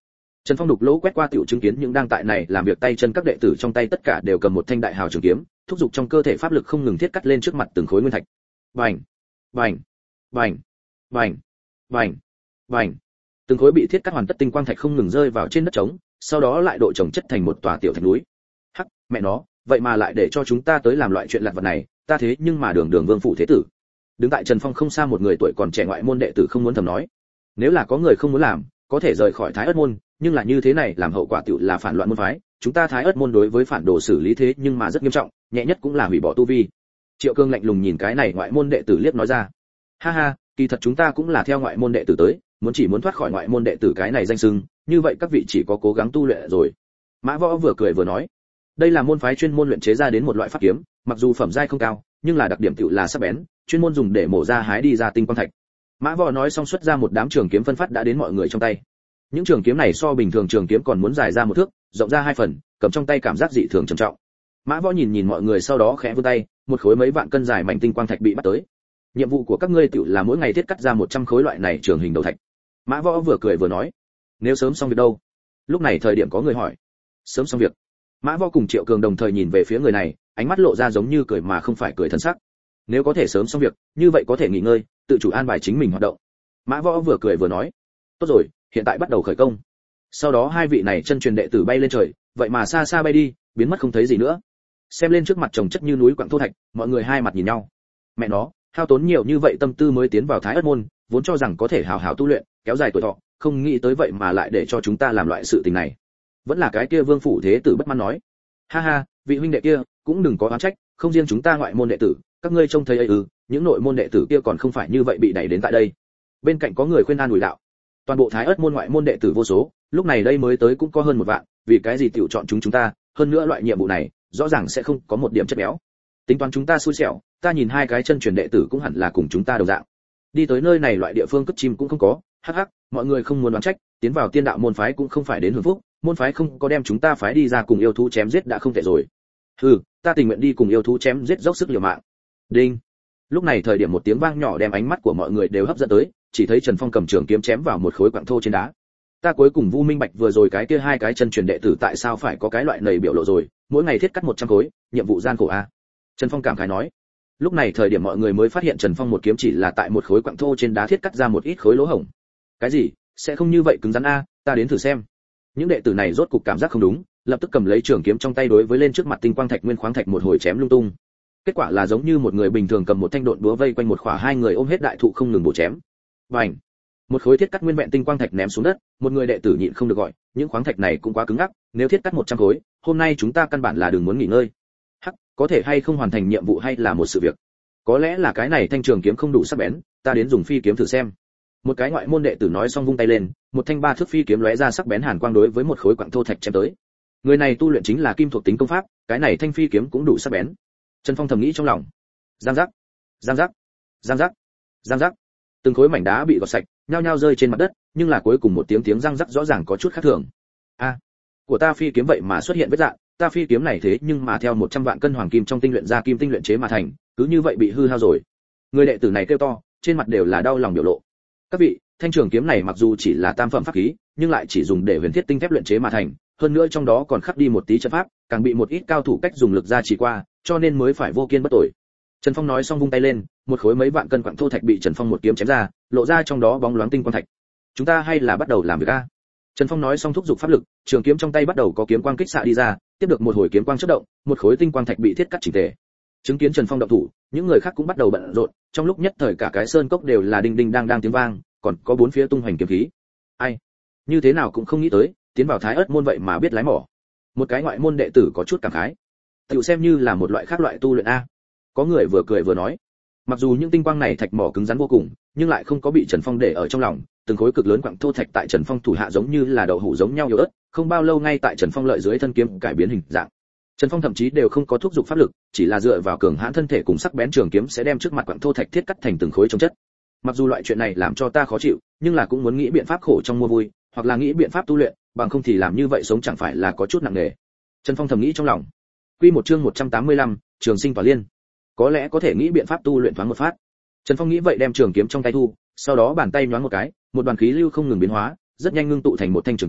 Trần Phong đục lỗ quét qua tiểu chứng kiến những đang tại này làm việc tay chân các đệ tử trong tay tất cả đều cầm một thanh đại hào trường kiếm, thúc giục trong cơ thể pháp lực không ngừng thiết cắt lên trước mặt từng khối nguyên thạch. Bành, bành, bành, bành, bành, bành. Từng khối bị thiết cắt hoàn tất tinh quang thạch không ngừng rơi vào trên đất trống, sau đó lại độ chồng chất thành một tòa tiểu thạch núi. Hắc, mẹ nó, vậy mà lại để cho chúng ta tới làm loại chuyện lặt vặt này, ta thế nhưng mà đường đường vương phủ thế tử. Đứng tại Trần Phong không xa một người tuổi còn trẻ ngoại môn đệ tử không muốn thầm nói, nếu là có người không muốn làm, có thể rời khỏi Thái Ức môn, nhưng là như thế này làm hậu quả tựu là phản loạn môn phái, chúng ta Thái Ức môn đối với phản đồ xử lý thế nhưng mà rất nghiêm trọng, nhẹ nhất cũng là hủy bỏ tu vi. Triệu Cương lạnh lùng nhìn cái này ngoại môn đệ tử liếc nói ra, ha ha, kỳ thật chúng ta cũng là theo ngoại môn đệ tử tới, muốn chỉ muốn thoát khỏi ngoại môn đệ tử cái này danh xưng, như vậy các vị chỉ có cố gắng tu luyện rồi. Mã Võ vừa cười vừa nói, đây là môn phái chuyên môn luyện chế ra đến một loại pháp kiếm, mặc dù phẩm giai không cao, nhưng là đặc điểm tựu là sắc bén, chuyên môn dùng để mổ ra hái đi ra tinh quang thạch. Mã Võ nói xong xuất ra một đám trường kiếm phân phát đã đến mọi người trong tay. Những trường kiếm này so bình thường trường kiếm còn muốn dài ra một thước, rộng ra hai phần, cầm trong tay cảm giác dị thường trầm trọng. Mã Võ nhìn nhìn mọi người sau đó khẽ vươn tay, một khối mấy vạn cân dài mảnh tinh quang thạch bị bắt tới. Nhiệm vụ của các ngươi tựu là mỗi ngày thiết cắt ra một trăm khối loại này trường hình đầu thạch. Mã Võ vừa cười vừa nói, nếu sớm xong việc đâu? Lúc này thời điểm có người hỏi. Sớm xong việc? Mã Võ cùng Triệu Cường đồng thời nhìn về phía người này, ánh mắt lộ ra giống như cười mà không phải cười thân sắc. Nếu có thể sớm xong việc, như vậy có thể nghỉ ngơi, tự chủ an bài chính mình hoạt động. Mã Võ vừa cười vừa nói, tốt rồi, hiện tại bắt đầu khởi công. Sau đó hai vị này chân truyền đệ tử bay lên trời, vậy mà xa xa bay đi, biến mất không thấy gì nữa. Xem lên trước mặt chồng chất như núi quặng thô thạch, mọi người hai mặt nhìn nhau. Mẹ nó, hao tốn nhiều như vậy tâm tư mới tiến vào Thái Ức môn, vốn cho rằng có thể hào hào tu luyện, kéo dài tuổi thọ, không nghĩ tới vậy mà lại để cho chúng ta làm loại sự tình này. Vẫn là cái kia Vương phủ thế tử bất mãn nói, ha ha, vị huynh đệ kia, cũng đừng có oán trách, không riêng chúng ta ngoại môn đệ tử, các ngươi trông thấy ấy ư, những nội môn đệ tử kia còn không phải như vậy bị đẩy đến tại đây. Bên cạnh có người khuyên an ủi đạo, toàn bộ Thái Ức môn ngoại môn đệ tử vô số, lúc này đây mới tới cũng có hơn một vạn, vì cái gì tiểu chọn chúng chúng ta, hơn nữa loại nhiệm vụ này, rõ ràng sẽ không có một điểm chất béo. Tính toán chúng ta xui xẻo, ta nhìn hai cái chân truyền đệ tử cũng hẳn là cùng chúng ta đồng dạng. Đi tới nơi này loại địa phương cất chim cũng không có, hắc hắc, mọi người không muốn đoán trách, tiến vào tiên đạo môn phái cũng không phải đến hưởng phúc, môn phái không có đem chúng ta phái đi ra cùng yêu thú chém giết đã không tệ rồi. Hừ, ta tình nguyện đi cùng yêu thú chém giết dốc sức liều mạng. Đinh. Lúc này thời điểm một tiếng vang nhỏ đem ánh mắt của mọi người đều hấp dẫn tới, chỉ thấy Trần Phong cầm trường kiếm chém vào một khối quặng thô trên đá. Ta cuối cùng Vu Minh Bạch vừa rồi cái kia hai cái chân truyền đệ tử tại sao phải có cái loại nầy biểu lộ rồi, mỗi ngày thiết cắt một trăm khối, nhiệm vụ gian khổ a. Trần Phong cảm khái nói. Lúc này thời điểm mọi người mới phát hiện Trần Phong một kiếm chỉ là tại một khối quặng thô trên đá thiết cắt ra một ít khối lỗ hổng. Cái gì? Sẽ không như vậy cứng rắn a, ta đến thử xem. Những đệ tử này rốt cục cảm giác không đúng, lập tức cầm lấy trường kiếm trong tay đối với lên trước mặt tinh quang thạch nguyên khoáng thạch một hồi chém lung tung. Kết quả là giống như một người bình thường cầm một thanh độn búa vây quanh một khỏa hai người ôm hết đại thụ không ngừng bổ chém. Bành! Một khối thiết cắt nguyên vẹn tinh quang thạch ném xuống đất, một người đệ tử nhịn không được gọi, những khoáng thạch này cũng quá cứng ngắc, nếu thiết cắt một trăm khối, hôm nay chúng ta căn bản là đừng muốn nghỉ ngơi. Hắc, có thể hay không hoàn thành nhiệm vụ hay là một sự việc. Có lẽ là cái này thanh trường kiếm không đủ sắc bén, ta đến dùng phi kiếm thử xem. Một cái ngoại môn đệ tử nói xong vung tay lên, một thanh ba thước phi kiếm lóe ra sắc bén hàn quang đối với một khối quặng thô thạch chém tới. Người này tu luyện chính là kim thuộc tính công pháp, cái này thanh phi kiếm cũng đủ sắc bén. Trần Phong thầm nghĩ trong lòng. Giang giác, giang giác, giang giác, giang giác. Từng khối mảnh đá bị gọt sạch, nhao nhao rơi trên mặt đất, nhưng là cuối cùng một tiếng tiếng răng rắc rõ ràng có chút khác thường. A, à, của ta phi kiếm vậy mà xuất hiện vết rạn, ta phi kiếm này thế nhưng mà theo một trăm vạn cân hoàng kim trong tinh luyện ra kim tinh luyện chế mà thành, cứ như vậy bị hư hao rồi. Người đệ tử này kêu to, trên mặt đều là đau lòng biểu lộ. Các vị, thanh trường kiếm này mặc dù chỉ là tam phẩm pháp khí, nhưng lại chỉ dùng để huyền thiết tinh thép luyện chế mà thành, hơn nữa trong đó còn khắc đi một tí trận pháp, càng bị một ít cao thủ cách dùng lực ra chỉ qua, cho nên mới phải vô kiên bất tồi. Trần Phong nói xong vung tay lên, một khối mấy vạn cân quặng thô thạch bị Trần Phong một kiếm chém ra, lộ ra trong đó bóng loáng tinh quang thạch. Chúng ta hay là bắt đầu làm việc a. Trần Phong nói xong thúc giục pháp lực, trường kiếm trong tay bắt đầu có kiếm quang kích xạ đi ra, tiếp được một hồi kiếm quang chớp động, một khối tinh quang thạch bị thiết cắt chỉnh tề. Chứng kiến Trần Phong động thủ, những người khác cũng bắt đầu bận rộn, trong lúc nhất thời cả cái sơn cốc đều là đinh đinh đang đang tiếng vang, còn có bốn phía tung hoành kiếm khí. Ai, như thế nào cũng không nghĩ tới, tiến vào Thái Ức môn vậy mà biết lái mỏ. Một cái ngoại môn đệ tử có chút cảm khái. Tiểu xem như là một loại khác loại tu luyện a. Có người vừa cười vừa nói, mặc dù những tinh quang này thạch mỏ cứng rắn vô cùng, nhưng lại không có bị Trần Phong để ở trong lòng, từng khối cực lớn quặng thô thạch tại Trần Phong thủ hạ giống như là đậu hũ giống nhau yếu ớt, không bao lâu ngay tại Trần Phong lợi dưới thân kiếm cải biến hình dạng. Trần Phong thậm chí đều không có thúc giục pháp lực, chỉ là dựa vào cường hãn thân thể cùng sắc bén trường kiếm sẽ đem trước mặt quặng thô thạch thiết cắt thành từng khối chống chất. Mặc dù loại chuyện này làm cho ta khó chịu, nhưng là cũng muốn nghĩ biện pháp khổ trong mua vui, hoặc là nghĩ biện pháp tu luyện, bằng không thì làm như vậy sống chẳng phải là có chút nặng nề. Trần Phong thầm nghĩ trong lòng. Quy một chương một trăm tám mươi lăm, Trường Sinh Tỏa Liên. Có lẽ có thể nghĩ biện pháp tu luyện thoáng một phát. Trần Phong nghĩ vậy đem trường kiếm trong tay thu, sau đó bàn tay nhoáng một cái, một đoàn khí lưu không ngừng biến hóa, rất nhanh ngưng tụ thành một thanh trường kiếm,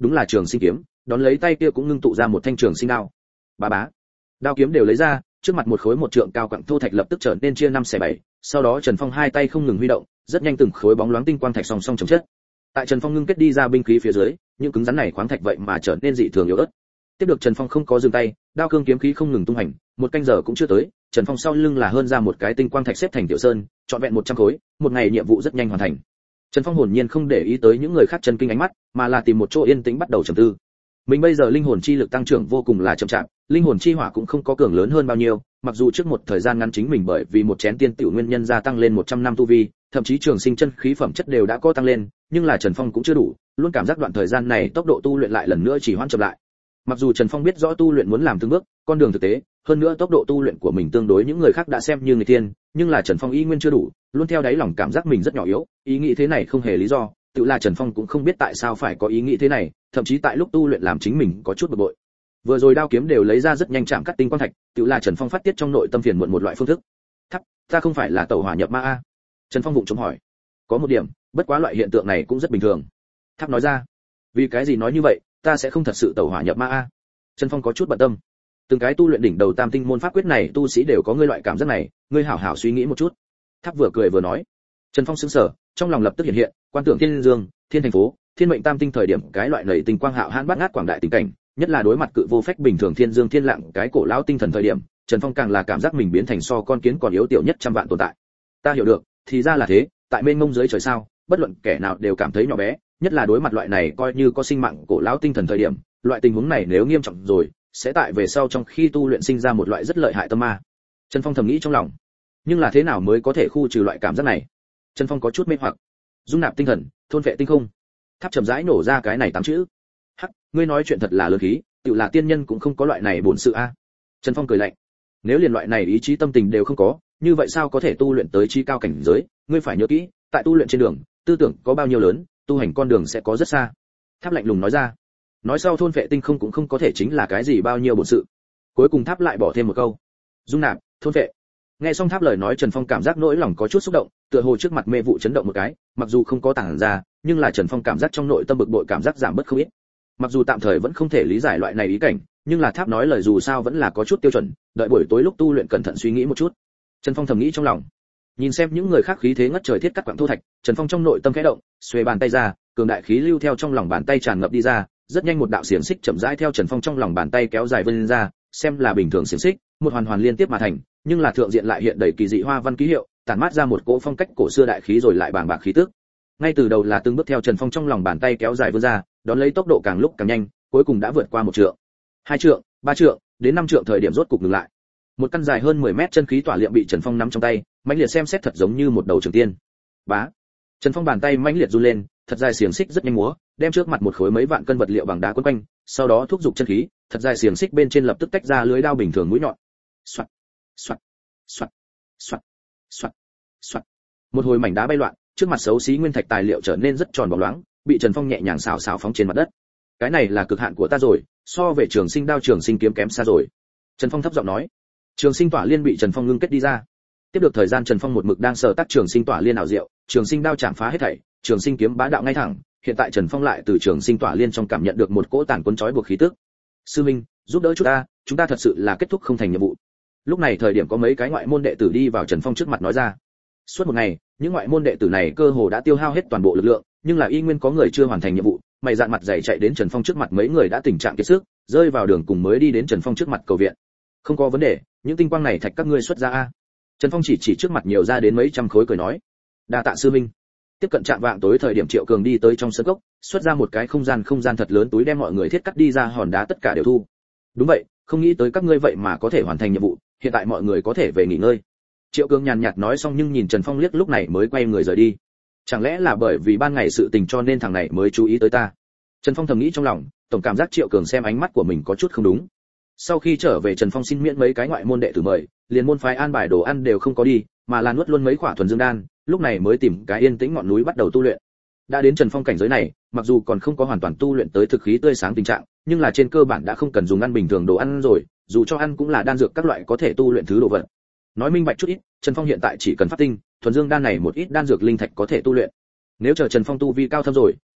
đúng là trường sinh kiếm, đón lấy tay kia cũng ngưng tụ ra một thanh trường sinh đao. Bá bá, đao kiếm đều lấy ra, trước mặt một khối một trượng cao quặng thô thạch lập tức trở nên chia năm xẻ bảy, sau đó Trần Phong hai tay không ngừng huy động, rất nhanh từng khối bóng loáng tinh quang thạch song song chồng chất. Tại Trần Phong ngưng kết đi ra binh khí phía dưới, những cứng rắn này khoáng thạch vậy mà trở nên dị thường yếu ớt. Tiếp được Trần Phong không có dừng tay, đao cương kiếm khí không ngừng tung hành, một canh giờ cũng chưa tới, Trần Phong sau lưng là hơn ra một cái tinh quang thạch xếp thành tiểu sơn, trọn vẹn một trăm khối, một ngày nhiệm vụ rất nhanh hoàn thành. Trần Phong hồn nhiên không để ý tới những người khác chân kinh ánh mắt, mà là tìm một chỗ yên tĩnh bắt đầu trầm tư. Mình bây giờ linh hồn chi lực tăng trưởng vô cùng là chậm chạp, linh hồn chi hỏa cũng không có cường lớn hơn bao nhiêu, mặc dù trước một thời gian ngắn chính mình bởi vì một chén tiên tiểu nguyên nhân gia tăng lên một trăm năm tu vi, thậm chí trường sinh chân khí phẩm chất đều đã có tăng lên, nhưng là Trần Phong cũng chưa đủ, luôn cảm giác đoạn thời gian này tốc độ tu luyện lại lần nữa chỉ hoãn chậm lại. Mặc dù Trần Phong biết rõ tu luyện muốn làm từng bước, con đường thực tế, hơn nữa tốc độ tu luyện của mình tương đối những người khác đã xem như người tiên, nhưng là Trần Phong ý nguyên chưa đủ, luôn theo đáy lòng cảm giác mình rất nhỏ yếu, ý nghĩ thế này không hề lý do, tự là Trần Phong cũng không biết tại sao phải có ý nghĩ thế này, thậm chí tại lúc tu luyện làm chính mình có chút bực bội. Vừa rồi đao kiếm đều lấy ra rất nhanh chạm cắt tinh quang thạch, tự là Trần Phong phát tiết trong nội tâm phiền muộn một loại phương thức. Thắc, ta không phải là tẩu hỏa nhập ma a? Trần Phong vụng trộm hỏi. Có một điểm, bất quá loại hiện tượng này cũng rất bình thường. Thắc nói ra. Vì cái gì nói như vậy, ta sẽ không thật sự tẩu hỏa nhập ma a? Trần Phong có chút bận tâm. Từng cái tu luyện đỉnh đầu tam tinh môn pháp quyết này tu sĩ đều có ngươi loại cảm giác này, ngươi hảo hảo suy nghĩ một chút. Tháp vừa cười vừa nói. Trần Phong sững sờ, trong lòng lập tức hiện hiện, quan tưởng thiên dương, thiên thành phố, thiên mệnh tam tinh thời điểm cái loại nảy tinh quang hạo hãn bát ngát quảng đại tình cảnh, nhất là đối mặt cự vô phách bình thường thiên dương thiên lặng cái cổ lão tinh thần thời điểm, Trần Phong càng là cảm giác mình biến thành so con kiến còn yếu tiểu nhất trăm vạn tồn tại. Ta hiểu được, thì ra là thế, tại mênh mông dưới trời sao, bất luận kẻ nào đều cảm thấy nhỏ bé, nhất là đối mặt loại này coi như có sinh mạng cổ lão tinh thần thời điểm, loại tình huống này nếu nghiêm trọng rồi, sẽ tại về sau trong khi tu luyện sinh ra một loại rất lợi hại tâm ma. Trần Phong thầm nghĩ trong lòng, nhưng là thế nào mới có thể khu trừ loại cảm giác này? Trần Phong có chút mê hoặc. Dung nạp tinh thần, thôn vệ tinh không. Tháp chậm rãi nổ ra cái này tám chữ. Hắc, ngươi nói chuyện thật là lớn khí, tự là tiên nhân cũng không có loại này bổn sự a. Trần Phong cười lạnh. Nếu liền loại này ý chí tâm tình đều không có, như vậy sao có thể tu luyện tới chi cao cảnh giới? Ngươi phải nhớ kỹ, tại tu luyện trên đường, tư tưởng có bao nhiêu lớn, tu hành con đường sẽ có rất xa. Tháp lạnh lùng nói ra. Nói sau thôn vệ tinh không cũng không có thể chính là cái gì bao nhiêu bổn sự. Cuối cùng Tháp lại bỏ thêm một câu. Dung nạp, thôn vệ. Nghe xong Tháp lời nói, Trần Phong cảm giác nỗi lòng có chút xúc động, tựa hồ trước mặt mê vụ chấn động một cái, mặc dù không có tản ra, nhưng là Trần Phong cảm giác trong nội tâm bực bội cảm giác giảm bớt không ít. Mặc dù tạm thời vẫn không thể lý giải loại này ý cảnh, nhưng là Tháp nói lời dù sao vẫn là có chút tiêu chuẩn, đợi buổi tối lúc tu luyện cẩn thận suy nghĩ một chút. Trần Phong thầm nghĩ trong lòng. Nhìn xem những người khác khí thế ngất trời thiết cắt quặng thô thạch, Trần Phong trong nội tâm khẽ động, xuề bàn tay ra, cường đại khí lưu theo trong lòng bàn tay tràn ngập đi ra, rất nhanh một đạo xiềng xích chậm rãi theo Trần Phong trong lòng bàn tay kéo dài vươn ra, xem là bình thường xiềng xích, một hoàn hoàn liên tiếp mà thành, nhưng là thượng diện lại hiện đầy kỳ dị hoa văn ký hiệu, tản mát ra một cỗ phong cách cổ xưa đại khí rồi lại bàng bạc khí tức. Ngay từ đầu là từng bước theo Trần Phong trong lòng bàn tay kéo dài vươn ra, đón lấy tốc độ càng lúc càng nhanh, cuối cùng đã vượt qua một trượng, hai trượng, ba trượng, đến năm trượng thời điểm rốt cục ngừng lại. Một căn dài hơn mười mét chân khí tỏa liệm bị Trần Phong nắm trong tay, mãnh liệt xem xét thật giống như một đầu trường tiên. Bá. Trần Phong bàn tay mãnh liệt run lên, thật dài xiềng xích rất nhanh múa, đem trước mặt một khối mấy vạn cân vật liệu bằng đá quấn quanh, sau đó thúc giục chân khí, thật dài xiềng xích bên trên lập tức tách ra lưới đao bình thường mũi nhọn. Soạt, soạt, soạt, soạt, soạt, soạt. Một hồi mảnh đá bay loạn, trước mặt xấu xí nguyên thạch tài liệu trở nên rất tròn bóng loáng, bị Trần Phong nhẹ nhàng xào xào phóng trên mặt đất. Cái này là cực hạn của ta rồi, so về trường sinh đao trường sinh kiếm kém xa rồi. Trần Phong thấp giọng nói. Trường sinh tỏa liên bị Trần Phong ngưng kết đi ra. Tiếp được thời gian Trần Phong một mực đang sở tác trường sinh tỏa liên ảo diệu, trường sinh đao chạm phá hết thảy, trường sinh kiếm bá đạo ngay thẳng, hiện tại Trần Phong lại từ trường sinh tỏa liên trong cảm nhận được một cỗ tàn cuốn chói buộc khí tức. Sư minh, giúp đỡ chúng ta, chúng ta thật sự là kết thúc không thành nhiệm vụ. Lúc này thời điểm có mấy cái ngoại môn đệ tử đi vào Trần Phong trước mặt nói ra. Suốt một ngày, những ngoại môn đệ tử này cơ hồ đã tiêu hao hết toàn bộ lực lượng, nhưng là y nguyên có người chưa hoàn thành nhiệm vụ, mày dạn mặt dày chạy đến Trần Phong trước mặt, mấy người đã tình trạng kiệt sức, rơi vào đường cùng mới đi đến Trần Phong trước mặt cầu viện. Không có vấn đề, những tinh quang này thạch các ngươi xuất ra a. Trần Phong chỉ chỉ trước mặt nhiều ra đến mấy trăm khối cười nói. Đa tạ sư minh. Tiếp cận trạm vạng tối thời điểm Triệu Cường đi tới trong sân cốc, xuất ra một cái không gian không gian thật lớn túi đem mọi người thiết cắt đi ra hòn đá tất cả đều thu. Đúng vậy, không nghĩ tới các ngươi vậy mà có thể hoàn thành nhiệm vụ, hiện tại mọi người có thể về nghỉ ngơi. Triệu Cường nhàn nhạt nói xong nhưng nhìn Trần Phong liếc lúc này mới quay người rời đi. Chẳng lẽ là bởi vì ban ngày sự tình cho nên thằng này mới chú ý tới ta? Trần Phong thầm nghĩ trong lòng, tổng cảm giác Triệu Cường xem ánh mắt của mình có chút không đúng. Sau khi trở về Trần Phong xin miễn mấy cái ngoại môn đệ tử mời, liền môn phái an bài đồ ăn đều không có đi, mà là nuốt luôn mấy quả thuần dương đan, lúc này mới tìm cái yên tĩnh ngọn núi bắt đầu tu luyện. Đã đến Trần Phong cảnh giới này, mặc dù còn không có hoàn toàn tu luyện tới thực khí tươi sáng tình trạng, nhưng là trên cơ bản đã không cần dùng ăn bình thường đồ ăn rồi, dù cho ăn cũng là đan dược các loại có thể tu luyện thứ đồ vật. Nói minh bạch chút ít, Trần Phong hiện tại chỉ cần phát tinh, thuần dương đan này một ít đan dược linh thạch có thể tu luyện. Nếu chờ Trần Phong tu vi cao thâm rồi,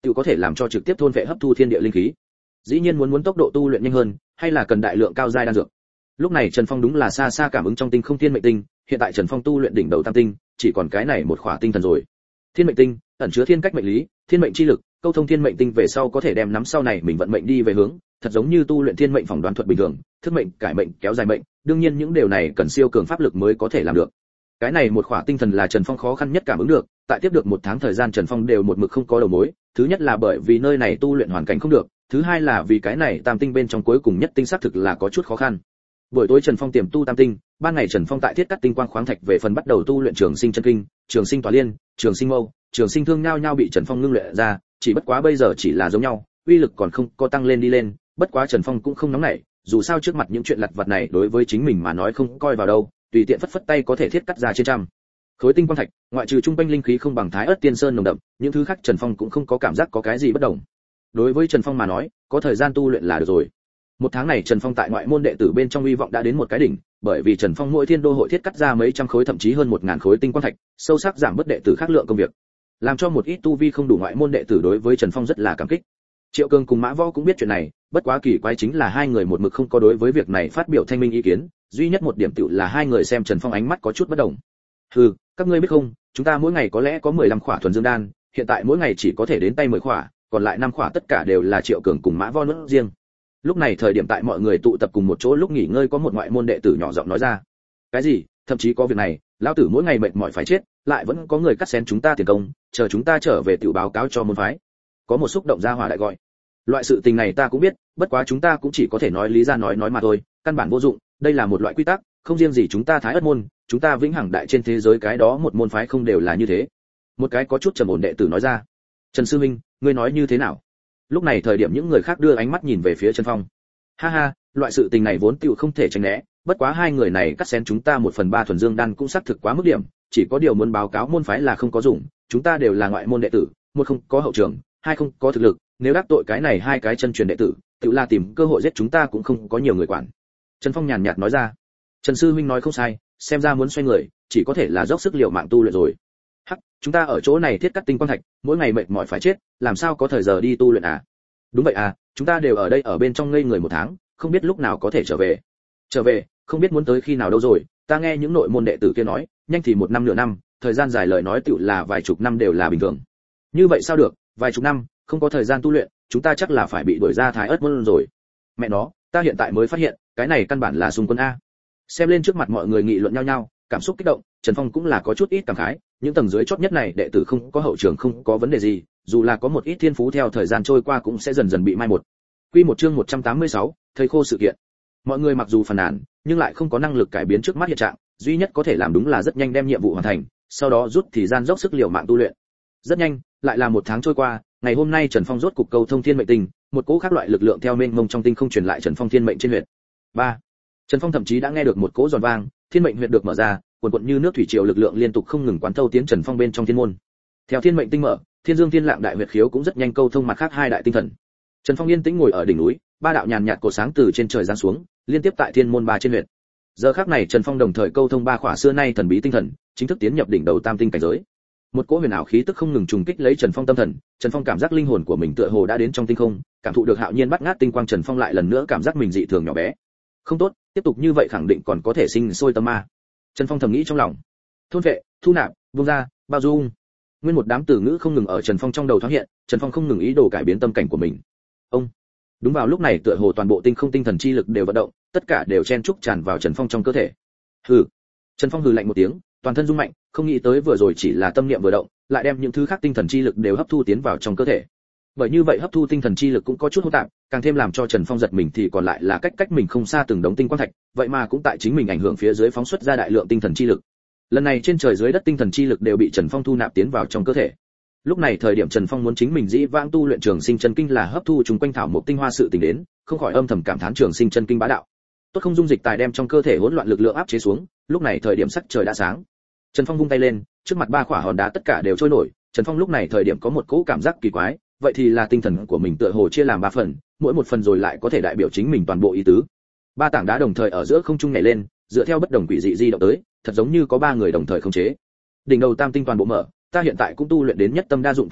tự có thể làm cho trực tiếp thôn vệ hấp thu thiên địa linh khí. Dĩ nhiên muốn muốn tốc độ tu luyện nhanh hơn, hay là cần đại lượng cao giai đan dược. Lúc này Trần Phong đúng là xa xa cảm ứng trong tinh không thiên mệnh tinh, hiện tại Trần Phong tu luyện đỉnh đầu tam tinh, chỉ còn cái này một khỏa tinh thần rồi. Thiên mệnh tinh ẩn chứa thiên cách mệnh lý, thiên mệnh chi lực, câu thông thiên mệnh tinh về sau có thể đem nắm sau này mình vận mệnh đi về hướng, thật giống như tu luyện thiên mệnh phỏng đoán thuật bình thường, thức mệnh, cải mệnh, kéo dài mệnh, đương nhiên những điều này cần siêu cường pháp lực mới có thể làm được. Cái này một khỏa tinh thần là Trần Phong khó khăn nhất cảm ứng được, tại tiếp được một tháng thời gian Trần Phong đều một mực không có đầu mối, thứ nhất là bởi vì nơi này tu luyện hoàn cảnh không được, thứ hai là vì cái này tam tinh bên trong cuối cùng nhất tinh xác thực là có chút khó khăn. Buổi tối Trần Phong tiềm tu tam tinh, ban ngày Trần Phong tại thiết cắt tinh quang khoáng thạch về phần bắt đầu tu luyện trường sinh chân kinh, trường sinh tỏa liên, trường sinh mâu, trường sinh thương nhau nhau bị Trần Phong ngưng luyện ra, chỉ bất quá bây giờ chỉ là giống nhau, uy lực còn không có tăng lên đi lên, bất quá Trần Phong cũng không nóng nảy, dù sao trước mặt những chuyện lặt vặt này đối với chính mình mà nói không coi vào đâu, tùy tiện phất phất tay có thể thiết cắt ra trên trăm khối tinh quang thạch, ngoại trừ trung quanh linh khí không bằng Thái Ức Tiên Sơn nồng đậm, những thứ khác Trần Phong cũng không có cảm giác có cái gì bất đồng. Đối với Trần Phong mà nói, có thời gian tu luyện là được rồi. Một tháng này Trần Phong tại ngoại môn đệ tử bên trong uy vọng đã đến một cái đỉnh, bởi vì Trần Phong mỗi thiên đô hội thiết cắt ra mấy trăm khối thậm chí hơn một ngàn khối tinh quang thạch, sâu sắc giảm bớt đệ tử khác lượng công việc, làm cho một ít tu vi không đủ ngoại môn đệ tử đối với Trần Phong rất là cảm kích. Triệu Cường cùng Mã Võ cũng biết chuyện này, bất quá kỳ quái chính là hai người một mực không có đối với việc này phát biểu thanh minh ý kiến, duy nhất một điểm tựu là hai người xem Trần Phong ánh mắt có chút bất đồng. Hừ, các ngươi biết không, chúng ta mỗi ngày có lẽ có mười lăm khỏa thuần dương đan, hiện tại mỗi ngày chỉ có thể đến tay mười khỏa, còn lại năm khỏa tất cả đều là Triệu Cường cùng Mã Võ nuốt riêng. Lúc này thời điểm tại mọi người tụ tập cùng một chỗ lúc nghỉ ngơi có một ngoại môn đệ tử nhỏ giọng nói ra. Cái gì? Thậm chí có việc này, lão tử mỗi ngày mệt mỏi phải chết, lại vẫn có người cắt xén chúng ta tiền công, chờ chúng ta trở về tiểu báo cáo cho môn phái. Có một xúc động ra hỏa đại gọi. Loại sự tình này ta cũng biết, bất quá chúng ta cũng chỉ có thể nói lý ra nói nói mà thôi, căn bản vô dụng, đây là một loại quy tắc, không riêng gì chúng ta Thái Ất môn, chúng ta vĩnh hằng đại trên thế giới cái đó một môn phái không đều là như thế. Một cái có chút trầm ổn đệ tử nói ra. Trần sư huynh, ngươi nói như thế nào? Lúc này thời điểm những người khác đưa ánh mắt nhìn về phía Trần Phong. Ha ha, loại sự tình này vốn tiểu không thể tránh né, bất quá hai người này cắt xén chúng ta một phần ba thuần dương đan cũng xác thực quá mức điểm, chỉ có điều muốn báo cáo môn phái là không có dụng, chúng ta đều là ngoại môn đệ tử, một không có hậu trường, hai không có thực lực, nếu đắc tội cái này hai cái chân truyền đệ tử, tự là tìm cơ hội giết chúng ta cũng không có nhiều người quản. Trần Phong nhàn nhạt nói ra. Trần sư huynh nói không sai, xem ra muốn xoay người, chỉ có thể là dốc sức liều mạng tu luyện rồi. Hắc, chúng ta ở chỗ này thiết cắt tinh quang thạch, mỗi ngày mệt mỏi phải chết, làm sao có thời giờ đi tu luyện à? Đúng vậy à, chúng ta đều ở đây ở bên trong ngây người một tháng, không biết lúc nào có thể trở về. Trở về, không biết muốn tới khi nào đâu rồi, ta nghe những nội môn đệ tử kia nói, nhanh thì một năm nửa năm, thời gian dài lời nói tựu là vài chục năm đều là bình thường. Như vậy sao được, vài chục năm, không có thời gian tu luyện, chúng ta chắc là phải bị đuổi ra Thái Ất môn rồi. Mẹ nó, ta hiện tại mới phát hiện, cái này căn bản là xung quân a. Xem lên trước mặt mọi người nghị luận nhau nhau, cảm xúc kích động, Trần Phong cũng là có chút ít cảm khái, những tầng dưới chót nhất này đệ tử không có hậu trường không có vấn đề gì, dù là có một ít thiên phú theo thời gian trôi qua cũng sẽ dần dần bị mai một. Quy một chương một trăm tám mươi sáu, thầy khô sự kiện. Mọi người mặc dù phàn nàn, nhưng lại không có năng lực cải biến trước mắt hiện trạng, duy nhất có thể làm đúng là rất nhanh đem nhiệm vụ hoàn thành, sau đó rút thì gian dốc sức liều mạng tu luyện. Rất nhanh, lại là một tháng trôi qua, ngày hôm nay Trần Phong rốt cục câu thông thiên mệnh tinh, một cỗ khác loại lực lượng theo mênh mông trong tinh không truyền lại Trần Phong thiên mệnh trên huyệt. ba. Trần Phong thậm chí đã nghe được một cỗ giòn vang, thiên mệnh huyệt được mở ra, cuồn cuộn như nước thủy triều lực lượng liên tục không ngừng quán thâu tiến Trần Phong bên trong thiên môn. Theo thiên mệnh tinh mở, thiên dương thiên lạng đại huyệt khiếu cũng rất nhanh câu thông mặt khác hai đại tinh thần. Trần Phong yên tĩnh ngồi ở đỉnh núi, ba đạo nhàn nhạt cột sáng từ trên trời giáng xuống, liên tiếp tại thiên môn ba trên huyệt. Giờ khắc này Trần Phong đồng thời câu thông ba khỏa xưa nay thần bí tinh thần, chính thức tiến nhập đỉnh đầu tam tinh cảnh giới. Một cỗ huyền ảo khí tức không ngừng trùng kích lấy Trần Phong tâm thần, Trần Phong cảm giác linh hồn của mình tựa hồ đã đến trong tinh không, cảm thụ được hạo nhiên bắt ngát tinh quang, Trần Phong lại lần nữa cảm giác mình dị thường nhỏ bé. Không tốt, tiếp tục như vậy khẳng định còn có thể sinh sôi tâm ma. Trần Phong thầm nghĩ trong lòng. Thôn vệ, thu nạp, buông ra, bao dung. Nguyên một đám từ ngữ không ngừng ở Trần Phong trong đầu thoáng hiện, Trần Phong không ngừng ý đồ cải biến tâm cảnh của mình. Ông. Đúng vào lúc này tựa hồ toàn bộ tinh không tinh thần chi lực đều vận động, tất cả đều chen chúc tràn vào Trần Phong trong cơ thể. Hừ. Trần Phong hừ lạnh một tiếng, toàn thân rung mạnh, không nghĩ tới vừa rồi chỉ là tâm niệm vừa động, lại đem những thứ khác tinh thần chi lực đều hấp thu tiến vào trong cơ thể. Bởi như vậy hấp thu tinh thần chi lực cũng có chút hỗn tạp, càng thêm làm cho Trần Phong giật mình thì còn lại là cách cách mình không xa từng đống tinh quang thạch, vậy mà cũng tại chính mình ảnh hưởng phía dưới phóng xuất ra đại lượng tinh thần chi lực. Lần này trên trời dưới đất tinh thần chi lực đều bị Trần Phong thu nạp tiến vào trong cơ thể. Lúc này thời điểm Trần Phong muốn chính mình dĩ vãng tu luyện Trường Sinh Chân Kinh là hấp thu trùng quanh thảo một tinh hoa sự tình đến, không khỏi âm thầm cảm thán Trường Sinh Chân Kinh bá đạo. Tốt không dung dịch tài đem trong cơ thể hỗn loạn lực lượng áp chế xuống, lúc này thời điểm sắc trời đã sáng. Trần Phong vung tay lên, trước mặt ba khỏa hòn đá tất cả đều trôi nổi, Trần Phong lúc này thời điểm có một cỗ cảm giác kỳ quái, vậy thì là tinh thần của mình tựa hồ chia làm ba phần, mỗi một phần rồi lại có thể đại biểu chính mình toàn bộ ý tứ. Ba tảng đá đồng thời ở giữa không trung nhảy lên, dựa theo bất đồng quỷ dị di động tới, thật giống như có ba người đồng thời khống chế. Đỉnh đầu tam tinh toàn bộ mở, ta hiện tại cũng tu luyện đến nhất tâm đa dụng tình trạng,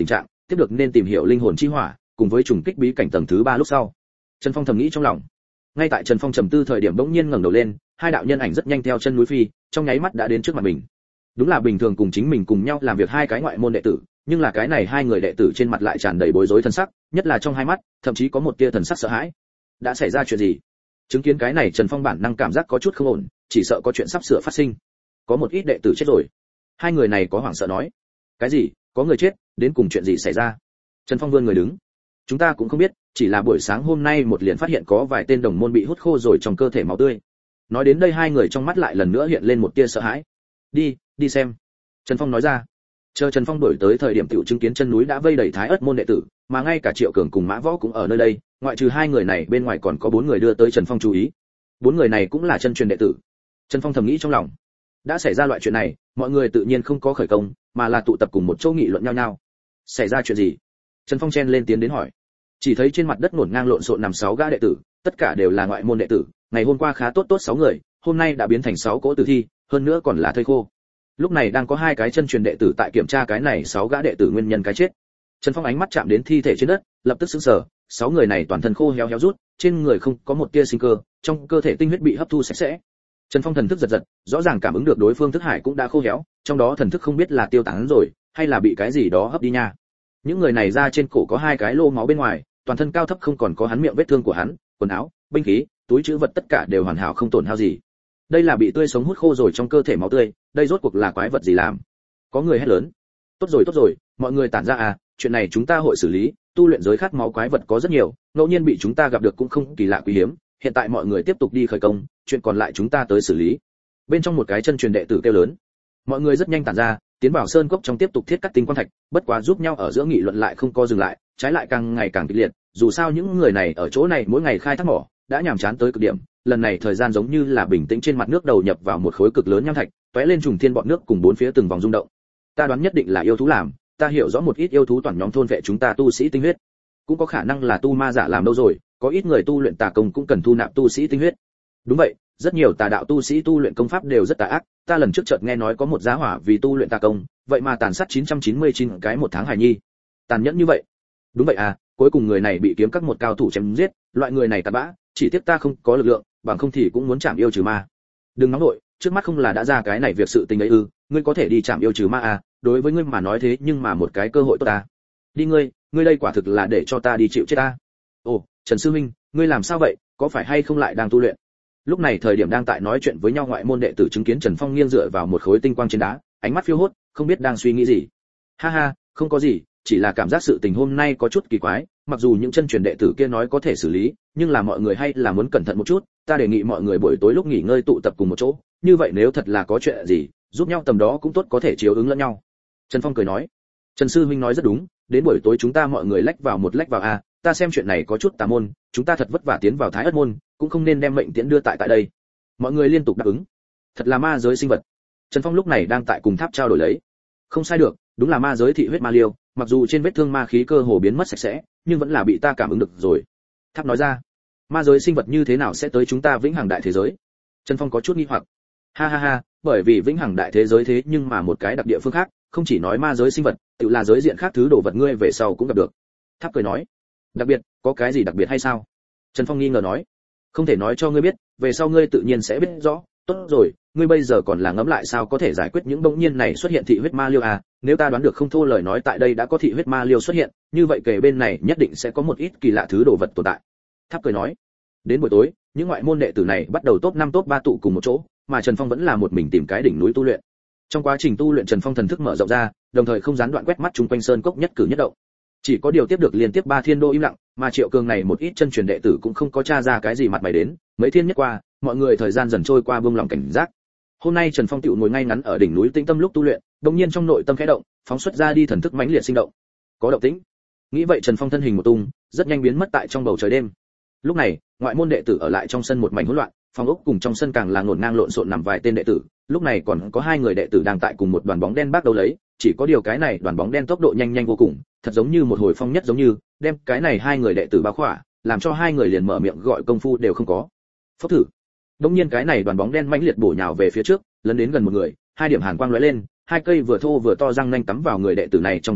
tiếp được nên tìm hiểu linh hồn chi hỏa, cùng với trùng kích bí cảnh tầng thứ ba lúc sau. Trần Phong thầm nghĩ trong lòng. Ngay tại Trần Phong trầm tư thời điểm bỗng nhiên ngẩng đầu lên, hai đạo nhân ảnh rất nhanh theo chân núi phi, trong nháy mắt đã đến trước mặt mình. Đúng là bình thường cùng chính mình cùng nhau làm việc hai cái ngoại môn đệ tử, nhưng là cái này hai người đệ tử trên mặt lại tràn đầy bối rối thần sắc, nhất là trong hai mắt, thậm chí có một tia thần sắc sợ hãi. Đã xảy ra chuyện gì? Chứng kiến cái này Trần Phong bản năng cảm giác có chút không ổn, chỉ sợ có chuyện sắp sửa phát sinh. Có một ít đệ tử chết rồi. Hai người này có hoảng sợ nói. Cái gì? Có người chết? Đến cùng chuyện gì xảy ra? Trần Phong vươn người đứng. Chúng ta cũng không biết, chỉ là buổi sáng hôm nay một liền phát hiện có vài tên đồng môn bị hút khô rồi trong cơ thể máu tươi. Nói đến đây hai người trong mắt lại lần nữa hiện lên một tia sợ hãi. Đi, đi xem. Trần Phong nói ra. Chờ Trần Phong đổi tới thời điểm tiểu chứng kiến chân núi đã vây đầy Thái Ức môn đệ tử, mà ngay cả Triệu Cường cùng Mã Võ cũng ở nơi đây, ngoại trừ hai người này bên ngoài còn có bốn người đưa tới Trần Phong chú ý. Bốn người này cũng là chân truyền đệ tử. Trần Phong thầm nghĩ trong lòng, đã xảy ra loại chuyện này, mọi người tự nhiên không có khởi công, mà là tụ tập cùng một chỗ nghị luận nhau nhau. Xảy ra chuyện gì? Trần Phong chen lên tiến đến hỏi. Chỉ thấy trên mặt đất ngổn ngang lộn xộn nằm sáu gã đệ tử, tất cả đều là ngoại môn đệ tử, ngày hôm qua khá tốt tốt sáu người, hôm nay đã biến thành sáu cỗ tử thi, hơn nữa còn là thây khô. Lúc này đang có hai cái chân truyền đệ tử tại kiểm tra cái này sáu gã đệ tử nguyên nhân cái chết. Trần Phong ánh mắt chạm đến thi thể trên đất, lập tức sững sờ, sáu người này toàn thân khô héo héo rút, trên người không có một tia sinh cơ, trong cơ thể tinh huyết bị hấp thu sạch sẽ. Trần Phong thần thức giật giật, rõ ràng cảm ứng được đối phương thức hải cũng đã khô héo, trong đó thần thức không biết là tiêu tán rồi, hay là bị cái gì đó hấp đi nha. Những người này ra trên cổ có hai cái lỗ máu bên ngoài, toàn thân cao thấp không còn có hắn miệng vết thương của hắn, quần áo, binh khí, túi trữ vật tất cả đều hoàn hảo không tổn hao gì. Đây là bị tươi sống hút khô rồi trong cơ thể máu tươi, đây rốt cuộc là quái vật gì làm? Có người hét lớn. Tốt rồi tốt rồi, mọi người tản ra à, chuyện này chúng ta hội xử lý, tu luyện giới khát máu quái vật có rất nhiều, ngẫu nhiên bị chúng ta gặp được cũng không kỳ lạ quý hiếm, hiện tại mọi người tiếp tục đi khởi công, chuyện còn lại chúng ta tới xử lý. Bên trong một cái chân truyền đệ tử kêu lớn. Mọi người rất nhanh tản ra, tiến vào sơn cốc trong tiếp tục thiết cắt tinh quang thạch, bất quá giúp nhau ở giữa nghị luận lại không co dừng lại, trái lại càng ngày càng kịch liệt, dù sao những người này ở chỗ này mỗi ngày khai thác mỏ, đã nhàm chán tới cực điểm, lần này thời gian giống như là bình tĩnh trên mặt nước đầu nhập vào một khối cực lớn nham thạch, tóe lên trùng thiên bọt nước cùng bốn phía từng vòng rung động. Ta đoán nhất định là yêu thú làm, ta hiểu rõ một ít yêu thú toàn nhóm thôn vệ chúng ta tu sĩ tinh huyết, cũng có khả năng là tu ma giả làm đâu rồi, có ít người tu luyện tà công cũng cần thu nạp tu sĩ tinh huyết. Đúng vậy, rất nhiều tà đạo tu sĩ tu luyện công pháp đều rất tà ác, ta lần trước chợt nghe nói có một giá hỏa vì tu luyện tà công, vậy mà tàn sát chín trăm chín mươi chín cái một tháng hài nhi. Tàn nhẫn như vậy. Đúng vậy à, cuối cùng người này bị kiếm các một cao thủ chém giết, loại người này tàn bã, chỉ tiếc ta không có lực lượng, bằng không thì cũng muốn chạm yêu trừ ma. Đừng nóng nội, trước mắt không là đã ra cái này việc sự tình ấy ư, ngươi có thể đi chạm yêu trừ ma à, đối với ngươi mà nói thế nhưng mà một cái cơ hội tốt ta. Đi ngươi, ngươi đây quả thực là để cho ta đi chịu chết ta. Ồ, Trần sư huynh, ngươi làm sao vậy, có phải hay không lại đang tu luyện? Lúc này thời điểm đang tại nói chuyện với nhau ngoại môn đệ tử chứng kiến Trần Phong nghiêng dựa vào một khối tinh quang trên đá, ánh mắt phiêu hốt, không biết đang suy nghĩ gì. Ha ha, không có gì, chỉ là cảm giác sự tình hôm nay có chút kỳ quái, mặc dù những chân truyền đệ tử kia nói có thể xử lý, nhưng là mọi người hay là muốn cẩn thận một chút, ta đề nghị mọi người buổi tối lúc nghỉ ngơi tụ tập cùng một chỗ, như vậy nếu thật là có chuyện gì, giúp nhau tầm đó cũng tốt có thể chiếu ứng lẫn nhau. Trần Phong cười nói. Trần sư huynh nói rất đúng, đến buổi tối chúng ta mọi người lách vào một lách vào a, ta xem chuyện này có chút tà môn, chúng ta thật vất vả tiến vào Thái Ất môn, cũng không nên đem mệnh tiễn đưa tại tại đây. Mọi người liên tục đáp ứng. Thật là ma giới sinh vật. Trần Phong lúc này đang tại cùng Tháp trao đổi lấy. Không sai được, đúng là ma giới thị huyết ma liêu, mặc dù trên vết thương ma khí cơ hồ biến mất sạch sẽ, nhưng vẫn là bị ta cảm ứng được rồi. Tháp nói ra. Ma giới sinh vật như thế nào sẽ tới chúng ta vĩnh hằng đại thế giới? Trần Phong có chút nghi hoặc. Ha ha ha, bởi vì vĩnh hằng đại thế giới thế nhưng mà một cái đặc địa phương khác, không chỉ nói ma giới sinh vật, tự là giới diện khác thứ đồ vật ngươi về sau cũng gặp được. Tháp cười nói. Đặc biệt, có cái gì đặc biệt hay sao? Trần Phong nghi ngờ nói. Không thể nói cho ngươi biết, về sau ngươi tự nhiên sẽ biết rõ. Tốt rồi, ngươi bây giờ còn là ngẫm lại sao có thể giải quyết những bỗng nhiên này xuất hiện thị huyết ma liêu à, nếu ta đoán được không thô lời nói tại đây đã có thị huyết ma liêu xuất hiện, như vậy kề bên này nhất định sẽ có một ít kỳ lạ thứ đồ vật tồn tại. Tháp cười nói. Đến buổi tối, những ngoại môn đệ tử này bắt đầu top năm top ba tụ cùng một chỗ, mà Trần Phong vẫn là một mình tìm cái đỉnh núi tu luyện. Trong quá trình tu luyện Trần Phong thần thức mở rộng ra, đồng thời không gián đoạn quét mắt chung quanh sơn cốc nhất cử nhất động. Chỉ có điều tiếp được liên tiếp ba thiên đô im lặng, mà Triệu Cường này một ít chân truyền đệ tử cũng không có tra ra cái gì mặt mày đến, mấy thiên nhất qua, mọi người thời gian dần trôi qua buông lòng cảnh giác. Hôm nay Trần Phong tiểu ngồi ngay ngắn ở đỉnh núi tĩnh tâm lúc tu luyện, đột nhiên trong nội tâm khẽ động, phóng xuất ra đi thần thức mãnh liệt sinh động. Có động tĩnh. Nghĩ vậy Trần Phong thân hình một tung, rất nhanh biến mất tại trong bầu trời đêm. Lúc này, ngoại môn đệ tử ở lại trong sân một mảnh hỗn loạn, phòng ốc cùng trong sân càng là ngổn ngang lộn xộn nằm vài tên đệ tử, lúc này còn có hai người đệ tử đang tại cùng một đoàn bóng đen bắt đầu lấy, chỉ có điều cái này đoàn bóng đen tốc độ nhanh nhanh vô cùng, thật giống như một hồi phong nhất giống như, đem cái này hai người đệ tử bao khỏa, làm cho hai người liền mở miệng gọi công phu đều không có. Phốc thử. Đống nhiên cái này đoàn bóng đen mãnh liệt bổ nhào về phía trước, lấn đến gần một người, hai điểm hàn quang lóe lên, hai cây vừa thô vừa to răng nanh cắm vào người đệ tử này trong cổ họng,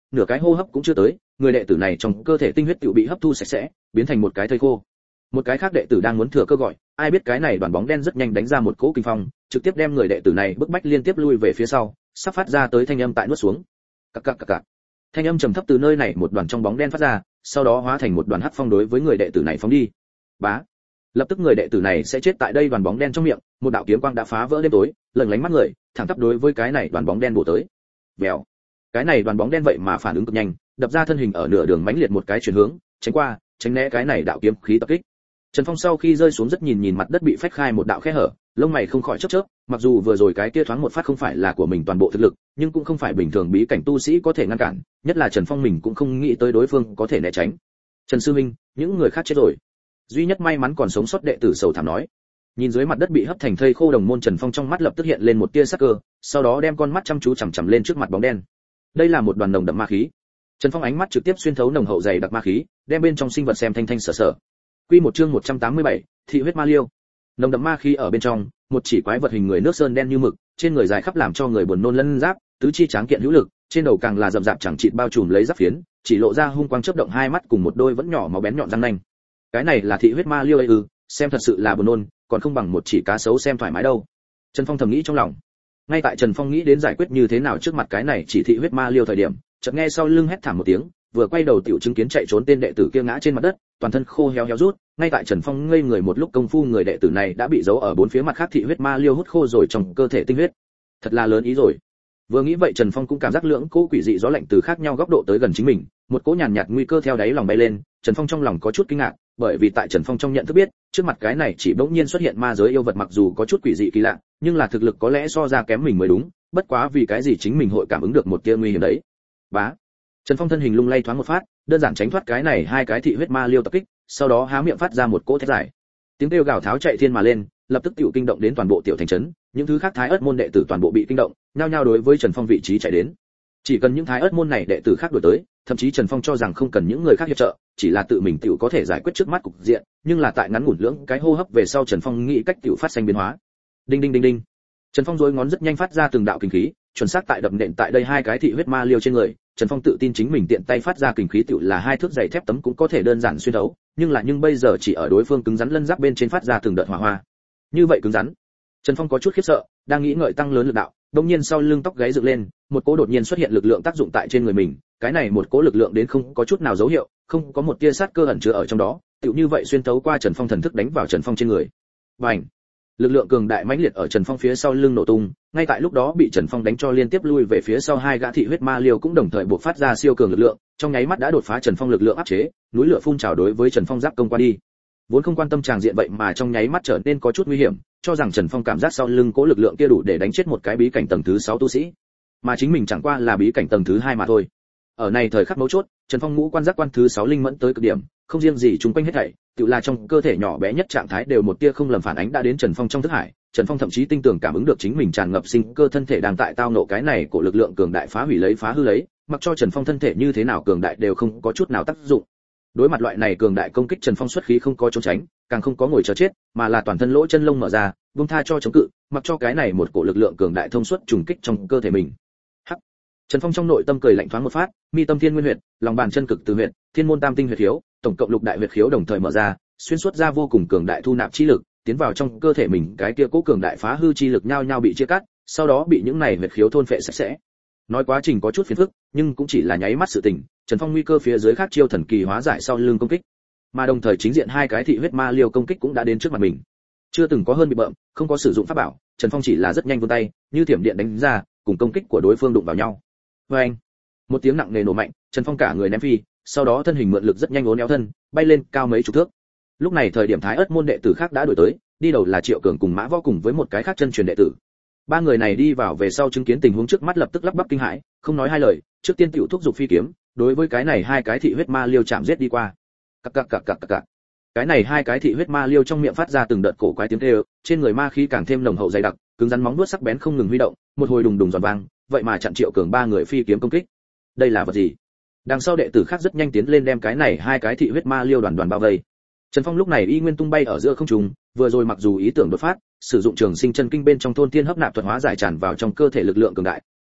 nửa cái hô hấp cũng chưa tới, người đệ tử này trong cơ thể tinh huyết tự bị hấp thu sạch sẽ, biến thành một cái thây khô. Một cái khác đệ tử đang muốn thừa cơ gọi, ai biết cái này đoàn bóng đen rất nhanh đánh ra một cỗ kinh phong, trực tiếp đem người đệ tử này bức bách liên tiếp lui về phía sau, sắp phát ra tới thanh âm tại nuốt xuống. Cặc cặc cặc cặc. Thanh âm trầm thấp từ nơi này một đoàn trong bóng đen phát ra, sau đó hóa thành một đoàn hắc phong đối với người đệ tử này phóng đi. Bá. Lập tức người đệ tử này sẽ chết tại đây đoàn bóng đen trong miệng, một đạo kiếm quang đã phá vỡ đêm tối, lừng lánh mắt người, thẳng tắp đối với cái này đoàn bóng đen bổ tới. Vèo. Cái này đoàn bóng đen vậy mà phản ứng cực nhanh, đập ra thân hình ở nửa đường mãnh liệt một cái chuyển hướng, tránh qua, tránh né cái này đạo kiếm khí tập kích. Trần Phong sau khi rơi xuống rất nhìn nhìn mặt đất bị phách khai một đạo khe hở, lông mày không khỏi chớp chớp, mặc dù vừa rồi cái kia thoáng một phát không phải là của mình toàn bộ thực lực, nhưng cũng không phải bình thường bí cảnh tu sĩ có thể ngăn cản, nhất là Trần Phong mình cũng không nghĩ tới đối phương có thể né tránh. Trần sư huynh, những người khác chết rồi. Duy nhất may mắn còn sống sót đệ tử sầu thảm nói. Nhìn dưới mặt đất bị hấp thành thây khô đồng môn Trần Phong trong mắt lập tức hiện lên một tia sắc cơ, sau đó đem con mắt chăm chú chằm chằm lên trước mặt bóng đen. Đây là một đoàn nồng đậm ma khí. Trần Phong ánh mắt trực tiếp xuyên thấu nồng hậu dày đặc ma khí, đem bên trong sinh vật xem thanh thanh sở sở. Quy một chương một trăm tám mươi bảy, thị huyết ma liêu. Nồng đậm ma khí ở bên trong, một chỉ quái vật hình người nước sơn đen như mực, trên người dài khắp làm cho người buồn nôn lân giáp, tứ chi tráng kiện hữu lực, trên đầu càng là rậm rạp chẳng chịt bao trùm lấy giáp phiến, chỉ lộ ra hung quang chớp động hai mắt cùng một đôi vẫn nhỏ máu bén nhọn răng nanh. Cái này là thị huyết ma liêu ấy ư? Xem thật sự là buồn nôn, còn không bằng một chỉ cá sấu xem thoải mái đâu. Trần Phong thầm nghĩ trong lòng. Ngay tại Trần Phong nghĩ đến giải quyết như thế nào trước mặt cái này chỉ thị huyết ma liêu thời điểm, chợt nghe sau lưng hét thảm một tiếng, vừa quay đầu tiểu chứng kiến chạy trốn tên đệ tử kia ngã trên mặt đất, toàn thân khô héo héo rút, ngay tại Trần Phong ngây người một lúc công phu người đệ tử này đã bị giấu ở bốn phía mặt khác thị huyết ma liêu hút khô rồi trong cơ thể tinh huyết. Thật là lớn ý rồi. Vừa nghĩ vậy Trần Phong cũng cảm giác lưỡng cỗ quỷ dị gió lạnh từ khác nhau góc độ tới gần chính mình, một cỗ nhàn nhạt nguy cơ theo đáy lòng bay lên, Trần Phong trong lòng có chút kinh ngạc, bởi vì tại Trần Phong trong nhận thức biết, trước mặt cái này chỉ bỗng nhiên xuất hiện ma giới yêu vật mặc dù có chút quỷ dị kỳ lạ, nhưng là thực lực có lẽ so ra kém mình mới đúng, bất quá vì cái gì chính mình hội cảm ứng được một tia nguy hiểm đấy. Bá. Trần Phong thân hình lung lay thoáng một phát, đơn giản tránh thoát cái này hai cái thị huyết ma liêu tập kích, sau đó há miệng phát ra một cỗ thét dài. Tiếng kêu gào tháo chạy thiên mà lên, lập tức tiểu kinh động đến toàn bộ tiểu thành trấn, những thứ khác thái ớt môn đệ tử toàn bộ bị kinh động, nhao nhao đối với Trần Phong vị trí chạy đến. Chỉ cần những thái ớt môn này đệ tử khác đuổi tới, thậm chí Trần Phong cho rằng không cần những người khác hiệp trợ, chỉ là tự mình tiểu có thể giải quyết trước mắt cục diện, nhưng là tại ngắn ngủn lưỡng cái hô hấp về sau Trần Phong nghĩ cách tiểu phát sinh biến hóa. Đinh đinh đinh đinh. Trần Phong rối ngón rất nhanh phát ra từng đạo kình khí, chuẩn xác tại đập nện tại đây hai cái thị huyết ma liêu trên người. Trần Phong tự tin chính mình tiện tay phát ra kình khí tiểu là hai thước dày thép tấm cũng có thể đơn giản xuyên thấu, nhưng là nhưng bây giờ chỉ ở đối phương cứng rắn lân giáp bên trên phát ra từng đợt hỏa hoa. Như vậy cứng rắn. Trần Phong có chút khiếp sợ, đang nghĩ ngợi tăng lớn lực đạo, đột nhiên sau lưng tóc gáy dựng lên, một cỗ đột nhiên xuất hiện lực lượng tác dụng tại trên người mình, cái này một cỗ lực lượng đến không có chút nào dấu hiệu, không có một tia sát cơ ẩn chứa ở trong đó, tựu như vậy xuyên thấu qua Trần Phong thần thức đánh vào Trần Phong trên người. Bành! Lực lượng cường đại mãnh liệt ở Trần Phong phía sau lưng nổ tung, ngay tại lúc đó bị Trần Phong đánh cho liên tiếp lui về phía sau hai gã thị huyết ma liêu cũng đồng thời bộc phát ra siêu cường lực lượng, trong nháy mắt đã đột phá Trần Phong lực lượng áp chế, núi lửa phun trào đối với Trần Phong giáp công qua đi. Vốn không quan tâm tràng diện vậy mà trong nháy mắt trở nên có chút nguy hiểm, cho rằng Trần Phong cảm giác sau lưng cỗ lực lượng kia đủ để đánh chết một cái bí cảnh tầng thứ sáu tu sĩ, mà chính mình chẳng qua là bí cảnh tầng thứ hai mà thôi. Ở này thời khắc mấu chốt, Trần Phong ngũ quan giác quan thứ sáu linh mẫn tới cực điểm, không riêng gì chúng quanh hết thảy, tự là trong cơ thể nhỏ bé nhất trạng thái đều một tia không lầm phản ánh đã đến Trần Phong trong thức hải. Trần Phong thậm chí tinh tường cảm ứng được chính mình tràn ngập sinh cơ thân thể đang tại tao nộ cái này của lực lượng cường đại phá hủy lấy phá hư lấy, mặc cho Trần Phong thân thể như thế nào cường đại đều không có chút nào tác dụng. Đối mặt loại này cường đại công kích Trần Phong xuất khí không có trốn tránh, càng không có ngồi chờ chết, mà là toàn thân lỗ chân lông mở ra, buông tha cho chống cự, mặc cho cái này một cổ lực lượng cường đại thông suốt trùng kích trong cơ thể mình. Hắc. Trần Phong trong nội tâm cười lạnh thoáng một phát, mi tâm thiên nguyên huyệt, lòng bàn chân cực từ huyệt, thiên môn tam tinh huyệt khiếu, tổng cộng lục đại huyệt khiếu đồng thời mở ra, xuyên suốt ra vô cùng cường đại thu nạp chi lực, tiến vào trong cơ thể mình, cái kia cố cường đại phá hư chi lực nhao nhao bị chia cắt, sau đó bị những này huyệt khiếu thôn phệ sạch sẽ. Nói quá trình có chút phiền phức, nhưng cũng chỉ là nháy mắt sự tình, Trần Phong nguy cơ phía dưới khác chiêu thần kỳ hóa giải sau lưng công kích, mà đồng thời chính diện hai cái thị huyết ma liêu công kích cũng đã đến trước mặt mình. Chưa từng có hơn bị bợm, không có sử dụng pháp bảo, Trần Phong chỉ là rất nhanh vươn tay, như thiểm điện đánh ra, cùng công kích của đối phương đụng vào nhau. Oeng! Một tiếng nặng nề nổ mạnh, Trần Phong cả người ném phi, sau đó thân hình mượn lực rất nhanh uốn éo thân, bay lên cao mấy chục thước. Lúc này thời điểm Thái Ức môn đệ tử khác đã đuổi tới, đi đầu là Triệu Cường cùng Mã Võ cùng với một cái khác chân truyền đệ tử. Ba người này đi vào về sau chứng kiến tình huống trước mắt lập tức lắp bắp kinh hãi, không nói hai lời, trước tiên tiểu thúc giục phi kiếm, đối với cái này hai cái thị huyết ma liêu chạm giết đi qua. Cặc cặc cặc cặc cặc. Cái này hai cái thị huyết ma liêu trong miệng phát ra từng đợt cổ quái tiếng kêu, trên người ma khí càng thêm nồng hậu dày đặc, cứng rắn móng vuốt sắc bén không ngừng huy động, một hồi đùng đùng giòn vang, vậy mà chặn Triệu Cường ba người phi kiếm công kích. Đây là vật gì? Đằng sau đệ tử khác rất nhanh tiến lên đem cái này hai cái thị huyết ma liêu đoàn đoàn bao vây. Trần Phong lúc này y nguyên tung bay ở giữa không trung, vừa rồi mặc dù ý tưởng đột phát, sử dụng Trường Sinh Chân Kinh bên trong thôn tiên hấp nạp thuật hóa giải tràn vào trong cơ thể lực lượng cường đại,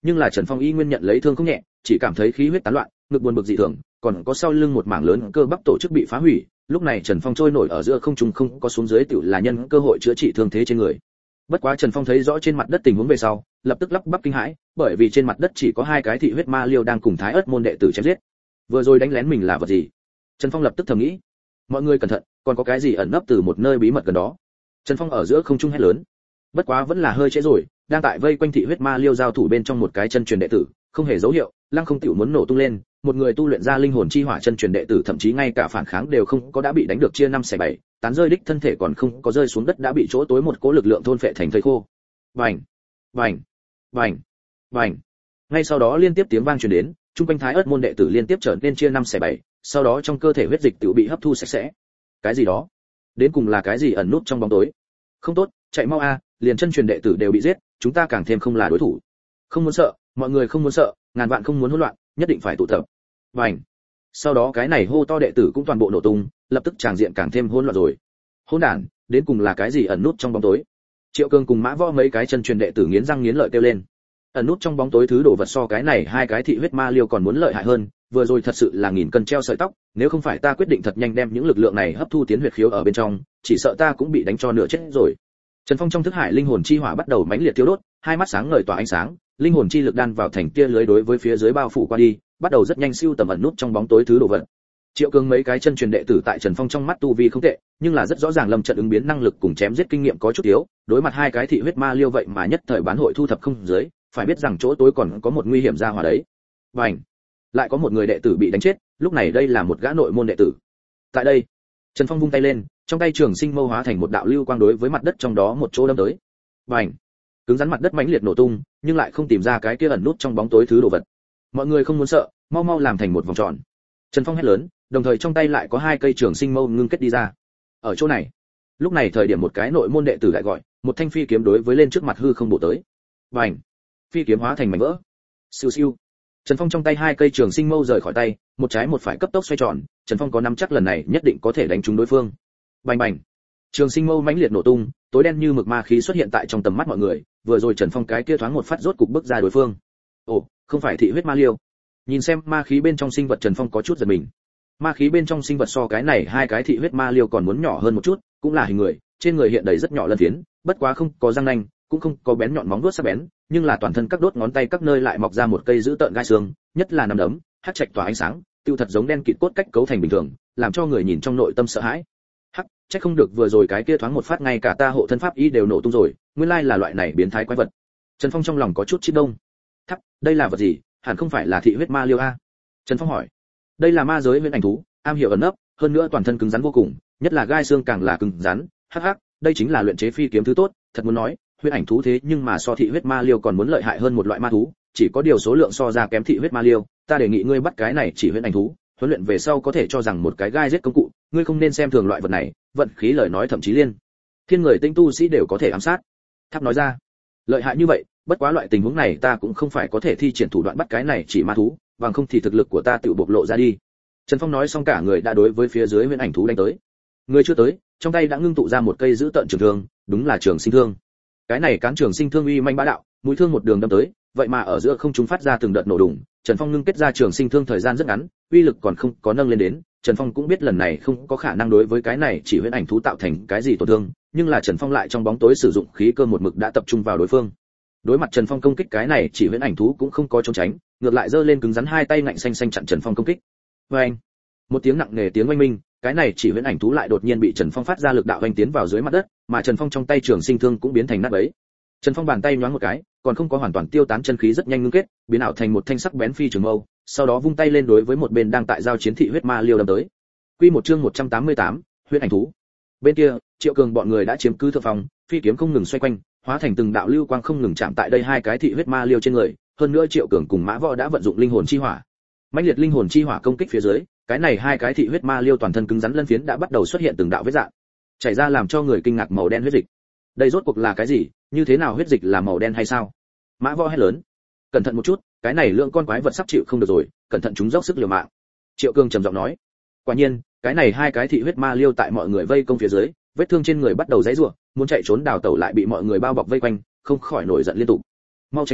nhưng là Trần Phong y nguyên nhận lấy thương không nhẹ, chỉ cảm thấy khí huyết tán loạn, ngực buồn bực dị thường, còn có sau lưng một mảng lớn cơ bắp tổ chức bị phá hủy. Lúc này Trần Phong trôi nổi ở giữa không trung không có xuống dưới tiểu là nhân cơ hội chữa trị thương thế trên người. Bất quá Trần Phong thấy rõ trên mặt đất tình huống về sau, lập tức lắp bắp kinh hãi, bởi vì trên mặt đất chỉ có hai cái thị huyết ma liêu đang cùng Thái Ức môn đệ tử chém giết. Vừa rồi đánh lén mình là vật gì? Trần Phong lập tức thầm nghĩ. Mọi người cẩn thận, còn có cái gì ẩn nấp từ một nơi bí mật gần đó. Trần Phong ở giữa không trung hét lớn. Bất quá vẫn là hơi trễ rồi, đang tại vây quanh thị huyết ma liêu giao thủ bên trong một cái chân truyền đệ tử, không hề dấu hiệu, lăng không tiểu muốn nổ tung lên, một người tu luyện ra linh hồn chi hỏa chân truyền đệ tử thậm chí ngay cả phản kháng đều không có đã bị đánh được chia năm xẻ bảy, tán rơi đích thân thể còn không có rơi xuống đất đã bị chỗ tối một cỗ lực lượng thôn phệ thành thây khô. Vành, vành, vành, vành. Ngay sau đó liên tiếp tiếng vang truyền đến, trung quanh Thái Ức môn đệ tử liên tiếp trở nên chia năm xẻ bảy, sau đó trong cơ thể huyết dịch tự bị hấp thu sạch sẽ. Cái gì đó? Đến cùng là cái gì ẩn nút trong bóng tối? Không tốt, chạy mau a, liền chân truyền đệ tử đều bị giết, chúng ta càng thêm không là đối thủ. Không muốn sợ, mọi người không muốn sợ, ngàn vạn không muốn hỗn loạn, nhất định phải tụ tập. Vành. Sau đó cái này hô to đệ tử cũng toàn bộ nổ tung, lập tức tràng diện càng thêm hỗn loạn rồi. Hỗn đản, đến cùng là cái gì ẩn nút trong bóng tối? Triệu Cương cùng Mã Võ mấy cái chân truyền đệ tử nghiến răng nghiến lợi kêu lên. Ẩn nút trong bóng tối thứ đồ vật so cái này hai cái thị huyết ma liêu còn muốn lợi hại hơn, vừa rồi thật sự là nghìn cân treo sợi tóc, nếu không phải ta quyết định thật nhanh đem những lực lượng này hấp thu tiến huyết khiếu ở bên trong, chỉ sợ ta cũng bị đánh cho nửa chết rồi. Trần Phong trong thức hải linh hồn chi hỏa bắt đầu mãnh liệt thiêu đốt, hai mắt sáng ngời tỏa ánh sáng, linh hồn chi lực đan vào thành tia lưới đối với phía dưới bao phủ qua đi, bắt đầu rất nhanh siêu tầm ẩn nút trong bóng tối thứ đồ vật. Triệu Cương mấy cái chân truyền đệ tử tại Trần Phong trong mắt tu vi không tệ, nhưng là rất rõ ràng lâm trận ứng biến năng lực cùng chém giết kinh nghiệm có chút yếu, đối mặt hai cái thị huyết ma liêu vậy mà nhất thời bán hội thu thập không dưới, phải biết rằng chỗ tối còn có một nguy hiểm ra hỏa đấy. Bành! Lại có một người đệ tử bị đánh chết, lúc này đây là một gã nội môn đệ tử. Tại đây, Trần Phong vung tay lên, trong tay trường sinh mâu hóa thành một đạo lưu quang đối với mặt đất trong đó một chỗ đâm tới. Bành! Cứng rắn mặt đất mãnh liệt nổ tung, nhưng lại không tìm ra cái kia ẩn nút trong bóng tối thứ đồ vật. Mọi người không muốn sợ, mau mau làm thành một vòng tròn. Trần Phong hét lớn, đồng thời trong tay lại có hai cây trường sinh mâu ngưng kết đi ra. Ở chỗ này, lúc này thời điểm một cái nội môn đệ tử lại gọi, một thanh phi kiếm đối với lên trước mặt hư không bổ tới. Bành! Phi kiếm hóa thành mảnh vỡ. Siêu siêu. Trần Phong trong tay hai cây trường sinh mâu rời khỏi tay, một trái một phải cấp tốc xoay tròn, Trần Phong có nắm chắc lần này nhất định có thể đánh trúng đối phương. Bành bành. Trường sinh mâu mãnh liệt nổ tung, tối đen như mực ma khí xuất hiện tại trong tầm mắt mọi người, vừa rồi Trần Phong cái kia thoáng một phát rốt cục bước ra đối phương. Ồ, không phải thị huyết ma liêu. Nhìn xem ma khí bên trong sinh vật Trần Phong có chút giật mình. Ma khí bên trong sinh vật so cái này hai cái thị huyết ma liêu còn muốn nhỏ hơn một chút, cũng là hình người, trên người hiện đầy rất nhỏ lân phiến, bất quá không có răng nanh, cũng không có bén nhọn móng vuốt sắc bén, nhưng là toàn thân các đốt ngón tay các nơi lại mọc ra một cây giữ tợn gai xương, nhất là nắm đấm, hắc trạch tỏa ánh sáng, tiêu thật giống đen kịt cốt cách cấu thành bình thường, làm cho người nhìn trong nội tâm sợ hãi. Hắc, chắc không được vừa rồi cái kia thoáng một phát ngay cả ta hộ thân pháp y đều nổ tung rồi, nguyên lai là loại này biến thái quái vật. Trần Phong trong lòng có chút chít đông. Thắc, đây là vật gì? Hẳn không phải là thị huyết ma liêu a? Trần Phong hỏi. Đây là ma giới huyễn ảnh thú, am hiểu ẩn nấp, hơn nữa toàn thân cứng rắn vô cùng, nhất là gai xương càng là cứng rắn. Hắc hắc, đây chính là luyện chế phi kiếm thứ tốt, thật muốn nói, huyết ảnh thú thế nhưng mà so thị huyết ma liêu còn muốn lợi hại hơn một loại ma thú, chỉ có điều số lượng so ra kém thị huyết ma liêu, ta đề nghị ngươi bắt cái này chỉ huyết ảnh thú, huấn luyện về sau có thể cho rằng một cái gai giết công cụ, ngươi không nên xem thường loại vật này, vận khí lời nói thậm chí liên thiên người tinh tu sĩ đều có thể ám sát. Tháp nói ra, lợi hại như vậy, bất quá loại tình huống này ta cũng không phải có thể thi triển thủ đoạn bắt cái này chỉ ma thú, bằng không thì thực lực của ta tự bộc lộ ra đi. Trần Phong nói xong cả người đã đối với phía dưới huyễn ảnh thú đánh tới. Người chưa tới, trong tay đã ngưng tụ ra một cây giữ tận trường thương, đúng là trường sinh thương. Cái này cán trường sinh thương uy manh bá đạo, mũi thương một đường đâm tới, vậy mà ở giữa không trung phát ra từng đợt nổ đùng. Trần Phong ngưng kết ra trường sinh thương thời gian rất ngắn, uy lực còn không có nâng lên đến. Trần Phong cũng biết lần này không có khả năng đối với cái này chỉ huyễn ảnh thú tạo thành cái gì tổn thương, nhưng là Trần Phong lại trong bóng tối sử dụng khí cơ một mực đã tập trung vào đối phương. Đối mặt Trần Phong công kích cái này chỉ huyễn ảnh thú cũng không có trốn tránh, ngược lại giơ lên cứng rắn hai tay ngạnh xanh xanh chặn Trần Phong công kích. Oeng! Một tiếng nặng nề tiếng oanh minh, cái này chỉ huyễn ảnh thú lại đột nhiên bị Trần Phong phát ra lực đạo oanh tiến vào dưới mặt đất, mà Trần Phong trong tay trường sinh thương cũng biến thành nát bấy. Trần Phong bàn tay nhoáng một cái, còn không có hoàn toàn tiêu tán chân khí rất nhanh ngưng kết, biến ảo thành một thanh sắc bén phi trường mâu, sau đó vung tay lên đối với một bên đang tại giao chiến thị huyết ma liêu đâm tới. Quy một chương một trăm tám mươi tám, huyết ảnh thú. Bên kia, Triệu Cường bọn người đã chiếm cứ thượng phòng, phi kiếm không ngừng xoay quanh, hóa thành từng đạo lưu quang không ngừng chạm tại đây hai cái thị huyết ma liêu trên người, hơn nữa Triệu Cường cùng Mã Võ đã vận dụng linh hồn chi hỏa. Mãnh liệt linh hồn chi hỏa công kích phía dưới, cái này hai cái thị huyết ma liêu toàn thân cứng rắn lân phiến đã bắt đầu xuất hiện từng đạo vết rạn, chảy ra làm cho người kinh ngạc màu đen huyết dịch. Đây rốt cuộc là cái gì? Như thế nào huyết dịch là màu đen hay sao? Mã Võ hét lớn. Cẩn thận một chút, cái này lượng con quái vật sắp chịu không được rồi, cẩn thận chúng dốc sức liều mạng. Triệu Cường trầm giọng nói. Quả nhiên, cái này hai cái thị huyết ma liêu tại mọi người vây công phía dưới, vết thương trên người bắt đầu giãy giụa, muốn chạy trốn đào tẩu lại bị mọi người bao bọc vây quanh, không khỏi nổi giận liên tục. Mau tránh ra,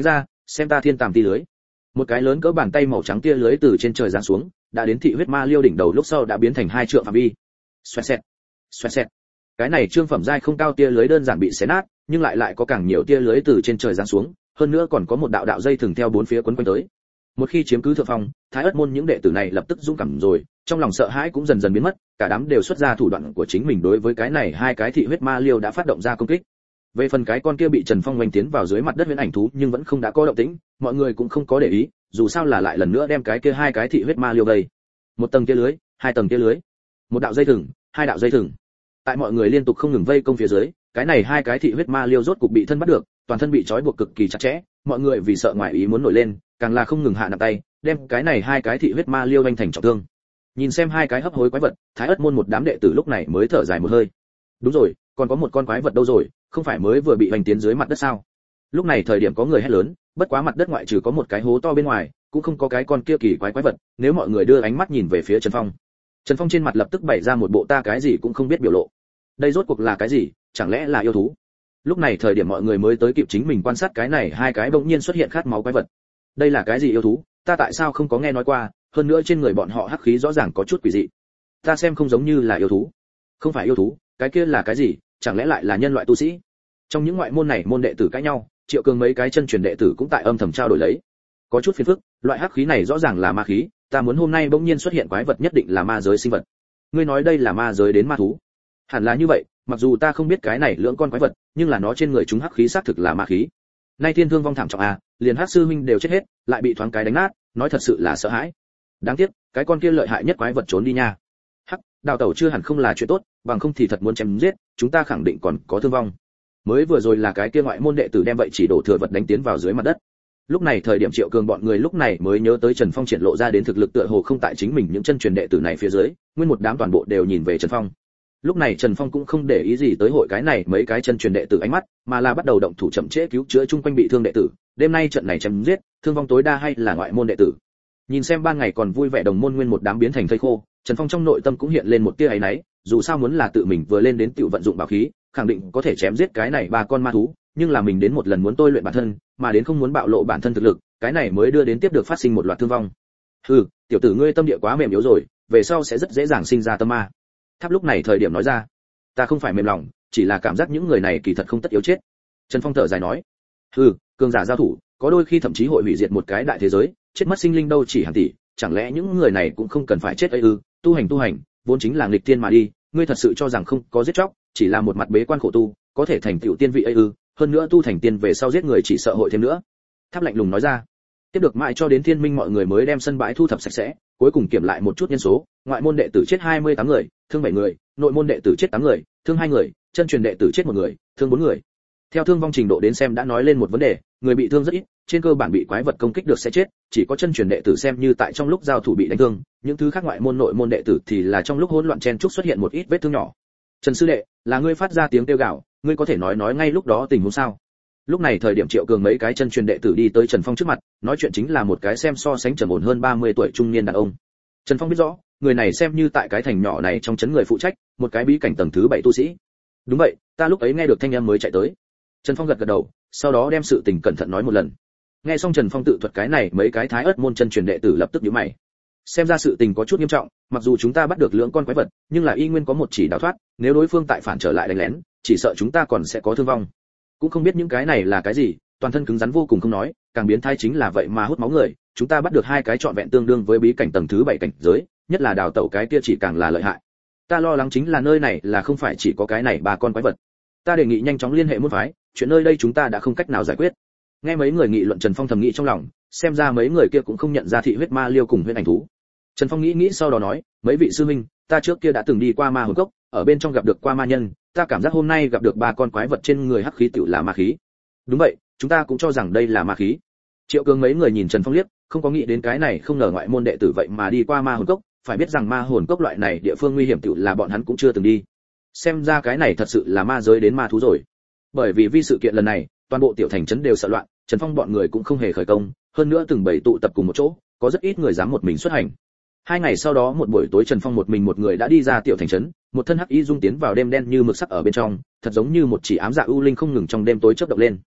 xem ta thiên tàm ti lưới. Một cái lớn cỡ bàn tay màu trắng tia lưới từ trên trời giáng xuống, đã đến thị huyết ma liêu đỉnh đầu lúc sau đã biến thành hai trượng phạm vi. Xoẹt xẹt, xoẹt xẹt. Cái này trương phẩm giai không cao tia lưới đơn giản bị xé nát, nhưng lại lại có càng nhiều tia lưới từ trên trời giáng xuống, hơn nữa còn có một đạo đạo dây thừng theo bốn phía quấn quanh tới. Một khi chiếm cứ thượng phong, Thái Ức môn những đệ tử này lập tức dũng cảm rồi, trong lòng sợ hãi cũng dần dần biến mất, cả đám đều xuất ra thủ đoạn của chính mình đối với cái này hai cái thị huyết ma liêu đã phát động ra công kích. Về phần cái con kia bị Trần Phong oanh tiến vào dưới mặt đất huyễn ảnh thú nhưng vẫn không đã có động tĩnh, mọi người cũng không có để ý, dù sao là lại lần nữa đem cái kia hai cái thị huyết ma liêu vây. Một tầng kia lưới, hai tầng kia lưới, một đạo dây thừng, hai đạo dây thừng. Tại mọi người liên tục không ngừng vây công phía dưới, cái này hai cái thị huyết ma liêu rốt cục bị thân bắt được, toàn thân bị trói buộc cực kỳ chặt chẽ, mọi người vì sợ ngoại ý muốn nổi lên, càng là không ngừng hạ nặng tay, đem cái này hai cái thị huyết ma liêu vành thành trọng thương. Nhìn xem hai cái hấp hối quái vật, Thái Ức môn một đám đệ tử lúc này mới thở dài một hơi. Đúng rồi, còn có một con quái vật đâu rồi, không phải mới vừa bị vành tiến dưới mặt đất sao? Lúc này thời điểm có người hét lớn, bất quá mặt đất ngoại trừ có một cái hố to bên ngoài, cũng không có cái con kia kỳ quái quái vật. Nếu mọi người đưa ánh mắt nhìn về phía Trần Phong, Trần Phong trên mặt lập tức bày ra một bộ ta cái gì cũng không biết biểu lộ. Đây rốt cuộc là cái gì, chẳng lẽ là yêu thú? Lúc này thời điểm mọi người mới tới kịp chính mình quan sát cái này hai cái bỗng nhiên xuất hiện khát máu quái vật. Đây là cái gì yêu thú, ta tại sao không có nghe nói qua, hơn nữa trên người bọn họ hắc khí rõ ràng có chút quỷ dị. Ta xem không giống như là yêu thú. Không phải yêu thú, cái kia là cái gì, chẳng lẽ lại là nhân loại tu sĩ? Trong những ngoại môn này môn đệ tử cãi nhau, Triệu Cường mấy cái chân truyền đệ tử cũng tại âm thầm trao đổi lấy. Có chút phiền phức, loại hắc khí này rõ ràng là ma khí, ta muốn hôm nay bỗng nhiên xuất hiện quái vật nhất định là ma giới sinh vật. Ngươi nói đây là ma giới đến ma thú? Hẳn là như vậy, mặc dù ta không biết cái này lưỡng con quái vật, nhưng là nó trên người chúng hắc khí xác thực là ma khí. Nay thiên thương vong thảm trọng à, liền hắc sư huynh đều chết hết, lại bị thoáng cái đánh nát, nói thật sự là sợ hãi. Đáng tiếc, cái con kia lợi hại nhất quái vật trốn đi nha. Hắc, đào tẩu chưa hẳn không là chuyện tốt, bằng không thì thật muốn chém giết, chúng ta khẳng định còn có thương vong. Mới vừa rồi là cái kia ngoại môn đệ tử đem vậy chỉ đổ thừa vật đánh tiến vào dưới mặt đất. Lúc này thời điểm Triệu Cường bọn người lúc này mới nhớ tới Trần Phong triển lộ ra đến thực lực tựa hồ không tại chính mình những chân truyền đệ tử này phía dưới, nguyên một đám toàn bộ đều nhìn về Trần Phong. Lúc này Trần Phong cũng không để ý gì tới hội cái này mấy cái chân truyền đệ tử ánh mắt, mà là bắt đầu động thủ chậm trễ cứu chữa chung quanh bị thương đệ tử. Đêm nay trận này chém giết, thương vong tối đa hay là ngoại môn đệ tử. Nhìn xem ban ngày còn vui vẻ đồng môn nguyên một đám biến thành thây khô, Trần Phong trong nội tâm cũng hiện lên một tia áy náy, dù sao muốn là tự mình vừa lên đến tiểu vận dụng bảo khí, khẳng định có thể chém giết cái này ba con ma thú, nhưng là mình đến một lần muốn tôi luyện bản thân, mà đến không muốn bạo lộ bản thân thực lực, cái này mới đưa đến tiếp được phát sinh một loạt thương vong. Hừ, tiểu tử ngươi tâm địa quá mềm yếu rồi, về sau sẽ rất dễ dàng sinh ra tâm ma. Tháp lúc này thời điểm nói ra, ta không phải mềm lòng, chỉ là cảm giác những người này kỳ thật không tất yếu chết. Trần Phong thở dài nói, hừ, cường giả giao thủ, có đôi khi thậm chí hội hủy diệt một cái đại thế giới, chết mất sinh linh đâu chỉ hàng tỷ, chẳng lẽ những người này cũng không cần phải chết ấy ư? Tu hành tu hành, vốn chính là nghịch tiên mà đi, ngươi thật sự cho rằng không có giết chóc, chỉ là một mặt bế quan khổ tu, có thể thành tựu tiên vị ấy ư? Hơn nữa tu thành tiên về sau giết người chỉ sợ hội thêm nữa. Tháp lạnh lùng nói ra. Tiếp được mãi cho đến thiên minh mọi người mới đem sân bãi thu thập sạch sẽ, cuối cùng kiểm lại một chút nhân số, ngoại môn đệ tử chết hai mươi tám người, thương bảy người, nội môn đệ tử chết tám người, thương hai người, chân truyền đệ tử chết một người, thương bốn người. Theo thương vong trình độ đến xem đã nói lên một vấn đề, người bị thương rất ít, trên cơ bản bị quái vật công kích được sẽ chết, chỉ có chân truyền đệ tử xem như tại trong lúc giao thủ bị đánh thương, những thứ khác ngoại môn nội môn đệ tử thì là trong lúc hỗn loạn chen chúc xuất hiện một ít vết thương nhỏ. Trần sư đệ, là ngươi phát ra tiếng kêu gào, ngươi có thể nói nói ngay lúc đó tình huống sao? Lúc này thời điểm Triệu Cường mấy cái chân truyền đệ tử đi tới Trần Phong trước mặt, nói chuyện chính là một cái xem so sánh trầm ổn hơn ba mươi tuổi trung niên đàn ông. Trần Phong biết rõ, người này xem như tại cái thành nhỏ này trong chấn người phụ trách, một cái bí cảnh tầng thứ bảy tu sĩ. Đúng vậy, ta lúc ấy nghe được thanh âm mới chạy tới. Trần Phong gật gật đầu, sau đó đem sự tình cẩn thận nói một lần. Nghe xong Trần Phong tự thuật cái này, mấy cái Thái Ức môn chân truyền đệ tử lập tức nhíu mày. Xem ra sự tình có chút nghiêm trọng, mặc dù chúng ta bắt được lưỡng con quái vật, nhưng là y nguyên có một chỉ đào thoát, nếu đối phương tại phản trở lại đánh lén, chỉ sợ chúng ta còn sẽ có thương vong. Cũng không biết những cái này là cái gì, toàn thân cứng rắn vô cùng không nói, càng biến thái chính là vậy mà hút máu người, chúng ta bắt được hai cái trọn vẹn tương đương với bí cảnh tầng thứ bảy cảnh giới, nhất là đào tẩu cái kia chỉ càng là lợi hại. Ta lo lắng chính là nơi này là không phải chỉ có cái này ba con quái vật. Ta đề nghị nhanh chóng liên hệ môn phái, chuyện nơi đây chúng ta đã không cách nào giải quyết. Nghe mấy người nghị luận, Trần Phong thầm nghĩ trong lòng, xem ra mấy người kia cũng không nhận ra thị huyết ma liêu cùng huyết ảnh thú. Trần Phong nghĩ nghĩ sau đó nói, mấy vị sư huynh, ta trước kia đã từng đi qua ma hồn cốc, ở bên trong gặp được qua ma nhân, ta cảm giác hôm nay gặp được ba con quái vật trên người hắc khí tựu là ma khí. Đúng vậy, chúng ta cũng cho rằng đây là ma khí. Triệu Cường mấy người nhìn Trần Phong liếc, không có nghĩ đến cái này, không ngờ ngoại môn đệ tử vậy mà đi qua ma hồn cốc, phải biết rằng ma hồn cốc loại này địa phương nguy hiểm tựu là bọn hắn cũng chưa từng đi. Xem ra cái này thật sự là ma giới đến ma thú rồi. Bởi vì vì sự kiện lần này, toàn bộ tiểu thành trấn đều sợ loạn, Trần Phong bọn người cũng không hề khởi công, hơn nữa từng bảy tụ tập cùng một chỗ, có rất ít người dám một mình xuất hành. Hai ngày sau đó một buổi tối Trần Phong một mình một người đã đi ra tiểu thành trấn, một thân hắc y dung tiến vào đêm đen như mực sắc ở bên trong, thật giống như một chỉ ám dạ u linh không ngừng trong đêm tối chớp động lên.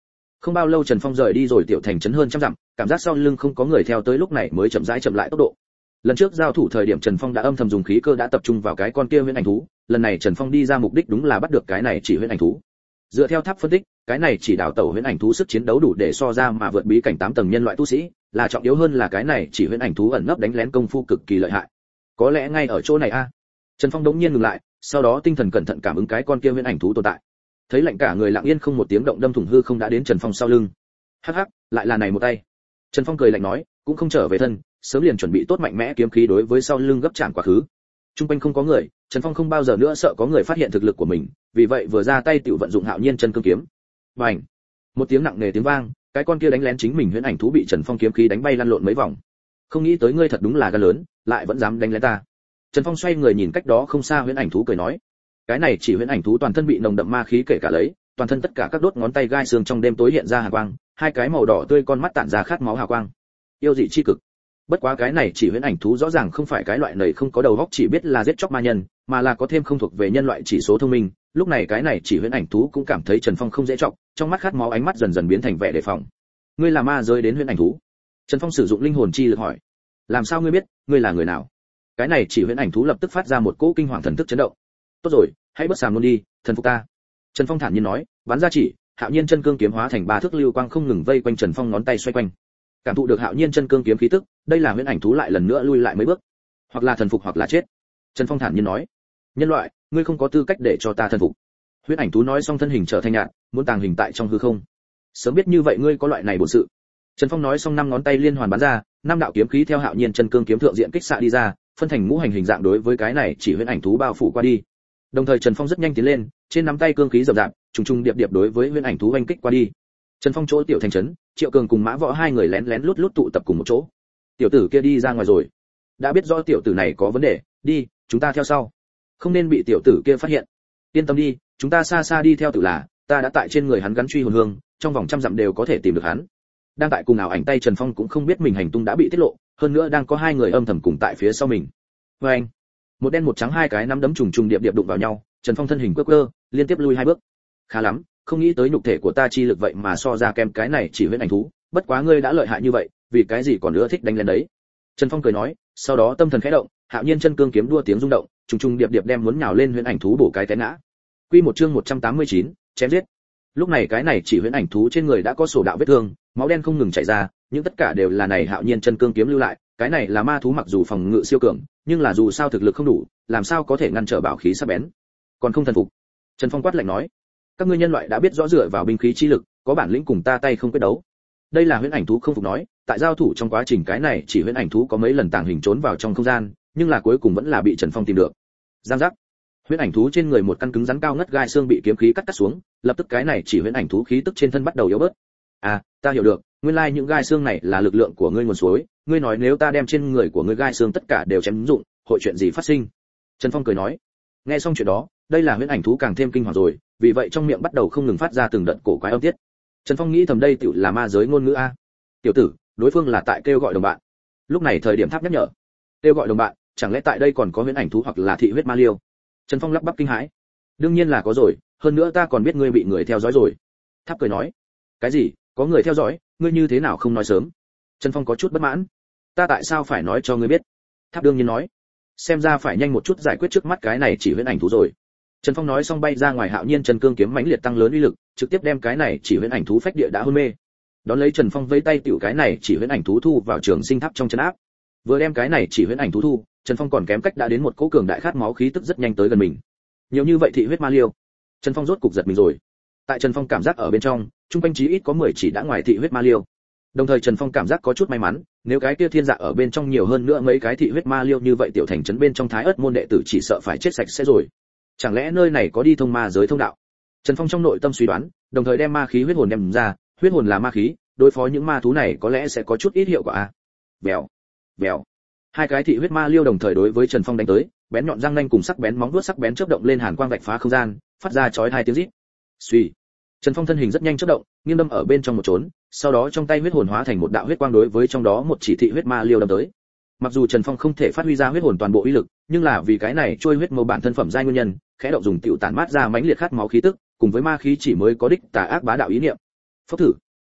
Không bao lâu Trần Phong rời đi rồi tiểu thành trấn hơn trăm dặm, cảm giác sau lưng không có người theo tới lúc này mới chậm rãi chậm lại tốc độ. Lần trước giao thủ thời điểm Trần Phong đã âm thầm dùng khí cơ đã tập trung vào cái con kia huyễn ảnh thú, lần này Trần Phong đi ra mục đích đúng là bắt được cái này chỉ huyễn ảnh thú. Dựa theo tháp phân tích, cái này chỉ đào tẩu huyễn ảnh thú sức chiến đấu đủ để so ra mà vượt bí cảnh tám tầng nhân loại tu sĩ, là trọng yếu hơn là cái này chỉ huyễn ảnh thú ẩn nấp đánh lén công phu cực kỳ lợi hại. Có lẽ ngay ở chỗ này a. Trần Phong đống nhiên ngừng lại, sau đó tinh thần cẩn thận cảm ứng cái con kia huyễn ảnh thú tồn tại. Thấy lạnh cả người lặng yên không một tiếng động đâm thủng hư không đã đến Trần Phong sau lưng. Hắc hắc, lại là này một tay. Trần Phong cười lạnh nói, cũng không trở về thân, sớm liền chuẩn bị tốt mạnh mẽ kiếm khí đối với sau lưng gấp chạm quá khứ. Trung quanh không có người, Trần Phong không bao giờ nữa sợ có người phát hiện thực lực của mình, vì vậy vừa ra tay tiểu vận dụng Hạo Nhiên chân cương kiếm. Bành! Một tiếng nặng nề tiếng vang, cái con kia đánh lén chính mình huyễn ảnh thú bị Trần Phong kiếm khí đánh bay lăn lộn mấy vòng. Không nghĩ tới ngươi thật đúng là gan lớn, lại vẫn dám đánh lén ta. Trần Phong xoay người nhìn cách đó không xa huyễn ảnh thú cười nói, cái này chỉ huyễn ảnh thú toàn thân bị nồng đậm ma khí kể cả lấy, toàn thân tất cả các đốt ngón tay gai xương trong đêm tối hiện ra hàn quang, hai cái màu đỏ tươi con mắt tản ra khát máu hào quang. Yêu dị chi cực. Bất quá cái này chỉ huyễn ảnh thú rõ ràng không phải cái loại nầy không có đầu óc chỉ biết là giết chóc ma nhân, mà là có thêm không thuộc về nhân loại chỉ số thông minh. Lúc này cái này chỉ huyễn ảnh thú cũng cảm thấy Trần Phong không dễ trọng, trong mắt khát máu ánh mắt dần dần biến thành vẻ đề phòng. Ngươi là ma giới đến huyễn ảnh thú? Trần Phong sử dụng linh hồn chi lực hỏi. Làm sao ngươi biết, ngươi là người nào? Cái này chỉ huyễn ảnh thú lập tức phát ra một cỗ kinh hoàng thần thức chấn động. Tốt rồi, hãy bất sàm luôn đi, thần phục ta. Trần Phong thản nhiên nói, bắn ra chỉ, Hạo Nhiên chân cương kiếm hóa thành ba thước lưu quang không ngừng vây quanh Trần Phong ngón tay xoay quanh. Cảm thụ được Hạo Nhiên chân cương kiếm khí tức, đây là huyễn ảnh thú lại lần nữa lui lại mấy bước, hoặc là thần phục hoặc là chết. Trần Phong thản nhiên nói, nhân loại, ngươi không có tư cách để cho ta thần phục. Huyễn ảnh thú nói xong thân hình trở thành nhạt, muốn tàng hình tại trong hư không. Sớm biết như vậy ngươi có loại này bổn sự. Trần Phong nói xong năm ngón tay liên hoàn bắn ra, năm đạo kiếm khí theo Hạo Nhiên chân cương kiếm thượng diện kích xạ đi ra, phân thành ngũ hành hình dạng đối với cái này chỉ huyễn ảnh thú bao phủ qua đi. Đồng thời Trần Phong rất nhanh tiến lên, trên nắm tay cương khí rậm rạp, trùng trùng điệp điệp đối với huyễn ảnh thú oanh kích qua đi. Trần Phong chỗ tiểu thành trấn, Triệu Cường cùng Mã Võ hai người lén lén lút lút tụ tập cùng một chỗ. Tiểu tử kia đi ra ngoài rồi. Đã biết rõ tiểu tử này có vấn đề, đi, chúng ta theo sau. Không nên bị tiểu tử kia phát hiện. Yên tâm đi, chúng ta xa xa đi theo tự là, ta đã tại trên người hắn gắn truy hồn hương, trong vòng trăm dặm đều có thể tìm được hắn. Đang tại cùng ảo ảnh tay Trần Phong cũng không biết mình hành tung đã bị tiết lộ, hơn nữa đang có hai người âm thầm cùng tại phía sau mình. Và anh, một đen một trắng hai cái nắm đấm trùng trùng điệp điệp đụng vào nhau, Trần Phong thân hình quơ quơ, liên tiếp lui hai bước. Khá lắm, không nghĩ tới nhục thể của ta chi lực vậy mà so ra kem cái này chỉ huyễn ảnh thú, bất quá ngươi đã lợi hại như vậy, vì cái gì còn nữa thích đánh lên đấy. Trần Phong cười nói, sau đó tâm thần khẽ động, Hạo Nhiên chân cương kiếm đua tiếng rung động, trùng trùng điệp điệp đem muốn nhào lên huyễn ảnh thú bổ cái té ngã. Quy một chương một trăm tám mươi chín, chém giết. Lúc này cái này chỉ huyễn ảnh thú trên người đã có sổ đạo vết thương, máu đen không ngừng chảy ra, nhưng tất cả đều là này Hạo Nhiên chân cương kiếm lưu lại, cái này là ma thú mặc dù phòng ngự siêu cường, nhưng là dù sao thực lực không đủ, làm sao có thể ngăn trở bảo khí sắc bén. Còn không thần phục. Trần Phong quát lạnh nói, các ngươi nhân loại đã biết rõ dựa vào binh khí chi lực, có bản lĩnh cùng ta tay không quyết đấu. Đây là huyễn ảnh thú không phục nói, tại giao thủ trong quá trình cái này chỉ huyễn ảnh thú có mấy lần tàng hình trốn vào trong không gian, nhưng là cuối cùng vẫn là bị Trần Phong tìm được. Giang giác. Huyễn ảnh thú trên người một căn cứng rắn cao ngất gai xương bị kiếm khí cắt cắt xuống, lập tức cái này chỉ huyễn ảnh thú khí tức trên thân bắt đầu yếu bớt. À, ta hiểu được, nguyên lai những gai xương này là lực lượng của ngươi nguồn suối, ngươi nói nếu ta đem trên người của ngươi gai xương tất cả đều chém dụng, hội chuyện gì phát sinh? Trần Phong cười nói. Nghe xong chuyện đó, đây là huyễn ảnh thú càng thêm kinh hoàng rồi, vì vậy trong miệng bắt đầu không ngừng phát ra từng đợt cổ quái âm tiết. Trần Phong nghĩ thầm đây tiểu là ma giới ngôn ngữ a. Tiểu tử, đối phương là tại kêu gọi đồng bạn. Lúc này thời điểm tháp nhắc nhở. Kêu gọi đồng bạn, chẳng lẽ tại đây còn có huyễn ảnh thú hoặc là thị huyết ma liêu? Trần Phong lắp bắp kinh hãi. Đương nhiên là có rồi, hơn nữa ta còn biết ngươi bị người theo dõi rồi. Tháp cười nói. Cái gì? Có người theo dõi, ngươi như thế nào không nói sớm? Trần Phong có chút bất mãn. Ta tại sao phải nói cho ngươi biết? Tháp đương nhiên nói. Xem ra phải nhanh một chút giải quyết trước mắt cái này chỉ huyễn ảnh thú rồi. Trần Phong nói xong bay ra ngoài Hạo Nhiên chân cương kiếm mãnh liệt tăng lớn uy lực, trực tiếp đem cái này chỉ huyễn ảnh thú phách địa đã hôn mê. Đón lấy Trần Phong vẫy tay tiểu cái này chỉ huyễn ảnh thú thu vào trường sinh tháp trong chân áp. Vừa đem cái này chỉ huyễn ảnh thú thu, Trần Phong còn kém cách đã đến một cỗ cường đại khát máu khí tức rất nhanh tới gần mình. Nhiều như vậy thị huyết ma liêu. Trần Phong rốt cục giật mình rồi. Tại Trần Phong cảm giác ở bên trong, trung quanh chí ít có mười chỉ đã ngoài thị huyết ma liêu. Đồng thời Trần Phong cảm giác có chút may mắn, nếu cái kia thiên dạ ở bên trong nhiều hơn nữa mấy cái thị huyết ma liêu như vậy tiểu thành trấn bên trong Thái Ức môn đệ tử chỉ sợ phải chết sạch sẽ rồi. Chẳng lẽ nơi này có đi thông ma giới thông đạo? Trần Phong trong nội tâm suy đoán, đồng thời đem ma khí huyết hồn đem ra, huyết hồn là ma khí, đối phó những ma thú này có lẽ sẽ có chút ít hiệu quả a. Bèo, bèo. Hai cái thị huyết ma liêu đồng thời đối với Trần Phong đánh tới, bén nhọn răng nanh cùng sắc bén móng vuốt sắc bén chớp động lên hàn quang vạch phá không gian, phát ra chói tai tiếng rít. Suy. Trần Phong thân hình rất nhanh chớp động, nghiêng đâm ở bên trong một trốn, sau đó trong tay huyết hồn hóa thành một đạo huyết quang đối với trong đó một chỉ thị huyết ma liêu đâm tới. Mặc dù Trần Phong không thể phát huy ra huyết hồn toàn bộ uy lực, nhưng là vì cái này trôi huyết mâu bản thân phẩm giai nguyên nhân, khẽ động dùng tiểu tản mát ra mãnh liệt khát máu khí tức, cùng với ma khí chỉ mới có đích tà ác bá đạo ý niệm. Phốc thử.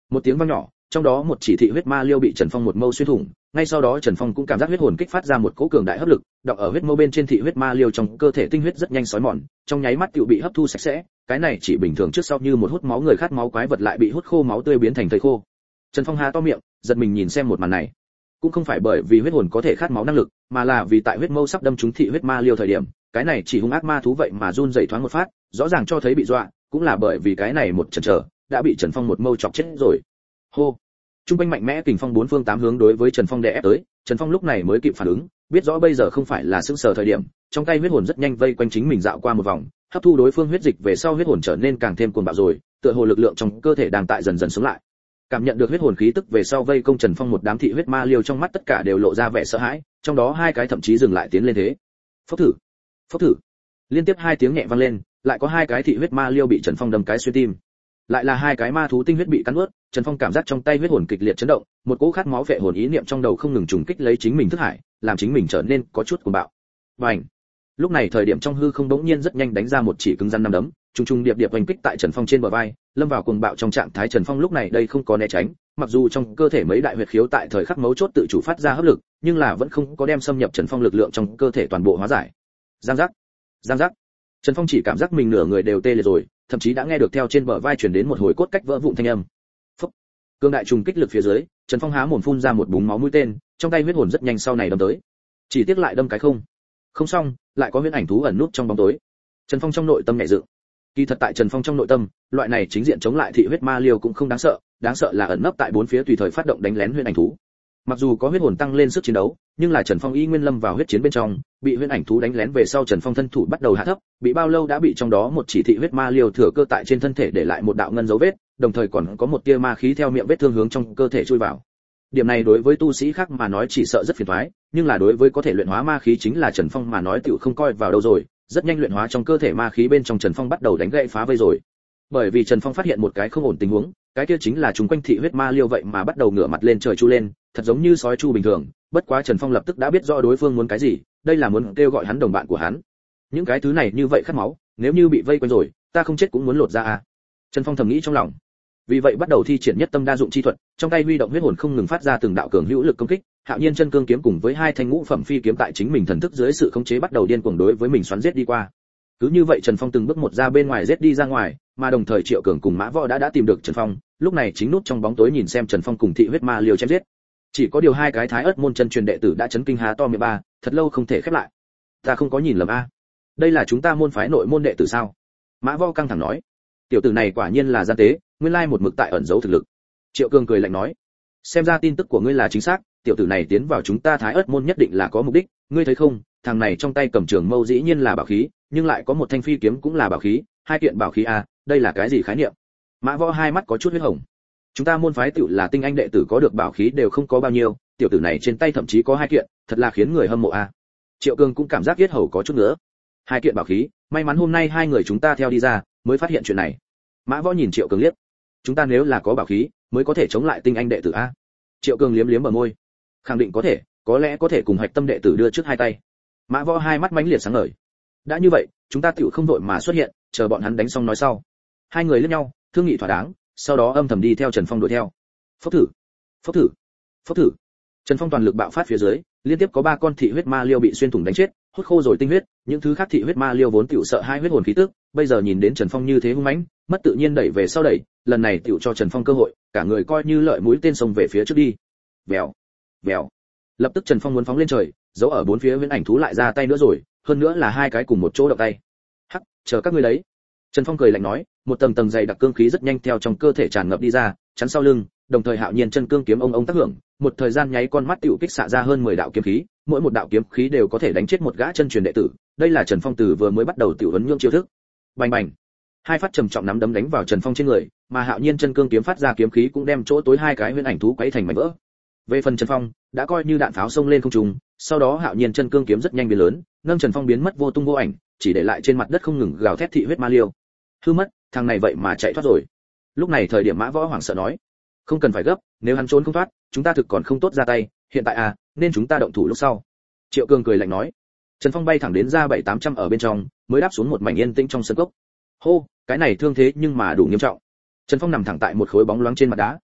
Một tiếng vang nhỏ, trong đó một chỉ thị huyết ma liêu bị Trần Phong một mâu xuyên thủng, ngay sau đó Trần Phong cũng cảm giác huyết hồn kích phát ra một cỗ cường đại hấp lực, đọng ở huyết mâu bên trên thị huyết ma liêu trong cơ thể tinh huyết rất nhanh sói mòn, trong nháy mắt tựu bị hấp thu sạch sẽ, cái này chỉ bình thường trước sau như một hút máu người khát máu quái vật lại bị hút khô máu tươi biến thành thây khô. Trần Phong há to miệng, giật mình nhìn xem một màn này. Cũng không phải bởi vì huyết hồn có thể khát máu năng lực, mà là vì tại huyết mâu sắp đâm trúng thị huyết ma liêu thời điểm, cái này chỉ hung ác ma thú vậy mà run rẩy thoáng một phát, rõ ràng cho thấy bị dọa, cũng là bởi vì cái này một chần chờ, đã bị Trần Phong một mâu chọc chết rồi. Hô. Trung quanh mạnh mẽ kình phong bốn phương tám hướng đối với Trần Phong đè ép tới, Trần Phong lúc này mới kịp phản ứng, biết rõ bây giờ không phải là sững sờ thời điểm, trong tay huyết hồn rất nhanh vây quanh chính mình dạo qua một vòng, hấp thu đối phương huyết dịch về sau huyết hồn trở nên càng thêm cuồng bạo rồi, tựa hồ lực lượng trong cơ thể đang tại dần dần sống lại. Cảm nhận được huyết hồn khí tức về sau vây công Trần Phong một đám thị huyết ma liêu trong mắt tất cả đều lộ ra vẻ sợ hãi, trong đó hai cái thậm chí dừng lại tiến lên thế. Phốc thử, phốc thử. Liên tiếp hai tiếng nhẹ vang lên, lại có hai cái thị huyết ma liêu bị Trần Phong đâm cái xuyên tim. Lại là hai cái ma thú tinh huyết bị cắn nuốt, Trần Phong cảm giác trong tay huyết hồn kịch liệt chấn động, một cỗ khát máu vệ hồn ý niệm trong đầu không ngừng trùng kích lấy chính mình thức hải, làm chính mình trở nên có chút cuồng bạo. Bành! Lúc này thời điểm trong hư không đống nhiên rất nhanh đánh ra một chỉ cứng rắn năm đấm, trùng trùng điệp điệp oanh kích tại Trần Phong trên bờ vai, lâm vào cuồng bạo trong trạng thái. Trần Phong lúc này đây không có né tránh, mặc dù trong cơ thể mấy đại huyệt khiếu tại thời khắc mấu chốt tự chủ phát ra hấp lực, nhưng là vẫn không có đem xâm nhập Trần Phong lực lượng trong cơ thể toàn bộ hóa giải. Giang giác, giang giác. Trần Phong chỉ cảm giác mình nửa người đều tê liệt rồi, thậm chí đã nghe được theo trên bờ vai truyền đến một hồi cốt cách vỡ vụn thanh âm. Phốc. Cương đại trùng kích lực phía dưới, Trần Phong há mồm phun ra một búng máu mũi tên, trong tay huyết hồn rất nhanh sau này đâm tới. Chỉ tiếc lại đâm cái không. Không xong, lại có huyễn ảnh thú ẩn núp trong bóng tối. Trần Phong trong nội tâm nhẹ dự. Kỳ thật tại Trần Phong trong nội tâm, loại này chính diện chống lại thị huyết ma liêu cũng không đáng sợ, đáng sợ là ẩn nấp tại bốn phía tùy thời phát động đánh lén huyễn ảnh thú. Mặc dù có huyết hồn tăng lên sức chiến đấu, nhưng là Trần Phong y nguyên lâm vào huyết chiến bên trong, bị huyễn ảnh thú đánh lén về sau Trần Phong thân thủ bắt đầu hạ thấp, bị bao lâu đã bị trong đó một chỉ thị huyết ma liêu thừa cơ tại trên thân thể để lại một đạo ngân dấu vết, đồng thời còn có một tia ma khí theo miệng vết thương hướng trong cơ thể chui vào. Điểm này đối với tu sĩ khác mà nói chỉ sợ rất phiền toái, nhưng là đối với có thể luyện hóa ma khí chính là Trần Phong mà nói tựu không coi vào đâu rồi, rất nhanh luyện hóa trong cơ thể ma khí bên trong Trần Phong bắt đầu đánh gãy phá vây rồi. Bởi vì Trần Phong phát hiện một cái không ổn tình huống, cái kia chính là chúng quanh thị huyết ma liêu vậy mà bắt đầu ngửa mặt lên trời chu lên, thật giống như sói chu bình thường, bất quá Trần Phong lập tức đã biết rõ đối phương muốn cái gì, đây là muốn kêu gọi hắn đồng bạn của hắn. Những cái thứ này như vậy khát máu, nếu như bị vây quanh rồi, ta không chết cũng muốn lột ra à. Trần Phong thầm nghĩ trong lòng. Vì vậy bắt đầu thi triển nhất tâm đa dụng chi thuật, trong tay huy động huyết hồn không ngừng phát ra từng đạo cường hữu lực công kích, Hạo Nhiên chân cương kiếm cùng với hai thanh ngũ phẩm phi kiếm tại chính mình thần thức dưới sự khống chế bắt đầu điên cuồng đối với mình xoắn giết đi qua. Cứ như vậy Trần Phong từng bước một ra bên ngoài giết đi ra ngoài, mà đồng thời Triệu Cường cùng Mã Võ đã đã tìm được Trần Phong, lúc này chính núp trong bóng tối nhìn xem Trần Phong cùng thị huyết ma liều chém giết. Chỉ có điều hai cái thái ớt môn chân truyền đệ tử đã chấn kinh há to miệng ba, thật lâu không thể khép lại. Ta không có nhìn lầm a, đây là chúng ta môn phái nội môn đệ tử sao? Mã Võ căng thẳng nói. Tiểu tử này quả nhiên là gian tế, nguyên lai một mực tại ẩn giấu thực lực. Triệu Cường cười lạnh nói, xem ra tin tức của ngươi là chính xác, tiểu tử này tiến vào chúng ta thái ớt môn nhất định là có mục đích, ngươi thấy không, thằng này trong tay cầm trường mâu dĩ nhiên là bảo khí, nhưng lại có một thanh phi kiếm cũng là bảo khí, hai kiện bảo khí a, đây là cái gì khái niệm? Mã Võ hai mắt có chút huyết hồng. Chúng ta môn phái tiểu là tinh anh đệ tử có được bảo khí đều không có bao nhiêu, tiểu tử này trên tay thậm chí có hai kiện, thật là khiến người hâm mộ a. Triệu Cường cũng cảm giác yết hầu có chút nữa. Hai kiện bảo khí, may mắn hôm nay hai người chúng ta theo đi ra, mới phát hiện chuyện này. Mã Võ nhìn Triệu Cường liếc. Chúng ta nếu là có bảo khí, mới có thể chống lại tinh anh đệ tử a. Triệu Cường liếm liếm bờ môi. Khẳng định có thể, có lẽ có thể cùng Hạch Tâm đệ tử đưa trước hai tay. Mã Võ hai mắt mãnh liệt sáng ngời. Đã như vậy, chúng ta tiểu không vội mà xuất hiện, chờ bọn hắn đánh xong nói sau. Hai người liếc nhau, thương nghị thỏa đáng, sau đó âm thầm đi theo Trần Phong đuổi theo. Phốc thử, phốc thử, phốc thử. Trần Phong toàn lực bạo phát phía dưới, liên tiếp có ba con thị huyết ma liêu bị xuyên thủng đánh chết, hút khô rồi tinh huyết, những thứ khác thị huyết ma liêu vốn tiểu sợ hai huyết hồn khí tức, bây giờ nhìn đến Trần Phong như thế hung mãnh, mất tự nhiên đẩy về sau đẩy, lần này tiểu cho Trần Phong cơ hội, cả người coi như lợi mũi tên xông về phía trước đi. Vèo, vèo. Lập tức Trần Phong muốn phóng lên trời, giấu ở bốn phía viễn ảnh thú lại ra tay nữa rồi, hơn nữa là hai cái cùng một chỗ động tay. Hắc, chờ các ngươi đấy. Trần Phong cười lạnh nói, một tầng tầng dày đặc cương khí rất nhanh theo trong cơ thể tràn ngập đi ra, chắn sau lưng, đồng thời Hạo Nhiên chân cương kiếm ông ông tác hưởng, một thời gian nháy con mắt tiểu kích xạ ra hơn mười đạo kiếm khí, mỗi một đạo kiếm khí đều có thể đánh chết một gã chân truyền đệ tử, đây là Trần Phong từ vừa mới bắt đầu tiểu huấn nhượng chiêu thức. Bành bành. Hai phát trầm trọng nắm đấm đánh vào Trần Phong trên người, mà Hạo Nhiên chân cương kiếm phát ra kiếm khí cũng đem chỗ tối hai cái huyễn ảnh thú quấy thành mảnh vỡ. Về phần Trần Phong, đã coi như đạn pháo xông lên không trung, sau đó Hạo Nhiên chân cương kiếm rất nhanh biến lớn, nâng Trần Phong biến mất vô tung vô ảnh, chỉ để lại trên mặt đất không ngừng gào thét thị huyết ma liêu. Hư mất, thằng này vậy mà chạy thoát rồi. Lúc này thời điểm Mã Võ hoảng sợ nói, không cần phải gấp, nếu hắn trốn không thoát, chúng ta thực còn không tốt ra tay, hiện tại à, nên chúng ta động thủ lúc sau. Triệu Cường cười lạnh nói. Trần Phong bay thẳng đến ra bảy tám trăm ở bên trong, mới đáp xuống một mảnh yên tĩnh trong sân cốc. Hô, cái này thương thế nhưng mà đủ nghiêm trọng. Trần Phong nằm thẳng tại một khối bóng loáng trên mặt đá,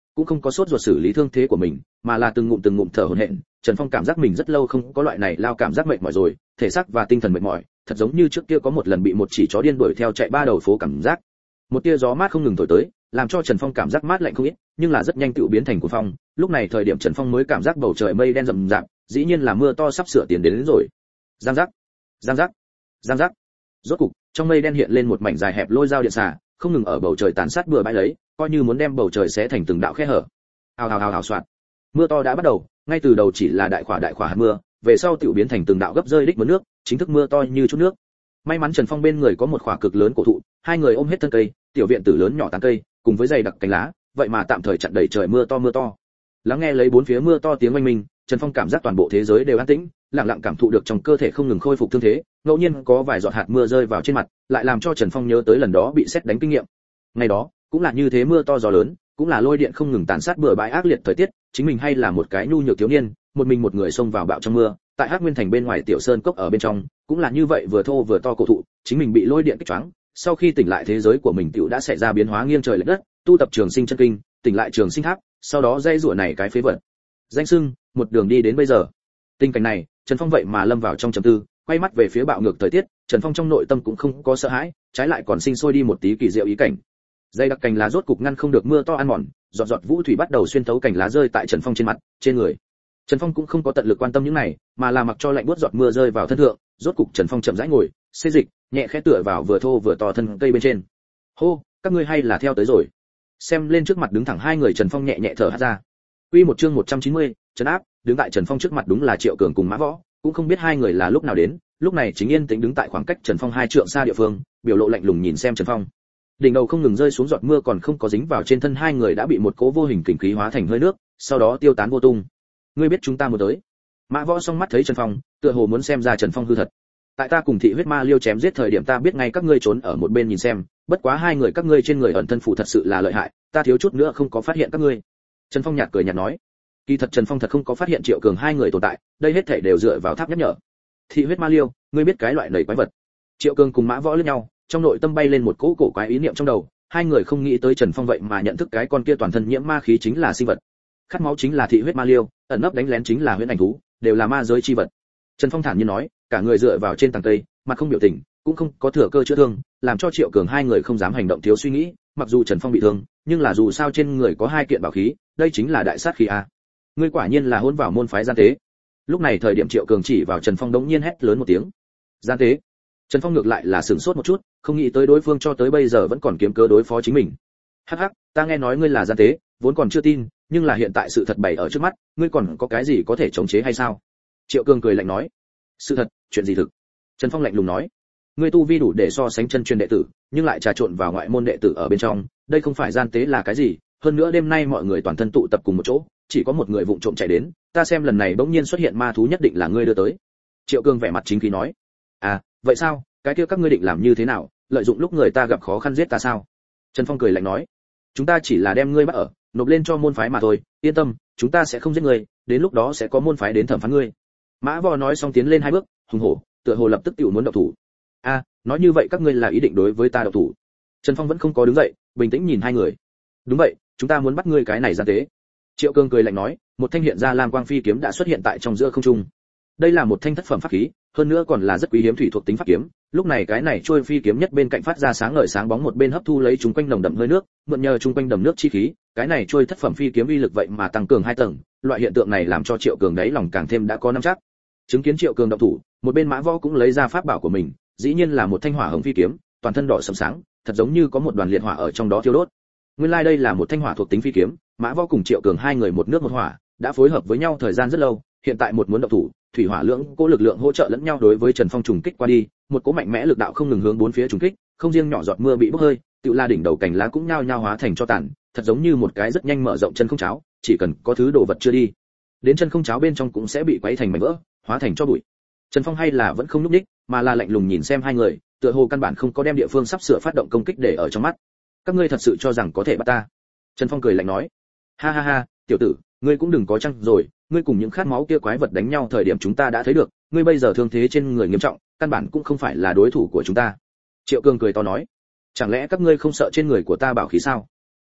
cũng không có sốt ruột xử lý thương thế của mình, mà là từng ngụm từng ngụm thở hổn hển. Trần Phong cảm giác mình rất lâu không có loại này lao cảm giác mệt mỏi rồi, thể xác và tinh thần mệt mỏi, thật giống như trước kia có một lần bị một chỉ chó điên đuổi theo chạy ba đầu phố cảm giác. Một tia gió mát không ngừng thổi tới, làm cho Trần Phong cảm giác mát lạnh không ít, nhưng là rất nhanh tựu biến thành cuồng phong. Lúc này thời điểm Trần Phong mới cảm giác bầu trời mây đen rậm rạp, dĩ nhiên là mưa to sắp sửa tiến đến, đến rồi. Giang giác, giang giác, giang giác. Rốt cục, trong mây đen hiện lên một mảnh dài hẹp lôi dao điện xà, không ngừng ở bầu trời tàn sát bừa bãi lấy, coi như muốn đem bầu trời xé thành từng đạo khe hở. Hào hào hào hào soạt. Mưa to đã bắt đầu, ngay từ đầu chỉ là đại khỏa đại khỏa hạt mưa, về sau tiểu biến thành từng đạo gấp rơi đích mưa nước, chính thức mưa to như chút nước. May mắn Trần Phong bên người có một khỏa cực lớn cổ thụ, hai người ôm hết thân cây, tiểu viện tử lớn nhỏ tán cây, cùng với dày đặc cánh lá, vậy mà tạm thời chặn đầy trời mưa to mưa to. Lắng nghe lấy bốn phía mưa to tiếng oanh minh, Trần Phong cảm giác toàn bộ thế giới đều an tĩnh, lặng lặng cảm thụ được trong cơ thể không ngừng khôi phục thương thế, ngẫu nhiên có vài giọt hạt mưa rơi vào trên mặt, lại làm cho Trần Phong nhớ tới lần đó bị sét đánh kinh nghiệm. Ngày đó, cũng là như thế mưa to gió lớn, cũng là lôi điện không ngừng tàn sát bừa bãi ác liệt thời tiết, chính mình hay là một cái nhu nhược thiếu niên, một mình một người xông vào bão trong mưa, tại Hắc Nguyên Thành bên ngoài tiểu sơn cốc ở bên trong, cũng là như vậy vừa thô vừa to cổ thụ, chính mình bị lôi điện kích choáng, sau khi tỉnh lại thế giới của mình tiểu đã xảy ra biến hóa nghiêng trời lệch đất, tu tập trường sinh chân kinh, tỉnh lại trường sinh tháp, sau đó dây rủa này cái phế vật. Danh xưng, một đường đi đến bây giờ. Tình cảnh này, Trần Phong vậy mà lâm vào trong trầm tư, quay mắt về phía bạo ngược thời tiết, Trần Phong trong nội tâm cũng không có sợ hãi, trái lại còn sinh sôi đi một tí kỳ diệu ý cảnh. Dây đặc cành lá rốt cục ngăn không được mưa to ăn mòn, giọt giọt vũ thủy bắt đầu xuyên thấu cành lá rơi tại Trần Phong trên mặt, trên người. Trần Phong cũng không có tận lực quan tâm những này, mà là mặc cho lạnh buốt giọt mưa rơi vào thân thượng, rốt cục Trần Phong chậm rãi ngồi, xê dịch, nhẹ khẽ tựa vào vừa thô vừa to thân cây bên trên. Hô, các ngươi hay là theo tới rồi. Xem lên trước mặt đứng thẳng hai người, Trần Phong nhẹ nhẹ thở hắt ra. Quy một chương một trăm chín mươi, trấn áp, đứng tại Trần Phong trước mặt đúng là Triệu Cường cùng Mã Võ, cũng không biết hai người là lúc nào đến, lúc này chính yên tĩnh đứng tại khoảng cách Trần Phong hai trượng xa địa phương, biểu lộ lạnh lùng nhìn xem Trần Phong. Đỉnh đầu không ngừng rơi xuống giọt mưa còn không có dính vào trên thân hai người đã bị một cỗ vô hình kình khí hóa thành hơi nước, sau đó tiêu tán vô tung. Ngươi biết chúng ta muốn tới? Mã Võ song mắt thấy Trần Phong, tựa hồ muốn xem ra Trần Phong hư thật. Tại ta cùng thị huyết ma liêu chém giết thời điểm ta biết ngay các ngươi trốn ở một bên nhìn xem, bất quá hai người các ngươi trên người ẩn thân phù thật sự là lợi hại, ta thiếu chút nữa không có phát hiện các ngươi. Trần Phong nhạt cười nhạt nói. Kỳ thật Trần Phong thật không có phát hiện Triệu Cường hai người tồn tại, đây hết thảy đều dựa vào tháp nhắc nhở. Thị huyết ma liêu, ngươi biết cái loại nảy quái vật? Triệu Cường cùng Mã Võ liếc nhau, trong nội tâm bay lên một cỗ cổ quái ý niệm trong đầu, hai người không nghĩ tới Trần Phong vậy mà nhận thức cái con kia toàn thân nhiễm ma khí chính là sinh vật. Khát máu chính là thị huyết ma liêu, ẩn nấp đánh lén chính là huyễn ảnh thú, đều là ma giới chi vật. Trần Phong thản nhiên nói, cả người dựa vào trên tầng cây, mặt không biểu tình, cũng không có thừa cơ chữa thương, làm cho Triệu Cường hai người không dám hành động thiếu suy nghĩ, mặc dù Trần Phong bị thương, nhưng là dù sao trên người có hai kiện bảo khí, đây chính là đại sát khí a. Ngươi quả nhiên là hôn vào môn phái gian tế. Lúc này thời điểm Triệu Cường chỉ vào Trần Phong đống nhiên hét lớn một tiếng. Gian tế? Trần Phong ngược lại là sửng sốt một chút, không nghĩ tới đối phương cho tới bây giờ vẫn còn kiếm cớ đối phó chính mình. Hắc hắc, ta nghe nói ngươi là gian tế, vốn còn chưa tin, nhưng là hiện tại sự thật bày ở trước mắt, ngươi còn có cái gì có thể chống chế hay sao? Triệu Cường cười lạnh nói. Sự thật, chuyện gì thực? Trần Phong lạnh lùng nói. Ngươi tu vi đủ để so sánh chân truyền đệ tử, nhưng lại trà trộn vào ngoại môn đệ tử ở bên trong, đây không phải gian tế là cái gì? Hơn nữa đêm nay mọi người toàn thân tụ tập cùng một chỗ, chỉ có một người vụng trộm chạy đến, ta xem lần này bỗng nhiên xuất hiện ma thú nhất định là ngươi đưa tới. Triệu Cường vẻ mặt chính khí nói. À, vậy sao? Cái kia các ngươi định làm như thế nào? Lợi dụng lúc người ta gặp khó khăn giết ta sao? Trần Phong cười lạnh nói. Chúng ta chỉ là đem ngươi bắt ở, nộp lên cho môn phái mà thôi, yên tâm, chúng ta sẽ không giết ngươi, đến lúc đó sẽ có môn phái đến thẩm phán ngươi. Mã Võ nói xong tiến lên hai bước, hùng hổ, tựa hồ lập tức tiểu muốn động thủ. A, à, nói như vậy các ngươi là ý định đối với ta động thủ? Trần Phong vẫn không có đứng dậy, bình tĩnh nhìn hai người. Đúng vậy, chúng ta muốn bắt ngươi cái này gian tế. Triệu Cường cười lạnh nói, một thanh hiện ra lam quang phi kiếm đã xuất hiện tại trong giữa không trung. Đây là một thanh thất phẩm pháp khí, hơn nữa còn là rất quý hiếm thủy thuộc tính pháp kiếm. Lúc này cái này trôi phi kiếm nhất bên cạnh phát ra sáng ngời sáng bóng, một bên hấp thu lấy chúng quanh nồng đậm hơi nước, mượn nhờ chúng quanh đầm nước chi khí, cái này trôi thất phẩm phi kiếm uy lực vậy mà tăng cường hai tầng. Loại hiện tượng này làm cho Triệu Cường đấy lòng càng thêm đã có nắm chắc. Chứng kiến Triệu Cường động thủ, một bên Mã Võ cũng lấy ra pháp bảo của mình, dĩ nhiên là một thanh hỏa hồng phi kiếm, toàn thân đỏ sẫm sáng, thật giống như có một đoàn liệt hỏa ở trong đó thiêu đốt. Nguyên lai like đây là một thanh hỏa thuộc tính phi kiếm, Mã Võ cùng Triệu Cường hai người một nước một hỏa, đã phối hợp với nhau thời gian rất lâu, hiện tại một muốn động thủ, thủy hỏa lưỡng cố lực lượng hỗ trợ lẫn nhau đối với Trần Phong trùng kích qua đi, một cỗ mạnh mẽ lực đạo không ngừng hướng bốn phía trùng kích, không riêng nhỏ giọt mưa bị bốc hơi, tựu la đỉnh đầu cành lá cũng nhao nhao hóa thành cho tàn, thật giống như một cái rất nhanh mở rộng chân không cháo, chỉ cần có thứ đồ vật chưa đi, đến chân không cháo bên trong cũng sẽ bị quấy thành mảnh vỡ, hóa thành cho bụi. Trần Phong hay là vẫn không nhúc nhích, mà là lạnh lùng nhìn xem hai người, tựa hồ căn bản không có đem địa phương sắp sửa phát động công kích để ở trong mắt. Các ngươi thật sự cho rằng có thể bắt ta? Trần Phong cười lạnh nói. Ha ha ha, tiểu tử, ngươi cũng đừng có chăng rồi, ngươi cùng những khát máu kia quái vật đánh nhau thời điểm chúng ta đã thấy được, ngươi bây giờ thương thế trên người nghiêm trọng, căn bản cũng không phải là đối thủ của chúng ta. Triệu Cường cười to nói. Chẳng lẽ các ngươi không sợ trên người của ta bảo khí sao?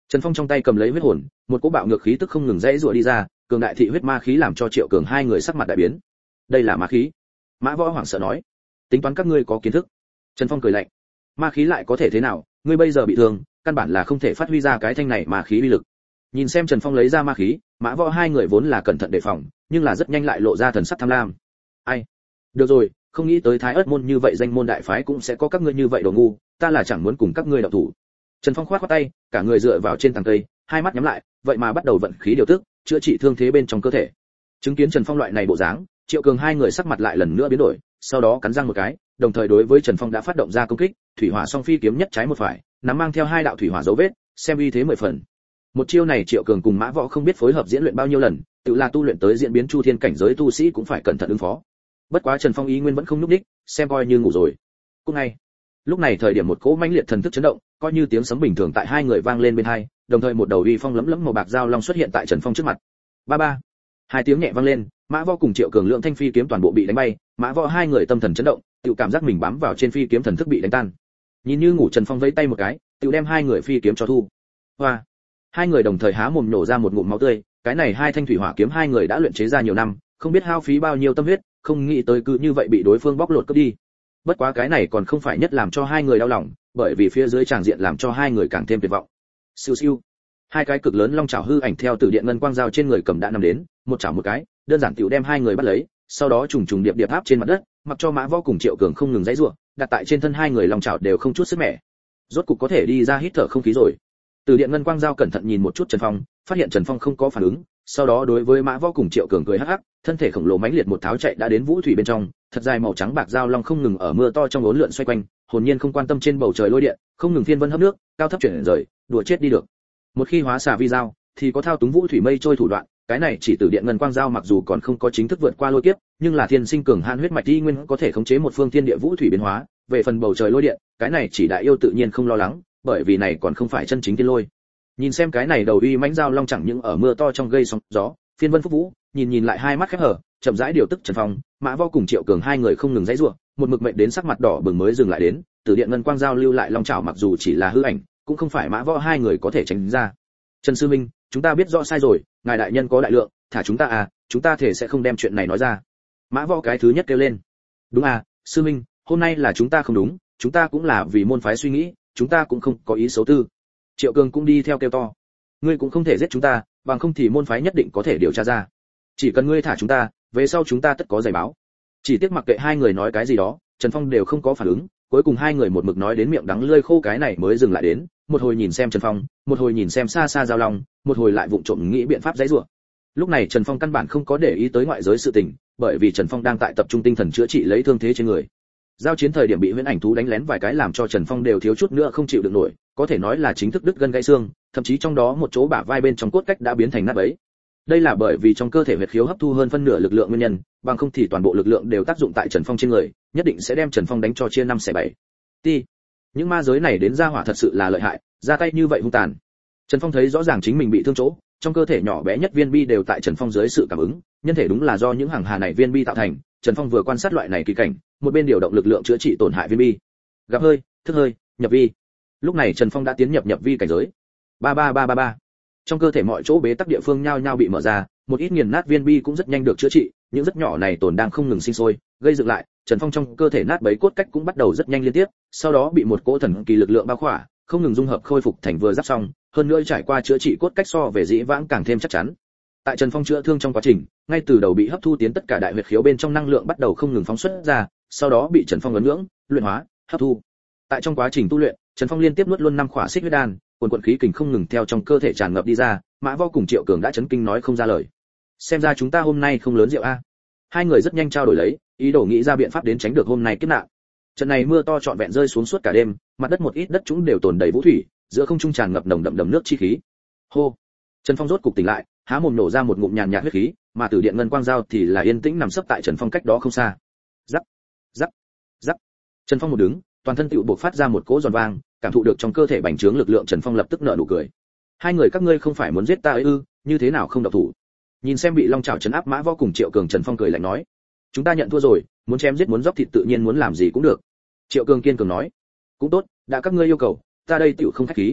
Trần Phong trong tay cầm lấy huyết hồn, một cỗ bạo ngược khí tức không ngừng rẽ rủa đi ra, cường đại thị huyết ma khí làm cho Triệu Cường hai người sắc mặt đại biến. Đây là ma khí? Mã Võ hoảng sợ nói. Tính toán các ngươi có kiến thức. Trần Phong cười lạnh. Ma khí lại có thể thế nào, ngươi bây giờ bị thương, căn bản là không thể phát huy ra cái thanh này ma khí uy lực. Nhìn xem Trần Phong lấy ra ma khí, Mã Võ hai người vốn là cẩn thận đề phòng, nhưng là rất nhanh lại lộ ra thần sắc tham lam. Ai? Được rồi, không nghĩ tới Thái Ức môn như vậy danh môn đại phái cũng sẽ có các ngươi như vậy đồ ngu, ta là chẳng muốn cùng các ngươi động thủ. Trần Phong khoát khoát tay, cả người dựa vào trên tầng cây, hai mắt nhắm lại, vậy mà bắt đầu vận khí điều tức, chữa trị thương thế bên trong cơ thể. Chứng kiến Trần Phong loại này bộ dáng, Triệu Cường hai người sắc mặt lại lần nữa biến đổi, sau đó cắn răng một cái, đồng thời đối với Trần Phong đã phát động ra công kích, thủy hỏa song phi kiếm nhất trái một phải, nắm mang theo hai đạo thủy hỏa dấu vết, xem uy thế mười phần. Một chiêu này Triệu Cường cùng Mã Võ không biết phối hợp diễn luyện bao nhiêu lần, tự là tu luyện tới diễn biến chu thiên cảnh giới tu sĩ cũng phải cẩn thận ứng phó. Bất quá Trần Phong ý nguyên vẫn không nhúc nhích, xem coi như ngủ rồi. Cũng ngay, lúc này thời điểm một cỗ mãnh liệt thần thức chấn động, coi như tiếng sấm bình thường tại hai người vang lên bên hai, đồng thời một đầu uy phong lấm lấm màu bạc dao long xuất hiện tại Trần Phong trước mặt. Ba ba. Hai tiếng nhẹ vang lên, Mã Võ cùng Triệu Cường lượng thanh phi kiếm toàn bộ bị đánh bay, Mã Võ hai người tâm thần chấn động, tự cảm giác mình bám vào trên phi kiếm thần thức bị đánh tan. Nhìn như ngủ Trần Phong vẫy tay một cái, tự đem hai người phi kiếm cho thu. Hoa. Hai người đồng thời há mồm nổ ra một ngụm máu tươi, cái này hai thanh thủy hỏa kiếm hai người đã luyện chế ra nhiều năm, không biết hao phí bao nhiêu tâm huyết, không nghĩ tới cứ như vậy bị đối phương bóc lột cướp đi. Bất quá cái này còn không phải nhất làm cho hai người đau lòng, bởi vì phía dưới tràng diện làm cho hai người càng thêm tuyệt vọng. Siêu siêu. Hai cái cực lớn long chảo hư ảnh theo từ điện ngân quang dao trên người cầm đã nằm đến, một chảo một cái, đơn giản tiểu đem hai người bắt lấy, sau đó trùng trùng điệp điệp áp trên mặt đất, mặc cho Mã Võ cùng Triệu Cường không ngừng giãy giụa, đặt tại trên thân hai người long chảo đều không chút sức mẻ. Rốt cục có thể đi ra hít thở không khí rồi. Từ điện ngân quang dao cẩn thận nhìn một chút Trần Phong, phát hiện Trần Phong không có phản ứng, sau đó đối với Mã Võ cùng Triệu Cường cười hắc hắc, thân thể khổng lồ mãnh liệt một tháo chạy đã đến vũ thủy bên trong, thật dài màu trắng bạc dao long không ngừng ở mưa to trong uốn lượn xoay quanh, hồn nhiên không quan tâm trên bầu trời lôi điện, không ngừng phiên vân hấp nước, cao thấp chuyển rời, đùa chết đi được. Một khi hóa xà vi dao, thì có thao túng vũ thủy mây trôi thủ đoạn, cái này chỉ từ điện ngân quang dao mặc dù còn không có chính thức vượt qua lôi kiếp, nhưng là thiên sinh cường hàn huyết mạch y nguyên có thể khống chế một phương thiên địa vũ thủy biến hóa, về phần bầu trời lôi điện, cái này chỉ đại yêu tự nhiên không lo lắng, bởi vì này còn không phải chân chính thiên lôi. Nhìn xem cái này đầu uy mãnh dao long chẳng những ở mưa to trong gây sóng gió, phiên vân phúc vũ, nhìn nhìn lại hai mắt khép hở, chậm rãi điều tức Trần Phong, Mã Võ cùng Triệu Cường hai người không ngừng giãy giụa, một mực mệnh đến sắc mặt đỏ bừng mới dừng lại đến, từ điện ngân quang giao lưu lại long chảo mặc dù chỉ là hư ảnh, cũng không phải Mã Võ hai người có thể tránh ra. Trần sư minh, chúng ta biết rõ sai rồi, ngài đại nhân có đại lượng, thả chúng ta à, chúng ta thể sẽ không đem chuyện này nói ra. Mã Võ cái thứ nhất kêu lên. Đúng à, sư minh, hôm nay là chúng ta không đúng, chúng ta cũng là vì môn phái suy nghĩ, chúng ta cũng không có ý xấu tư. Triệu Cường cũng đi theo kêu to. Ngươi cũng không thể giết chúng ta, bằng không thì môn phái nhất định có thể điều tra ra. Chỉ cần ngươi thả chúng ta, về sau chúng ta tất có giải báo. Chỉ tiếc mặc kệ hai người nói cái gì đó, Trần Phong đều không có phản ứng, cuối cùng hai người một mực nói đến miệng đắng lưỡi khô cái này mới dừng lại đến, một hồi nhìn xem Trần Phong, một hồi nhìn xem xa xa giao long, một hồi lại vụng trộm nghĩ biện pháp giãy giụa. Lúc này Trần Phong căn bản không có để ý tới ngoại giới sự tình, bởi vì Trần Phong đang tại tập trung tinh thần chữa trị lấy thương thế trên người. Giao chiến thời điểm bị huyễn ảnh thú đánh lén vài cái làm cho Trần Phong đều thiếu chút nữa không chịu được nổi, có thể nói là chính thức đứt gân gãy xương, thậm chí trong đó một chỗ bả vai bên trong cốt cách đã biến thành nát bấy. Đây là bởi vì trong cơ thể huyết khiếu hấp thu hơn phân nửa lực lượng nguyên nhân, bằng không thì toàn bộ lực lượng đều tác dụng tại Trần Phong trên người, nhất định sẽ đem Trần Phong đánh cho chia năm xẻ bảy. Ti, những ma giới này đến ra hỏa thật sự là lợi hại, ra tay như vậy hung tàn. Trần Phong thấy rõ ràng chính mình bị thương chỗ, trong cơ thể nhỏ bé nhất viên bi đều tại Trần Phong dưới sự cảm ứng, nhân thể đúng là do những hàng hà này viên bi tạo thành. Trần Phong vừa quan sát loại này kỳ cảnh, một bên điều động lực lượng chữa trị tổn hại viên bi. Gặp hơi, thức hơi, nhập vi. Lúc này Trần Phong đã tiến nhập nhập vi cảnh giới. Ba ba ba ba ba. Trong cơ thể mọi chỗ bế tắc địa phương nhao nhao bị mở ra, một ít nghiền nát viên bi cũng rất nhanh được chữa trị, những rất nhỏ này tổn đang không ngừng sinh sôi, gây dựng lại, Trần Phong trong cơ thể nát bấy cốt cách cũng bắt đầu rất nhanh liên tiếp, sau đó bị một cỗ thần kỳ lực lượng bao khỏa, không ngừng dung hợp khôi phục thành vừa giáp xong, hơn nữa trải qua chữa trị cốt cách so về dĩ vãng càng thêm chắc chắn. Tại Trần Phong chữa thương trong quá trình, ngay từ đầu bị hấp thu tiến tất cả đại huyệt khiếu bên trong năng lượng bắt đầu không ngừng phóng xuất ra, sau đó bị Trần Phong ấn nhưỡng, luyện hóa, hấp thu. Tại trong quá trình tu luyện, Trần Phong liên tiếp nuốt luôn năm khỏa xích huyết đan, quần quần khí kình không ngừng theo trong cơ thể tràn ngập đi ra, Mã Võ cùng Triệu Cường đã chấn kinh nói không ra lời. Xem ra chúng ta hôm nay không lớn rượu a. Hai người rất nhanh trao đổi lấy, ý đồ nghĩ ra biện pháp đến tránh được hôm nay kiếp nạn. Trận này mưa to trọn vẹn rơi xuống suốt cả đêm, mặt đất một ít đất chúng đều tồn đầy vũ thủy, giữa không trung tràn ngập nồng đậm đầm nước chi khí. Hô. Trần Phong rốt cục tỉnh lại, há mồm nổ ra một ngụm nhàn nhạt huyết khí, mà Tử Điện Ngân Quang Dao thì là yên tĩnh nằm sấp tại Trần Phong cách đó không xa. Rắc, rắc, rắc. Trần Phong một đứng, toàn thân tựu bộc phát ra một cỗ giòn vang, cảm thụ được trong cơ thể bành trướng lực lượng, Trần Phong lập tức nở nụ cười. Hai người các ngươi không phải muốn giết ta ấy ư? Như thế nào không động thủ? Nhìn xem bị long chảo trấn áp Mã Võ cùng Triệu Cường, Trần Phong cười lạnh nói: chúng ta nhận thua rồi, muốn chém giết muốn dốc thịt tự nhiên muốn làm gì cũng được. Triệu Cường kiên cường nói: cũng tốt, đã các ngươi yêu cầu, ta đây tựu không khách khí.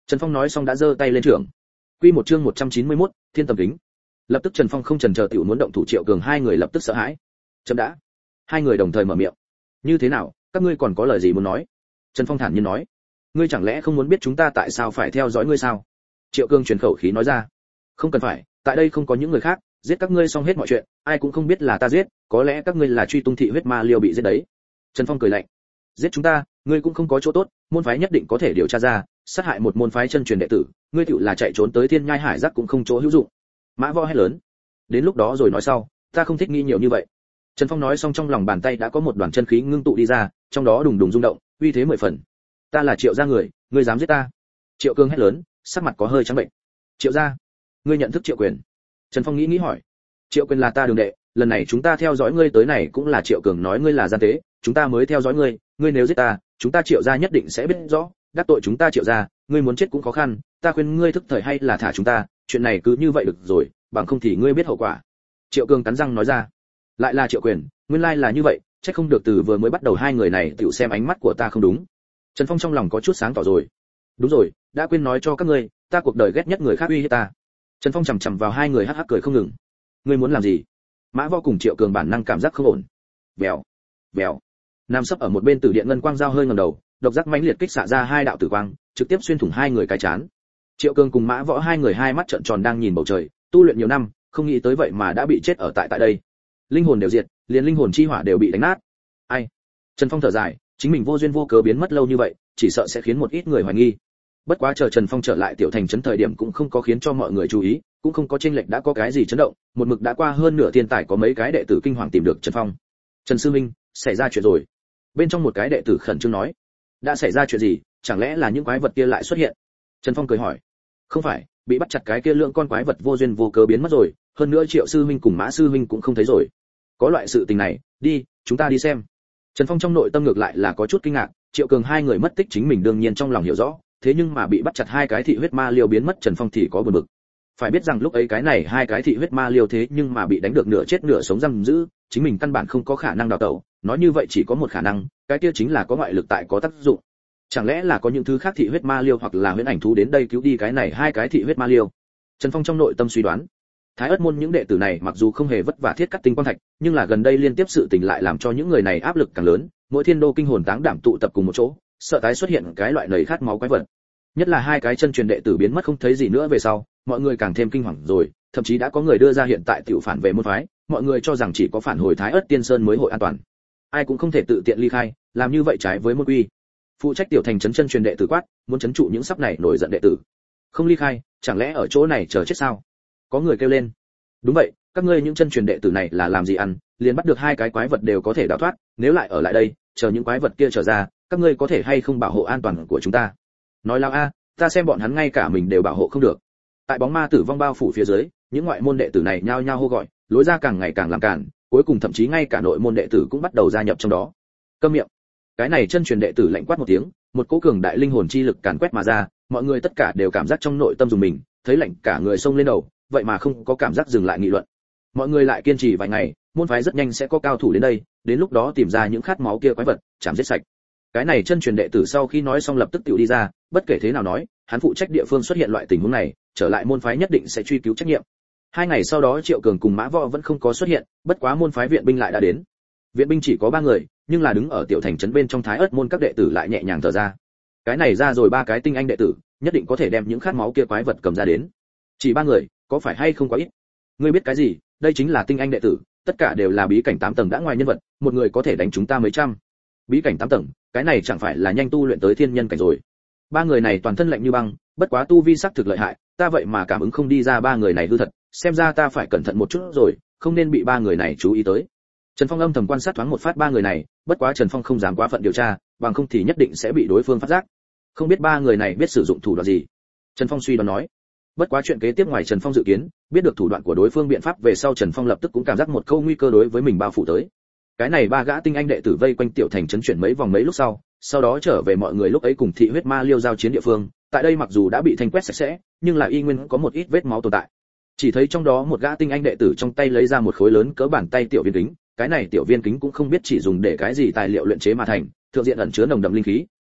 Trần Phong nói xong đã giơ tay lên trưởng. Quy một chương một trăm chín mươi mốt, Thiên Tầm Kính. Lập tức Trần Phong không chần chờ tiểu muốn động thủ Triệu Cường hai người lập tức sợ hãi. Chậm đã. Hai người đồng thời mở miệng. Như thế nào, các ngươi còn có lời gì muốn nói? Trần Phong thản nhiên nói. Ngươi chẳng lẽ không muốn biết chúng ta tại sao phải theo dõi ngươi sao? Triệu Cường truyền khẩu khí nói ra. Không cần phải, tại đây không có những người khác, giết các ngươi xong hết mọi chuyện, ai cũng không biết là ta giết, có lẽ các ngươi là truy tung thị huyết ma liêu bị giết đấy. Trần Phong cười lạnh. Giết chúng ta, ngươi cũng không có chỗ tốt, môn phái nhất định có thể điều tra ra, sát hại một môn phái chân truyền đệ tử, ngươi tựu là chạy trốn tới Thiên Nhai Hải Giác cũng không chỗ hữu dụng. Mã Võ hét lớn. Đến lúc đó rồi nói sau, ta không thích nghĩ nhiều như vậy. Trần Phong nói xong trong lòng bàn tay đã có một đoàn chân khí ngưng tụ đi ra, trong đó đùng đùng rung động, uy thế mười phần. Ta là Triệu gia người, ngươi dám giết ta? Triệu Cường hét lớn, sắc mặt có hơi trắng bệnh. Triệu gia, ngươi nhận thức Triệu Quyền? Trần Phong nghĩ nghĩ hỏi. Triệu Quyền là ta đường đệ, lần này chúng ta theo dõi ngươi tới này cũng là Triệu Cường nói ngươi là gian tế, chúng ta mới theo dõi ngươi, ngươi nếu giết ta, chúng ta Triệu gia nhất định sẽ biết rõ, đắc tội chúng ta Triệu gia, ngươi muốn chết cũng khó khăn, ta khuyên ngươi thức thời hay là thả chúng ta, chuyện này cứ như vậy được rồi, bằng không thì ngươi biết hậu quả. Triệu Cường cắn răng nói ra. Lại là Triệu Quyền, nguyên lai là như vậy, chắc không được từ vừa mới bắt đầu hai người này tiểu xem ánh mắt của ta không đúng. Trần Phong trong lòng có chút sáng tỏ rồi. Đúng rồi, đã quên nói cho các ngươi, ta cuộc đời ghét nhất người khác uy hiếp ta. Trần Phong chằm chằm vào hai người hắc hắc cười không ngừng. Ngươi muốn làm gì? Mã Võ cùng Triệu Cường bản năng cảm giác không ổn. Vèo, vèo. Nam sấp ở một bên Tử Điện Ngân Quang giao hơi ngẩng đầu, độc giác mãnh liệt kích xạ ra hai đạo tử quang, trực tiếp xuyên thủng hai người cái chán. Triệu Cường cùng Mã Võ hai người hai mắt trợn tròn đang nhìn bầu trời, tu luyện nhiều năm, không nghĩ tới vậy mà đã bị chết ở tại tại đây. Linh hồn đều diệt, liền linh hồn chi hỏa đều bị đánh nát. Ai? Trần Phong thở dài, chính mình vô duyên vô cớ biến mất lâu như vậy, chỉ sợ sẽ khiến một ít người hoài nghi. Bất quá chờ Trần Phong trở lại tiểu thành trấn thời điểm cũng không có khiến cho mọi người chú ý, cũng không có chênh lệch đã có cái gì chấn động, một mực đã qua hơn nửa thiên tài có mấy cái đệ tử kinh hoàng tìm được Trần Phong. Trần sư minh, xảy ra chuyện rồi. Bên trong một cái đệ tử khẩn trương nói. Đã xảy ra chuyện gì, chẳng lẽ là những quái vật kia lại xuất hiện? Trần Phong cười hỏi. Không phải, bị bắt chặt cái kia lượng con quái vật vô duyên vô cớ biến mất rồi, hơn nữa Triệu sư huynh cùng Mã sư huynh cũng không thấy rồi. Có loại sự tình này, đi, chúng ta đi xem. Trần Phong trong nội tâm ngược lại là có chút kinh ngạc, Triệu Cường hai người mất tích chính mình đương nhiên trong lòng hiểu rõ, thế nhưng mà bị bắt chặt hai cái thị huyết ma liêu biến mất Trần Phong thì có buồn bực. Phải biết rằng lúc ấy cái này hai cái thị huyết ma liêu thế nhưng mà bị đánh được nửa chết nửa sống giam giữ, chính mình căn bản không có khả năng đào tẩu, nói như vậy chỉ có một khả năng, cái kia chính là có ngoại lực tại có tác dụng. Chẳng lẽ là có những thứ khác thị huyết ma liêu hoặc là huyễn ảnh thú đến đây cứu đi cái này hai cái thị huyết ma liêu? Trần Phong trong nội tâm suy đoán. Thái Ức môn những đệ tử này mặc dù không hề vất vả thiết cắt tinh quang thạch, nhưng là gần đây liên tiếp sự tình lại làm cho những người này áp lực càng lớn, mỗi thiên đô kinh hồn táng đảm tụ tập cùng một chỗ, sợ tái xuất hiện cái loại nầy khát máu quái vật. Nhất là hai cái chân truyền đệ tử biến mất không thấy gì nữa về sau, mọi người càng thêm kinh hoàng rồi, thậm chí đã có người đưa ra hiện tại tiểu phản về môn phái, mọi người cho rằng chỉ có phản hồi Thái Ức Tiên Sơn mới hội an toàn. Ai cũng không thể tự tiện ly khai, làm như vậy trái với môn quy. Phụ trách tiểu thành trấn chân truyền đệ tử quát, muốn trấn trụ những sắp này nổi giận đệ tử. Không ly khai, chẳng lẽ ở chỗ này chờ chết sao? Có người kêu lên. Đúng vậy, các ngươi những chân truyền đệ tử này là làm gì ăn, liền bắt được hai cái quái vật đều có thể đào thoát, nếu lại ở lại đây, chờ những quái vật kia trở ra, các ngươi có thể hay không bảo hộ an toàn của chúng ta? Nói lao a, ta xem bọn hắn ngay cả mình đều bảo hộ không được. Tại bóng ma tử vong bao phủ phía dưới, những ngoại môn đệ tử này nhao nhao hô gọi, lối ra càng ngày càng làm cản, cuối cùng thậm chí ngay cả nội môn đệ tử cũng bắt đầu gia nhập trong đó. Câm miệng. Cái này chân truyền đệ tử lạnh quát một tiếng, một cỗ cường đại linh hồn chi lực càn quét mà ra, mọi người tất cả đều cảm giác trong nội tâm dùng mình, thấy lạnh cả người xông lên đầu, vậy mà không có cảm giác dừng lại nghị luận. Mọi người lại kiên trì vài ngày, môn phái rất nhanh sẽ có cao thủ đến đây, đến lúc đó tìm ra những khát máu kia quái vật, chạm giết sạch. Cái này chân truyền đệ tử sau khi nói xong lập tức tiểu đi ra, bất kể thế nào nói, hắn phụ trách địa phương xuất hiện loại tình huống này, trở lại môn phái nhất định sẽ truy cứu trách nhiệm. Hai ngày sau đó Triệu Cường cùng Mã Võ vẫn không có xuất hiện, bất quá môn phái viện binh lại đã đến. Viện binh chỉ có ba người, nhưng là đứng ở tiểu thành trấn bên trong Thái Ức môn các đệ tử lại nhẹ nhàng thở ra. Cái này ra rồi ba cái tinh anh đệ tử, nhất định có thể đem những khát máu kia quái vật cầm ra đến. Chỉ ba người, có phải hay không quá ít? Ngươi biết cái gì? Đây chính là tinh anh đệ tử, tất cả đều là bí cảnh tám tầng đã ngoài nhân vật, một người có thể đánh chúng ta mấy trăm. Bí cảnh tám tầng, cái này chẳng phải là nhanh tu luyện tới thiên nhân cảnh rồi. Ba người này toàn thân lạnh như băng, bất quá tu vi sắc thực lợi hại, ta vậy mà cảm ứng không đi ra ba người này hư thật, xem ra ta phải cẩn thận một chút rồi, không nên bị ba người này chú ý tới. Trần Phong âm thầm quan sát thoáng một phát ba người này, bất quá Trần Phong không dám quá phận điều tra, bằng không thì nhất định sẽ bị đối phương phát giác. Không biết ba người này biết sử dụng thủ đoạn gì. Trần Phong suy đoán nói. Bất quá chuyện kế tiếp ngoài Trần Phong dự kiến, biết được thủ đoạn của đối phương biện pháp về sau Trần Phong lập tức cũng cảm giác một câu nguy cơ đối với mình bao phủ tới. Cái này ba gã tinh anh đệ tử vây quanh tiểu thành trấn chuyển mấy vòng mấy lúc sau, sau đó trở về mọi người lúc ấy cùng thị huyết ma liêu giao chiến địa phương, tại đây mặc dù đã bị thanh quét sạch sẽ, nhưng là y nguyên có một ít vết máu tồn tại. Chỉ thấy trong đó một gã tinh anh đệ tử trong tay lấy ra một khối lớn cỡ bàn tay tiểu viên kính, cái này tiểu viên kính cũng không biết chỉ dùng để cái gì tài liệu luyện chế mà thành, thượng diện ẩn chứa nồng đậm linh khí,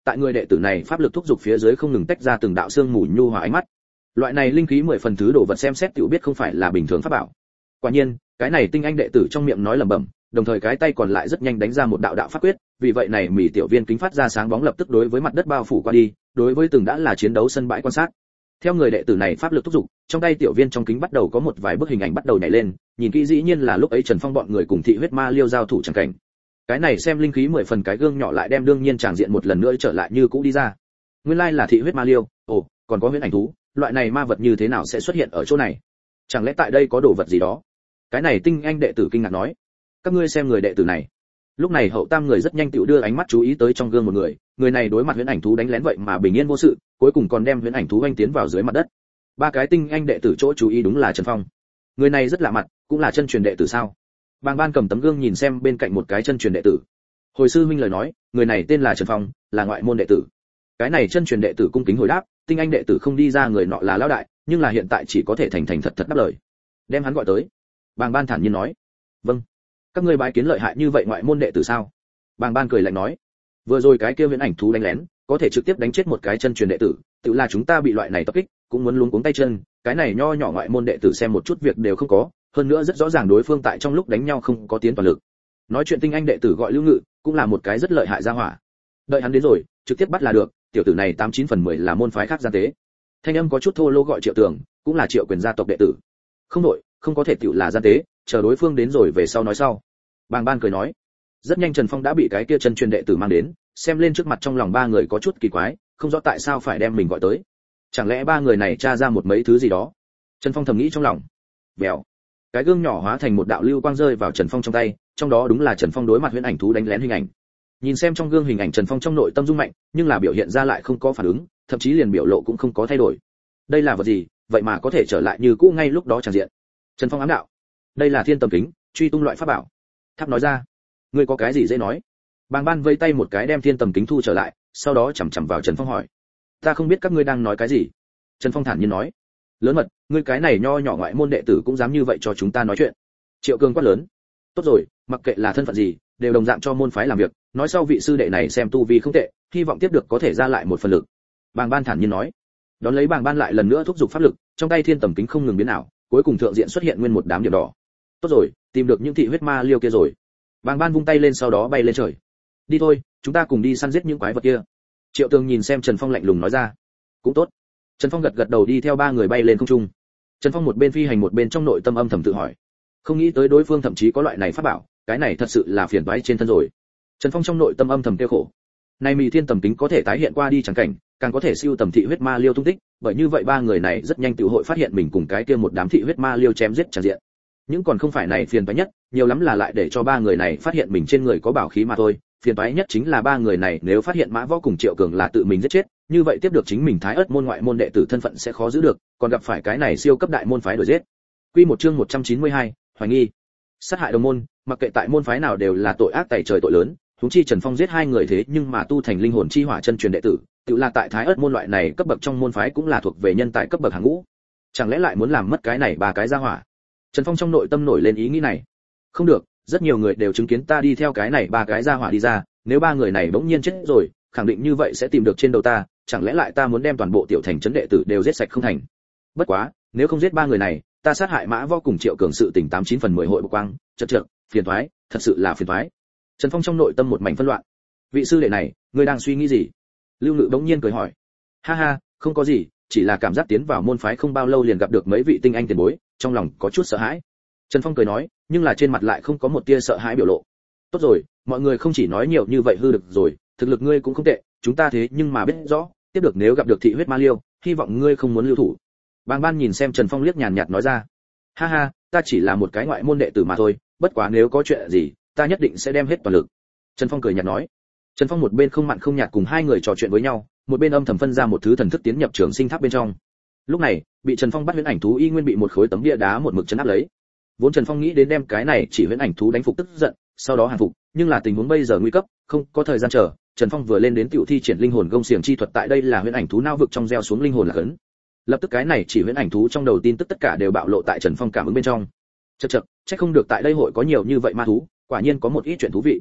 tại người đệ tử này pháp lực thúc giục phía dưới không ngừng tách ra từng đạo xương mù nhu hòa ánh mắt. Loại này linh khí mười phần thứ đồ vật xem xét tiểu biết không phải là bình thường pháp bảo. Quả nhiên, cái này tinh anh đệ tử trong miệng nói lẩm bẩm, đồng thời cái tay còn lại rất nhanh đánh ra một đạo đạo pháp quyết, vì vậy này mỉ tiểu viên kính phát ra sáng bóng lập tức đối với mặt đất bao phủ qua đi, đối với từng đã là chiến đấu sân bãi quan sát. Theo người đệ tử này pháp lực thúc giục, trong tay tiểu viên trong kính bắt đầu có một vài bức hình ảnh bắt đầu nhảy lên, nhìn kỹ dĩ nhiên là lúc ấy Trần Phong bọn người cùng thị huyết ma liêu giao thủ chẳng cảnh. Cái này xem linh khí mười phần cái gương nhỏ lại đem đương nhiên tràng diện một lần nữa trở lại như cũ đi ra. Nguyên lai là thị huyết ma liêu, ồ, còn có huyễn ảnh thú, loại này ma vật như thế nào sẽ xuất hiện ở chỗ này? Chẳng lẽ tại đây có đồ vật gì đó? Cái này tinh anh đệ tử kinh ngạc nói. Các ngươi xem người đệ tử này. Lúc này hậu tam người rất nhanh tựu đưa ánh mắt chú ý tới trong gương một người, người này đối mặt huyễn ảnh thú đánh lén vậy mà bình yên vô sự, cuối cùng còn đem huyễn ảnh thú anh tiến vào dưới mặt đất. Ba cái tinh anh đệ tử chỗ chú ý đúng là Trần Phong. Người này rất lạ mặt, cũng là chân truyền đệ tử sao? Bàng Ban cầm tấm gương nhìn xem bên cạnh một cái chân truyền đệ tử. Hồi sư huynh lời nói, người này tên là Trần Phong, là ngoại môn đệ tử. Cái này chân truyền đệ tử cung kính hồi đáp, tinh anh đệ tử không đi ra người nọ là lão đại, nhưng là hiện tại chỉ có thể thành thành thật thật đáp lời. Đem hắn gọi tới. Bàng Ban thản nhiên nói. Vâng. Các ngươi bái kiến lợi hại như vậy ngoại môn đệ tử sao? Bàng Ban cười lạnh nói. Vừa rồi cái kia huyễn ảnh thú đánh lén, có thể trực tiếp đánh chết một cái chân truyền đệ tử, tự là chúng ta bị loại này tập kích, cũng muốn luống cuống tay chân, cái này nho nhỏ ngoại môn đệ tử xem một chút việc đều không có, hơn nữa rất rõ ràng đối phương tại trong lúc đánh nhau không có tiến toàn lực. Nói chuyện tinh anh đệ tử gọi Lưu Ngự, cũng là một cái rất lợi hại gia hỏa. Đợi hắn đến rồi, trực tiếp bắt là được, tiểu tử này tám chín phần mười là môn phái khác gian tế. Thanh âm có chút thô lỗ gọi Triệu Tường, cũng là Triệu Quyền gia tộc đệ tử. Không đổi, không có thể tiểu là gian tế, chờ đối phương đến rồi về sau nói sau. Bàng Ban cười nói. Rất nhanh Trần Phong đã bị cái kia chân truyền đệ tử mang đến, xem lên trước mặt trong lòng ba người có chút kỳ quái, không rõ tại sao phải đem mình gọi tới. Chẳng lẽ ba người này tra ra một mấy thứ gì đó? Trần Phong thầm nghĩ trong lòng. Bèo. Cái gương nhỏ hóa thành một đạo lưu quang rơi vào Trần Phong trong tay, trong đó đúng là Trần Phong đối mặt huyễn ảnh thú đánh lén hình ảnh. Nhìn xem trong gương hình ảnh Trần Phong trong nội tâm rung mạnh, nhưng là biểu hiện ra lại không có phản ứng, thậm chí liền biểu lộ cũng không có thay đổi. Đây là vật gì, vậy mà có thể trở lại như cũ ngay lúc đó tràn diện. Trần Phong ám đạo. Đây là Thiên Tầm Kính, truy tung loại pháp bảo. Tháp nói ra. Ngươi có cái gì dễ nói? Bàng Ban vây tay một cái đem Thiên Tầm Kính thu trở lại, sau đó chằm chằm vào Trần Phong hỏi. Ta không biết các ngươi đang nói cái gì. Trần Phong thản nhiên nói. Lớn mật, ngươi cái này nho nhỏ ngoại môn đệ tử cũng dám như vậy cho chúng ta nói chuyện. Triệu Cường quát lớn. Tốt rồi, mặc kệ là thân phận gì, đều đồng dạng cho môn phái làm việc, nói sau vị sư đệ này xem tu vi không tệ, hy vọng tiếp được có thể ra lại một phần lực. Bàng Ban thản nhiên nói. Đón lấy Bàng Ban lại lần nữa thúc giục pháp lực, trong tay Thiên Tầm Kính không ngừng biến ảo, cuối cùng thượng diện xuất hiện nguyên một đám điểm đỏ. Tốt rồi, tìm được những thị huyết ma liêu kia rồi. Bàng Ban vung tay lên sau đó bay lên trời. Đi thôi, chúng ta cùng đi săn giết những quái vật kia. Triệu Tường nhìn xem Trần Phong lạnh lùng nói ra. Cũng tốt. Trần Phong gật gật đầu đi theo ba người bay lên không trung. Trần Phong một bên phi hành một bên trong nội tâm âm thầm tự hỏi, không nghĩ tới đối phương thậm chí có loại này pháp bảo, cái này thật sự là phiền toái trên thân rồi. Trần Phong trong nội tâm âm thầm tiêu khổ. Này Mị Thiên Tầm Kính có thể tái hiện qua đi chẳng cảnh, càng có thể siêu tầm thị huyết ma liêu tung tích, bởi như vậy ba người này rất nhanh tự hội phát hiện mình cùng cái kia một đám thị huyết ma liêu chém giết tràn diện. Những còn không phải này phiền toái nhất, nhiều lắm là lại để cho ba người này phát hiện mình trên người có bảo khí mà thôi. Phiền toái nhất chính là ba người này nếu phát hiện Mã Võ cùng Triệu Cường là tự mình giết chết, như vậy tiếp được chính mình Thái Ức môn ngoại môn đệ tử thân phận sẽ khó giữ được, còn gặp phải cái này siêu cấp đại môn phái đuổi giết. Quy một chương một trăm chín mươi hai, hoài nghi. Sát hại đồng môn, mặc kệ tại môn phái nào đều là tội ác tày trời tội lớn, huống chi Trần Phong giết hai người thế nhưng mà tu thành linh hồn chi hỏa chân truyền đệ tử, tự là tại Thái Ức môn loại này cấp bậc trong môn phái cũng là thuộc về nhân tài cấp bậc hàng ngũ. Chẳng lẽ lại muốn làm mất cái này ba cái gia hỏa? Trần Phong trong nội tâm nổi lên ý nghĩ này. Không được, rất nhiều người đều chứng kiến ta đi theo cái này ba cái gia hỏa đi ra, nếu ba người này bỗng nhiên chết rồi, khẳng định như vậy sẽ tìm được trên đầu ta, chẳng lẽ lại ta muốn đem toàn bộ tiểu thành trấn đệ tử đều giết sạch không thành? Bất quá, nếu không giết ba người này, ta sát hại Mã Võ cùng Triệu Cường sự tình tám chín phần mười hội bộc quang, chật chật, phiền toái, thật sự là phiền toái. Trần Phong trong nội tâm một mảnh phân loạn. Vị sư đệ này, ngươi đang suy nghĩ gì? Lưu Ngự bỗng nhiên cười hỏi. Ha ha, không có gì, chỉ là cảm giác tiến vào môn phái không bao lâu liền gặp được mấy vị tinh anh tiền bối, trong lòng có chút sợ hãi. Trần Phong cười nói, nhưng là trên mặt lại không có một tia sợ hãi biểu lộ. Tốt rồi, mọi người không chỉ nói nhiều như vậy hư được rồi, thực lực ngươi cũng không tệ, chúng ta thế nhưng mà biết rõ, tiếp được nếu gặp được thị huyết ma liêu, hy vọng ngươi không muốn lưu thủ. Bàng Ban nhìn xem Trần Phong liếc nhàn nhạt nói ra. Ha ha, ta chỉ là một cái ngoại môn đệ tử mà thôi, bất quá nếu có chuyện gì, ta nhất định sẽ đem hết toàn lực. Trần Phong cười nhạt nói. Trần Phong một bên không mặn không nhạt cùng hai người trò chuyện với nhau, một bên âm thầm phân ra một thứ thần thức tiến nhập trường sinh tháp bên trong. Lúc này, bị Trần Phong bắt huyễn ảnh thú y nguyên bị một khối tấm bia đá một mực chấn áp lấy. Vốn Trần Phong nghĩ đến đem cái này chỉ huyễn ảnh thú đánh phục tức giận, sau đó hàng phục, nhưng là tình huống bây giờ nguy cấp, không có thời gian chờ. Trần Phong vừa lên đến tiểu thi triển linh hồn gông xiềng chi thuật, tại đây là huyễn ảnh thú nao vực trong gieo xuống linh hồn là cấn. Lập tức cái này chỉ huyễn ảnh thú trong đầu tin tức tất cả đều bạo lộ tại Trần Phong cảm ứng bên trong. Chậc chậc, chắc không được tại đây hội có nhiều như vậy ma thú, quả nhiên có một ít chuyện thú vị.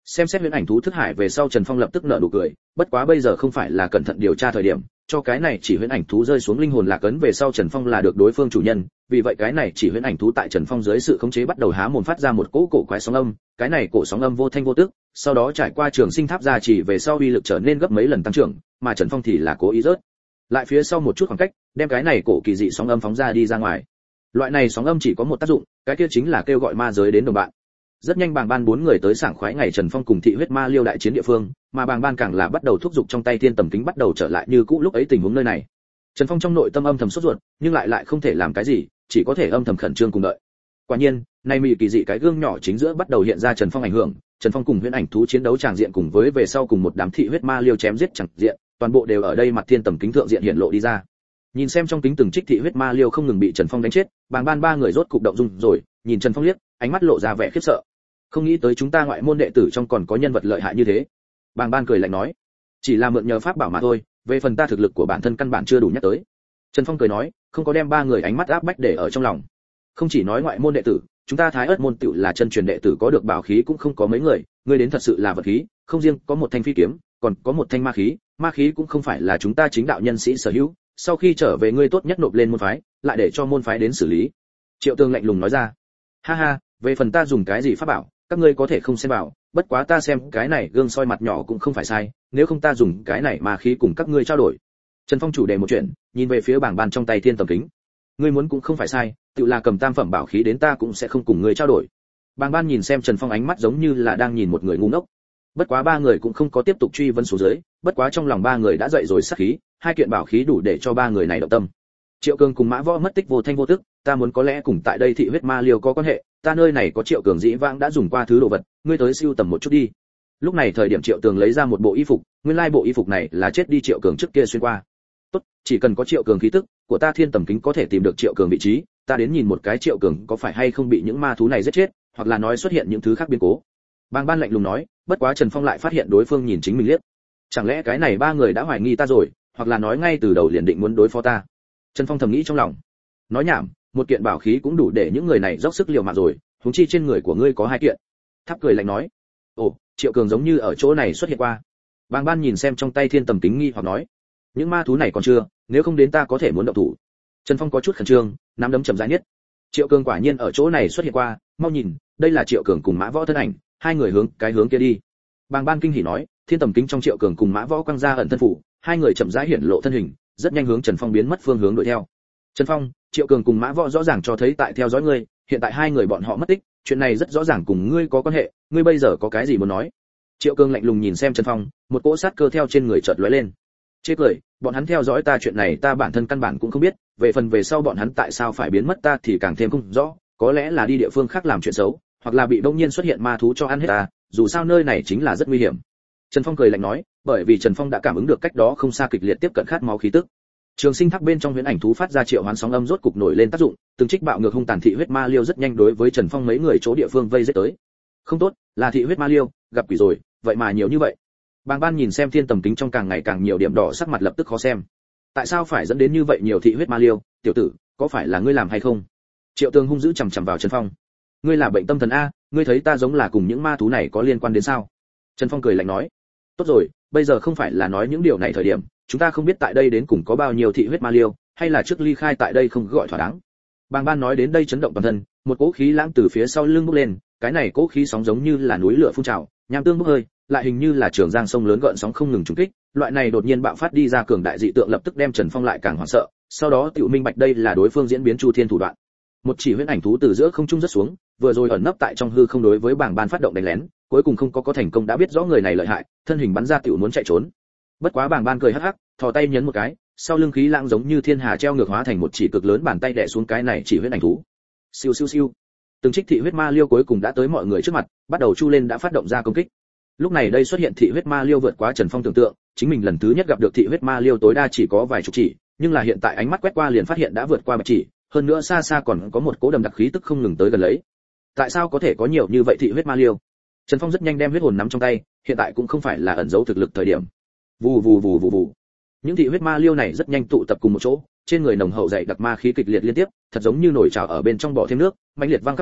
Xem xét huyễn ảnh thú thức hải về sau, Trần Phong lập tức nở nụ cười, bất quá bây giờ không phải là cẩn thận điều tra thời điểm, cho cái này chỉ huyễn ảnh thú rơi xuống linh hồn lạc ấn về sau, Trần Phong là được đối phương chủ nhân, vì vậy cái này chỉ huyễn ảnh thú tại Trần Phong dưới sự khống chế bắt đầu há mồm phát ra một cỗ cổ quái sóng âm, cái này cổ sóng âm vô thanh vô tức, sau đó trải qua trường sinh tháp gia trì về sau uy lực trở nên gấp mấy lần tăng trưởng, mà Trần Phong thì là cố ý rớt lại phía sau một chút khoảng cách, đem cái này cổ kỳ dị sóng âm phóng ra đi ra ngoài. Loại này sóng âm chỉ có một tác dụng, cái kia chính là kêu gọi ma giới đến đồng bạn. Rất nhanh Bàng Ban bốn người tới sảng khoái ngày Trần Phong cùng thị huyết ma liêu đại chiến địa phương, mà Bàng Ban càng là bắt đầu thúc giục trong tay thiên tầm kính bắt đầu trở lại như cũ lúc ấy tình huống nơi này. Trần Phong trong nội tâm âm thầm sốt ruột, nhưng lại lại không thể làm cái gì, chỉ có thể âm thầm khẩn trương cùng đợi. Quả nhiên, nay mị kỳ dị cái gương nhỏ chính giữa bắt đầu hiện ra Trần Phong ảnh hưởng, Trần Phong cùng huyễn ảnh thú chiến đấu tràng diện cùng với về sau cùng một đám thị huyết ma liêu chém giết chẳng diện, toàn bộ đều ở đây mặt thiên tầm kính thượng diện hiện lộ đi ra. Nhìn xem trong kính từng trích thị huyết ma liêu không ngừng bị Trần Phong đánh chết, Bàng Ban ba người rốt cục động dung rồi, nhìn Trần Phong liếc, ánh mắt lộ ra vẻ khiếp sợ. Không nghĩ tới chúng ta ngoại môn đệ tử trong còn có nhân vật lợi hại như thế. Bàng Ban cười lạnh nói, chỉ là mượn nhờ pháp bảo mà thôi, về phần ta thực lực của bản thân căn bản chưa đủ nhắc tới. Trần Phong cười nói, không có đem ba người ánh mắt áp bách để ở trong lòng. Không chỉ nói ngoại môn đệ tử, chúng ta Thái Ức môn tựu là chân truyền đệ tử có được bảo khí cũng không có mấy người, ngươi đến thật sự là vật khí, không riêng có một thanh phi kiếm, còn có một thanh ma khí, ma khí cũng không phải là chúng ta chính đạo nhân sĩ sở hữu, sau khi trở về ngươi tốt nhất nộp lên môn phái, lại để cho môn phái đến xử lý. Triệu Tương lạnh lùng nói ra. Ha ha, về phần ta dùng cái gì pháp bảo, các ngươi có thể không xem vào, bất quá ta xem cái này gương soi mặt nhỏ cũng không phải sai, nếu không ta dùng cái này ma khí cùng các ngươi trao đổi. Trần Phong chủ đề một chuyện, nhìn về phía Bàng Ban trong tay thiên tầm kính. Ngươi muốn cũng không phải sai, tự là cầm tam phẩm bảo khí đến ta cũng sẽ không cùng ngươi trao đổi. Bàng Ban nhìn xem Trần Phong ánh mắt giống như là đang nhìn một người ngu ngốc. Bất quá ba người cũng không có tiếp tục truy vấn xuống dưới, bất quá trong lòng ba người đã dậy rồi sát khí, hai kiện bảo khí đủ để cho ba người này động tâm. Triệu Cường cùng Mã Võ mất tích vô thanh vô tức, ta muốn có lẽ cùng tại đây thị huyết ma liêu có quan hệ, ta nơi này có Triệu Cường dĩ vãng đã dùng qua thứ đồ vật, ngươi tới siêu tầm một chút đi. Lúc này thời điểm Triệu Tường lấy ra một bộ y phục, nguyên lai bộ y phục này là chết đi Triệu Cường trước kia xuyên qua. Tốt, chỉ cần có Triệu Cường khí tức, của ta thiên tầm kính có thể tìm được Triệu Cường vị trí, ta đến nhìn một cái Triệu Cường có phải hay không bị những ma thú này giết chết, hoặc là nói xuất hiện những thứ khác biến cố. Bàng Ban lạnh lùng nói, bất quá Trần Phong lại phát hiện đối phương nhìn chính mình liếc. Chẳng lẽ cái này ba người đã hoài nghi ta rồi, hoặc là nói ngay từ đầu liền định muốn đối phó ta. Trần Phong thầm nghĩ trong lòng. Nói nhảm, một kiện bảo khí cũng đủ để những người này dốc sức liều mạng rồi, huống chi trên người của ngươi có hai kiện. Tháp cười lạnh nói, ồ, Triệu Cường giống như ở chỗ này xuất hiện qua. Bàng Ban nhìn xem trong tay thiên tầm kính nghi hoặc nói, những ma thú này còn chưa, nếu không đến ta có thể muốn động thủ. Trần Phong có chút khẩn trương, nắm đấm chậm rãi nhất. Triệu Cường quả nhiên ở chỗ này xuất hiện qua, mau nhìn, đây là Triệu Cường cùng Mã Võ thân ảnh, hai người hướng cái hướng kia đi. Bàng Ban kinh hỉ nói, thiên tầm kính trong Triệu Cường cùng Mã Võ quăng ra ẩn thân phủ, hai người chậm rãi hiển lộ thân hình, rất nhanh hướng Trần Phong biến mất phương hướng đuổi theo. Trần Phong, Triệu Cường cùng Mã Võ rõ ràng cho thấy tại theo dõi ngươi, hiện tại hai người bọn họ mất tích, chuyện này rất rõ ràng cùng ngươi có quan hệ, ngươi bây giờ có cái gì muốn nói? Triệu Cường lạnh lùng nhìn xem Trần Phong, một cỗ sát cơ theo trên người chợt lóe lên. Chê cười, bọn hắn theo dõi ta chuyện này ta bản thân căn bản cũng không biết, về phần về sau bọn hắn tại sao phải biến mất ta thì càng thêm không rõ, có lẽ là đi địa phương khác làm chuyện xấu, hoặc là bị bỗng nhiên xuất hiện ma thú cho ăn hết ta, dù sao nơi này chính là rất nguy hiểm. Trần Phong cười lạnh nói, bởi vì Trần Phong đã cảm ứng được cách đó không xa kịch liệt tiếp cận khát máu khí tức. Trường sinh tháp bên trong huyễn ảnh thú phát ra triệu hoán sóng âm rốt cục nổi lên tác dụng, từng trích bạo ngược hung tàn thị huyết ma liêu rất nhanh đối với Trần Phong mấy người chỗ địa phương vây giết tới. Không tốt, là thị huyết ma liêu, gặp quỷ rồi, vậy mà nhiều như vậy. Bàng Ban nhìn xem thiên tầm kính trong càng ngày càng nhiều điểm đỏ, sắc mặt lập tức khó xem. Tại sao phải dẫn đến như vậy nhiều thị huyết ma liêu, tiểu tử, có phải là ngươi làm hay không? Triệu Tường hung dữ chằm chằm vào Trần Phong. Ngươi là bệnh tâm thần a, ngươi thấy ta giống là cùng những ma thú này có liên quan đến sao? Trần Phong cười lạnh nói. Tốt rồi, bây giờ không phải là nói những điều này thời điểm, chúng ta không biết tại đây đến cùng có bao nhiêu thị huyết ma liêu, hay là trước ly khai tại đây không gọi thỏa đáng. Bàng Ban nói đến đây chấn động toàn thân, một cỗ khí lãng từ phía sau lưng bốc lên, cái này cỗ khí sóng giống như là núi lửa phun trào, nham tương bốc hơi, lại hình như là trường giang sông lớn gợn sóng không ngừng trùng kích, loại này đột nhiên bạo phát đi ra cường đại dị tượng lập tức đem Trần Phong lại càng hoảng sợ, sau đó tiểu minh bạch đây là đối phương diễn biến chu thiên thủ đoạn. Một chỉ huyễn ảnh thú từ giữa không trung rất xuống, vừa rồi ẩn nấp tại trong hư không đối với Bàng Ban phát động đánh lén, cuối cùng không có có thành công đã biết rõ người này lợi hại, thân hình bắn ra tiểu muốn chạy trốn. Bất quá Bàng Ban cười hắc hắc, thò tay nhấn một cái, sau lưng khí lãng giống như thiên hà treo ngược hóa thành một chỉ cực lớn bàn tay đè xuống cái này chỉ huyễn ảnh thú. Siêu siêu siêu. Từng trích thị huyết ma liêu cuối cùng đã tới mọi người trước mặt, bắt đầu chu lên đã phát động ra công kích. Lúc này đây xuất hiện thị huyết ma liêu vượt quá Trần Phong tưởng tượng, chính mình lần thứ nhất gặp được thị huyết ma liêu tối đa chỉ có vài chục chỉ, nhưng là hiện tại ánh mắt quét qua liền phát hiện đã vượt qua bạch chỉ, hơn nữa xa xa còn có một cỗ đầm đặc khí tức không ngừng tới gần lấy. Tại sao có thể có nhiều như vậy thị huyết ma liêu? Trần Phong rất nhanh đem huyết hồn nắm trong tay, hiện tại cũng không phải là ẩn giấu thực lực thời điểm. Vù vù vù vù vù. Những thị huyết ma liêu này rất nhanh tụ tập cùng một chỗ, trên người nồng hậu dày đặc ma khí kịch liệt liên tiếp, thật giống như nổi trào ở bên trong bỏ thêm nước, mãnh liệt vang khắp nơi,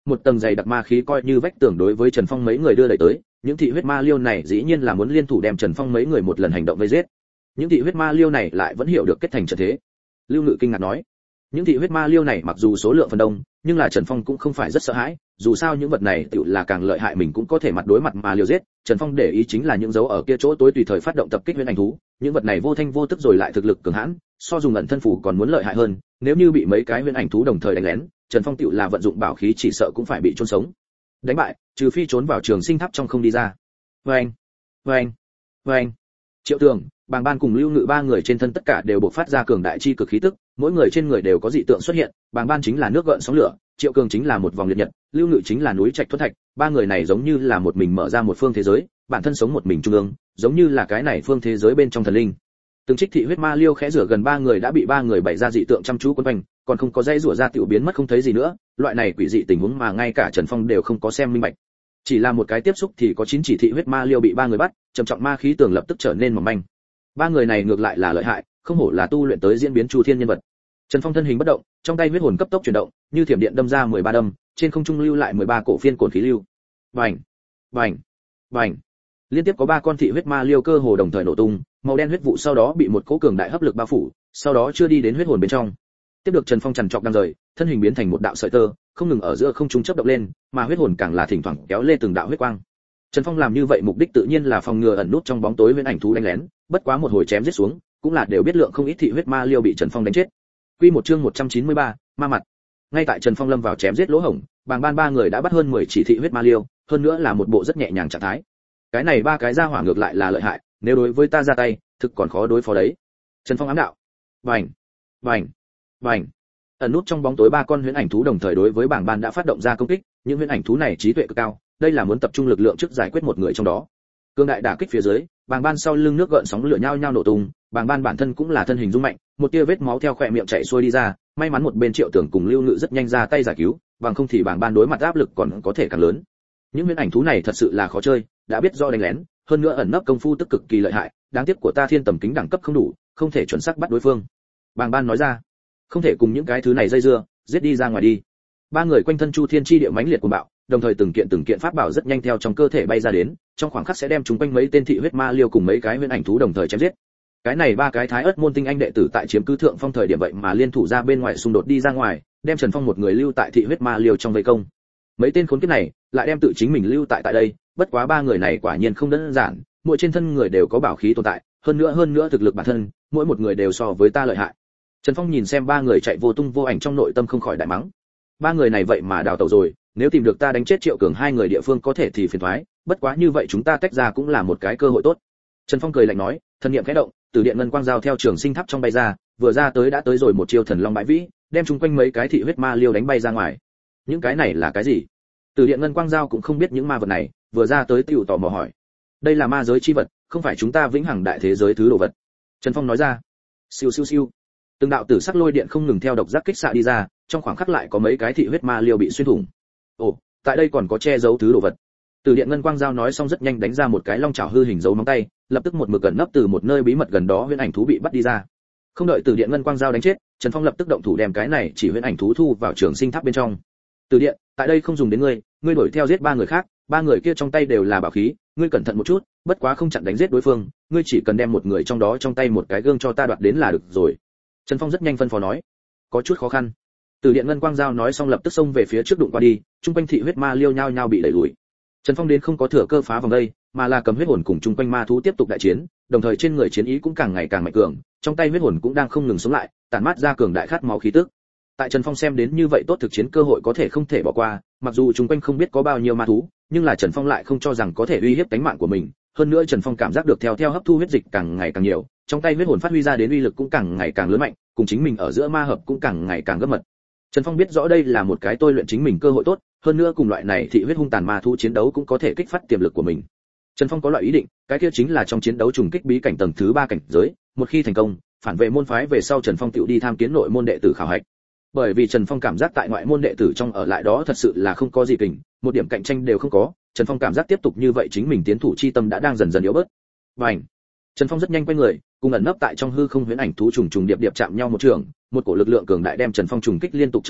một tầng dày đặc ma khí coi như vách tường đối với Trần Phong mấy người đưa đẩy tới, những thị huyết ma liêu này dĩ nhiên là muốn liên thủ đem Trần Phong mấy người một lần hành động vây giết. Những thị huyết ma liêu này lại vẫn hiểu được kết thành trận thế. Lưu Ngự kinh ngạc nói, những thị huyết ma liêu này mặc dù số lượng phần đông, nhưng là Trần Phong cũng không phải rất sợ hãi, dù sao những vật này tựu là càng lợi hại mình cũng có thể mặt đối mặt mà liều giết. Trần Phong để ý chính là những dấu ở kia chỗ tối tùy thời phát động tập kích huyễn ảnh thú, những vật này vô thanh vô tức rồi lại thực lực cường hãn, so dùng ẩn thân phù còn muốn lợi hại hơn, nếu như bị mấy cái huyễn ảnh thú đồng thời đánh lén, Trần Phong tựu là vận dụng bảo khí chỉ sợ cũng phải bị chôn sống. Đánh bại, trừ phi trốn vào trường sinh tháp trong không đi ra. Oeng, oeng, oeng. Triệu Tường, Bàng Ban cùng Lưu Ngự ba người trên thân tất cả đều bộc phát ra cường đại chi cực khí tức, mỗi người trên người đều có dị tượng xuất hiện. Bàng Ban chính là nước gợn sóng lửa, Triệu Cường chính là một vòng liệt nhật, Lưu Ngự chính là núi trạch thuần thạch, ba người này giống như là một mình mở ra một phương thế giới, bản thân sống một mình trung ương, giống như là cái này phương thế giới bên trong thần linh. Từng trích thị huyết ma liêu khẽ rửa gần ba người đã bị ba người bày ra dị tượng chăm chú quấn quanh, còn không có dây rủa ra tiểu biến mất không thấy gì nữa, loại này quỷ dị tình huống mà ngay cả Trần Phong đều không có xem minh bạch. Chỉ là một cái tiếp xúc thì có chín chỉ thị huyết ma liêu bị ba người bắt, trầm trọng ma khí tường lập tức trở nên mỏng manh. Ba người này ngược lại là lợi hại, không hổ là tu luyện tới diễn biến chu thiên nhân vật. Trần Phong thân hình bất động, trong tay huyết hồn cấp tốc chuyển động, như thiểm điện đâm ra mười ba đâm, trên không trung lưu lại mười ba cổ phiên cồn khí lưu. Bành, bành, bành. Liên tiếp có ba con thị huyết ma liêu cơ hồ đồng thời nổ tung, màu đen huyết vụ sau đó bị một cỗ cường đại hấp lực bao phủ, sau đó chưa đi đến huyết hồn bên trong. Tiếp được Trần Phong chằn chọc đang rời, thân hình biến thành một đạo sợi tơ, không ngừng ở giữa không trung chớp động lên, mà huyết hồn càng là thỉnh thoảng kéo lên từng đạo huyết quang. Trần Phong làm như vậy mục đích tự nhiên là phòng ngừa ẩn nút trong bóng tối huyễn ảnh thú đánh lén, bất quá một hồi chém giết xuống, cũng là đều biết lượng không ít thị huyết ma liêu bị Trần Phong đánh chết. Quy một chương một trăm chín mươi ba, ma mặt. Ngay tại Trần Phong lâm vào chém giết lỗ hổng, Bàng Ban ba người đã bắt hơn mười chỉ thị huyết ma liêu, hơn nữa là một bộ rất nhẹ nhàng trạng thái. Cái này ba cái ra hỏa ngược lại là lợi hại, nếu đối với ta ra tay, thực còn khó đối phó đấy. Trần Phong ám đạo. Bành, bành, bành. Ẩn nút trong bóng tối ba con huyễn ảnh thú đồng thời đối với Bàng Ban đã phát động ra công kích, những huyễn ảnh thú này trí tuệ cực cao, đây là muốn tập trung lực lượng trước giải quyết một người trong đó. Cương đại đả kích phía dưới, Bàng Ban sau lưng nước gợn sóng lửa nhao nhao nổ tung, Bàng Ban bản thân cũng là thân hình rung mạnh, một tia vết máu theo khóe miệng chảy xuôi đi ra, may mắn một bên Triệu Tưởng cùng Lưu Ngự rất nhanh ra tay giải cứu, bằng không thì Bàng Ban đối mặt áp lực còn có thể càng lớn. Những huyễn ảnh thú này thật sự là khó chơi, đã biết do đánh lén, hơn nữa ẩn nấp công phu tức cực kỳ lợi hại, đáng tiếc của ta thiên tầm kính đẳng cấp không đủ, không thể chuẩn xác bắt đối phương. Bàng Ban nói ra, không thể cùng những cái thứ này dây dưa, giết đi ra ngoài đi. Ba người quanh thân Chu Thiên chi địa mãnh liệt cuồng bạo, đồng thời từng kiện từng kiện pháp bảo rất nhanh theo trong cơ thể bay ra đến, trong khoảng khắc sẽ đem chúng quanh mấy tên thị huyết ma liêu cùng mấy cái huyễn ảnh thú đồng thời chém giết. Cái này ba cái thái ớt môn tinh anh đệ tử tại chiếm cứ thượng phong thời điểm vậy mà liên thủ ra bên ngoài xung đột đi ra ngoài, đem Trần Phong một người lưu tại thị huyết ma liêu trong vây công. Mấy tên khốn kiếp này lại đem tự chính mình lưu tại tại đây, bất quá ba người này quả nhiên không đơn giản, mỗi trên thân người đều có bảo khí tồn tại, hơn nữa hơn nữa thực lực bản thân, mỗi một người đều so với ta lợi hại. Trần Phong nhìn xem ba người chạy vô tung vô ảnh trong nội tâm không khỏi đại mắng. Ba người này vậy mà đào tẩu rồi, nếu tìm được ta đánh chết Triệu Cường hai người địa phương có thể thì phiền toái, bất quá như vậy chúng ta tách ra cũng là một cái cơ hội tốt. Trần Phong cười lạnh nói, thần niệm khẽ động, từ điện ngân quang giao theo trường sinh tháp trong bay ra, vừa ra tới đã tới rồi một chiêu thần long bãi vĩ, đem chúng quanh mấy cái thị huyết ma liêu đánh bay ra ngoài. Những cái này là cái gì? Từ điện ngân quang giao cũng không biết những ma vật này, vừa ra tới tiểu tò mò hỏi. Đây là ma giới chi vật, không phải chúng ta vĩnh hằng đại thế giới thứ đồ vật. Trần Phong nói ra. Siêu siêu siêu. Từng đạo tử sắc lôi điện không ngừng theo độc giác kích xạ đi ra, trong khoảng khắc lại có mấy cái thị huyết ma liêu bị xuyên thủng. Ồ, tại đây còn có che giấu thứ đồ vật. Từ điện ngân quang giao nói xong rất nhanh đánh ra một cái long chảo hư hình dấu móng tay, lập tức một mực gần nấp từ một nơi bí mật gần đó huyễn ảnh thú bị bắt đi ra. Không đợi từ điện ngân quang giao đánh chết, Trần Phong lập tức động thủ đem cái này chỉ huyễn ảnh thú thu vào trường sinh tháp bên trong. Từ điện, tại đây không dùng đến ngươi, ngươi đuổi theo giết ba người khác, ba người kia trong tay đều là bảo khí, ngươi cẩn thận một chút, bất quá không chặn đánh giết đối phương, ngươi chỉ cần đem một người trong đó trong tay một cái gương cho ta đoạt đến là được rồi. Trần Phong rất nhanh phân phó nói. Có chút khó khăn. Từ điện ngân quang giao nói xong lập tức xông về phía trước đụng qua đi, trung quanh thị huyết ma liêu nhao nhao bị đẩy lùi. Trần Phong đến không có thừa cơ phá vòng đây, mà là cầm huyết hồn cùng trung quanh ma thú tiếp tục đại chiến, đồng thời trên người chiến ý cũng càng ngày càng mạnh cường, trong tay huyết hồn cũng đang không ngừng sống lại, tản mát ra cường đại khát máu khí tức. Tại Trần Phong xem đến như vậy tốt thực chiến cơ hội có thể không thể bỏ qua, mặc dù trung quanh không biết có bao nhiêu ma thú, nhưng là Trần Phong lại không cho rằng có thể uy hiếp tính mạng của mình, hơn nữa Trần Phong cảm giác được theo theo hấp thu huyết dịch càng ngày càng nhiều, trong tay huyết hồn phát huy ra đến uy lực cũng càng ngày càng lớn mạnh, cùng chính mình ở giữa ma hợp cũng càng ngày càng gấp mật. Trần Phong biết rõ đây là một cái tôi luyện chính mình cơ hội tốt, hơn nữa cùng loại này thị huyết hung tàn ma thú chiến đấu cũng có thể kích phát tiềm lực của mình. Trần Phong có loại ý định, cái kia chính là trong chiến đấu trùng kích bí cảnh tầng thứ ba cảnh giới, một khi thành công, phản vệ môn phái về sau Trần Phong tự đi tham kiến nội môn đệ tử khảo hạch. Bởi vì Trần Phong cảm giác tại ngoại môn đệ tử trong ở lại đó thật sự là không có gì kình, một điểm cạnh tranh đều không có, Trần Phong cảm giác tiếp tục như vậy chính mình tiến thủ chi tâm đã đang dần dần yếu bớt. Bành! Trần Phong rất nhanh quay người, cùng ẩn nấp tại trong hư không huyễn ảnh thú trùng trùng điệp điệp chạm nhau một trường, một cổ lực lượng cường đại đem Trần Phong trùng kích liên tục trôi đi,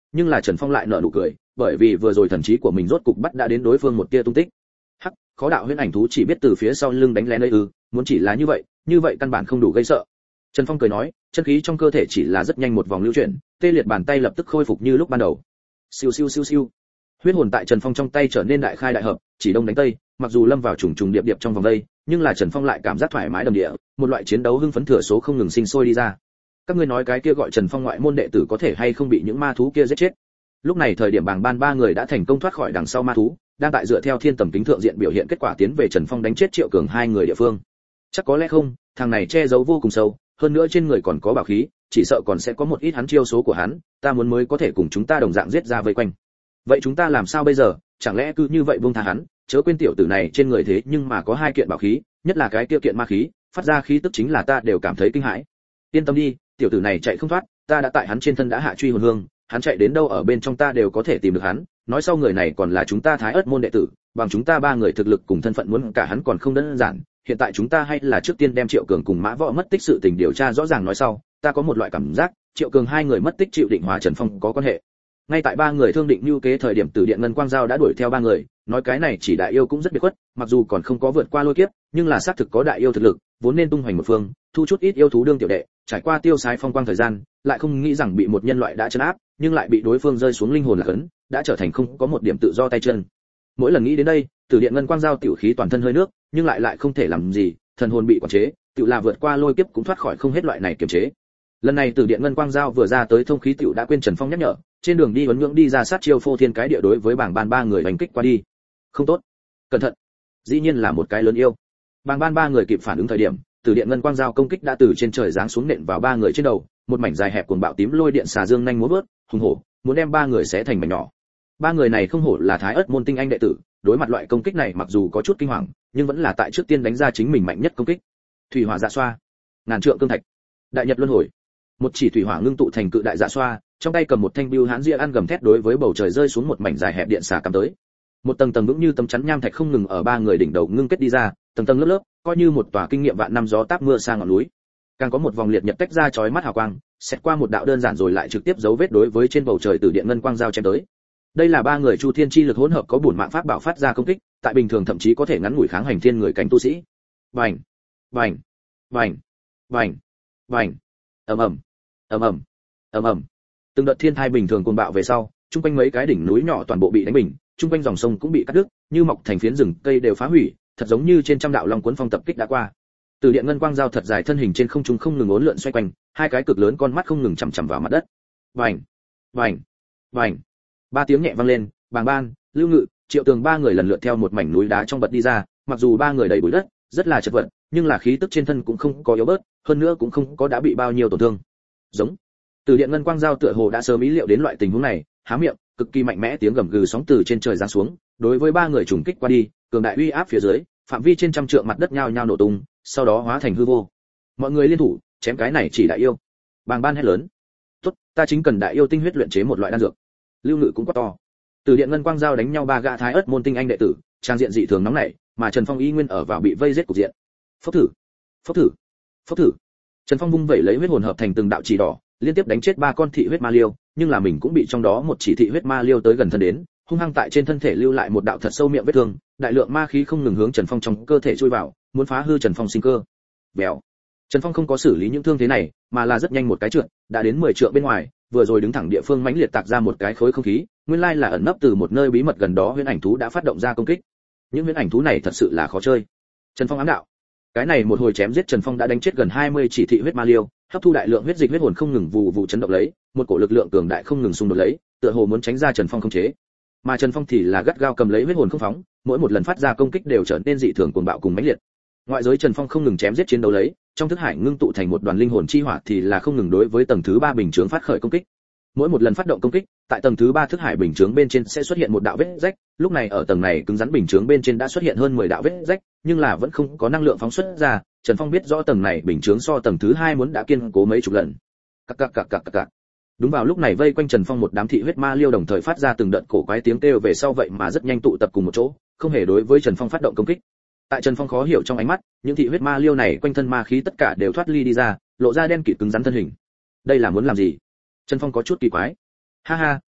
nhưng là Trần Phong lại nở nụ cười, bởi vì vừa rồi thần trí của mình rốt cục bắt đã đến đối phương một tia tung tích. Hắc, khó đạo huyễn ảnh thú chỉ biết từ phía sau lưng đánh lén ấy ư? Muốn chỉ là như vậy, như vậy căn bản không đủ gây sợ. Trần Phong cười nói, chân khí trong cơ thể chỉ là rất nhanh một vòng lưu chuyển, tê liệt bàn tay lập tức khôi phục như lúc ban đầu. Siêu siêu siêu siêu. Huyết hồn tại Trần Phong trong tay trở nên đại khai đại hợp, chỉ đông đánh tây, mặc dù lâm vào trùng trùng điệp điệp trong vòng đây, nhưng là Trần Phong lại cảm giác thoải mái đầm địa, một loại chiến đấu hưng phấn thừa số không ngừng sinh sôi đi ra. Các ngươi nói cái kia gọi Trần Phong ngoại môn đệ tử có thể hay không bị những ma thú kia giết chết? Lúc này thời điểm bàng ban ba người đã thành công thoát khỏi đằng sau ma thú, đang tại dựa theo thiên tầm kính thượng diện biểu hiện kết quả tiến về Trần Phong đánh chết Triệu Cường hai người địa phương. Chắc có lẽ không, thằng này che giấu vô cùng sâu, hơn nữa trên người còn có bảo khí, chỉ sợ còn sẽ có một ít hắn chiêu số của hắn, ta muốn mới có thể cùng chúng ta đồng dạng giết ra vây quanh. Vậy chúng ta làm sao bây giờ, chẳng lẽ cứ như vậy buông tha hắn? Chớ quên tiểu tử này trên người thế nhưng mà có hai kiện bảo khí, nhất là cái kia kiện ma khí, phát ra khí tức chính là ta đều cảm thấy kinh hãi. Yên tâm đi, tiểu tử này chạy không thoát, ta đã tại hắn trên thân đã hạ truy hồn hương, hắn chạy đến đâu ở bên trong ta đều có thể tìm được hắn. Nói sau người này còn là chúng ta Thái Ức môn đệ tử, bằng chúng ta ba người thực lực cùng thân phận muốn cả hắn còn không đơn giản. Hiện tại chúng ta hay là trước tiên đem Triệu Cường cùng Mã Võ mất tích sự tình điều tra rõ ràng nói sau. Ta có một loại cảm giác, Triệu Cường hai người mất tích chịu Định Hòa Trần Phong có quan hệ. Ngay tại ba người thương định lưu kế thời điểm Từ Điện Ngân Quang Giao đã đuổi theo ba người, nói cái này chỉ đại yêu cũng rất biệt khuất, mặc dù còn không có vượt qua lôi kiếp, nhưng là xác thực có đại yêu thực lực, vốn nên tung hoành một phương, thu chút ít yêu thú đương tiểu đệ, trải qua tiêu sái phong quang thời gian, lại không nghĩ rằng bị một nhân loại đã trấn áp, nhưng lại bị đối phương rơi xuống linh hồn là cấn, đã trở thành không có một điểm tự do tay chân. Mỗi lần nghĩ đến đây, Từ Điện Ngân Quang Giao tiểu khí toàn thân hơi nước, nhưng lại lại không thể làm gì, thần hồn bị quản chế, tự là vượt qua lôi kiếp cũng thoát khỏi không hết loại này kiềm chế. Lần này Từ Điện Ngân Quang Giao vừa ra tới thông khí tiểu đã quên Trần Phong nhắc nhở, trên đường đi vấn ngưỡng đi ra sát chiêu phô thiên cái địa đối với bảng ban ba người đánh kích qua đi. Không tốt, cẩn thận, dĩ nhiên là một cái lớn yêu. Bảng ban ba người kịp phản ứng thời điểm, Từ Điện Ngân Quang Giao công kích đã từ trên trời giáng xuống nện vào ba người trên đầu, một mảnh dài hẹp cuồng bạo tím lôi điện xà dương nhanh múa vớt, hùng hổ, muốn đem ba người xé thành mảnh nhỏ. Ba người này không hổ là Thái Ức môn tinh anh đệ tử, đối mặt loại công kích này mặc dù có chút kinh hoàng, nhưng vẫn là tại trước tiên đánh ra chính mình mạnh nhất công kích. Thủy hỏa dạ xoa, ngàn trượng cương thạch, đại nhật luân hồi. Một chỉ thủy hỏa ngưng tụ thành cự đại dạ xoa, trong tay cầm một thanh bưu hãn ria ăn gầm thét đối với bầu trời rơi xuống một mảnh dài hẹp điện xà cắm tới. Một tầng tầng vững như tấm chắn nham thạch không ngừng ở ba người đỉnh đầu ngưng kết đi ra, tầng tầng lớp lớp, coi như một tòa kinh nghiệm vạn năm gió táp mưa sa ngọn núi. Càng có một vòng liệt nhật tách ra chói mắt hào quang, xét qua một đạo đơn giản rồi lại trực tiếp dấu vết đối với trên bầu trời Từ Điện Ngân Quang Giao chém tới. Đây là ba người Chu Thiên chi lực hỗn hợp có bổn mạng pháp bảo phát ra công kích, tại bình thường thậm chí có thể ngắn ngủi kháng hành thiên người cảnh tu sĩ. Bành, bành, bành, bành, bành, ầm ầm, ầm ầm, ầm ầm. Từng đợt thiên thai bình thường cuồng bạo về sau, trung quanh mấy cái đỉnh núi nhỏ toàn bộ bị đánh bình, trung quanh dòng sông cũng bị cắt đứt, như mọc thành phiến rừng cây đều phá hủy, thật giống như trên trăm đạo long cuốn phong tập kích đã qua. Từ Điện Ngân Quang Giao thật dài thân hình trên không trung không ngừng uốn lượn xoay quanh, hai cái cực lớn con mắt không ngừng chằm chằm vào mặt đất. Vành, vành, vành. Ba tiếng nhẹ vang lên, Bàng Ban, Lưu Ngự, Triệu Tường ba người lần lượt theo một mảnh núi đá trong bật đi ra, mặc dù ba người đầy bụi đất, rất là chật vật, nhưng là khí tức trên thân cũng không có yếu bớt, hơn nữa cũng không có đã bị bao nhiêu tổn thương. Giống. Từ Điện Ngân Quang Giao tựa hồ đã sớm ý liệu đến loại tình huống này, há miệng, cực kỳ mạnh mẽ tiếng gầm gừ sóng từ trên trời giáng xuống, đối với ba người trùng kích qua đi, cường đại uy áp phía dưới, phạm vi trên trăm trượng mặt đất nhao nhao nổ tung, sau đó hóa thành hư vô. Mọi người liên thủ, chém cái này chỉ đại yêu. Bàng Ban hét lớn. Tốt, ta chính cần đại yêu tinh huyết luyện chế một loại đan dược. Lưu Ngự cũng quá to. Từ Điện Ngân Quang Giao đánh nhau ba gã Thái Ức môn tinh anh đệ tử, trang diện dị thường nóng nảy, mà Trần Phong y nguyên ở vào bị vây giết cục diện. Phốc thử, phốc thử, phốc thử. Trần Phong vung vẩy lấy huyết hồn hợp thành từng đạo chỉ đỏ, liên tiếp đánh chết ba con thị huyết ma liêu, nhưng là mình cũng bị trong đó một chỉ thị huyết ma liêu tới gần thân đến, hung hăng tại trên thân thể lưu lại một đạo thật sâu miệng vết thương, đại lượng ma khí không ngừng hướng Trần Phong trong cơ thể chui vào, muốn phá hư Trần Phong sinh cơ. Bèo. Trần Phong không có xử lý những thương thế này, mà là rất nhanh một cái trượt, đã đến mười trượng bên ngoài, vừa rồi đứng thẳng địa phương mãnh liệt tạc ra một cái khối không khí, nguyên lai là ẩn nấp từ một nơi bí mật gần đó huyễn ảnh thú đã phát động ra công kích. Những huyễn ảnh thú này thật sự là khó chơi. Trần Phong ám đạo. Cái này một hồi chém giết Trần Phong đã đánh chết gần hai mươi chỉ thị huyết ma liêu, hấp thu đại lượng huyết dịch huyết hồn không ngừng vụ vụ chấn động lấy, một cổ lực lượng cường đại không ngừng xung đột lấy, tựa hồ muốn tránh ra Trần Phong khống chế. Mà Trần Phong thì là gắt gao cầm lấy huyết hồn không phóng, mỗi một lần phát ra công kích đều trở nên dị thường cuồng bạo cùng mãnh liệt. Ngoại giới Trần Phong không ngừng chém giết chiến đấu lấy, trong thức hải ngưng tụ thành một đoàn linh hồn chi hỏa thì là không ngừng đối với tầng thứ ba bình chướng phát khởi công kích. Mỗi một lần phát động công kích, tại tầng thứ ba thức hải bình chướng bên trên sẽ xuất hiện một đạo vết rách, lúc này ở tầng này cứng rắn bình chướng bên trên đã xuất hiện hơn mười đạo vết rách, nhưng là vẫn không có năng lượng phóng xuất ra. Trần Phong biết rõ tầng này bình chướng so tầng thứ hai muốn đã kiên cố mấy chục lần. Cặc cặc cặc cặc cặc. Đúng vào lúc này vây quanh Trần Phong một đám thị huyết ma liêu đồng thời phát ra từng đợt cổ quái tiếng kêu về sau vậy mà rất nhanh tụ tập cùng một chỗ, không hề đối với Trần Phong phát động công kích. Tại Trần Phong khó hiểu trong ánh mắt, những thị huyết ma liêu này quanh thân ma khí tất cả đều thoát ly đi ra, lộ ra đen kịt cứng rắn thân hình. Đây là muốn làm gì? Trần Phong có chút kỳ quái. Ha ha,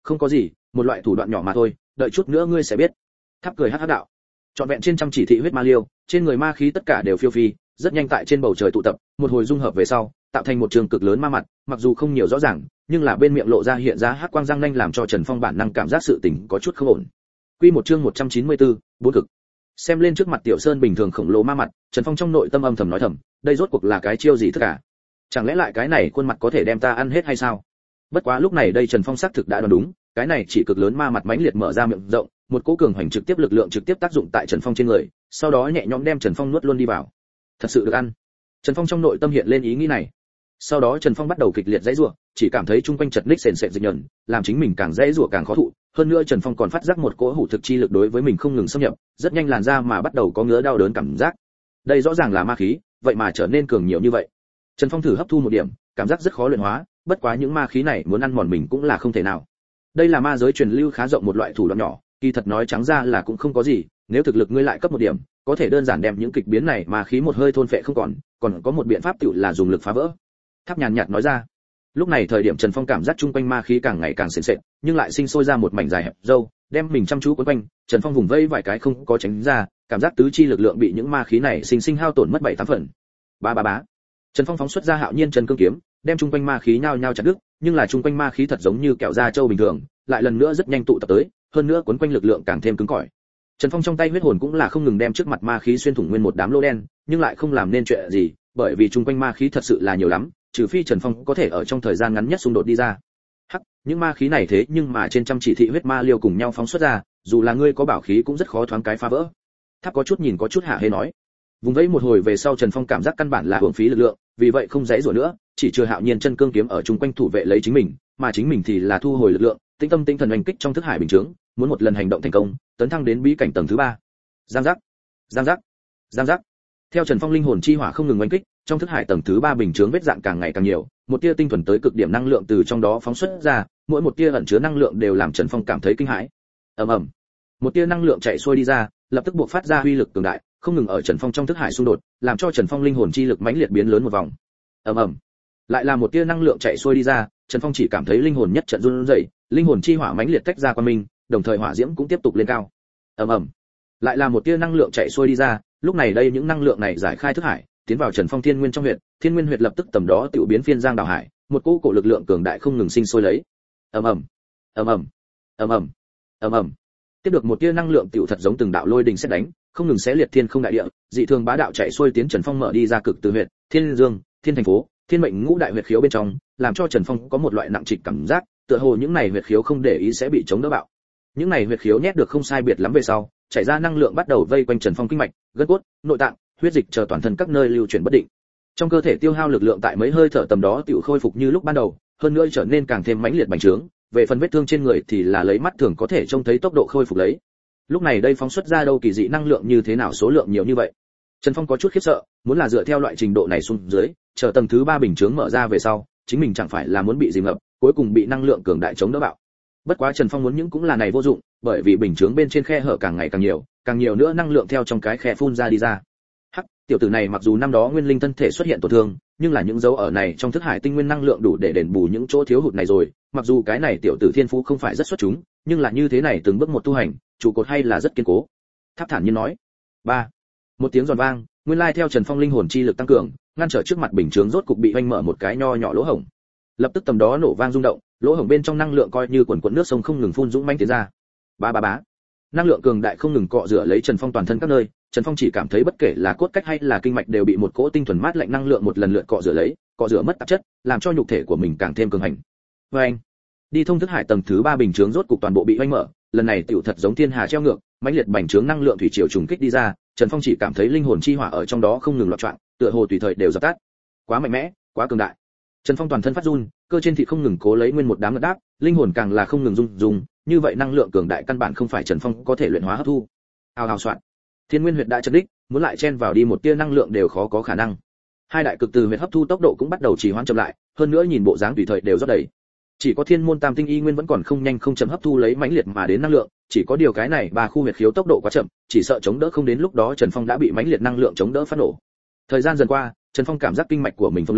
Không có gì, một loại thủ đoạn nhỏ mà thôi, đợi chút nữa ngươi sẽ biết. Tháp cười hắc hắc đạo. Trọn vẹn trên trăm chỉ thị huyết ma liêu, trên người ma khí tất cả đều phiêu phi, rất nhanh tại trên bầu trời tụ tập, một hồi dung hợp về sau, tạo thành một trường cực lớn ma mặt, mặc dù không nhiều rõ ràng, nhưng là bên miệng lộ ra hiện ra hắc quang răng nanh làm cho Trần Phong bản năng cảm giác sự tình có chút không ổn. Quy một chương một trăm chín mươi tư, bốn cực. Xem lên trước mặt Tiểu Sơn bình thường khổng lồ ma mặt, Trần Phong trong nội tâm âm thầm nói thầm, đây rốt cuộc là cái chiêu gì tất cả? Chẳng lẽ lại cái này khuôn mặt có thể đem ta ăn hết hay sao? Bất quá lúc này đây Trần Phong xác thực đã đoán đúng, cái này chỉ cực lớn ma mặt mãnh liệt mở ra miệng rộng, một cỗ cường hoành trực tiếp lực lượng trực tiếp tác dụng tại Trần Phong trên người, sau đó nhẹ nhõm đem Trần Phong nuốt luôn đi vào. Thật sự được ăn. Trần Phong trong nội tâm hiện lên ý nghĩ này. Sau đó Trần Phong bắt đầu kịch liệt giãy giụa, chỉ cảm thấy chung quanh chật ních sền sệt dịch nhẫn, làm chính mình càng giãy giụa càng khó thụ, hơn nữa Trần Phong còn phát giác một cỗ hủ thực chi lực đối với mình không ngừng xâm nhập, rất nhanh làn da mà bắt đầu có ngứa đau đớn cảm giác. Đây rõ ràng là ma khí, vậy mà trở nên cường nhiều như vậy. Trần Phong thử hấp thu một điểm, cảm giác rất khó luyện hóa, bất quá những ma khí này muốn ăn mòn mình cũng là không thể nào. Đây là ma giới truyền lưu khá rộng một loại thủ đoạn nhỏ, kỳ thật nói trắng ra là cũng không có gì, nếu thực lực ngươi lại cấp một điểm, có thể đơn giản đem những kịch biến này ma khí một hơi thôn phệ không còn, còn có một biện pháp tựu là dùng lực phá vỡ. Tháp nhàn nhạt nói ra. Lúc này thời điểm Trần Phong cảm giác chung quanh ma khí càng ngày càng sền sệt, nhưng lại sinh sôi ra một mảnh dài hẹp dâu, đem mình chăm chú quấn quanh, Trần Phong vùng vây vài cái không có tránh ra, cảm giác tứ chi lực lượng bị những ma khí này sinh sinh hao tổn mất bảy tám phần. Ba ba bá. Trần Phong phóng xuất ra Hạo Nhiên Chân Cương kiếm, đem chung quanh ma khí nhao nhao chặt đứt, nhưng là chung quanh ma khí thật giống như kẹo da trâu bình thường, lại lần nữa rất nhanh tụ tập tới, hơn nữa quấn quanh lực lượng càng thêm cứng cỏi. Trần Phong trong tay huyết hồn cũng là không ngừng đem trước mặt ma khí xuyên thủng nguyên một đám lỗ đen, nhưng lại không làm nên chuyện gì, bởi vì chung quanh ma khí thật sự là nhiều lắm, trừ phi Trần Phong có thể ở trong thời gian ngắn nhất xung đột đi ra. Hắc, những ma khí này thế nhưng mà trên trăm chỉ thị huyết ma liêu cùng nhau phóng xuất ra, dù là ngươi có bảo khí cũng rất khó thoáng cái phá vỡ. Tháp có chút nhìn có chút hạ hê nói. Vùng vẫy một hồi về sau Trần Phong cảm giác căn bản là hưởng phí lực lượng, vì vậy không dãy rủa nữa, chỉ chừa Hạo Nhiên Chân Cương kiếm ở chung quanh thủ vệ lấy chính mình, mà chính mình thì là thu hồi lực lượng, tĩnh tâm tinh thần hành kích trong thức hải bình chứng, muốn một lần hành động thành công, tấn thăng đến bí cảnh tầng thứ ba. Giang giác, giang giác, giang giác. Theo Trần Phong linh hồn chi hỏa không ngừng oanh kích, trong thức hải tầng thứ ba bình chướng vết dạn càng ngày càng nhiều, một tia tinh thuần tới cực điểm năng lượng từ trong đó phóng xuất ra, mỗi một tia ẩn chứa năng lượng đều làm Trần Phong cảm thấy kinh hãi. Ầm ầm. Một tia năng lượng chạy xuôi đi ra, lập tức buộc phát ra uy lực cường đại, không ngừng ở Trần Phong trong thức hải xung đột, làm cho Trần Phong linh hồn chi lực mãnh liệt biến lớn một vòng. Ầm ầm. Lại là một tia năng lượng chạy xuôi đi ra, Trần Phong chỉ cảm thấy linh hồn nhất trận run rẩy, linh hồn chi hỏa mãnh liệt tách ra qua mình, đồng thời hỏa diễm cũng tiếp tục lên cao. Ầm ầm. Lại là một tia năng lượng chạy xuôi đi ra, lúc này đây những năng lượng này giải khai thức hải, tiến vào Trần Phong Thiên Nguyên trong huyệt, Thiên Nguyên huyệt lập tức tầm đó tiểu biến phiên giang đảo hải, một cỗ cổ lực lượng cường đại không ngừng sinh sôi lấy. Ầm ầm, ầm ầm, ầm ầm, ầm ầm. Tiếp được một tia năng lượng tiểu thật giống từng đạo lôi đình sét đánh, không ngừng xé liệt thiên không đại địa, dị thường bá đạo chạy xuôi tiến Trần Phong mở đi ra cực từ huyệt, Thiên Dương, Thiên thành phố, Thiên mệnh ngũ đại huyệt khiếu bên trong, làm cho Trần Phong có một loại nặng trịch cảm giác, tựa hồ những này huyệt khiếu không để ý sẽ bị chống đỡ bạo. Những này huyệt khiếu nhét được không sai biệt lắm về sau, chảy ra năng lượng bắt đầu vây quanh Trần Phong kinh mạch, gân cốt, nội tạng, huyết dịch chờ toàn thân các nơi lưu chuyển bất định. Trong cơ thể tiêu hao lực lượng tại mấy hơi thở tầm đó tiểu khôi phục như lúc ban đầu, hơn nữa trở nên càng thêm mãnh liệt bành trướng, về phần vết thương trên người thì là lấy mắt thường có thể trông thấy tốc độ khôi phục lấy. Lúc này đây phóng xuất ra đâu kỳ dị năng lượng như thế nào số lượng nhiều như vậy. Trần Phong có chút khiếp sợ, muốn là dựa theo loại trình độ này xuống dưới, chờ tầng thứ ba bình chướng mở ra về sau, chính mình chẳng phải là muốn bị dìm ngập, cuối cùng bị năng lượng cường đại chống đỡ bạo. Bất quá Trần Phong muốn những cũng là này vô dụng, bởi vì bình chướng bên trên khe hở càng ngày càng nhiều, càng nhiều nữa năng lượng theo trong cái khe phun ra đi ra. Hắc, tiểu tử này mặc dù năm đó nguyên linh thân thể xuất hiện tổn thương, nhưng là những dấu ở này trong thức hải tinh nguyên năng lượng đủ để đền bù những chỗ thiếu hụt này rồi, mặc dù cái này tiểu tử thiên phú không phải rất xuất chúng, nhưng là như thế này từng bước một tu hành, trụ cột hay là rất kiên cố. Tháp thản nhiên nói. Ba. Một tiếng giòn vang, nguyên lai theo Trần Phong linh hồn chi lực tăng cường, ngăn trở trước mặt bình chướng rốt cục bị oanh mở một cái nho nhỏ lỗ hổng. Lập tức tầm đó nổ vang rung động, lỗ hổng bên trong năng lượng coi như quần quần nước sông không ngừng phun dũng mãnh tiến ra. Ba ba bá. Năng lượng cường đại không ngừng cọ rửa lấy Trần Phong toàn thân các nơi, Trần Phong chỉ cảm thấy bất kể là cốt cách hay là kinh mạch đều bị một cỗ tinh thuần mát lạnh năng lượng một lần lượt cọ rửa lấy, cọ rửa mất tạp chất, làm cho nhục thể của mình càng thêm cường hành. Oanh. Đi thông thức hải tầng thứ ba bình chướng rốt cục toàn bộ bị oanh mở, lần này tiểu thật giống thiên hà treo ngược, mãnh liệt bành trướng năng lượng thủy triều trùng kích đi ra, Trần Phong chỉ cảm thấy linh hồn chi hỏa ở trong đó không ngừng loạn choạng, tựa hồ tùy thời đều dập tắt. Quá mạnh mẽ, quá cường đại. Trần Phong toàn thân phát run, cơ trên thịt không ngừng cố lấy nguyên một đám ngất đáp, linh hồn càng là không ngừng rung rung, như vậy năng lượng cường đại căn bản không phải Trần Phong có thể luyện hóa hấp thu. Hào hào soạn. Thiên Nguyên huyệt đã chấn đích, muốn lại chen vào đi một tia năng lượng đều khó có khả năng. Hai đại cực từ huyệt hấp thu tốc độ cũng bắt đầu trì hoãn chậm lại, hơn nữa nhìn bộ dáng tùy thời đều rất đầy. Chỉ có Thiên Môn Tam Tinh Y Nguyên vẫn còn không nhanh không chậm hấp thu lấy mãnh liệt mà đến năng lượng, chỉ có điều cái này ba khu huyệt khiếu tốc độ quá chậm, chỉ sợ chống đỡ không đến lúc đó Trần Phong đã bị mãnh liệt năng lượng chống đỡ phát nổ. Thời gian dần qua, Trần Phong cảm giác kinh mạch của mình phồng lên,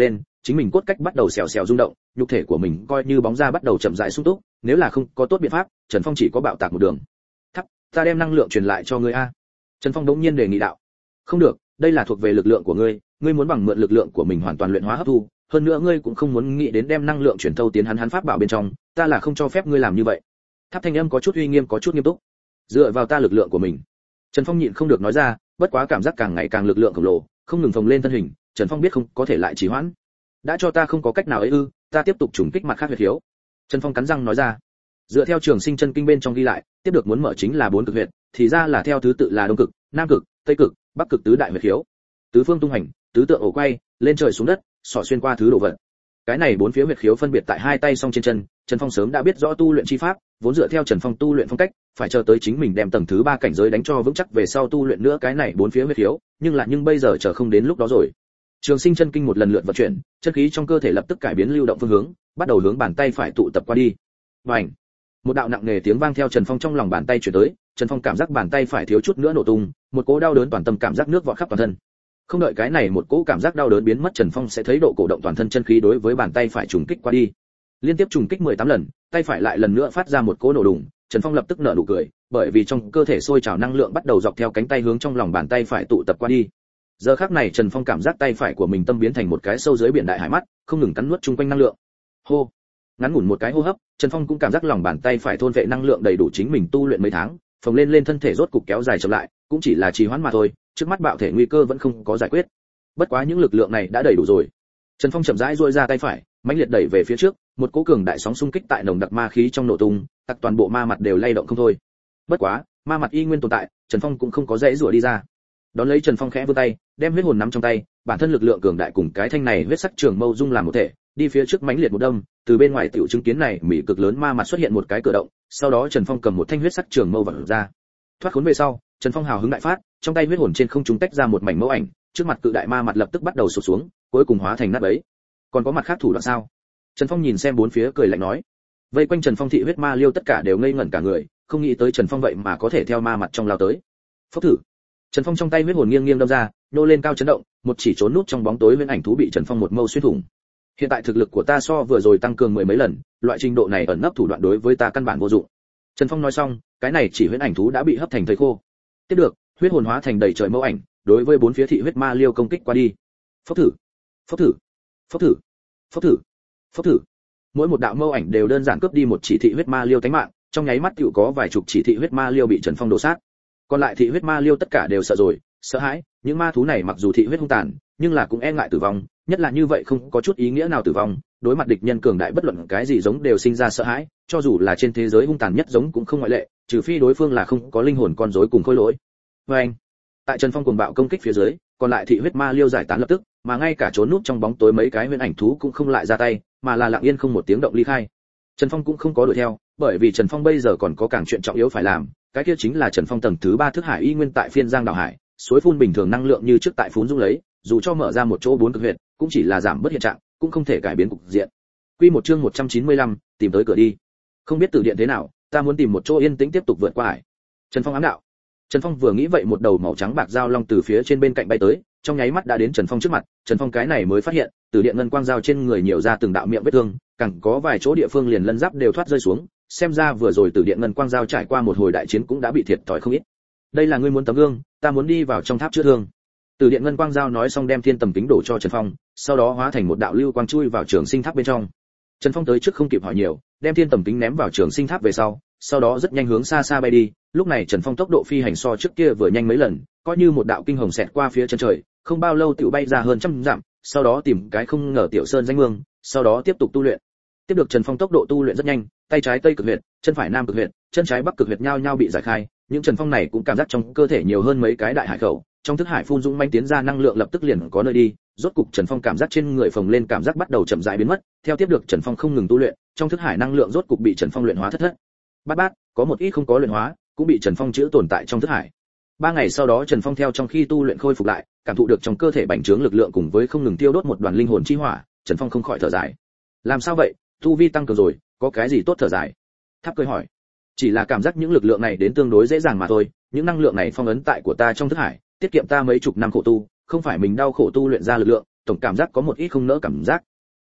chính mình cốt cách bắt đầu xèo xèo rung động, nhục thể của mình coi như bóng ra bắt đầu chậm rãi sung túc, nếu là không có tốt biện pháp, Trần Phong chỉ có bạo tạc một đường. Thắp, ta đem năng lượng truyền lại cho ngươi a. Trần Phong đống nhiên đề nghị đạo. Không được, đây là thuộc về lực lượng của ngươi, ngươi muốn bằng mượn lực lượng của mình hoàn toàn luyện hóa hấp thu, hơn nữa ngươi cũng không muốn nghĩ đến đem năng lượng truyền thâu tiến hắn hắn pháp bảo bên trong, ta là không cho phép ngươi làm như vậy. Tháp thanh âm có chút uy nghiêm có chút nghiêm túc. Dựa vào ta lực lượng của mình. Trần Phong nhịn không được nói ra, bất quá cảm giác càng ngày càng lực lượng khổng lồ, không ngừng phồng lên thân hình, Trần Phong biết không có thể lại trì hoãn. Đã cho ta không có cách nào ấy ư, ta tiếp tục trùng kích mặt khác huyệt khiếu. Trần Phong cắn răng nói ra. Dựa theo Trường Sinh chân kinh bên trong ghi lại, tiếp được muốn mở chính là bốn cực huyệt, thì ra là theo thứ tự là đông cực, nam cực, tây cực, bắc cực tứ đại huyệt khiếu. Tứ phương tung hành, tứ tượng ổ quay, lên trời xuống đất, xỏ xuyên qua thứ đồ vật. Cái này bốn phía huyệt khiếu phân biệt tại hai tay song trên chân, Trần Phong sớm đã biết rõ tu luyện chi pháp, vốn dựa theo Trần Phong tu luyện phong cách, phải chờ tới chính mình đem tầng thứ ba cảnh giới đánh cho vững chắc về sau tu luyện nữa cái này bốn phía huyệt khiếu, nhưng là nhưng bây giờ chờ không đến lúc đó rồi. Trường Sinh chân kinh một lần lượt vận chuyển, chân khí trong cơ thể lập tức cải biến lưu động phương hướng, bắt đầu hướng bàn tay phải tụ tập qua đi. Bành! Một đạo nặng nề tiếng vang theo Trần Phong trong lòng bàn tay truyền tới, Trần Phong cảm giác bàn tay phải thiếu chút nữa nổ tung, một cỗ đau đớn toàn tâm cảm giác nước vọt khắp toàn thân. Không đợi cái này một cỗ cảm giác đau đớn biến mất, Trần Phong sẽ thấy độ cổ động toàn thân chân khí đối với bàn tay phải trùng kích qua đi. Liên tiếp trùng kích mười tám lần, tay phải lại lần nữa phát ra một cỗ nổ đùng, Trần Phong lập tức nở nụ cười, bởi vì trong cơ thể sôi trào năng lượng bắt đầu dọc theo cánh tay hướng trong lòng bàn tay phải tụ tập qua đi. Giờ khắc này Trần Phong cảm giác tay phải của mình tâm biến thành một cái sâu dưới biển đại hải mắt, không ngừng cắn nuốt chung quanh năng lượng. Hô, ngắn ngủn một cái hô hấp, Trần Phong cũng cảm giác lòng bàn tay phải thôn vệ năng lượng đầy đủ chính mình tu luyện mấy tháng, phồng lên lên thân thể rốt cục kéo dài chậm lại, cũng chỉ là trì hoãn mà thôi, trước mắt bạo thể nguy cơ vẫn không có giải quyết. Bất quá những lực lượng này đã đầy đủ rồi. Trần Phong chậm rãi duỗi ra tay phải, mãnh liệt đẩy về phía trước, một cỗ cường đại sóng xung kích tại nồng đặc ma khí trong nổ tung, tất toàn bộ ma mặt đều lay động không thôi. Bất quá, ma mặt y nguyên tồn tại, Trần Phong cũng không có dễ rủa đi ra. Đón lấy Trần Phong khẽ vươn tay, đem huyết hồn nắm trong tay, bản thân lực lượng cường đại cùng cái thanh này huyết sắc trường mâu dung làm một thể, đi phía trước mãnh liệt một đâm, từ bên ngoài tiểu chứng kiến này mỹ cực lớn ma mặt xuất hiện một cái cửa động, sau đó Trần Phong cầm một thanh huyết sắc trường mâu vặn ra. Thoát khốn về sau, Trần Phong hào hứng đại phát, trong tay huyết hồn trên không trung tách ra một mảnh mẫu ảnh, trước mặt cự đại ma mặt lập tức bắt đầu sụp xuống, cuối cùng hóa thành nát bấy. Còn có mặt khác thủ đoạn sao? Trần Phong nhìn xem bốn phía cười lạnh nói. Vây quanh Trần Phong thị huyết ma liêu tất cả đều ngây ngẩn cả người, không nghĩ tới Trần Phong vậy mà có thể theo ma mặt trong lao tới. Phốc thử. Trần Phong trong tay huyết hồn nghiêng nghiêng đâm ra, nô lên cao chấn động, một chỉ trốn nút trong bóng tối huyễn ảnh thú bị Trần Phong một mâu xuyên thủng. Hiện tại thực lực của ta so vừa rồi tăng cường mười mấy lần, loại trình độ này ẩn nấp thủ đoạn đối với ta căn bản vô dụng. Trần Phong nói xong, cái này chỉ huyễn ảnh thú đã bị hấp thành thây khô. Tiếp được, huyết hồn hóa thành đầy trời mâu ảnh, đối với bốn phía thị huyết ma liêu công kích qua đi. Phốc thử, phốc thử, phốc thử, phốc thử, phốc thử. Mỗi một đạo mâu ảnh đều đơn giản cướp đi một chỉ thị huyết ma liêu tánh mạng, trong nháy mắt tựu có vài chục chỉ thị huyết ma liêu bị Trần Phong đổ sát. Còn lại thị huyết ma liêu tất cả đều sợ rồi, sợ hãi, những ma thú này mặc dù thị huyết hung tàn, nhưng là cũng e ngại tử vong, nhất là như vậy không có chút ý nghĩa nào tử vong, đối mặt địch nhân cường đại bất luận cái gì giống đều sinh ra sợ hãi, cho dù là trên thế giới hung tàn nhất giống cũng không ngoại lệ, trừ phi đối phương là không có linh hồn con rối cùng khôi lỗi. Và anh, tại Trần Phong cuồng bạo công kích phía dưới, còn lại thị huyết ma liêu giải tán lập tức, mà ngay cả trốn núp trong bóng tối mấy cái huyễn ảnh thú cũng không lại ra tay, mà là lặng yên không một tiếng động ly khai. Trần Phong cũng không có đuổi theo, bởi vì Trần Phong bây giờ còn có càng chuyện trọng yếu phải làm, cái kia chính là Trần Phong tầng thứ ba thức hải y nguyên tại phiên giang đảo hải, suối phun bình thường năng lượng như trước tại phún dung lấy, dù cho mở ra một chỗ bốn cực huyệt, cũng chỉ là giảm bớt hiện trạng, cũng không thể cải biến cục diện. Quy một chương một trăm chín mươi lăm, tìm tới cửa đi. Không biết từ điện thế nào, ta muốn tìm một chỗ yên tĩnh tiếp tục vượt qua hải. Trần Phong ám đạo. Trần Phong vừa nghĩ vậy một đầu màu trắng bạc dao long từ phía trên bên cạnh bay tới, trong nháy mắt đã đến Trần Phong trước mặt, Trần Phong cái này mới phát hiện, từ điện ngân quang dao trên người nhiều ra từng đạo miệng vết thương, càng có vài chỗ địa phương liền lân giáp đều thoát rơi xuống, xem ra vừa rồi từ điện ngân quang dao trải qua một hồi đại chiến cũng đã bị thiệt thòi không ít. Đây là ngươi muốn tấm gương, ta muốn đi vào trong tháp chữa thương. Từ điện ngân quang dao nói xong đem thiên tầm kính đổ cho Trần Phong, sau đó hóa thành một đạo lưu quang chui vào trường sinh tháp bên trong. Trần Phong tới trước không kịp hỏi nhiều, đem thiên tầm kính ném vào trường sinh tháp về sau, sau đó rất nhanh hướng xa xa bay đi. Lúc này Trần Phong tốc độ phi hành so trước kia vừa nhanh mấy lần, coi như một đạo kinh hồng xẹt qua phía chân trời, không bao lâu tiểu bay ra hơn trăm dặm, sau đó tìm cái không ngờ tiểu sơn danh mương, sau đó tiếp tục tu luyện. Tiếp được Trần Phong tốc độ tu luyện rất nhanh, tay trái tây cực huyệt, chân phải nam cực huyệt, chân trái bắc cực huyệt nhau nhau bị giải khai, những Trần Phong này cũng cảm giác trong cơ thể nhiều hơn mấy cái đại hải khẩu, trong thức hải phun dũng manh tiến ra năng lượng lập tức liền có nơi đi, rốt cục Trần Phong cảm giác trên người phồng lên cảm giác bắt đầu chậm rãi biến mất, theo tiếp được Trần Phong không ngừng tu luyện, trong thức hải năng lượng rốt cục bị Trần Phong luyện hóa thất thất. Bát bát, có một ít không có luyện hóa, cũng bị Trần Phong chữa tồn tại trong thức hải. Ba ngày sau đó Trần Phong theo trong khi tu luyện khôi phục lại, cảm thụ được trong cơ thể bành trướng lực lượng cùng với không ngừng tiêu đốt một đoàn linh hồn chi hỏa, Trần Phong không khỏi thở dài. Làm sao vậy, tu vi tăng cường rồi, có cái gì tốt thở dài? Tháp cười hỏi. Chỉ là cảm giác những lực lượng này đến tương đối dễ dàng mà thôi, những năng lượng này phong ấn tại của ta trong thức hải, tiết kiệm ta mấy chục năm khổ tu, không phải mình đau khổ tu luyện ra lực lượng, tổng cảm giác có một ít không nỡ cảm giác,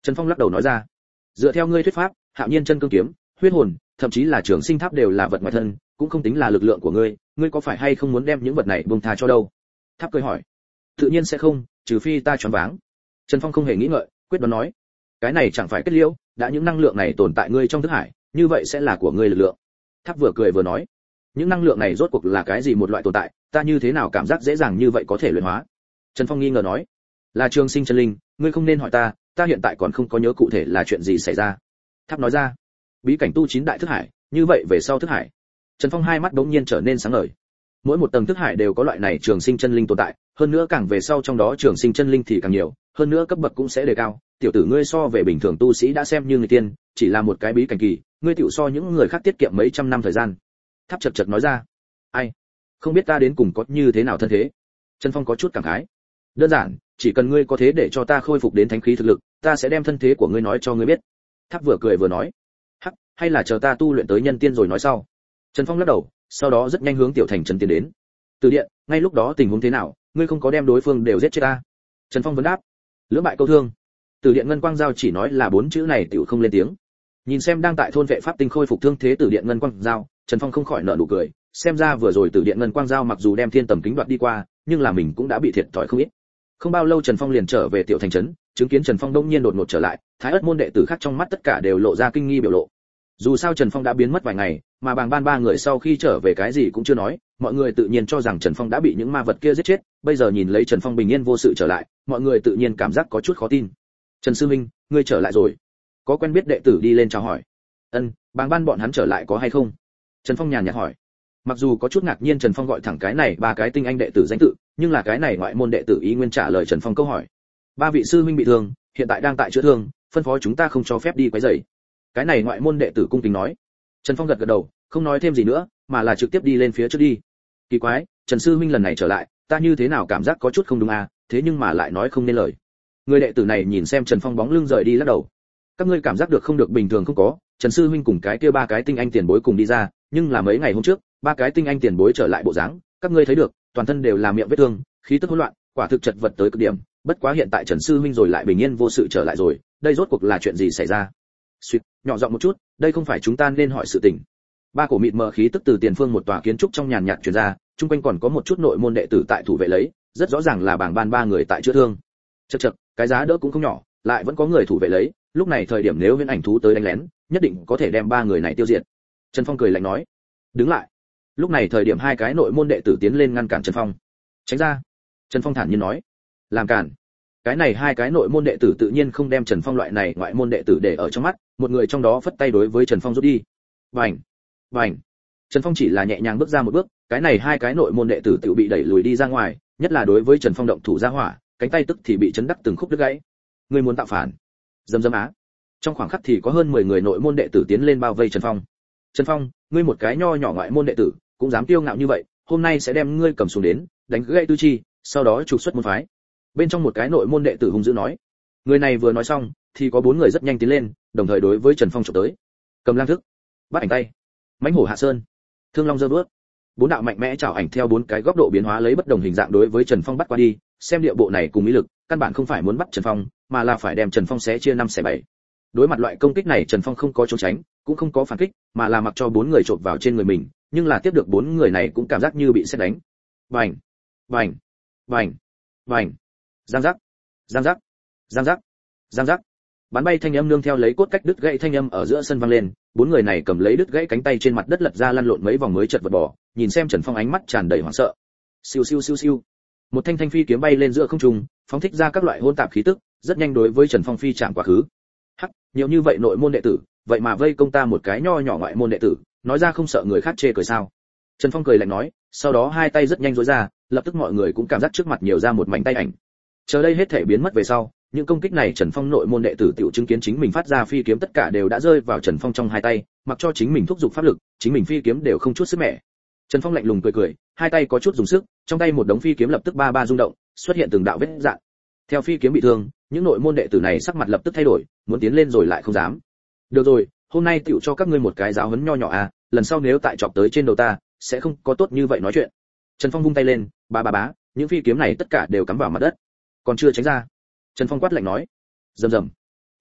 Trần Phong lắc đầu nói ra, dựa theo ngươi thuyết pháp, Hạo Nhiên chân cương kiếm, huyết hồn, thậm chí là trường sinh tháp đều là vật ngoài thân, cũng không tính là lực lượng của ngươi, ngươi có phải hay không muốn đem những vật này buông tha cho đâu? Tháp cười hỏi. Tự nhiên sẽ không, trừ phi ta choáng váng. Trần Phong không hề nghĩ ngợi, quyết đoán nói, cái này chẳng phải kết liễu, đã những năng lượng này tồn tại ngươi trong thức hải, như vậy sẽ là của ngươi lực lượng. Tháp vừa cười vừa nói, những năng lượng này rốt cuộc là cái gì một loại tồn tại, ta như thế nào cảm giác dễ dàng như vậy có thể luyện hóa? Trần Phong nghi ngờ nói, là trường sinh chân linh, ngươi không nên hỏi ta, ta hiện tại còn không có nhớ cụ thể là chuyện gì xảy ra. Tháp nói ra, bí cảnh tu chín đại thức hải, như vậy về sau thức hải. Trần Phong hai mắt đống nhiên trở nên sáng ngời. Mỗi một tầng thức hải đều có loại này trường sinh chân linh tồn tại, hơn nữa càng về sau trong đó trường sinh chân linh thì càng nhiều, hơn nữa cấp bậc cũng sẽ đề cao. Tiểu tử ngươi so về bình thường tu sĩ đã xem như người tiên, chỉ là một cái bí cảnh kỳ, ngươi tiểu so những người khác tiết kiệm mấy trăm năm thời gian. Tháp chật chật nói ra, ai, không biết ta đến cùng có như thế nào thân thế. Trần Phong có chút cảm khái. Đơn giản, chỉ cần ngươi có thế để cho ta khôi phục đến thánh khí thực lực, ta sẽ đem thân thế của ngươi nói cho ngươi biết. Tháp vừa cười vừa nói, hắc, hay là chờ ta tu luyện tới nhân tiên rồi nói sau. Trần Phong lắc đầu, sau đó rất nhanh hướng tiểu thành trấn tiến đến. Từ điện, ngay lúc đó tình huống thế nào, ngươi không có đem đối phương đều giết chết ta? Trần Phong vấn đáp. Lưỡng bại câu thương. Từ điện ngân quang giao chỉ nói là bốn chữ này tiểu không lên tiếng. Nhìn xem đang tại thôn vệ pháp tinh khôi phục thương thế từ điện ngân quang giao, Trần Phong không khỏi nở nụ cười, xem ra vừa rồi từ điện ngân quang giao mặc dù đem thiên tầm kính đoạt đi qua, nhưng là mình cũng đã bị thiệt thòi không ít. Không bao lâu Trần Phong liền trở về tiểu thành trấn, chứng kiến Trần Phong đông nhiên đột ngột trở lại, Thái Ức môn đệ tử khác trong mắt tất cả đều lộ ra kinh nghi biểu lộ. Dù sao Trần Phong đã biến mất vài ngày, mà Bàng Ban ba người sau khi trở về cái gì cũng chưa nói, mọi người tự nhiên cho rằng Trần Phong đã bị những ma vật kia giết chết, bây giờ nhìn lấy Trần Phong bình yên vô sự trở lại, mọi người tự nhiên cảm giác có chút khó tin. Trần sư huynh, ngươi trở lại rồi? Có quen biết đệ tử đi lên chào hỏi. Ân, Bàng Ban bọn hắn trở lại có hay không? Trần Phong nhàn nhạt hỏi. Mặc dù có chút ngạc nhiên Trần Phong gọi thẳng cái này ba cái tinh anh đệ tử danh tự, nhưng là cái này ngoại môn đệ tử ý nguyên trả lời Trần Phong câu hỏi. Ba vị sư huynh bị thương, hiện tại đang tại chữa thương, phân phó chúng ta không cho phép đi quấy rầy. Cái này ngoại môn đệ tử cung kính nói. Trần Phong gật gật đầu, không nói thêm gì nữa, mà là trực tiếp đi lên phía trước đi. Kỳ quái, Trần sư huynh lần này trở lại, ta như thế nào cảm giác có chút không đúng à, thế nhưng mà lại nói không nên lời. Người đệ tử này nhìn xem Trần Phong bóng lưng rời đi lắc đầu. Các ngươi cảm giác được không được bình thường không có, Trần sư huynh cùng cái kia ba cái tinh anh tiền bối cùng đi ra, nhưng là mấy ngày hôm trước, ba cái tinh anh tiền bối trở lại bộ dáng, các ngươi thấy được, toàn thân đều là miệng vết thương, khí tức hỗn loạn, quả thực chật vật tới cực điểm, bất quá hiện tại Trần sư huynh rồi lại bình yên vô sự trở lại rồi, đây rốt cuộc là chuyện gì xảy ra? Suýt, nhỏ giọng một chút, đây không phải chúng ta nên hỏi sự tình. Ba cổ mịt mờ khí tức từ tiền phương một tòa kiến trúc trong nhàn nhạt truyền ra, chung quanh còn có một chút nội môn đệ tử tại thủ vệ lấy, rất rõ ràng là Bàng Ban ba người tại chữa thương. Chậc chậc, cái giá đỡ cũng không nhỏ, lại vẫn có người thủ vệ lấy, lúc này thời điểm nếu Viễn Ảnh thú tới đánh lén, nhất định có thể đem ba người này tiêu diệt. Trần Phong cười lạnh nói, đứng lại. Lúc này thời điểm hai cái nội môn đệ tử tiến lên ngăn cản Trần Phong. Tránh ra. Trần Phong thản nhiên nói, làm cản. Cái này hai cái nội môn đệ tử tự nhiên không đem Trần Phong loại này ngoại môn đệ tử để ở trong mắt, một người trong đó phất tay đối với Trần Phong rút đi. Bành, bành. Trần Phong chỉ là nhẹ nhàng bước ra một bước, cái này hai cái nội môn đệ tử tự bị đẩy lùi đi ra ngoài, nhất là đối với Trần Phong động thủ ra hỏa, cánh tay tức thì bị chấn đắc từng khúc đứt gãy. Người muốn tạo phản? Dâm dâm á. Trong khoảng khắc thì có hơn mười người nội môn đệ tử tiến lên bao vây Trần Phong. Trần Phong, ngươi một cái nho nhỏ ngoại môn đệ tử, cũng dám kiêu ngạo như vậy, hôm nay sẽ đem ngươi cầm xuống đến, đánh gãy tư chi, sau đó trục xuất môn phái. Bên trong một cái nội môn đệ tử hung dữ nói. Người này vừa nói xong, thì có bốn người rất nhanh tiến lên, đồng thời đối với Trần Phong chụp tới. Cầm lang thức, bắt ảnh tay, mãnh hổ hạ sơn, thương long giơ đuốt. Bốn đạo mạnh mẽ chảo ảnh theo bốn cái góc độ biến hóa lấy bất đồng hình dạng đối với Trần Phong bắt qua đi, xem địa bộ này cùng ý lực, căn bản không phải muốn bắt Trần Phong, mà là phải đem Trần Phong xé chia năm xẻ bảy. Đối mặt loại công kích này Trần Phong không có trốn tránh, cũng không có phản kích, mà là mặc cho bốn người chộp vào trên người mình, nhưng là tiếp được bốn người này cũng cảm giác như bị sét đánh. Bành, bành, bành, bành. Giang giác, giang giác, giang giác, giang giác. Bắn bay thanh âm nương theo lấy cốt cách đứt gãy thanh âm ở giữa sân vang lên, bốn người này cầm lấy đứt gãy cánh tay trên mặt đất lật ra lăn lộn mấy vòng mới chợt vật bỏ, nhìn xem Trần Phong ánh mắt tràn đầy hoảng sợ. Siêu siêu siêu siêu. Một thanh thanh phi kiếm bay lên giữa không trung, phóng thích ra các loại hỗn tạp khí tức, rất nhanh đối với Trần Phong phi chạm quá khứ. Hắc, nhiều như vậy nội môn đệ tử, vậy mà vây công ta một cái nho nhỏ ngoại môn đệ tử, nói ra không sợ người khác chê cười sao? Trần Phong cười lạnh nói, sau đó hai tay rất nhanh duỗi ra, lập tức mọi người cũng cảm giác trước mặt nhiều ra một mảnh tay ảnh. Chờ đây hết thể biến mất về sau, những công kích này Trần Phong nội môn đệ tử tiểu chứng kiến chính mình phát ra phi kiếm tất cả đều đã rơi vào Trần Phong trong hai tay, mặc cho chính mình thúc giục pháp lực, chính mình phi kiếm đều không chút sức mẻ. Trần Phong lạnh lùng cười cười, hai tay có chút dùng sức, trong tay một đống phi kiếm lập tức ba ba rung động, xuất hiện từng đạo vết rạn. Theo phi kiếm bị thương, những nội môn đệ tử này sắc mặt lập tức thay đổi, muốn tiến lên rồi lại không dám. Được rồi, hôm nay tiểu cho các ngươi một cái giáo huấn nho nhỏ à, lần sau nếu tại chọc tới trên đầu ta, sẽ không có tốt như vậy nói chuyện. Trần Phong vung tay lên, ba ba bá, những phi kiếm này tất cả đều cắm vào mặt đất. Còn chưa tránh ra. Trần Phong quát lạnh nói. Rầm rầm.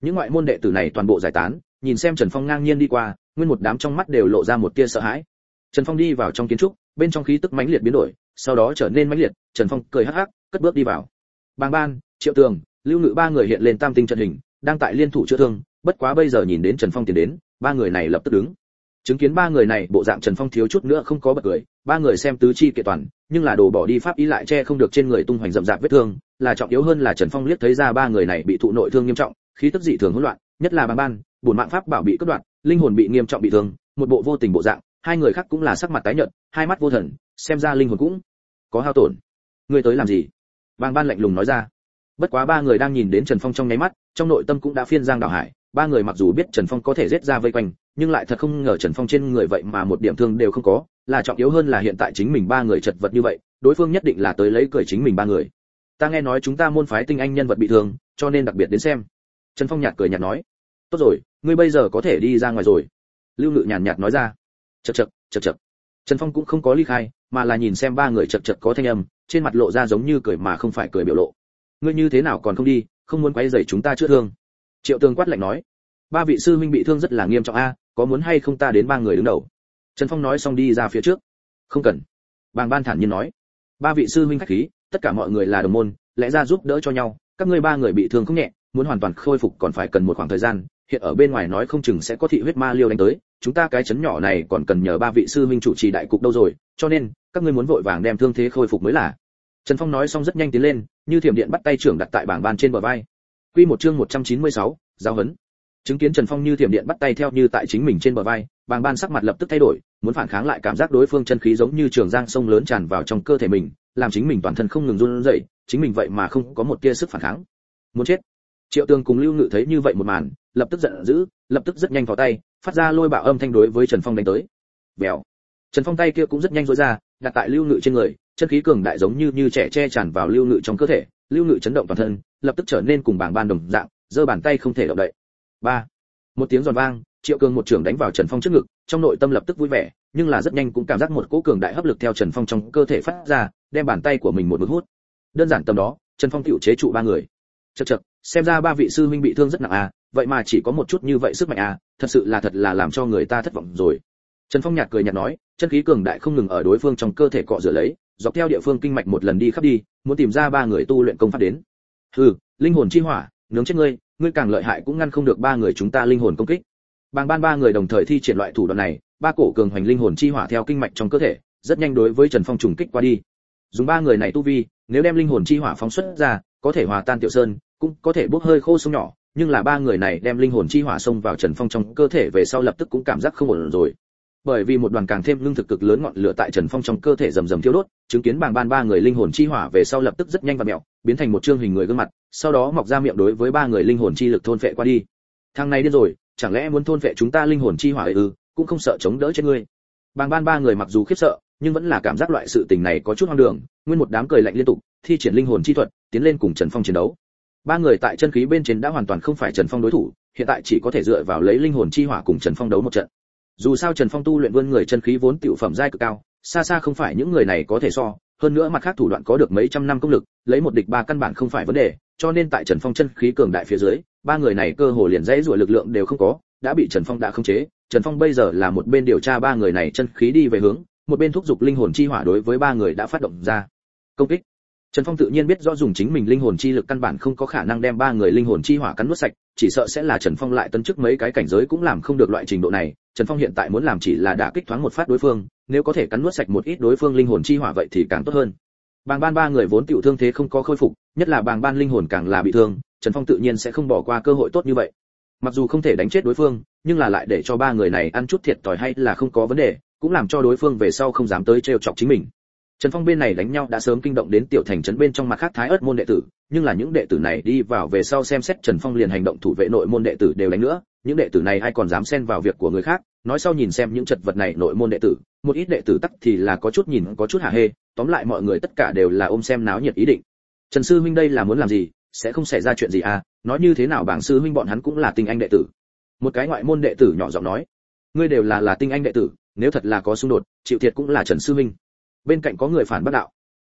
Những ngoại môn đệ tử này toàn bộ giải tán, nhìn xem Trần Phong ngang nhiên đi qua, nguyên một đám trong mắt đều lộ ra một tia sợ hãi. Trần Phong đi vào trong kiến trúc, bên trong khí tức mãnh liệt biến đổi, sau đó trở nên mãnh liệt, Trần Phong cười hắc hắc, cất bước đi vào. Bàng Ban, Triệu Tường, Lưu Ngự ba người hiện lên tam tinh trận hình, đang tại liên thủ chữa thương, bất quá bây giờ nhìn đến Trần Phong tiến đến, ba người này lập tức đứng. Chứng kiến ba người này, bộ dạng Trần Phong thiếu chút nữa không có bật cười, ba người xem tứ chi kiện toàn, nhưng là đồ bỏ đi pháp ý lại che không được trên người tung hoành rậm rạp vết thương, là trọng yếu hơn là Trần Phong liếc thấy ra ba người này bị thụ nội thương nghiêm trọng, khí tức dị thường hỗn loạn, nhất là Bàng Ban, bổn mạng pháp bảo bị cắt đoạn, linh hồn bị nghiêm trọng bị thương, một bộ vô tình bộ dạng, hai người khác cũng là sắc mặt tái nhợt, hai mắt vô thần, xem ra linh hồn cũng có hao tổn. Ngươi tới làm gì? Bàng Ban lạnh lùng nói ra. Bất quá ba người đang nhìn đến Trần Phong trong nháy mắt, trong nội tâm cũng đã phiên giang đảo hải, ba người mặc dù biết Trần Phong có thể giết ra vây quanh, nhưng lại thật không ngờ Trần Phong trên người vậy mà một điểm thương đều không có, là trọng yếu hơn là hiện tại chính mình ba người chật vật như vậy, đối phương nhất định là tới lấy cười chính mình ba người. Ta nghe nói chúng ta môn phái tinh anh nhân vật bị thương, cho nên đặc biệt đến xem. Trần Phong nhạt cười nhạt nói. Tốt rồi, ngươi bây giờ có thể đi ra ngoài rồi. Lưu Ngự nhàn nhạt nói ra. Chậc chậc, chậc chậc. Trần Phong cũng không có ly khai, mà là nhìn xem ba người chậc chậc có thanh âm, trên mặt lộ ra giống như cười mà không phải cười biểu lộ. Ngươi như thế nào còn không đi, không muốn quấy rầy chúng ta chữa thương. Triệu Tường quát lạnh nói. Ba vị sư huynh bị thương rất là nghiêm trọng a, có muốn hay không ta đến ba người đứng đầu. Trần Phong nói xong đi ra phía trước. Không cần. Bàng Ban thản nhiên nói. Ba vị sư huynh khách khí, tất cả mọi người là đồng môn, lẽ ra giúp đỡ cho nhau, các ngươi ba người bị thương không nhẹ, muốn hoàn toàn khôi phục còn phải cần một khoảng thời gian, hiện ở bên ngoài nói không chừng sẽ có thị huyết ma liêu đánh tới, chúng ta cái chấn nhỏ này còn cần nhờ ba vị sư huynh chủ trì đại cục đâu rồi, cho nên các ngươi muốn vội vàng đem thương thế khôi phục mới là. Trần Phong nói xong rất nhanh tiến lên, như thiểm điện bắt tay trưởng đặt tại Bàng Ban trên bờ vai. Quy một chương một trăm chín mươi sáu, giáo huấn. Chứng kiến Trần Phong như thiểm điện bắt tay theo như tại chính mình trên bờ vai, Bàng Ban sắc mặt lập tức thay đổi, muốn phản kháng lại cảm giác đối phương chân khí giống như trường giang sông lớn tràn vào trong cơ thể mình, làm chính mình toàn thân không ngừng run rẩy, chính mình vậy mà không có một tia sức phản kháng. Muốn chết. Triệu Tường cùng Lưu Ngự thấy như vậy một màn, lập tức giận dữ, lập tức rất nhanh vào tay, phát ra lôi bạo âm thanh đối với Trần Phong đánh tới. Bèo. Trần Phong tay kia cũng rất nhanh rũa ra, đặt tại Lưu Ngự trên người, chân khí cường đại giống như như trẻ che tràn vào Lưu Ngự trong cơ thể, Lưu Ngự chấn động toàn thân, lập tức trở nên cùng Bàng Ban đồng dạng, giơ bàn tay không thể động đậy. Ba. Một tiếng giòn vang, Triệu Cường một trưởng đánh vào Trần Phong trước ngực, trong nội tâm lập tức vui vẻ, nhưng là rất nhanh cũng cảm giác một cỗ cường đại hấp lực theo Trần Phong trong cơ thể phát ra, đem bàn tay của mình một mực hút. Đơn giản tầm đó, Trần Phong tiểu chế trụ ba người. Chậc chậc, xem ra ba vị sư huynh bị thương rất nặng à, vậy mà chỉ có một chút như vậy sức mạnh à, thật sự là thật là làm cho người ta thất vọng rồi. Trần Phong nhạt cười nhạt nói, chân khí cường đại không ngừng ở đối phương trong cơ thể cọ rửa lấy, dọc theo địa phương kinh mạch một lần đi khắp đi, muốn tìm ra ba người tu luyện công pháp đến. Hừ, linh hồn chi hỏa, nướng chết ngươi, ngươi càng lợi hại cũng ngăn không được ba người chúng ta linh hồn công kích. Bàng Ban ba người đồng thời thi triển loại thủ đoạn này, ba cổ cường hoành linh hồn chi hỏa theo kinh mạch trong cơ thể, rất nhanh đối với Trần Phong trùng kích qua đi. Dùng ba người này tu vi, nếu đem linh hồn chi hỏa phóng xuất ra, có thể hòa tan tiểu sơn, cũng có thể bốc hơi khô sông nhỏ, nhưng là ba người này đem linh hồn chi hỏa xông vào Trần Phong trong cơ thể về sau lập tức cũng cảm giác không ổn rồi. Bởi vì một đoàn càng thêm lương thực cực lớn ngọn lửa tại Trần Phong trong cơ thể rầm rầm thiêu đốt, chứng kiến Bàng Ban ba người linh hồn chi hỏa về sau lập tức rất nhanh và mèo, biến thành một trương hình người gương mặt, sau đó mọc ra miệng đối với ba người linh hồn chi lực thôn phệ qua đi. Thằng này điên rồi, chẳng lẽ muốn thôn phệ chúng ta linh hồn chi hỏa ư? Cũng không sợ chống đỡ chết ngươi. Bàng Ban ba người mặc dù khiếp sợ, nhưng vẫn là cảm giác loại sự tình này có chút hoang đường, nguyên một đám cười lạnh liên tục, thi triển linh hồn chi thuật, tiến lên cùng Trần Phong chiến đấu. Ba người tại chân khí bên trên đã hoàn toàn không phải Trần Phong đối thủ, hiện tại chỉ có thể dựa vào lấy linh hồn chi hỏa cùng Trần Phong đấu một trận. Dù sao Trần Phong tu luyện vươn người chân khí vốn tiểu phẩm giai cực cao, xa xa không phải những người này có thể so, hơn nữa mặt khác thủ đoạn có được mấy trăm năm công lực, lấy một địch ba căn bản không phải vấn đề, cho nên tại Trần Phong chân khí cường đại phía dưới, ba người này cơ hồ liền dãy rủa lực lượng đều không có, đã bị Trần Phong đã khống chế. Trần Phong bây giờ là một bên điều tra ba người này chân khí đi về hướng, một bên thúc giục linh hồn chi hỏa đối với ba người đã phát động ra công kích. Trần Phong tự nhiên biết rõ dùng chính mình linh hồn chi lực căn bản không có khả năng đem ba người linh hồn chi hỏa cắn nuốt sạch, chỉ sợ sẽ là Trần Phong lại tấn chức mấy cái cảnh giới cũng làm không được loại trình độ này. Trần Phong hiện tại muốn làm chỉ là đả kích thoáng một phát đối phương, nếu có thể cắn nuốt sạch một ít đối phương linh hồn chi hỏa vậy thì càng tốt hơn. Bàng Ban ba người vốn tiểu thương thế không có khôi phục, nhất là Bàng Ban linh hồn càng là bị thương, Trần Phong tự nhiên sẽ không bỏ qua cơ hội tốt như vậy. Mặc dù không thể đánh chết đối phương, nhưng là lại để cho ba người này ăn chút thiệt thòi hay là không có vấn đề, cũng làm cho đối phương về sau không dám tới trêu chọc chính mình. Trần Phong bên này đánh nhau đã sớm kinh động đến tiểu thành trấn bên trong mặt khác Thái Ức môn đệ tử, nhưng là những đệ tử này đi vào về sau xem xét Trần Phong liền hành động thủ vệ nội môn đệ tử đều đánh nữa, những đệ tử này ai còn dám xen vào việc của người khác, nói sau nhìn xem những chật vật này nội môn đệ tử, một ít đệ tử tắc thì là có chút nhìn có chút hả hê, tóm lại mọi người tất cả đều là ôm xem náo nhiệt ý định. Trần sư huynh đây là muốn làm gì, sẽ không xảy ra chuyện gì à, nói như thế nào bảng sư huynh bọn hắn cũng là tinh anh đệ tử. Một cái ngoại môn đệ tử nhỏ giọng nói, ngươi đều là là tinh anh đệ tử, nếu thật là có xung đột, chịu thiệt cũng là Trần sư huynh. Bên cạnh có người phản bác đạo,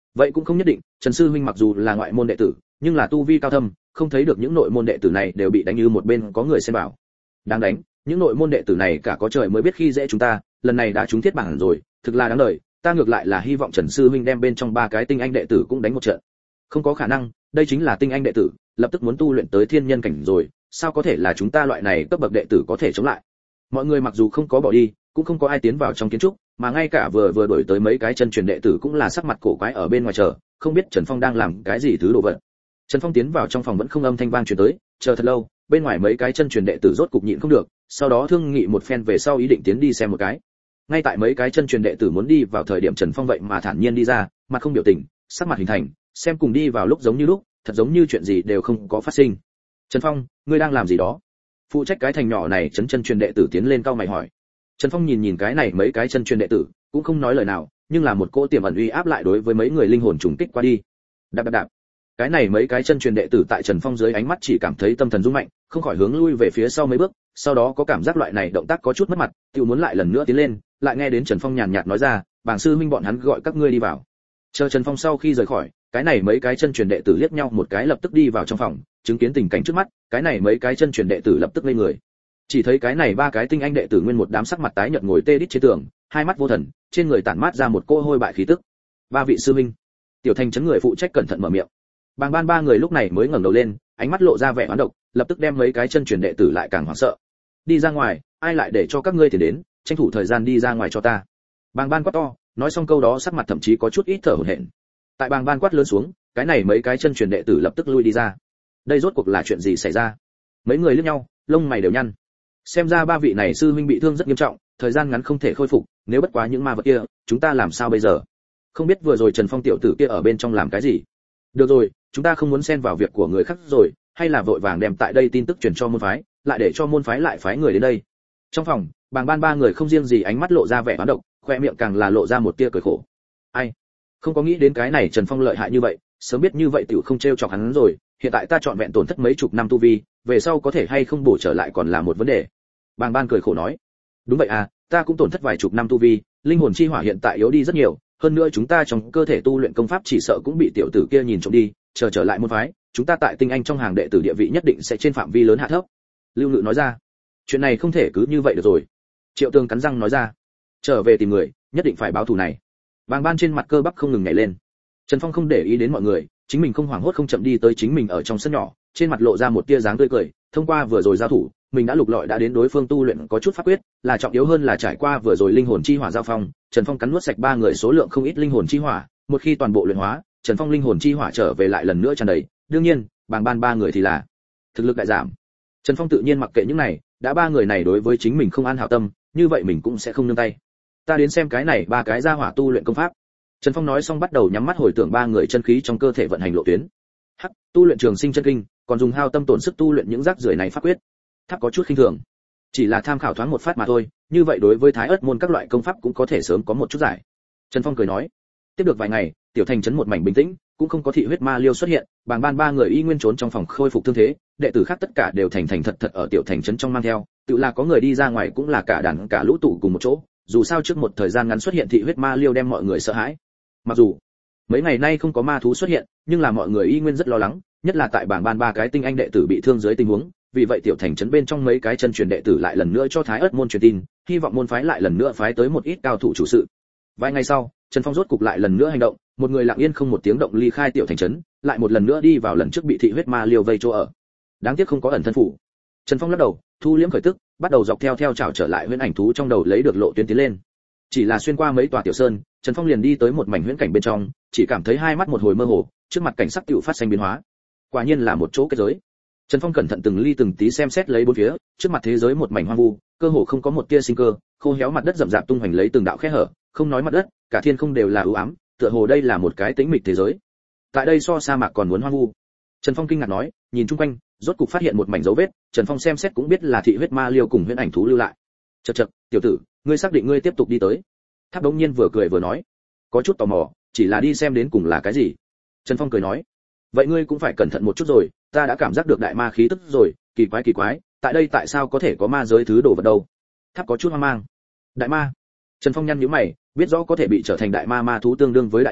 Vậy cũng không nhất định, Trần sư huynh mặc dù là ngoại môn đệ tử, nhưng là tu vi cao thâm, không thấy được những nội môn đệ tử này đều bị đánh như một bên có người xem bảo. Đáng đánh, những nội môn đệ tử này cả có trời mới biết khi dễ chúng ta, lần này đã trúng thiết bản rồi, thực là đáng đời, ta ngược lại là hy vọng Trần sư huynh đem bên trong ba cái tinh anh đệ tử cũng đánh một trận. Không có khả năng, đây chính là tinh anh đệ tử, lập tức muốn tu luyện tới thiên nhân cảnh rồi, sao có thể là chúng ta loại này cấp bậc đệ tử có thể chống lại. Mọi người mặc dù không có bỏ đi, cũng không có ai tiến vào trong kiến trúc, mà ngay cả vừa vừa đổi tới mấy cái chân truyền đệ tử cũng là sắc mặt cổ quái ở bên ngoài chờ, không biết Trần Phong đang làm cái gì thứ đồ vật. Trần Phong tiến vào trong phòng vẫn không âm thanh vang truyền tới, chờ thật lâu, bên ngoài mấy cái chân truyền đệ tử rốt cục nhịn không được, sau đó thương nghị một phen về sau ý định tiến đi xem một cái. Ngay tại mấy cái chân truyền đệ tử muốn đi vào thời điểm Trần Phong vậy mà thản nhiên đi ra, mặt không biểu tình, sắc mặt hình thành, xem cùng đi vào lúc giống như lúc, thật giống như chuyện gì đều không có phát sinh. Trần Phong, ngươi đang làm gì đó? Phụ trách cái thành nhỏ này chấn chân truyền đệ tử tiến lên cau mày hỏi. Trần Phong nhìn nhìn cái này mấy cái chân truyền đệ tử, cũng không nói lời nào, nhưng là một cỗ tiềm ẩn uy áp lại đối với mấy người linh hồn trùng kích qua đi. Đạp đạp đạp. Cái này mấy cái chân truyền đệ tử tại Trần Phong dưới ánh mắt chỉ cảm thấy tâm thần rung mạnh, không khỏi hướng lui về phía sau mấy bước, sau đó có cảm giác loại này động tác có chút mất mặt, tiểu muốn lại lần nữa tiến lên, lại nghe đến Trần Phong nhàn nhạt nói ra, "Bàng sư huynh bọn hắn gọi các ngươi đi vào." Chờ Trần Phong sau khi rời khỏi, cái này mấy cái chân truyền đệ tử liếc nhau một cái lập tức đi vào trong phòng, chứng kiến tình cảnh trước mắt, cái này mấy cái chân truyền đệ tử lập tức ngây người. Chỉ thấy cái này ba cái tinh anh đệ tử nguyên một đám sắc mặt tái nhợt ngồi tê đít trên tường, hai mắt vô thần, trên người tản mát ra một cô hôi bại khí tức. "Ba vị sư huynh." Tiểu Thành chấn người phụ trách cẩn thận mở miệng. Bàng Ban ba người lúc này mới ngẩng đầu lên, ánh mắt lộ ra vẻ oán độc, lập tức đem mấy cái chân truyền đệ tử lại càng hoảng sợ. "Đi ra ngoài, ai lại để cho các ngươi thì đến, tranh thủ thời gian đi ra ngoài cho ta." Bàng Ban quát to, nói xong câu đó sắc mặt thậm chí có chút ít thở hổn hển. Tại Bàng Ban quát lớn xuống, cái này mấy cái chân truyền đệ tử lập tức lui đi ra. Đây rốt cuộc là chuyện gì xảy ra? Mấy người liếc nhau, lông mày đều nhăn. Xem ra ba vị này sư huynh bị thương rất nghiêm trọng, thời gian ngắn không thể khôi phục, nếu bất quá những ma vật kia, chúng ta làm sao bây giờ? Không biết vừa rồi Trần Phong tiểu tử kia ở bên trong làm cái gì? Được rồi, chúng ta không muốn xen vào việc của người khác rồi, hay là vội vàng đem tại đây tin tức truyền cho môn phái, lại để cho môn phái lại phái người đến đây. Trong phòng, Bàng Ban ba người không riêng gì ánh mắt lộ ra vẻ oán độc, khoe miệng càng là lộ ra một tia cười khổ. Ai? Không có nghĩ đến cái này Trần Phong lợi hại như vậy, sớm biết như vậy tiểu không trêu chọc hắn rồi, hiện tại ta chọn vẹn tổn thất mấy chục năm tu vi, về sau có thể hay không bổ trở lại còn là một vấn đề. Bàng Ban cười khổ nói. Đúng vậy à, ta cũng tổn thất vài chục năm tu vi, linh hồn chi hỏa hiện tại yếu đi rất nhiều, hơn nữa chúng ta trong cơ thể tu luyện công pháp chỉ sợ cũng bị tiểu tử kia nhìn trộm đi, chờ trở lại môn phái, chúng ta tại tinh anh trong hàng đệ tử địa vị nhất định sẽ trên phạm vi lớn hạ thấp. Lưu Ngự nói ra. Chuyện này không thể cứ như vậy được rồi. Triệu Tương cắn răng nói ra. Trở về tìm người, nhất định phải báo thù này. Bàng Ban trên mặt cơ bắp không ngừng nhảy lên. Trần Phong không để ý đến mọi người, chính mình không hoảng hốt không chậm đi tới chính mình ở trong sân nhỏ, trên mặt lộ ra một tia dáng tươi cười, thông qua vừa rồi giao thủ, mình đã lục lọi đã đến đối phương tu luyện có chút pháp quyết, là trọng yếu hơn là trải qua vừa rồi linh hồn chi hỏa giao phong, Trần Phong cắn nuốt sạch ba người số lượng không ít linh hồn chi hỏa, một khi toàn bộ luyện hóa, Trần Phong linh hồn chi hỏa trở về lại lần nữa tràn đầy, đương nhiên, Bàng Ban ba người thì là thực lực đại giảm. Trần Phong tự nhiên mặc kệ những này, đã ba người này đối với chính mình không an hảo tâm, như vậy mình cũng sẽ không nương tay. Ta đến xem cái này ba cái gia hỏa tu luyện công pháp. Trần Phong nói xong bắt đầu nhắm mắt hồi tưởng ba người chân khí trong cơ thể vận hành lộ tuyến. Hắc, tu luyện trường sinh chân kinh, còn dùng hao tâm tổn sức tu luyện những rác rưởi này pháp quyết. Tháp có chút khinh thường, chỉ là tham khảo thoáng một phát mà thôi, như vậy đối với Thái Ức môn các loại công pháp cũng có thể sớm có một chút giải. Trần Phong cười nói. Tiếp được vài ngày, tiểu thành trấn một mảnh bình tĩnh, cũng không có thị huyết ma liêu xuất hiện, Bàng Ban ba người y nguyên trốn trong phòng khôi phục thương thế, đệ tử khác tất cả đều thành thành thật thật ở tiểu thành trấn trong mang theo, tự là có người đi ra ngoài cũng là cả đàn cả lũ tụ cùng một chỗ, dù sao trước một thời gian ngắn xuất hiện thị huyết ma liêu đem mọi người sợ hãi. Mặc dù mấy ngày nay không có ma thú xuất hiện, nhưng là mọi người y nguyên rất lo lắng, nhất là tại Bàng Ban ba cái tinh anh đệ tử bị thương dưới tình huống, vì vậy tiểu thành trấn bên trong mấy cái chân truyền đệ tử lại lần nữa cho Thái Ức môn truyền tin, hy vọng môn phái lại lần nữa phái tới một ít cao thủ chủ sự. Vài ngày sau, Trần Phong rốt cục lại lần nữa hành động, một người lặng yên không một tiếng động ly khai tiểu thành trấn, lại một lần nữa đi vào lần trước bị thị huyết ma liêu vây chỗ ở. Đáng tiếc không có ẩn thân phủ. Trần Phong lắc đầu, thu liễm khởi tức, bắt đầu dọc theo theo chảo trở lại huyễn ảnh thú trong đầu lấy được lộ tuyến tiến lên. Chỉ là xuyên qua mấy tòa tiểu sơn, Trần Phong liền đi tới một mảnh huyễn cảnh bên trong, chỉ cảm thấy hai mắt một hồi mơ hồ, trước mặt cảnh sắc tựu phát sinh biến hóa. Quả nhiên là một chỗ kết giới. Trần Phong cẩn thận từng ly từng tí xem xét lấy bốn phía, trước mặt thế giới một mảnh hoang vu, cơ hồ không có một tia sinh cơ, khô héo mặt đất rậm rạp tung hoành lấy từng đạo khe hở, không nói mặt đất, cả thiên không đều là u ám, tựa hồ đây là một cái tĩnh mịch thế giới. Tại đây so sa mạc còn muốn hoang vu. Trần Phong kinh ngạc nói, nhìn chung quanh, rốt cục phát hiện một mảnh dấu vết, Trần Phong xem xét cũng biết là thị huyết ma liêu cùng huyễn ảnh thú lưu lại. Chậc chậc, tiểu tử, ngươi xác định ngươi tiếp tục đi tới? Tháp Đống Nhiên vừa cười vừa nói, có chút tò mò, chỉ là đi xem đến cùng là cái gì. Trần Phong cười nói, vậy ngươi cũng phải cẩn thận một chút rồi, ta đã cảm giác được đại ma khí tức rồi, kỳ quái kỳ quái, tại đây tại sao có thể có ma giới thứ đồ vật đâu? Tháp có chút hoang mang. Đại ma? Trần Phong nhăn nhíu mày, biết rõ có thể bị trở thành đại ma ma thú tương đương với đại yêu,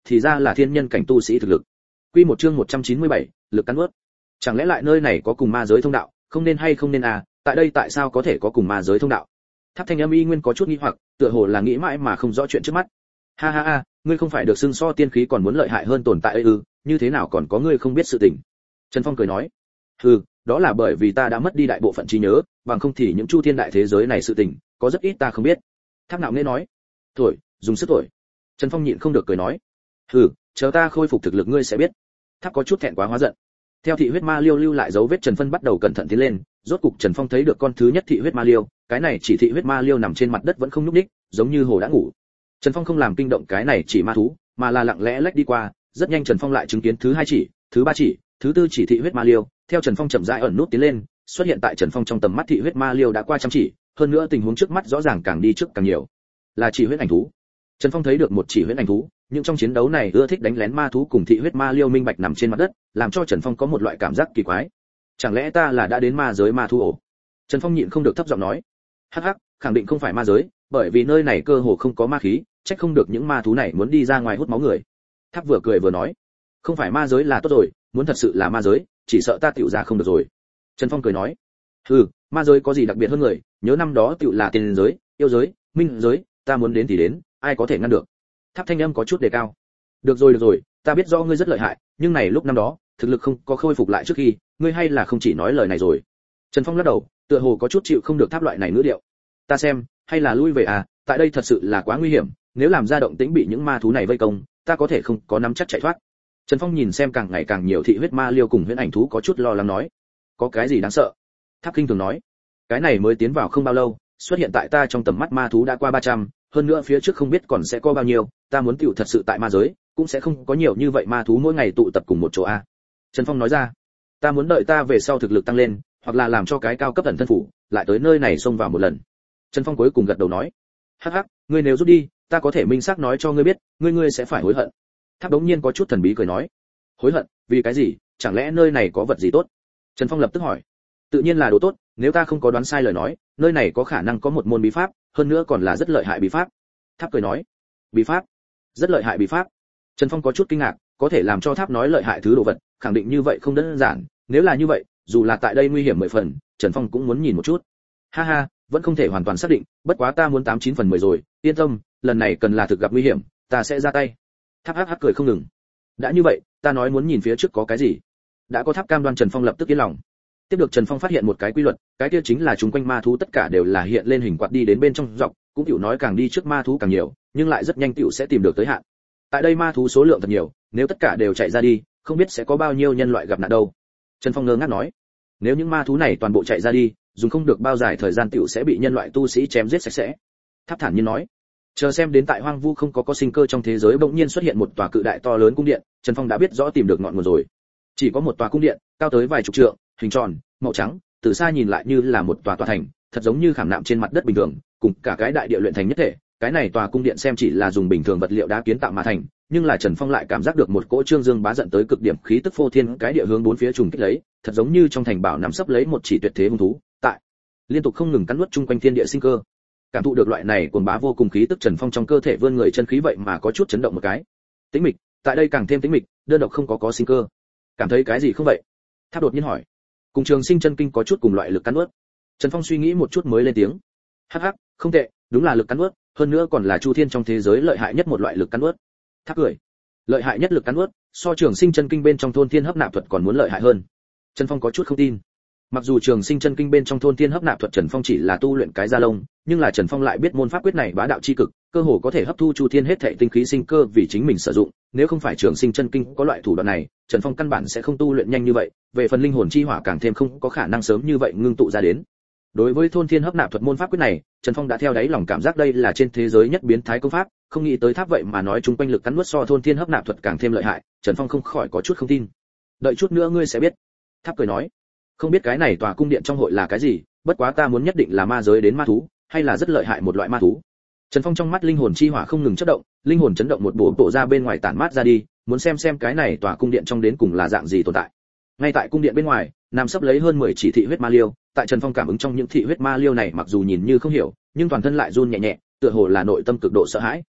thì ra là thiên nhân cảnh tu sĩ thực lực. Quy một chương một trăm chín mươi bảy, lực cắn nuốt. Chẳng lẽ lại nơi này có cùng ma giới thông đạo, không nên hay không nên à, tại đây tại sao có thể có cùng ma giới thông đạo? Tháp Thanh Âm y nguyên có chút nghi hoặc, tựa hồ là nghĩ mãi mà không rõ chuyện trước mắt. Ha ha ha, ngươi không phải được xưng so tiên khí còn muốn lợi hại hơn tồn tại ấy ư, như thế nào còn có ngươi không biết sự tình? Trần Phong cười nói. Hừ, đó là bởi vì ta đã mất đi đại bộ phận trí nhớ, bằng không thì những chu thiên đại thế giới này sự tình, có rất ít ta không biết. Tháp Nạo nghe nói. Thổi, dùng sức thổi. Trần Phong nhịn không được cười nói. Hừ, chờ ta khôi phục thực lực ngươi sẽ biết. Tháp có chút thẹn quá hóa giận. Theo thị huyết ma liêu lưu lại dấu vết, Trần Phân bắt đầu cẩn thận tiến lên, rốt cục Trần Phong thấy được con thứ nhất thị huyết ma liêu, cái này chỉ thị huyết ma liêu nằm trên mặt đất vẫn không nhúc nhích, giống như hồ đã ngủ. Trần Phong không làm kinh động cái này chỉ ma thú, mà là lặng lẽ lách đi qua, rất nhanh Trần Phong lại chứng kiến thứ hai chỉ, thứ ba chỉ, thứ tư chỉ thị huyết ma liêu, theo Trần Phong chậm rãi ẩn nút tiến lên, xuất hiện tại Trần Phong trong tầm mắt thị huyết ma liêu đã qua trăm chỉ, hơn nữa tình huống trước mắt rõ ràng càng đi trước càng nhiều. Là chỉ huyết ảnh thú. Trần Phong thấy được một chỉ huyết ảnh thú, nhưng trong chiến đấu này ưa thích đánh lén ma thú cùng thị huyết ma liêu minh bạch nằm trên mặt đất, làm cho Trần Phong có một loại cảm giác kỳ quái. Chẳng lẽ ta là đã đến ma giới ma thú ổ? Trần Phong nhịn không được thấp giọng nói. Hắc hắc, khẳng định không phải ma giới, bởi vì nơi này cơ hồ không có ma khí, trách không được những ma thú này muốn đi ra ngoài hút máu người. Tháp vừa cười vừa nói. Không phải ma giới là tốt rồi, muốn thật sự là ma giới, chỉ sợ ta tiểu ra không được rồi. Trần Phong cười nói. Hừ, ma giới có gì đặc biệt hơn người, nhớ năm đó tiểu là tiên giới, yêu giới, minh giới, ta muốn đến thì đến, ai có thể ngăn được? Tháp Thanh Âm có chút đề cao. Được rồi được rồi, ta biết rõ ngươi rất lợi hại, nhưng này lúc năm đó, thực lực không có khôi phục lại trước khi, ngươi hay là không chỉ nói lời này rồi. Trần Phong lắc đầu, tựa hồ có chút chịu không được Tháp loại này ngữ điệu. Ta xem, hay là lui về à, tại đây thật sự là quá nguy hiểm, nếu làm ra động tĩnh bị những ma thú này vây công, ta có thể không có nắm chắc chạy thoát. Trần Phong nhìn xem càng ngày càng nhiều thị huyết ma liêu cùng huyễn ảnh thú có chút lo lắng nói. Có cái gì đáng sợ? Tháp Kinh thường nói. Cái này mới tiến vào không bao lâu, xuất hiện tại ta trong tầm mắt ma thú đã qua ba trăm, hơn nữa phía trước không biết còn sẽ có bao nhiêu, ta muốn tiểu thật sự tại ma giới, cũng sẽ không có nhiều như vậy ma thú mỗi ngày tụ tập cùng một chỗ a. Trần Phong nói ra. Ta muốn đợi ta về sau thực lực tăng lên, hoặc là làm cho cái cao cấp ẩn thân phủ, lại tới nơi này xông vào một lần. Trần Phong cuối cùng gật đầu nói. Hắc hắc, ngươi nếu rút đi, ta có thể minh xác nói cho ngươi biết, ngươi ngươi sẽ phải hối hận. Tháp đống nhiên có chút thần bí cười nói. Hối hận? Vì cái gì? Chẳng lẽ nơi này có vật gì tốt? Trần Phong lập tức hỏi. Tự nhiên là đồ tốt, nếu ta không có đoán sai lời nói, nơi này có khả năng có một môn bí pháp, hơn nữa còn là rất lợi hại bí pháp. Tháp cười nói. Bí pháp? Rất lợi hại bí pháp. Trần Phong có chút kinh ngạc, có thể làm cho Tháp nói lợi hại thứ đồ vật, khẳng định như vậy không đơn giản, nếu là như vậy, dù là tại đây nguy hiểm mười phần, Trần Phong cũng muốn nhìn một chút. Ha ha, vẫn không thể hoàn toàn xác định, bất quá ta muốn tám chín phần mười rồi, yên tâm, lần này cần là thực gặp nguy hiểm, ta sẽ ra tay. Tháp hắc hắc cười không ngừng. Đã như vậy, ta nói muốn nhìn phía trước có cái gì. Đã có Tháp cam đoan, Trần Phong lập tức yên lòng. Tiếp được Trần Phong phát hiện một cái quy luật, cái kia chính là chúng quanh ma thú tất cả đều là hiện lên hình quạt đi đến bên trong dọc, cũng tiểu nói càng đi trước ma thú càng nhiều, nhưng lại rất nhanh tiểu sẽ tìm được tới hạn. Tại đây ma thú số lượng thật nhiều, nếu tất cả đều chạy ra đi, không biết sẽ có bao nhiêu nhân loại gặp nạn đâu. Trần Phong ngơ ngác nói, nếu những ma thú này toàn bộ chạy ra đi, dùng không được bao dài thời gian tiểu sẽ bị nhân loại tu sĩ chém giết sạch sẽ. Tháp thản nhiên nói, chờ xem đến tại hoang vu không có có sinh cơ trong thế giới bỗng nhiên xuất hiện một tòa cự đại to lớn cung điện, Trần Phong đã biết rõ tìm được ngọn nguồn rồi. Chỉ có một tòa cung điện, cao tới vài chục trượng, hình tròn, màu trắng, từ xa nhìn lại như là một tòa tòa thành, thật giống như khảm nạm trên mặt đất bình thường, cùng cả cái đại địa luyện thành nhất thể. Cái này tòa cung điện xem chỉ là dùng bình thường vật liệu đá kiến tạo mà thành, nhưng là Trần Phong lại cảm giác được một cỗ trương dương bá giận tới cực điểm khí tức phô thiên cái địa hướng bốn phía trùng kích lấy, thật giống như trong thành bảo nằm sấp lấy một chỉ tuyệt thế hung thú, tại liên tục không ngừng cắn nuốt chung quanh thiên địa sinh cơ. Cảm thụ được loại này cuồng bá vô cùng khí tức, Trần Phong trong cơ thể vươn người chân khí vậy mà có chút chấn động một cái. Tĩnh mịch, tại đây càng thêm tĩnh mịch, đơn độc không có có sinh cơ. Cảm thấy cái gì không vậy? Tháp đột nhiên hỏi. Cùng Trường Sinh chân kinh có chút cùng loại lực cắn nuốt. Trần Phong suy nghĩ một chút mới lên tiếng. Hắc hắc, không tệ, đúng là lực cắn nuốt, hơn nữa còn là chu thiên trong thế giới lợi hại nhất một loại lực cắn nuốt. Tháp cười. Lợi hại nhất lực cắn nuốt, so Trường Sinh chân kinh bên trong thôn thiên hấp nạp thuật còn muốn lợi hại hơn. Trần Phong có chút không tin. Mặc dù Trường Sinh chân kinh bên trong thôn thiên hấp nạp thuật Trần Phong chỉ là tu luyện cái da lông, nhưng là Trần Phong lại biết môn pháp quyết này bá đạo chi cực, cơ hồ có thể hấp thu chu thiên hết thảy tinh khí sinh cơ vì chính mình sử dụng, nếu không phải Trường Sinh chân kinh có loại thủ đoạn này, Trần Phong căn bản sẽ không tu luyện nhanh như vậy, về phần linh hồn chi hỏa càng thêm không có khả năng sớm như vậy ngưng tụ ra đến. Đối với thôn thiên hấp nạp thuật môn pháp quyết này, Trần Phong đã theo đáy lòng cảm giác đây là trên thế giới nhất biến thái công pháp, không nghĩ tới Tháp vậy mà nói chúng quanh lực cắn nuốt so thôn thiên hấp nạp thuật càng thêm lợi hại, Trần Phong không khỏi có chút không tin. Đợi chút nữa ngươi sẽ biết. Tháp cười nói, không biết cái này tòa cung điện trong hội là cái gì, bất quá ta muốn nhất định là ma giới đến ma thú, hay là rất lợi hại một loại ma thú. Trần Phong trong mắt linh hồn chi hỏa không ngừng chớp động, linh hồn chấn động một bộ bộ ra bên ngoài tản mát ra đi, muốn xem xem cái này tòa cung điện trong đến cùng là dạng gì tồn tại. Ngay tại cung điện bên ngoài, nằm sấp lấy hơn mười chỉ thị huyết ma liêu, tại Trần Phong cảm ứng trong những thị huyết ma liêu này mặc dù nhìn như không hiểu, nhưng toàn thân lại run nhẹ nhẹ, tựa hồ là nội tâm cực độ sợ hãi.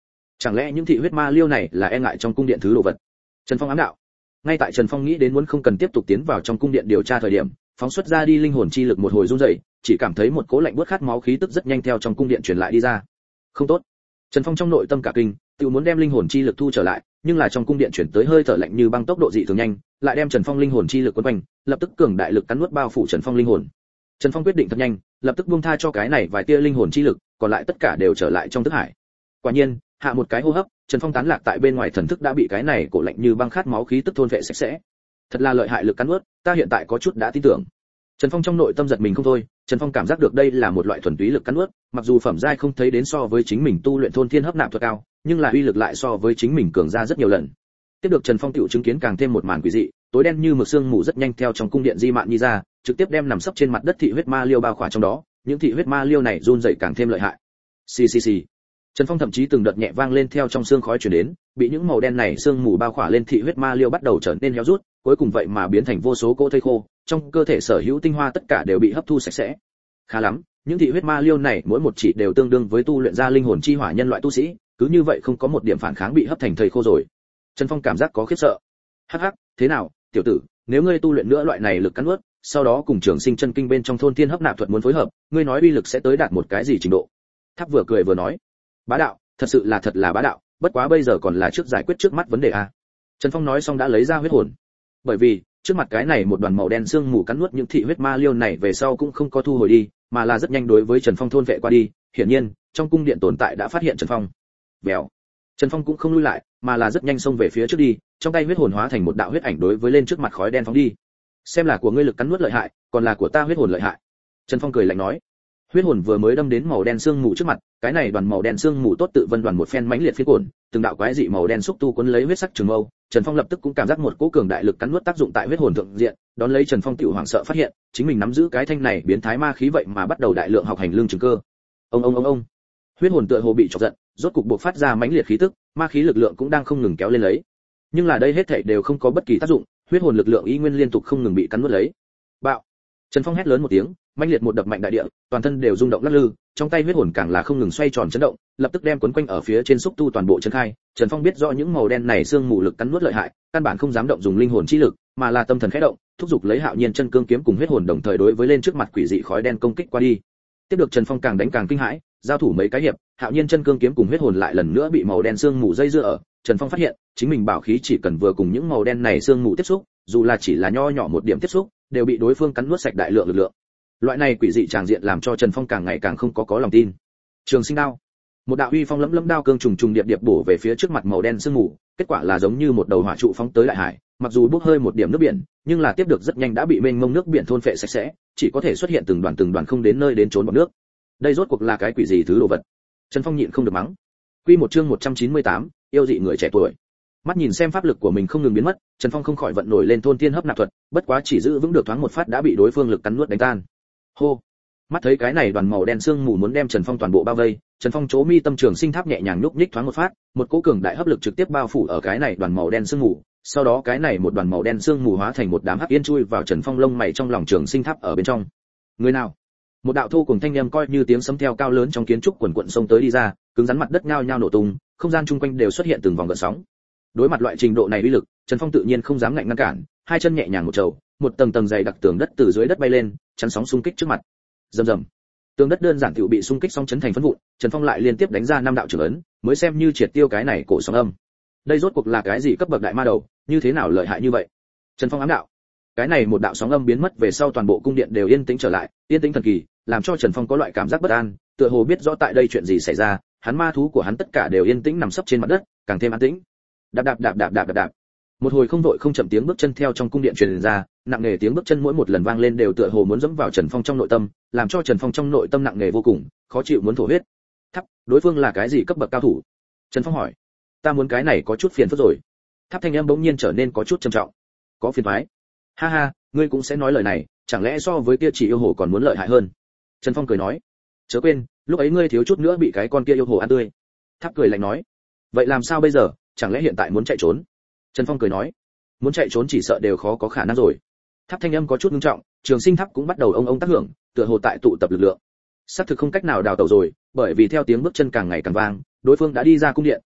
Chẳng lẽ những thị huyết ma liêu này là e ngại trong cung điện thứ đồ vật? Trần Phong ám đạo. Ngay tại Trần Phong nghĩ đến muốn không cần tiếp tục tiến vào trong cung điện điều tra thời điểm, phóng xuất ra đi linh hồn chi lực một hồi run rẩy, chỉ cảm thấy một cỗ lạnh buốt khát máu khí tức rất nhanh theo trong cung điện truyền lại đi ra. Không tốt. Trần Phong trong nội tâm cả kinh, tự muốn đem linh hồn chi lực thu trở lại, nhưng là trong cung điện chuyển tới hơi thở lạnh như băng tốc độ dị thường nhanh, lại đem Trần Phong linh hồn chi lực quấn quanh, lập tức cường đại lực cắn nuốt bao phủ Trần Phong linh hồn. Trần Phong quyết định thật nhanh, lập tức buông tha cho cái này vài tia linh hồn chi lực, còn lại tất cả đều trở lại trong thức hải. Quả nhiên, hạ một cái hô hấp, Trần Phong tán lạc tại bên ngoài thần thức đã bị cái này cổ lạnh như băng khát máu khí tức thôn vệ sạch sẽ. Thật là lợi hại lực cắn nuốt, ta hiện tại có chút đã tin tưởng. Trần Phong trong nội tâm giật mình không thôi, Trần Phong cảm giác được đây là một loại thuần túy lực cắn nuốt, mặc dù phẩm giai không thấy đến so với chính mình tu luyện thôn thiên hấp nạp thuật cao, nhưng là uy lực lại so với chính mình cường ra rất nhiều lần. Tiếp được Trần Phong tiểu chứng kiến càng thêm một màn quỷ dị, tối đen như mực sương mù rất nhanh theo trong cung điện di mạn đi ra, trực tiếp đem nằm sấp trên mặt đất thị huyết ma liêu bao khỏa trong đó, những thị huyết ma liêu này run rẩy càng thêm lợi hại. Xì xì xì. Trần Phong thậm chí từng đợt nhẹ vang lên theo trong xương khói truyền đến, bị những màu đen này sương mù bao khỏa lên thị huyết ma liêu bắt đầu trở nên héo rút, cuối cùng vậy mà biến thành vô số cỗ thây khô, trong cơ thể sở hữu tinh hoa tất cả đều bị hấp thu sạch sẽ. Khá lắm, những thị huyết ma liêu này mỗi một chỉ đều tương đương với tu luyện ra linh hồn chi hỏa nhân loại tu sĩ, cứ như vậy không có một điểm phản kháng bị hấp thành thây khô rồi. Trần Phong cảm giác có khiếp sợ. Hắc hắc, thế nào, tiểu tử, nếu ngươi tu luyện nữa loại này lực cắn nuốt, sau đó cùng Trường Sinh chân kinh bên trong thôn thiên hấp nạp thuật muốn phối hợp, ngươi nói uy lực sẽ tới đạt một cái gì trình độ? Tháp vừa cười vừa nói, bá đạo, thật sự là thật là bá đạo, bất quá bây giờ còn là trước giải quyết trước mắt vấn đề a. Trần Phong nói xong đã lấy ra huyết hồn. Bởi vì, trước mặt cái này một đoàn màu đen xương mù cắn nuốt những thị huyết ma liêu này về sau cũng không có thu hồi đi, mà là rất nhanh đối với Trần Phong thôn vệ qua đi, hiển nhiên, trong cung điện tồn tại đã phát hiện Trần Phong. Bèo. Trần Phong cũng không lui lại, mà là rất nhanh xông về phía trước đi, trong tay huyết hồn hóa thành một đạo huyết ảnh đối với lên trước mặt khói đen phóng đi. Xem là của ngươi lực cắn nuốt lợi hại, còn là của ta huyết hồn lợi hại. Trần Phong cười lạnh nói. Huyết hồn vừa mới đâm đến màu đen xương mù trước mặt, cái này đoàn màu đen xương mù tốt tự vân đoàn một phen mãnh liệt phiến cuộn, từng đạo quái dị màu đen xúc tu cuốn lấy huyết sắc trường mâu, Trần Phong lập tức cũng cảm giác một cỗ cường đại lực cắn nuốt tác dụng tại huyết hồn thượng diện, đón lấy Trần Phong tiểu hoảng sợ phát hiện, chính mình nắm giữ cái thanh này biến thái ma khí vậy mà bắt đầu đại lượng học hành lương trường cơ. Ông ông ông ông. Huyết hồn tựa hồ bị chọc giận, rốt cục bộc phát ra mãnh liệt khí tức, ma khí lực lượng cũng đang không ngừng kéo lên lấy. Nhưng là đây hết thảy đều không có bất kỳ tác dụng, huyết hồn lực lượng y nguyên liên tục không ngừng bị cắn nuốt lấy. Bạo. Trần Phong hét lớn một tiếng, mãnh liệt một đập mạnh đại địa, toàn thân đều rung động lắc lư, trong tay huyết hồn càng là không ngừng xoay tròn chấn động, lập tức đem quấn quanh ở phía trên xúc tu toàn bộ chấn khai. Trần Phong biết rõ những màu đen này xương mù lực cắn nuốt lợi hại, căn bản không dám động dùng linh hồn chi lực, mà là tâm thần khẽ động, thúc giục lấy Hạo Nhiên chân cương kiếm cùng huyết hồn đồng thời đối với lên trước mặt quỷ dị khói đen công kích qua đi. Tiếp được Trần Phong càng đánh càng kinh hãi, giao thủ mấy cái hiệp, Hạo Nhiên chân cương kiếm cùng huyết hồn lại lần nữa bị màu đen xương mù dây dưa ở. Trần Phong phát hiện, chính mình bảo khí chỉ cần vừa cùng những màu đen này xương mù tiếp xúc, dù là chỉ là nho nhỏ một điểm tiếp xúc, đều bị đối phương cắn nuốt sạch đại lượng lực lượng. Loại này quỷ dị tràng diện làm cho Trần Phong càng ngày càng không có có lòng tin. Trường Sinh đao, một đạo uy phong lẫm lẫm đao cương trùng trùng điệp điệp bổ về phía trước mặt màu đen sương mù, kết quả là giống như một đầu hỏa trụ phóng tới đại hải, mặc dù bốc hơi một điểm nước biển, nhưng là tiếp được rất nhanh đã bị mênh mông nước biển thôn phệ sạch sẽ, chỉ có thể xuất hiện từng đoàn từng đoàn không đến nơi đến trốn bọt nước. Đây rốt cuộc là cái quỷ gì thứ đồ vật? Trần Phong nhịn không được mắng. Quy một chương một trăm chín mươi tám, yêu dị người trẻ tuổi. Mắt nhìn xem pháp lực của mình không ngừng biến mất, Trần Phong không khỏi vận nổi lên thôn thiên hấp nạp thuật, bất quá chỉ giữ vững được thoáng một phát đã bị đối phương lực cắn nuốt đánh tan. Hô. Mắt thấy cái này đoàn màu đen sương mù muốn đem Trần Phong toàn bộ bao vây, Trần Phong chỗ mi tâm trường sinh tháp nhẹ nhàng nhúc nhích thoáng một phát, một cỗ cường đại hấp lực trực tiếp bao phủ ở cái này đoàn màu đen sương mù, sau đó cái này một đoàn màu đen sương mù hóa thành một đám hắc yên chui vào Trần Phong lông mày trong lòng trường sinh tháp ở bên trong. Người nào? Một đạo thu cùng thanh âm coi như tiếng sấm theo cao lớn trong kiến trúc quần quần sông tới đi ra, cứng rắn mặt đất nhao nhao nổ tung, không gian chung quanh đều xuất hiện từng vòng gợn sóng. Đối mặt loại trình độ này uy lực, Trần Phong tự nhiên không dám ngạnh ngăn cản, hai chân nhẹ nhàng một trầu, một tầng tầng dày đặc tường đất từ dưới đất bay lên, chắn sóng xung kích trước mặt. Rầm rầm. Tường đất đơn giản tiểu bị xung kích xong chấn thành phấn vụn, Trần Phong lại liên tiếp đánh ra năm đạo trưởng ấn, mới xem như triệt tiêu cái này cổ sóng âm. Đây rốt cuộc là cái gì cấp bậc đại ma đầu, như thế nào lợi hại như vậy? Trần Phong ám đạo. Cái này một đạo sóng âm biến mất về sau toàn bộ cung điện đều yên tĩnh trở lại, yên tĩnh thần kỳ, làm cho Trần Phong có loại cảm giác bất an, tựa hồ biết rõ tại đây chuyện gì xảy ra, hắn ma thú của hắn tất cả đều yên tĩnh nằm sấp trên mặt đất, càng thêm an tĩnh. Đạp đạp đạp đạp đạp đạp đạp. Một hồi không vội không chậm tiếng bước chân theo trong cung điện truyền ra, nặng nề tiếng bước chân mỗi một lần vang lên đều tựa hồ muốn dẫm vào Trần Phong trong nội tâm, làm cho Trần Phong trong nội tâm nặng nề vô cùng, khó chịu muốn thổ huyết. Tháp, đối phương là cái gì cấp bậc cao thủ? Trần Phong hỏi. Ta muốn cái này có chút phiền phức rồi. Tháp thanh âm bỗng nhiên trở nên có chút trầm trọng. Có phiền toái? Ha ha, ngươi cũng sẽ nói lời này, chẳng lẽ so với kia chỉ yêu hồ còn muốn lợi hại hơn? Trần Phong cười nói. Chớ quên, lúc ấy ngươi thiếu chút nữa bị cái con kia yêu hồ ăn tươi. Tháp cười lạnh nói. Vậy làm sao bây giờ, chẳng lẽ hiện tại muốn chạy trốn? Trần Phong cười nói. Muốn chạy trốn chỉ sợ đều khó có khả năng rồi. Tháp thanh âm có chút nghiêm trọng, trường sinh tháp cũng bắt đầu ông ông tác hưởng, tựa hồ tại tụ tập lực lượng. Xác thực không cách nào đào tẩu rồi, bởi vì theo tiếng bước chân càng ngày càng vang, đối phương đã đi ra cung điện,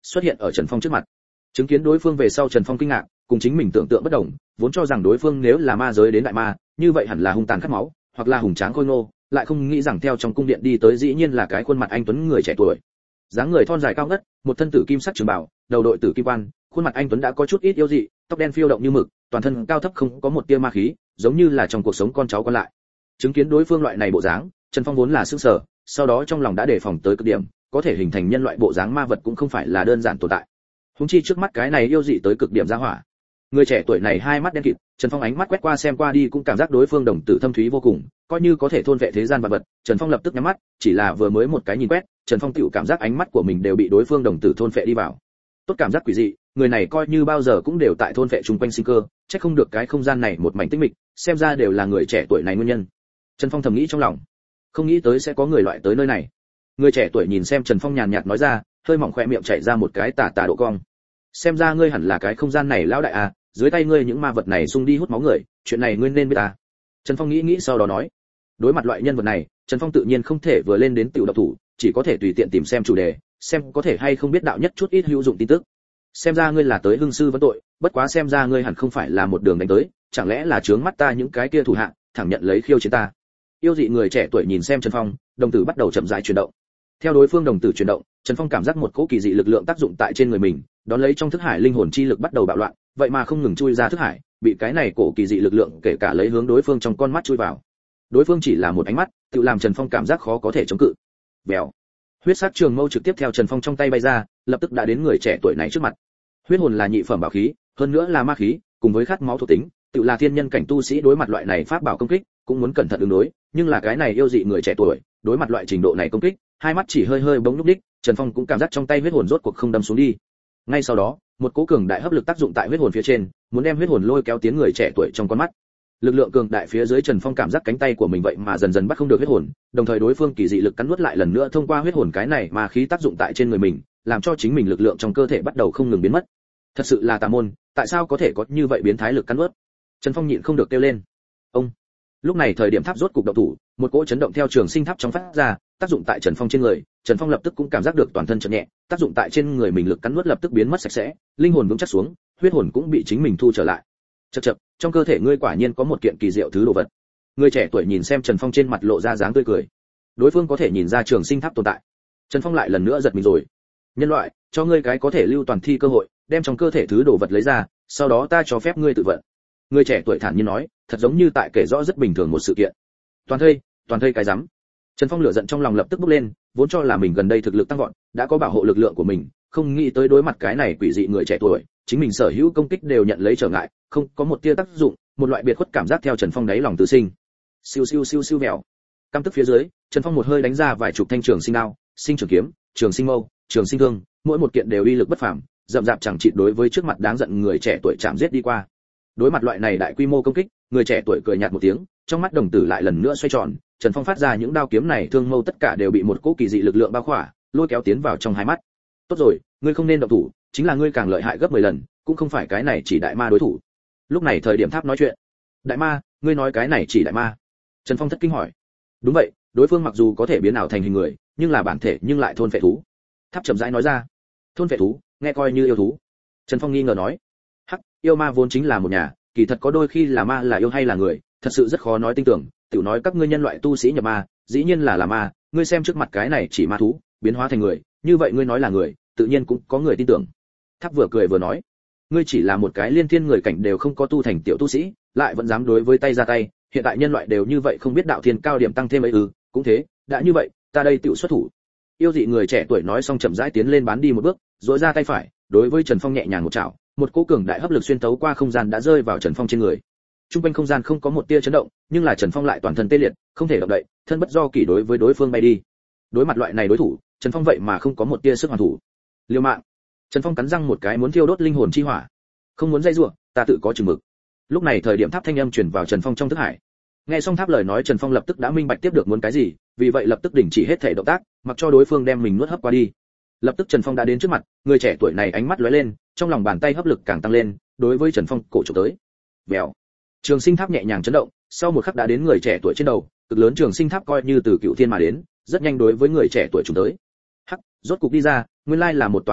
xuất hiện ở Trần Phong trước mặt. Chứng kiến đối phương về sau, Trần Phong kinh ngạc, cùng chính mình tưởng tượng bất đồng, vốn cho rằng đối phương nếu là ma giới đến đại ma, như vậy hẳn là hung tàn khát máu, hoặc là hùng tráng khôi ngô, lại không nghĩ rằng theo trong cung điện đi tới dĩ nhiên là cái khuôn mặt anh tuấn người trẻ tuổi. Dáng người thon dài cao ngất, một thân tử kim sắc trường bào, đầu đội tử kim quan, khuôn mặt anh tuấn đã có chút ít yêu dị, tóc đen phiêu động như mực, toàn thân cao thấp không có một tia ma khí, giống như là trong cuộc sống con cháu con lại. Chứng kiến đối phương loại này bộ dáng, Trần Phong vốn là sửng sở, sau đó trong lòng đã đề phòng tới cực điểm, có thể hình thành nhân loại bộ dáng ma vật cũng không phải là đơn giản tồn tại. Huống chi trước mắt cái này yêu dị tới cực điểm ra hỏa. Người trẻ tuổi này hai mắt đen kịt, Trần Phong ánh mắt quét qua xem qua đi cũng cảm giác đối phương đồng tử thâm thúy vô cùng, coi như có thể thôn vệ thế gian vật vật, Trần Phong lập tức nhắm mắt, chỉ là vừa mới một cái nhìn quét, Trần Phong tựu cảm giác ánh mắt của mình đều bị đối phương đồng tử thôn vệ đi vào. Tốt cảm giác quỷ dị, người này coi như bao giờ cũng đều tại thôn vệ chung quanh sinh cơ, chắc không được cái không gian này một mảnh tĩnh mịch, xem ra đều là người trẻ tuổi này nguyên nhân. Trần Phong thầm nghĩ trong lòng, không nghĩ tới sẽ có người loại tới nơi này. Người trẻ tuổi nhìn xem Trần Phong nhàn nhạt nói ra, hơi mỏng khóe miệng chảy ra một cái tà tà độ cong. Xem ra ngươi hẳn là cái không gian này lão đại à, dưới tay ngươi những ma vật này xung đi hút máu người, chuyện này ngươi nên biết ta. Trần Phong nghĩ nghĩ sau đó nói, đối mặt loại nhân vật này, Trần Phong tự nhiên không thể vừa lên đến tiểu độc thủ, chỉ có thể tùy tiện tìm xem chủ đề, xem có thể hay không biết đạo nhất chút ít hữu dụng tin tức. Xem ra ngươi là tới hưng sư vấn tội, bất quá xem ra ngươi hẳn không phải là một đường đánh tới, chẳng lẽ là chướng mắt ta những cái kia thủ hạ, thẳng nhận lấy khiêu chiến ta. Yêu dị người trẻ tuổi nhìn xem Trần Phong, đồng tử bắt đầu chậm rãi chuyển động. Theo đối phương đồng tử chuyển động, Trần Phong cảm giác một cỗ kỳ dị lực lượng tác dụng tại trên người mình, đón lấy trong thức hải linh hồn chi lực bắt đầu bạo loạn, vậy mà không ngừng chui ra thức hải, bị cái này cổ kỳ dị lực lượng kể cả lấy hướng đối phương trong con mắt chui vào. Đối phương chỉ là một ánh mắt, tự làm Trần Phong cảm giác khó có thể chống cự. Bèo. Huyết sắc trường mâu trực tiếp theo Trần Phong trong tay bay ra, lập tức đã đến người trẻ tuổi này trước mặt. Huyết hồn là nhị phẩm bảo khí, hơn nữa là ma khí, cùng với khát máu thuộc tính, tự là thiên nhân cảnh tu sĩ đối mặt loại này pháp bảo công kích, cũng muốn cẩn thận ứng đối, nhưng là cái này yêu dị người trẻ tuổi, đối mặt loại trình độ này công kích, hai mắt chỉ hơi hơi bỗng lúc đích, Trần Phong cũng cảm giác trong tay huyết hồn rốt cuộc không đâm xuống đi. Ngay sau đó, một cỗ cường đại hấp lực tác dụng tại huyết hồn phía trên, muốn đem huyết hồn lôi kéo tiến người trẻ tuổi trong con mắt. Lực lượng cường đại phía dưới, Trần Phong cảm giác cánh tay của mình vậy mà dần dần bắt không được huyết hồn, đồng thời đối phương kỳ dị lực cắn nuốt lại lần nữa thông qua huyết hồn cái này mà khí tác dụng tại trên người mình, làm cho chính mình lực lượng trong cơ thể bắt đầu không ngừng biến mất. Thật sự là tà môn, tại sao có thể có như vậy biến thái lực cắn nuốt? Trần Phong nhịn không được kêu lên. Ông. Lúc này thời điểm tháp rốt cục động thủ, một cỗ chấn động theo trường sinh tháp trong phát ra, tác dụng tại Trần Phong trên người, Trần Phong lập tức cũng cảm giác được toàn thân chợt nhẹ, tác dụng tại trên người mình lực cắn nuốt lập tức biến mất sạch sẽ, linh hồn vững chắc xuống, huyết hồn cũng bị chính mình thu trở lại. Chậc chậc, trong cơ thể ngươi quả nhiên có một kiện kỳ diệu thứ đồ vật. Người trẻ tuổi nhìn xem Trần Phong trên mặt lộ ra dáng tươi cười. Đối phương có thể nhìn ra trường sinh tháp tồn tại. Trần Phong lại lần nữa giật mình rồi. Nhân loại, cho ngươi cái có thể lưu toàn thi cơ hội, đem trong cơ thể thứ đồ vật lấy ra, sau đó ta cho phép ngươi tự vận. Người trẻ tuổi thản nhiên nói, thật giống như tại kể rõ rất bình thường một sự kiện. Toàn thây, toàn thây cái rắm. Trần Phong lửa giận trong lòng lập tức bốc lên, vốn cho là mình gần đây thực lực tăng vọt, đã có bảo hộ lực lượng của mình, không nghĩ tới đối mặt cái này quỷ dị người trẻ tuổi, chính mình sở hữu công kích đều nhận lấy trở ngại, không có một tia tác dụng, một loại biệt khuất cảm giác theo Trần Phong đáy lòng tự sinh. Siêu siêu siêu siêu mèo. Căm tức phía dưới, Trần Phong một hơi đánh ra vài chục thanh trường sinh đao, sinh trường kiếm, trường sinh mâu, trường sinh thương, mỗi một kiện đều uy lực bất phàm, rậm rạp chẳng chịt đối với trước mặt đáng giận người trẻ tuổi chạm giết đi qua. Đối mặt loại này đại quy mô công kích, người trẻ tuổi cười nhạt một tiếng, trong mắt đồng tử lại lần nữa xoay tròn, Trần Phong phát ra những đao kiếm này thương mâu tất cả đều bị một cỗ kỳ dị lực lượng bao khỏa, lôi kéo tiến vào trong hai mắt. Tốt rồi, ngươi không nên động thủ, chính là ngươi càng lợi hại gấp mười lần, cũng không phải cái này chỉ đại ma đối thủ. Lúc này thời điểm tháp nói chuyện. Đại ma, ngươi nói cái này chỉ đại ma? Trần Phong thất kinh hỏi. Đúng vậy, đối phương mặc dù có thể biến ảo thành hình người, nhưng là bản thể nhưng lại thôn phệ thú. Tháp chậm rãi nói ra. Thôn phệ thú, nghe coi như yêu thú. Trần Phong nghi ngờ nói. Hắc, yêu ma vốn chính là một nhà, kỳ thật có đôi khi là ma là yêu hay là người, thật sự rất khó nói tin tưởng. Tiểu nói các ngươi nhân loại tu sĩ nhập ma, dĩ nhiên là là ma, ngươi xem trước mặt cái này chỉ ma thú, biến hóa thành người, như vậy ngươi nói là người, tự nhiên cũng có người tin tưởng. Tháp vừa cười vừa nói, ngươi chỉ là một cái liên thiên người cảnh đều không có tu thành tiểu tu sĩ, lại vẫn dám đối với tay ra tay, hiện tại nhân loại đều như vậy không biết đạo thiên cao điểm tăng thêm ấy ư? Cũng thế, đã như vậy, ta đây tiểu xuất thủ. Yêu dị người trẻ tuổi nói xong chậm rãi tiến lên bán đi một bước, duỗi ra tay phải, đối với Trần Phong nhẹ nhàng một chảo, một cỗ cường đại hấp lực xuyên tấu qua không gian đã rơi vào Trần Phong trên người. Trung quanh không gian không có một tia chấn động, nhưng là Trần Phong lại toàn thân tê liệt, không thể động đậy, thân bất do kỷ đối với đối phương bay đi. Đối mặt loại này đối thủ, Trần Phong vậy mà không có một tia sức hoàn thủ. Liều mạng. Trần Phong cắn răng một cái muốn thiêu đốt linh hồn chi hỏa. Không muốn dây rủa, ta tự có chừng mực. Lúc này thời điểm tháp thanh âm truyền vào Trần Phong trong thức hải. Nghe xong tháp lời nói, Trần Phong lập tức đã minh bạch tiếp được muốn cái gì, vì vậy lập tức đình chỉ hết thể động tác, mặc cho đối phương đem mình nuốt hấp qua đi. Lập tức Trần Phong đã đến trước mặt, người trẻ tuổi này ánh mắt lóe lên, trong lòng bàn tay hấp lực càng tăng lên, đối với Trần Phong cổ chụp tới. Vèo. Trường sinh tháp nhẹ nhàng chấn động, sau một khắc đã đến người trẻ tuổi trên đầu, cực lớn trường sinh tháp coi như từ cựu thiên mà đến, rất nhanh đối với người trẻ tuổi chúng tới. Hắc, rốt cục đi ra, nguyên lai là một tòa bảo tháp,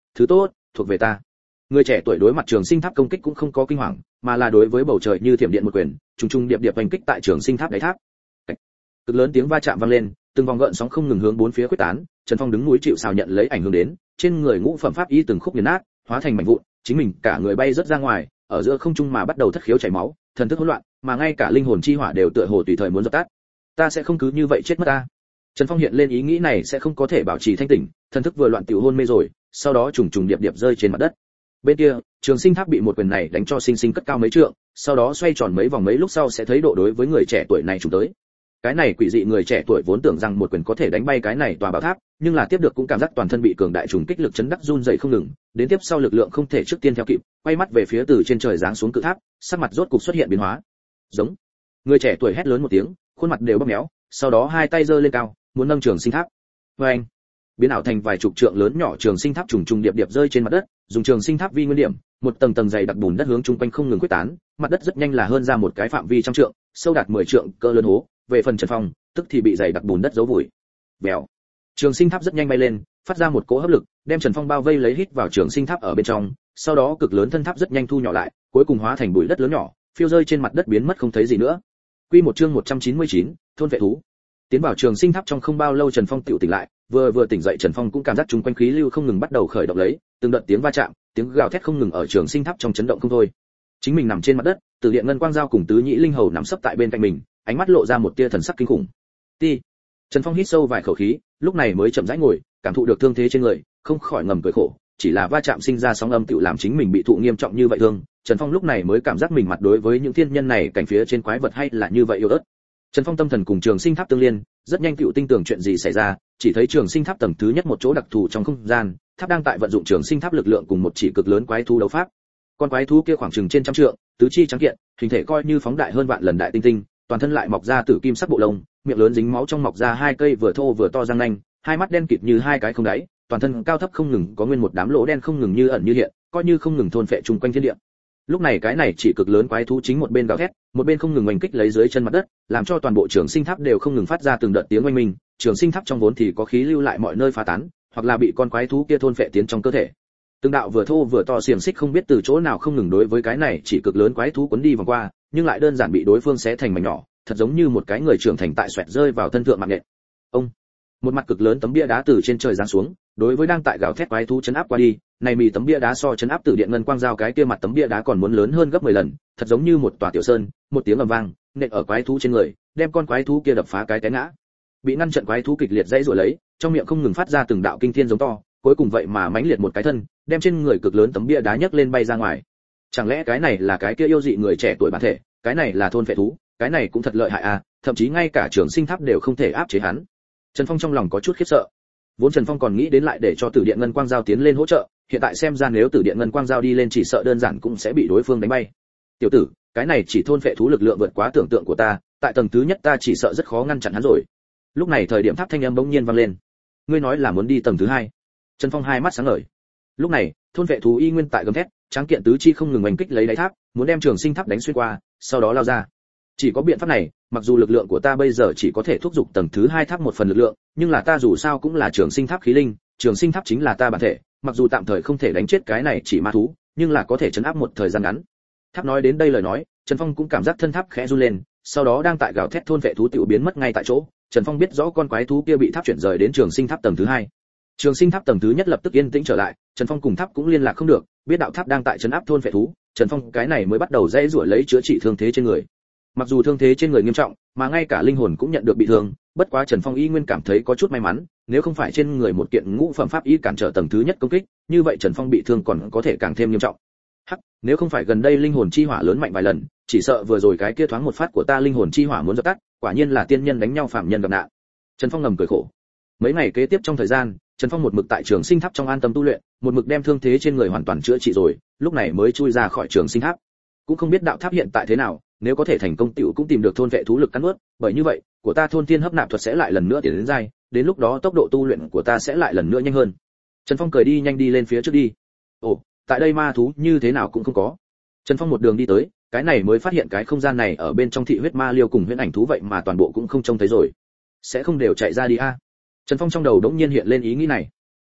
thứ tốt thuộc về ta. Người trẻ tuổi đối mặt trường sinh tháp công kích cũng không có kinh hoàng, mà là đối với bầu trời như thiểm điện một quyền, trùng trùng điệp điệp hành kích tại trường sinh tháp đáy tháp. Cực lớn tiếng va chạm vang lên, từng vòng gợn sóng không ngừng hướng bốn phía khuếch tán. Trần Phong đứng núi chịu sào nhận lấy ảnh hưởng đến, trên người ngũ phẩm pháp y từng khúc nghiền nát, hóa thành mảnh vụn, chính mình cả người bay rất ra ngoài, ở giữa không trung mà bắt đầu thất khiếu chảy máu, thần thức hỗn loạn, mà ngay cả linh hồn chi hỏa đều tựa hồ tùy thời muốn dập tắt. Ta sẽ không cứ như vậy chết mất ta. Trần Phong hiện lên ý nghĩ này sẽ không có thể bảo trì thanh tỉnh, thần thức vừa loạn tiểu hôn mê rồi, sau đó trùng trùng điệp điệp rơi trên mặt đất. Bên kia, Trường Sinh Tháp bị một quyền này đánh cho sinh sinh cất cao mấy trượng, sau đó xoay tròn mấy vòng mấy lúc sau sẽ thấy độ đối với người trẻ tuổi này trùng tới. Cái này quỷ dị người trẻ tuổi vốn tưởng rằng một quyền có thể đánh bay cái này tòa bảo tháp, nhưng là tiếp được cũng cảm giác toàn thân bị cường đại trùng kích lực chấn đắc run rẩy không ngừng, đến tiếp sau lực lượng không thể trước tiên theo kịp, quay mắt về phía từ trên trời giáng xuống cự tháp, sắc mặt rốt cục xuất hiện biến hóa. Giống. Người trẻ tuổi hét lớn một tiếng, khuôn mặt đều bóp méo, sau đó hai tay giơ lên cao, muốn nâng Trường Sinh Tháp. Oeng. Biến ảo thành vài chục trượng lớn nhỏ Trường Sinh Tháp trùng trùng điệp điệp rơi trên mặt đất, dùng Trường Sinh Tháp vi nguyên điểm, một tầng tầng dày đặc bùn đất hướng chung quanh không ngừng quyết tán, mặt đất rất nhanh là hơn ra một cái phạm vi trăm trượng, sâu đạt mười trượng, cỡ lớn hố. Về phần Trần Phong, tức thì bị dày đặc bùn đất giấu vùi. Bèo. Trường Sinh Tháp rất nhanh bay lên, phát ra một cỗ hấp lực, đem Trần Phong bao vây lấy hít vào Trường Sinh Tháp ở bên trong, sau đó cực lớn thân tháp rất nhanh thu nhỏ lại, cuối cùng hóa thành bụi đất lớn nhỏ, phiêu rơi trên mặt đất biến mất không thấy gì nữa. Quy một chương một trăm chín mươi chín, thôn vệ thú. Tiến vào Trường Sinh Tháp trong không bao lâu Trần Phong tựu tỉnh lại, vừa vừa tỉnh dậy Trần Phong cũng cảm giác chúng quanh khí lưu không ngừng bắt đầu khởi động lấy, từng đợt tiếng va chạm, tiếng gào thét không ngừng ở Trường Sinh Tháp trong chấn động không thôi. Chính mình nằm trên mặt đất, Tử Điện Ngân Quang Dao cùng Tứ Nhĩ Linh Hầu nằm sấp tại bên cạnh mình, ánh mắt lộ ra một tia thần sắc kinh khủng. Ti. Trần Phong hít sâu vài khẩu khí, lúc này mới chậm rãi ngồi, cảm thụ được thương thế trên người, không khỏi ngầm cười khổ, chỉ là va chạm sinh ra sóng âm tựu làm chính mình bị thụ nghiêm trọng như vậy thương. Trần Phong lúc này mới cảm giác mình mặt đối với những thiên nhân này cảnh phía trên quái vật hay là như vậy yếu ớt. Trần Phong tâm thần cùng Trường Sinh Tháp tương liên, rất nhanh tựu tinh tường chuyện gì xảy ra, chỉ thấy Trường Sinh Tháp tầng thứ nhất một chỗ đặc thù trong không gian, tháp đang tại vận dụng Trường Sinh Tháp lực lượng cùng một chỉ cực lớn quái thú đấu pháp. Con quái thú kia khoảng chừng trên trăm trượng, tứ chi trắng kiện, hình thể coi như phóng đại hơn vạn lần đại tinh tinh, toàn thân lại mọc ra tử kim sắc bộ lông, miệng lớn dính máu trong mọc ra hai cây vừa thô vừa to răng nanh, hai mắt đen kịt như hai cái không đáy, toàn thân cao thấp không ngừng có nguyên một đám lỗ đen không ngừng như ẩn như hiện, coi như không ngừng thôn phệ chung quanh thiên địa. Lúc này cái này chỉ cực lớn quái thú chính một bên gào thét, một bên không ngừng oanh kích lấy dưới chân mặt đất, làm cho toàn bộ Trường Sinh Tháp đều không ngừng phát ra từng đợt tiếng oanh minh. Trường Sinh Tháp trong vốn thì có khí lưu lại mọi nơi phá tán, hoặc là bị con quái thú kia thôn phệ tiến trong cơ thể. Từng đạo vừa thô vừa to xiềng xích không biết từ chỗ nào không ngừng đối với cái này chỉ cực lớn quái thú cuốn đi vòng qua, nhưng lại đơn giản bị đối phương xé thành mảnh nhỏ, thật giống như một cái người trưởng thành tại xoẹt rơi vào thân thượng mạng nhện. Ông. Một mặt cực lớn tấm bia đá từ trên trời giáng xuống, đối với đang tại gào thét quái thú chấn áp qua đi, này mì tấm bia đá so chấn áp Tử Điện Ngân Quang Dao cái kia mặt tấm bia đá còn muốn lớn hơn gấp mười lần, thật giống như một tòa tiểu sơn, một tiếng ầm vang, nện ở quái thú trên người, đem con quái thú kia đập phá cái té ngã. Bị ngăn trận quái thú kịch liệt dãy rủa lấy, trong miệng không ngừng phát ra từng đạo kinh thiên giống to, cuối cùng vậy mà mãnh liệt một cái thân, đem trên người cực lớn tấm bia đá nhấc lên bay ra ngoài. Chẳng lẽ cái này là cái kia yêu dị người trẻ tuổi bản thể, cái này là thôn phệ thú, cái này cũng thật lợi hại à, thậm chí ngay cả Trường Sinh Tháp đều không thể áp chế hắn. Trần Phong trong lòng có chút khiếp sợ. Vốn Trần Phong còn nghĩ đến lại để cho Tử Điện Ngân Quang Dao tiến lên hỗ trợ, hiện tại xem ra nếu Tử Điện Ngân Quang Dao đi lên chỉ sợ đơn giản cũng sẽ bị đối phương đánh bay. Tiểu tử, cái này chỉ thôn phệ thú lực lượng vượt quá tưởng tượng của ta, tại tầng thứ nhất ta chỉ sợ rất khó ngăn chặn hắn rồi. Lúc này thời điểm tháp thanh âm bỗng nhiên vang lên. Ngươi nói là muốn đi tầng thứ hai? Trần Phong hai mắt sáng ngời. Lúc này, thôn phệ thú y nguyên tại gầm thét, tráng kiện tứ chi không ngừng oanh kích lấy đáy tháp, muốn đem Trường Sinh Tháp đánh xuyên qua, sau đó lao ra. Chỉ có biện pháp này, mặc dù lực lượng của ta bây giờ chỉ có thể thúc giục tầng thứ hai tháp một phần lực lượng, nhưng là ta dù sao cũng là Trường Sinh Tháp khí linh, Trường Sinh Tháp chính là ta bản thể, mặc dù tạm thời không thể đánh chết cái này chỉ ma thú, nhưng là có thể trấn áp một thời gian ngắn. Tháp nói đến đây lời nói, Trần Phong cũng cảm giác thân tháp khẽ run lên, sau đó đang tại gào thét thôn vệ thú tiểu biến mất ngay tại chỗ. Trần Phong biết rõ con quái thú kia bị tháp chuyển rời đến Trường Sinh Tháp tầng thứ hai. Trường Sinh Tháp tầng thứ nhất lập tức yên tĩnh trở lại, Trần Phong cùng tháp cũng liên lạc không được, biết đạo tháp đang tại trấn áp thôn vệ thú, Trần Phong cái này mới bắt đầu dãy rủa lấy chữa trị thương thế trên người. Mặc dù thương thế trên người nghiêm trọng, mà ngay cả linh hồn cũng nhận được bị thương, bất quá Trần Phong y nguyên cảm thấy có chút may mắn, nếu không phải trên người một kiện ngũ phẩm pháp y cản trở tầng thứ nhất công kích, như vậy Trần Phong bị thương còn có thể càng thêm nghiêm trọng. Hắc, nếu không phải gần đây linh hồn chi hỏa lớn mạnh vài lần, chỉ sợ vừa rồi cái kia thoáng một phát của ta linh hồn chi hỏa muốn dập tắt, quả nhiên là tiên nhân đánh nhau phạm nhân gặp nạn. Trần Phong ngầm cười khổ. Mấy ngày kế tiếp trong thời gian, Trần Phong một mực tại Trường Sinh Tháp trong an tâm tu luyện, một mực đem thương thế trên người hoàn toàn chữa trị rồi, lúc này mới chui ra khỏi Trường Sinh Tháp. Cũng không biết đạo tháp hiện tại thế nào, nếu có thể thành công tiểu cũng tìm được thôn vệ thú lực cắn nuốt, bởi như vậy, của ta thôn thiên hấp nạp thuật sẽ lại lần nữa tiến đến giai, đến lúc đó tốc độ tu luyện của ta sẽ lại lần nữa nhanh hơn. Trần Phong cười đi nhanh đi lên phía trước đi. Ồ, tại đây ma thú như thế nào cũng không có. Trần Phong một đường đi tới, cái này mới phát hiện cái không gian này ở bên trong thị huyết ma liêu cùng huyễn ảnh thú vậy mà toàn bộ cũng không trông thấy rồi. Sẽ không đều chạy ra đi a? À? Trần Phong trong đầu đống nhiên hiện lên ý nghĩ này.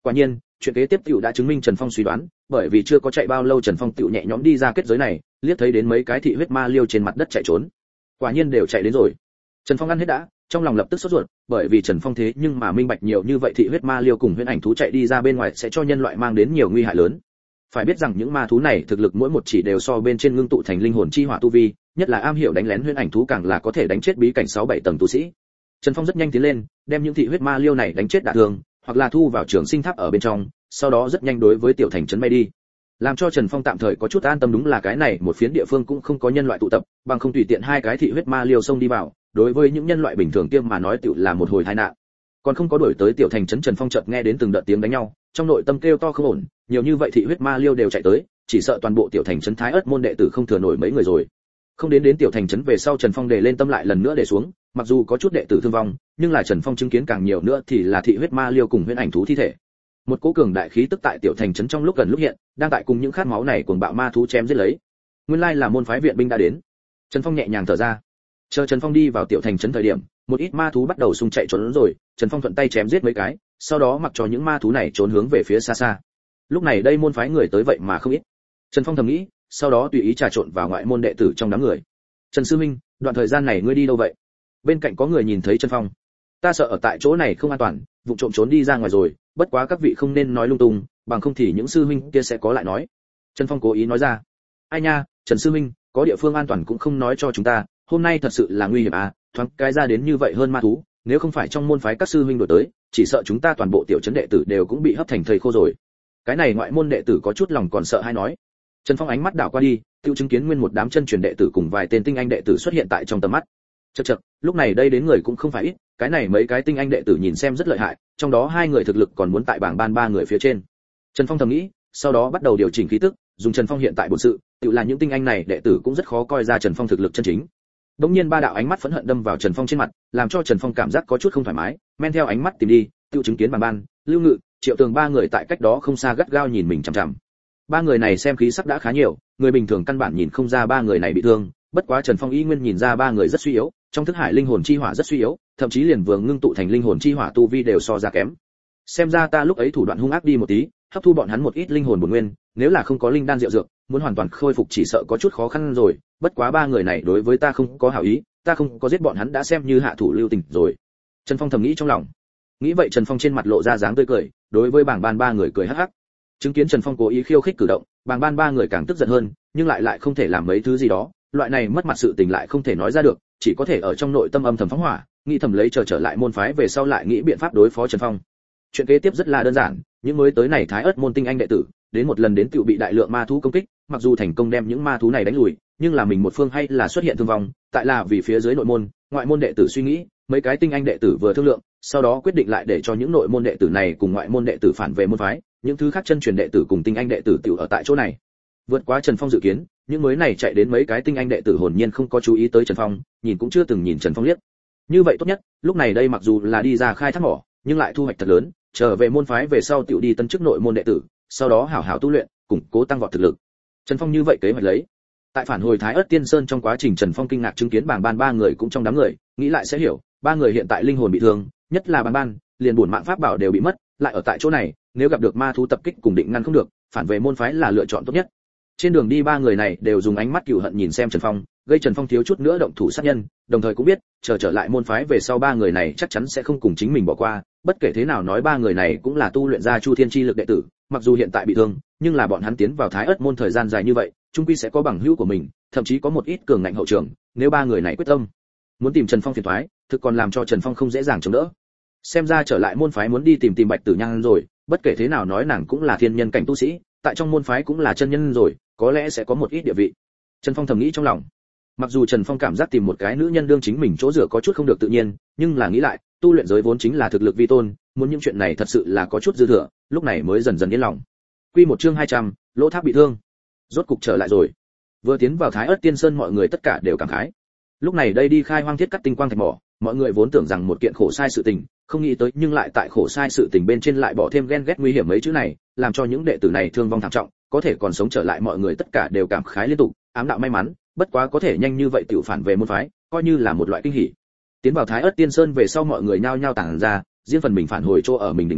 Quả nhiên, chuyện kế tiếp tiểu đã chứng minh Trần Phong suy đoán, bởi vì chưa có chạy bao lâu Trần Phong tiểu nhẹ nhõm đi ra kết giới này, liếc thấy đến mấy cái thị huyết ma liêu trên mặt đất chạy trốn. Quả nhiên đều chạy đến rồi. Trần Phong ăn hết đã, trong lòng lập tức sốt ruột, bởi vì Trần Phong thế nhưng mà minh bạch nhiều như vậy thị huyết ma liêu cùng huyễn ảnh thú chạy đi ra bên ngoài sẽ cho nhân loại mang đến nhiều nguy hại lớn. Phải biết rằng những ma thú này thực lực mỗi một chỉ đều so bên trên ngưng tụ thành linh hồn chi hỏa tu vi, nhất là am hiểu đánh lén huyễn ảnh thú càng là có thể đánh chết bí cảnh sáu bảy tầng tu sĩ. Trần Phong rất nhanh tiến lên, đem những thị huyết ma liêu này đánh chết đả thương, hoặc là thu vào trường sinh tháp ở bên trong, sau đó rất nhanh đối với tiểu thành trấn bay đi. Làm cho Trần Phong tạm thời có chút an tâm đúng là cái này một phiến địa phương cũng không có nhân loại tụ tập, bằng không tùy tiện hai cái thị huyết ma liêu xông đi vào, đối với những nhân loại bình thường kia mà nói tiểu là một hồi tai nạn. Còn không có đuổi tới tiểu thành trấn Trần Phong chợt nghe đến từng đợt tiếng đánh nhau, trong nội tâm kêu to không ổn, nhiều như vậy thị huyết ma liêu đều chạy tới, chỉ sợ toàn bộ tiểu thành trấn Thái Ức môn đệ tử không thừa nổi mấy người rồi. Không đến đến tiểu thành trấn về sau Trần Phong để lên tâm lại lần nữa để xuống, mặc dù có chút đệ tử thương vong, nhưng là Trần Phong chứng kiến càng nhiều nữa thì là thị huyết ma liêu cùng huyễn ảnh thú thi thể. Một cỗ cường đại khí tức tại tiểu thành trấn trong lúc gần lúc hiện, đang tại cùng những khát máu này cuồng bạo ma thú chém giết lấy. Nguyên lai là môn phái viện binh đã đến. Trần Phong nhẹ nhàng thở ra. Chờ Trần Phong đi vào tiểu thành trấn thời điểm, một ít ma thú bắt đầu xung chạy trốn rồi, Trần Phong thuận tay chém giết mấy cái, sau đó mặc cho những ma thú này trốn hướng về phía xa xa. Lúc này đây môn phái người tới vậy mà không ít. Trần Phong thầm nghĩ, sau đó tùy ý trà trộn vào ngoại môn đệ tử trong đám người. Trần sư minh, đoạn thời gian này ngươi đi đâu vậy? Bên cạnh có người nhìn thấy Trần Phong. Ta sợ ở tại chỗ này không an toàn, vụ trộm trốn đi ra ngoài rồi, bất quá các vị không nên nói lung tung, bằng không thì những sư huynh kia sẽ có lại nói. Trần Phong cố ý nói ra. Ai nha, Trần sư huynh, có địa phương an toàn cũng không nói cho chúng ta, hôm nay thật sự là nguy hiểm à, thoáng cái ra đến như vậy hơn ma thú, nếu không phải trong môn phái các sư huynh đổi tới, chỉ sợ chúng ta toàn bộ tiểu trấn đệ tử đều cũng bị hấp thành thây khô rồi. Cái này ngoại môn đệ tử có chút lòng còn sợ hay nói. Trần Phong ánh mắt đảo qua đi, tiêu chứng kiến nguyên một đám chân truyền đệ tử cùng vài tên tinh anh đệ tử xuất hiện tại trong tầm mắt. Chậc chậc, lúc này đây đến người cũng không phải ít, cái này mấy cái tinh anh đệ tử nhìn xem rất lợi hại, trong đó hai người thực lực còn muốn tại bảng ban ba người phía trên. Trần Phong thầm nghĩ, sau đó bắt đầu điều chỉnh khí tức, dùng Trần Phong hiện tại bổn sự, tự là những tinh anh này đệ tử cũng rất khó coi ra Trần Phong thực lực chân chính. Đống nhiên ba đạo ánh mắt phẫn hận đâm vào Trần Phong trên mặt, làm cho Trần Phong cảm giác có chút không thoải mái, men theo ánh mắt tìm đi, tiêu chứng kiến Bàn Ban, Lưu Ngự, Triệu Tường ba người tại cách đó không xa gắt gao nhìn mình chằm chằm. Ba người này xem khí sắc đã khá nhiều, người bình thường căn bản nhìn không ra ba người này bị thương, bất quá Trần Phong y nguyên nhìn ra ba người rất suy yếu, trong thức hải linh hồn chi hỏa rất suy yếu, thậm chí liền vừa ngưng tụ thành linh hồn chi hỏa tu vi đều so ra kém. Xem ra ta lúc ấy thủ đoạn hung ác đi một tí, hấp thu bọn hắn một ít linh hồn bổn nguyên, nếu là không có linh đan diệu dược, muốn hoàn toàn khôi phục chỉ sợ có chút khó khăn rồi, bất quá ba người này đối với ta không có hảo ý, ta không có giết bọn hắn đã xem như hạ thủ lưu tình rồi. Trần Phong thầm nghĩ trong lòng. Nghĩ vậy Trần Phong trên mặt lộ ra dáng tươi cười, đối với bảng ban ba người cười hắc hắc. Chứng kiến Trần Phong cố ý khiêu khích cử động, bảng ban ba người càng tức giận hơn, nhưng lại lại không thể làm mấy thứ gì đó, loại này mất mặt sự tình lại không thể nói ra được, chỉ có thể ở trong nội tâm âm thầm phóng hỏa, nghĩ thầm lấy chờ trở lại môn phái về sau lại nghĩ biện pháp đối phó Trần Phong. Chuyện kế tiếp rất là đơn giản, những mới tới này Thái Ức môn tinh anh đệ tử, đến một lần đến tiểu bị đại lượng ma thú công kích, mặc dù thành công đem những ma thú này đánh lùi, nhưng là mình một phương hay là xuất hiện thương vong, tại là vì phía dưới nội môn, ngoại môn đệ tử suy nghĩ, mấy cái tinh anh đệ tử vừa thương lượng, sau đó quyết định lại để cho những nội môn đệ tử này cùng ngoại môn đệ tử phản về môn phái, những thứ khác chân truyền đệ tử cùng tinh anh đệ tử tiểu ở tại chỗ này. Vượt quá Trần Phong dự kiến, những mới này chạy đến mấy cái tinh anh đệ tử hồn nhiên không có chú ý tới Trần Phong, nhìn cũng chưa từng nhìn Trần Phong liếc. Như vậy tốt nhất, lúc này đây mặc dù là đi ra khai thác mỏ, nhưng lại thu hoạch thật lớn, trở về môn phái về sau tiểu đi tân chức nội môn đệ tử, sau đó hảo hảo tu luyện, củng cố tăng vọt thực lực. Trần Phong như vậy kế hoạch lấy. Tại phản hồi Thái Ức Tiên Sơn trong quá trình Trần Phong kinh ngạc chứng kiến Bàng Ban ba người cũng trong đám người, nghĩ lại sẽ hiểu, ba người hiện tại linh hồn bị thương, nhất là Bàng Ban, liền bổn mạng pháp bảo đều bị mất, lại ở tại chỗ này, nếu gặp được ma thú tập kích cùng định ngăn không được, phản về môn phái là lựa chọn tốt nhất. Trên đường đi ba người này đều dùng ánh mắt cừu hận nhìn xem Trần Phong, gây Trần Phong thiếu chút nữa động thủ sát nhân, đồng thời cũng biết, chờ trở lại môn phái về sau ba người này chắc chắn sẽ không cùng chính mình bỏ qua, bất kể thế nào nói ba người này cũng là tu luyện ra Chu Thiên chi lực đệ tử, mặc dù hiện tại bị thương, nhưng là bọn hắn tiến vào Thái Ức môn thời gian dài như vậy, chung quy sẽ có bằng hữu của mình, thậm chí có một ít cường ngạnh hậu trường, nếu ba người này quyết tâm muốn tìm Trần Phong phiền toái, thực còn làm cho Trần Phong không dễ dàng chống đỡ. Xem ra trở lại môn phái muốn đi tìm tìm Bạch Tử Nhan rồi, bất kể thế nào nói nàng cũng là thiên nhân cảnh tu sĩ, tại trong môn phái cũng là chân nhân rồi, có lẽ sẽ có một ít địa vị. Trần Phong thầm nghĩ trong lòng. Mặc dù Trần Phong cảm giác tìm một cái nữ nhân đương chính mình chỗ dựa có chút không được tự nhiên, nhưng là nghĩ lại, tu luyện giới vốn chính là thực lực vi tôn, muốn những chuyện này thật sự là có chút dư thừa, lúc này mới dần dần yên lòng. Quy một chương hai trăm, Lỗ Tháp bị thương. Rốt cục trở lại rồi. Vừa tiến vào Thái Ức Tiên Sơn mọi người tất cả đều cảm khái. Lúc này đây đi khai hoang thiết cắt tinh quang thạch mỏ, mọi người vốn tưởng rằng một kiện khổ sai sự tình, không nghĩ tới nhưng lại tại khổ sai sự tình bên trên lại bỏ thêm ghen ghét nguy hiểm mấy chữ này, làm cho những đệ tử này thương vong thảm trọng, có thể còn sống trở lại mọi người tất cả đều cảm khái liên tục, ám đạo may mắn, bất quá có thể nhanh như vậy tiểu phản về môn phái, coi như là một loại kinh hỉ. Tiến vào Thái Ức Tiên Sơn về sau mọi người nhao nhao tản ra, riêng phần mình phản hồi chỗ ở mình đỉnh núi,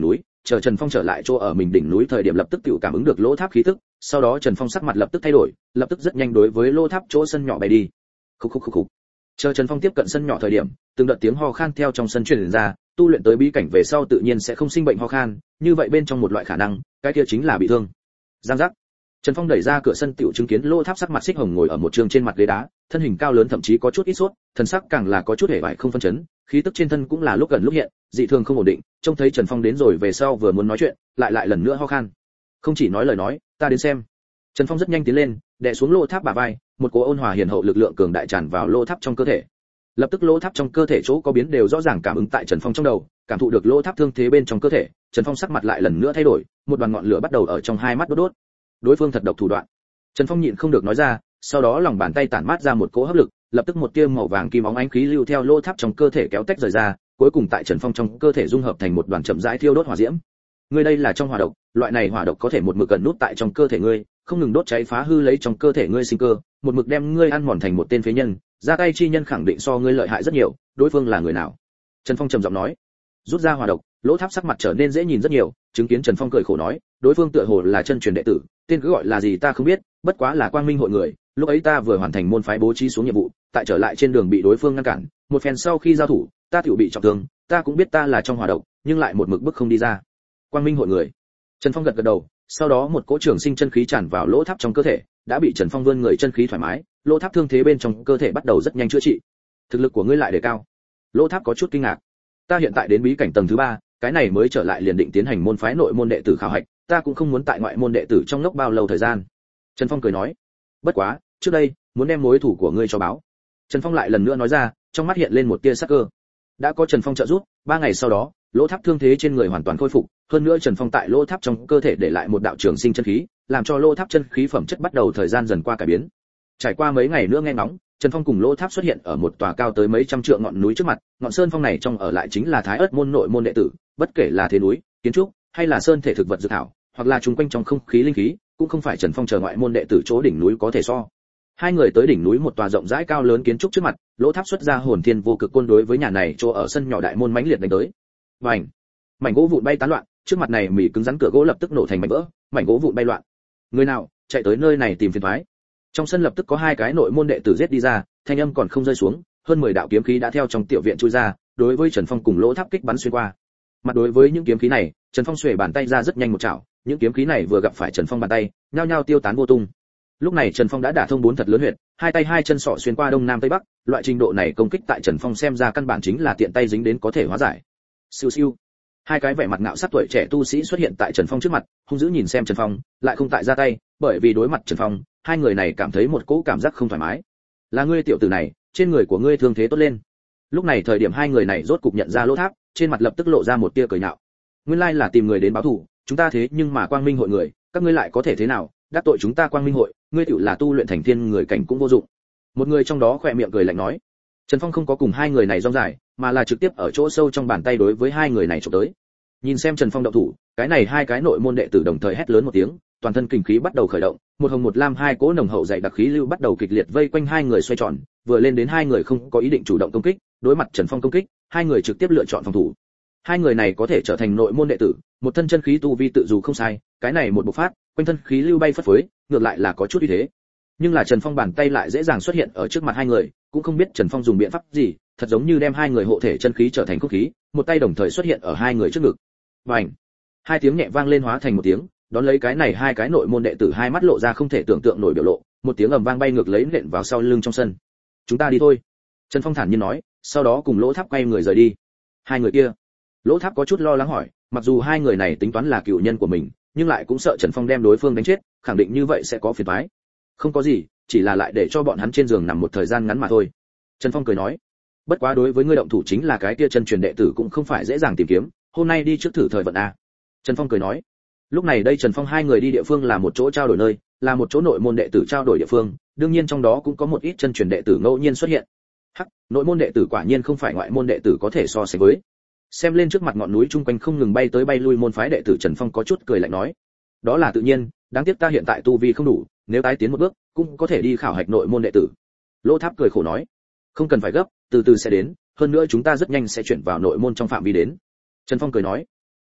chờ Trần Phong trở lại chỗ ở mình đỉnh núi thời điểm lập tức tự cảm ứng được lỗ tháp khí tức, sau đó Trần Phong sắc mặt lập tức thay đổi, lập tức rất nhanh đối với lỗ tháp chỗ sân nhỏ bay đi. Khúc khúc khúc khúc. Chờ Trần Phong tiếp cận sân nhỏ thời điểm, từng đợt tiếng ho khan theo trong sân truyền ra, tu luyện tới bí cảnh về sau tự nhiên sẽ không sinh bệnh ho khan, như vậy bên trong một loại khả năng, cái kia chính là bị thương. Giang giác. Trần Phong đẩy ra cửa sân tiểu chứng kiến lỗ tháp sắc mặt xích hồng ngồi ở một trường trên mặt ghế đá, thân hình cao lớn thậm chí có chút ít sốt, thần sắc càng là có chút hề bại không phân chấn, khí tức trên thân cũng là lúc gần lúc hiện, dị thường không ổn định, trông thấy Trần Phong đến rồi về sau vừa muốn nói chuyện, lại lại lần nữa ho khan. Không chỉ nói lời nói, ta đến xem. Trần Phong rất nhanh tiến lên, đè xuống lỗ tháp bả vai, một cỗ ôn hòa hiền hậu lực lượng cường đại tràn vào lỗ tháp trong cơ thể. Lập tức lỗ tháp trong cơ thể chỗ có biến đều rõ ràng cảm ứng tại Trần Phong trong đầu, cảm thụ được lỗ tháp thương thế bên trong cơ thể, Trần Phong sắc mặt lại lần nữa thay đổi, một đoàn ngọn lửa bắt đầu ở trong hai mắt đốt đốt. Đối phương thật độc thủ đoạn. Trần Phong nhịn không được nói ra, sau đó lòng bàn tay tản mát ra một cỗ hấp lực, lập tức một tia màu vàng kim óng ánh khí lưu theo lỗ tháp trong cơ thể kéo tách rời ra, cuối cùng tại Trần Phong trong cơ thể dung hợp thành một đoàn chậm rãi thiêu đốt hỏa diễm. Ngươi đây là trong hỏa độc, loại này hỏa độc có thể một mực gần nút tại trong cơ thể ngươi, không ngừng đốt cháy phá hư lấy trong cơ thể ngươi sinh cơ, một mực đem ngươi ăn mòn thành một tên phế nhân, ra tay chi nhân khẳng định so ngươi lợi hại rất nhiều, đối phương là người nào? Trần Phong trầm giọng nói. Rút ra hỏa độc, lỗ tháp sắc mặt trở nên dễ nhìn rất nhiều, chứng kiến Trần Phong cười khổ nói, đối phương tựa hồ là chân truyền đệ tử, tên cứ gọi là gì ta không biết, bất quá là Quang Minh hội người, lúc ấy ta vừa hoàn thành môn phái bố trí xuống nhiệm vụ, tại trở lại trên đường bị đối phương ngăn cản, một phen sau khi giao thủ, ta tiểu bị trọng thương, ta cũng biết ta là trong hỏa độc, nhưng lại một mực bức không đi ra. Quang Minh hội người. Trần Phong gật gật đầu, sau đó một cỗ trường sinh chân khí tràn vào lỗ tháp trong cơ thể, đã bị Trần Phong vươn người chân khí thoải mái, lỗ tháp thương thế bên trong cơ thể bắt đầu rất nhanh chữa trị. Thực lực của ngươi lại đề cao. Lỗ tháp có chút kinh ngạc. Ta hiện tại đến bí cảnh tầng thứ ba, cái này mới trở lại liền định tiến hành môn phái nội môn đệ tử khảo hạch, ta cũng không muốn tại ngoại môn đệ tử trong ngốc bao lâu thời gian. Trần Phong cười nói. Bất quá, trước đây, muốn đem mối thủ của ngươi cho báo. Trần Phong lại lần nữa nói ra, trong mắt hiện lên một tia sắc cơ. Đã có Trần Phong trợ giúp, ba ngày sau đó, lỗ tháp thương thế trên người hoàn toàn khôi phục, hơn nữa Trần Phong tại lỗ tháp trong cơ thể để lại một đạo trường sinh chân khí, làm cho lỗ tháp chân khí phẩm chất bắt đầu thời gian dần qua cải biến. Trải qua mấy ngày nữa nghe ngóng, Trần Phong cùng lỗ tháp xuất hiện ở một tòa cao tới mấy trăm trượng ngọn núi trước mặt, ngọn sơn phong này trong ở lại chính là Thái Ức môn nội môn đệ tử, bất kể là thế núi, kiến trúc, hay là sơn thể thực vật dược thảo, hoặc là chung quanh trong không khí linh khí, cũng không phải Trần Phong chờ ngoại môn đệ tử chỗ đỉnh núi có thể so. Hai người tới đỉnh núi một tòa rộng rãi cao lớn kiến trúc trước mặt, lỗ tháp xuất ra hồn thiên vô cực côn đối với nhà này chỗ ở sân nhỏ đại môn mãnh liệt đánh tới. Bành! Mảnh gỗ vụn bay tán loạn, trước mặt này mỉ cứng rắn cửa gỗ lập tức nổ thành mảnh vỡ, mảnh gỗ vụn bay loạn. Người nào chạy tới nơi này tìm phiền toái? Trong sân lập tức có hai cái nội môn đệ tử giết đi ra, thanh âm còn không rơi xuống, hơn mười đạo kiếm khí đã theo trong tiểu viện chui ra, đối với Trần Phong cùng lỗ tháp kích bắn xuyên qua. Mặt đối với những kiếm khí này, Trần Phong xuề bàn tay ra rất nhanh một chảo, những kiếm khí này vừa gặp phải Trần Phong bàn tay, nhao nhao tiêu tán vô tung. Lúc này Trần Phong đã đả thông bốn thật lớn huyệt, hai tay hai chân sọ xuyên qua đông nam tây bắc, loại trình độ này công kích tại Trần Phong xem ra căn bản chính là tiện tay dính đến có thể hóa giải. Siêu siêu. Hai cái vẻ mặt ngạo sắc tuổi trẻ tu sĩ xuất hiện tại Trần Phong trước mặt, hung dữ nhìn xem Trần Phong, lại không tại ra tay, bởi vì đối mặt Trần Phong, hai người này cảm thấy một cỗ cảm giác không thoải mái. Là ngươi tiểu tử này, trên người của ngươi thương thế tốt lên. Lúc này thời điểm hai người này rốt cục nhận ra lỗ tháp, trên mặt lập tức lộ ra một tia cười nhạo. Nguyên lai là tìm người đến báo thù, chúng ta thế nhưng mà Quang Minh hội người, các ngươi lại có thể thế nào, đắc tội chúng ta Quang Minh hội, ngươi tiểu là tu luyện thành thiên người cảnh cũng vô dụng. Một người trong đó khỏe miệng cười lạnh nói. Trần Phong không có cùng hai người này rong dài, mà là trực tiếp ở chỗ sâu trong bàn tay đối với hai người này chụp tới. Nhìn xem Trần Phong động thủ, cái này hai cái nội môn đệ tử đồng thời hét lớn một tiếng, toàn thân kình khí bắt đầu khởi động, một hồng một lam hai cỗ nồng hậu dày đặc khí lưu bắt đầu kịch liệt vây quanh hai người xoay tròn, vừa lên đến hai người không có ý định chủ động công kích, đối mặt Trần Phong công kích, hai người trực tiếp lựa chọn phòng thủ. Hai người này có thể trở thành nội môn đệ tử, một thân chân khí tu vi tự dù không sai, cái này một bộc phát, quanh thân khí lưu bay phất phới, ngược lại là có chút uy thế. Nhưng là Trần Phong bàn tay lại dễ dàng xuất hiện ở trước mặt hai người, cũng không biết Trần Phong dùng biện pháp gì, thật giống như đem hai người hộ thể chân khí trở thành không khí, một tay đồng thời xuất hiện ở hai người trước ngực. Bành! Hai tiếng nhẹ vang lên hóa thành một tiếng, đón lấy cái này hai cái nội môn đệ tử hai mắt lộ ra không thể tưởng tượng nổi biểu lộ, một tiếng ầm vang bay ngược lấy nện vào sau lưng trong sân. Chúng ta đi thôi. Trần Phong thản nhiên nói, sau đó cùng Lỗ Tháp quay người rời đi. Hai người kia. Lỗ Tháp có chút lo lắng hỏi, mặc dù hai người này tính toán là cựu nhân của mình, nhưng lại cũng sợ Trần Phong đem đối phương đánh chết, khẳng định như vậy sẽ có phiền toái. Không có gì, chỉ là lại để cho bọn hắn trên giường nằm một thời gian ngắn mà thôi. Trần Phong cười nói, bất quá đối với ngươi động thủ chính là cái kia chân truyền đệ tử cũng không phải dễ dàng tìm kiếm, hôm nay đi trước thử thời vận a. Trần Phong cười nói. Lúc này đây Trần Phong hai người đi địa phương là một chỗ trao đổi nơi, là một chỗ nội môn đệ tử trao đổi địa phương, đương nhiên trong đó cũng có một ít chân truyền đệ tử ngẫu nhiên xuất hiện. Hắc, nội môn đệ tử quả nhiên không phải ngoại môn đệ tử có thể so sánh với. Xem lên trước mặt ngọn núi chung quanh không ngừng bay tới bay lui môn phái đệ tử, Trần Phong có chút cười lạnh nói, đó là tự nhiên, đáng tiếc ta hiện tại tu vi không đủ, nếu tái tiến một bước, cũng có thể đi khảo hạch nội môn đệ tử. Lỗ Tháp cười khổ nói, không cần phải gấp, từ từ sẽ đến, hơn nữa chúng ta rất nhanh sẽ chuyển vào nội môn trong phạm vi đến. Trần Phong cười nói,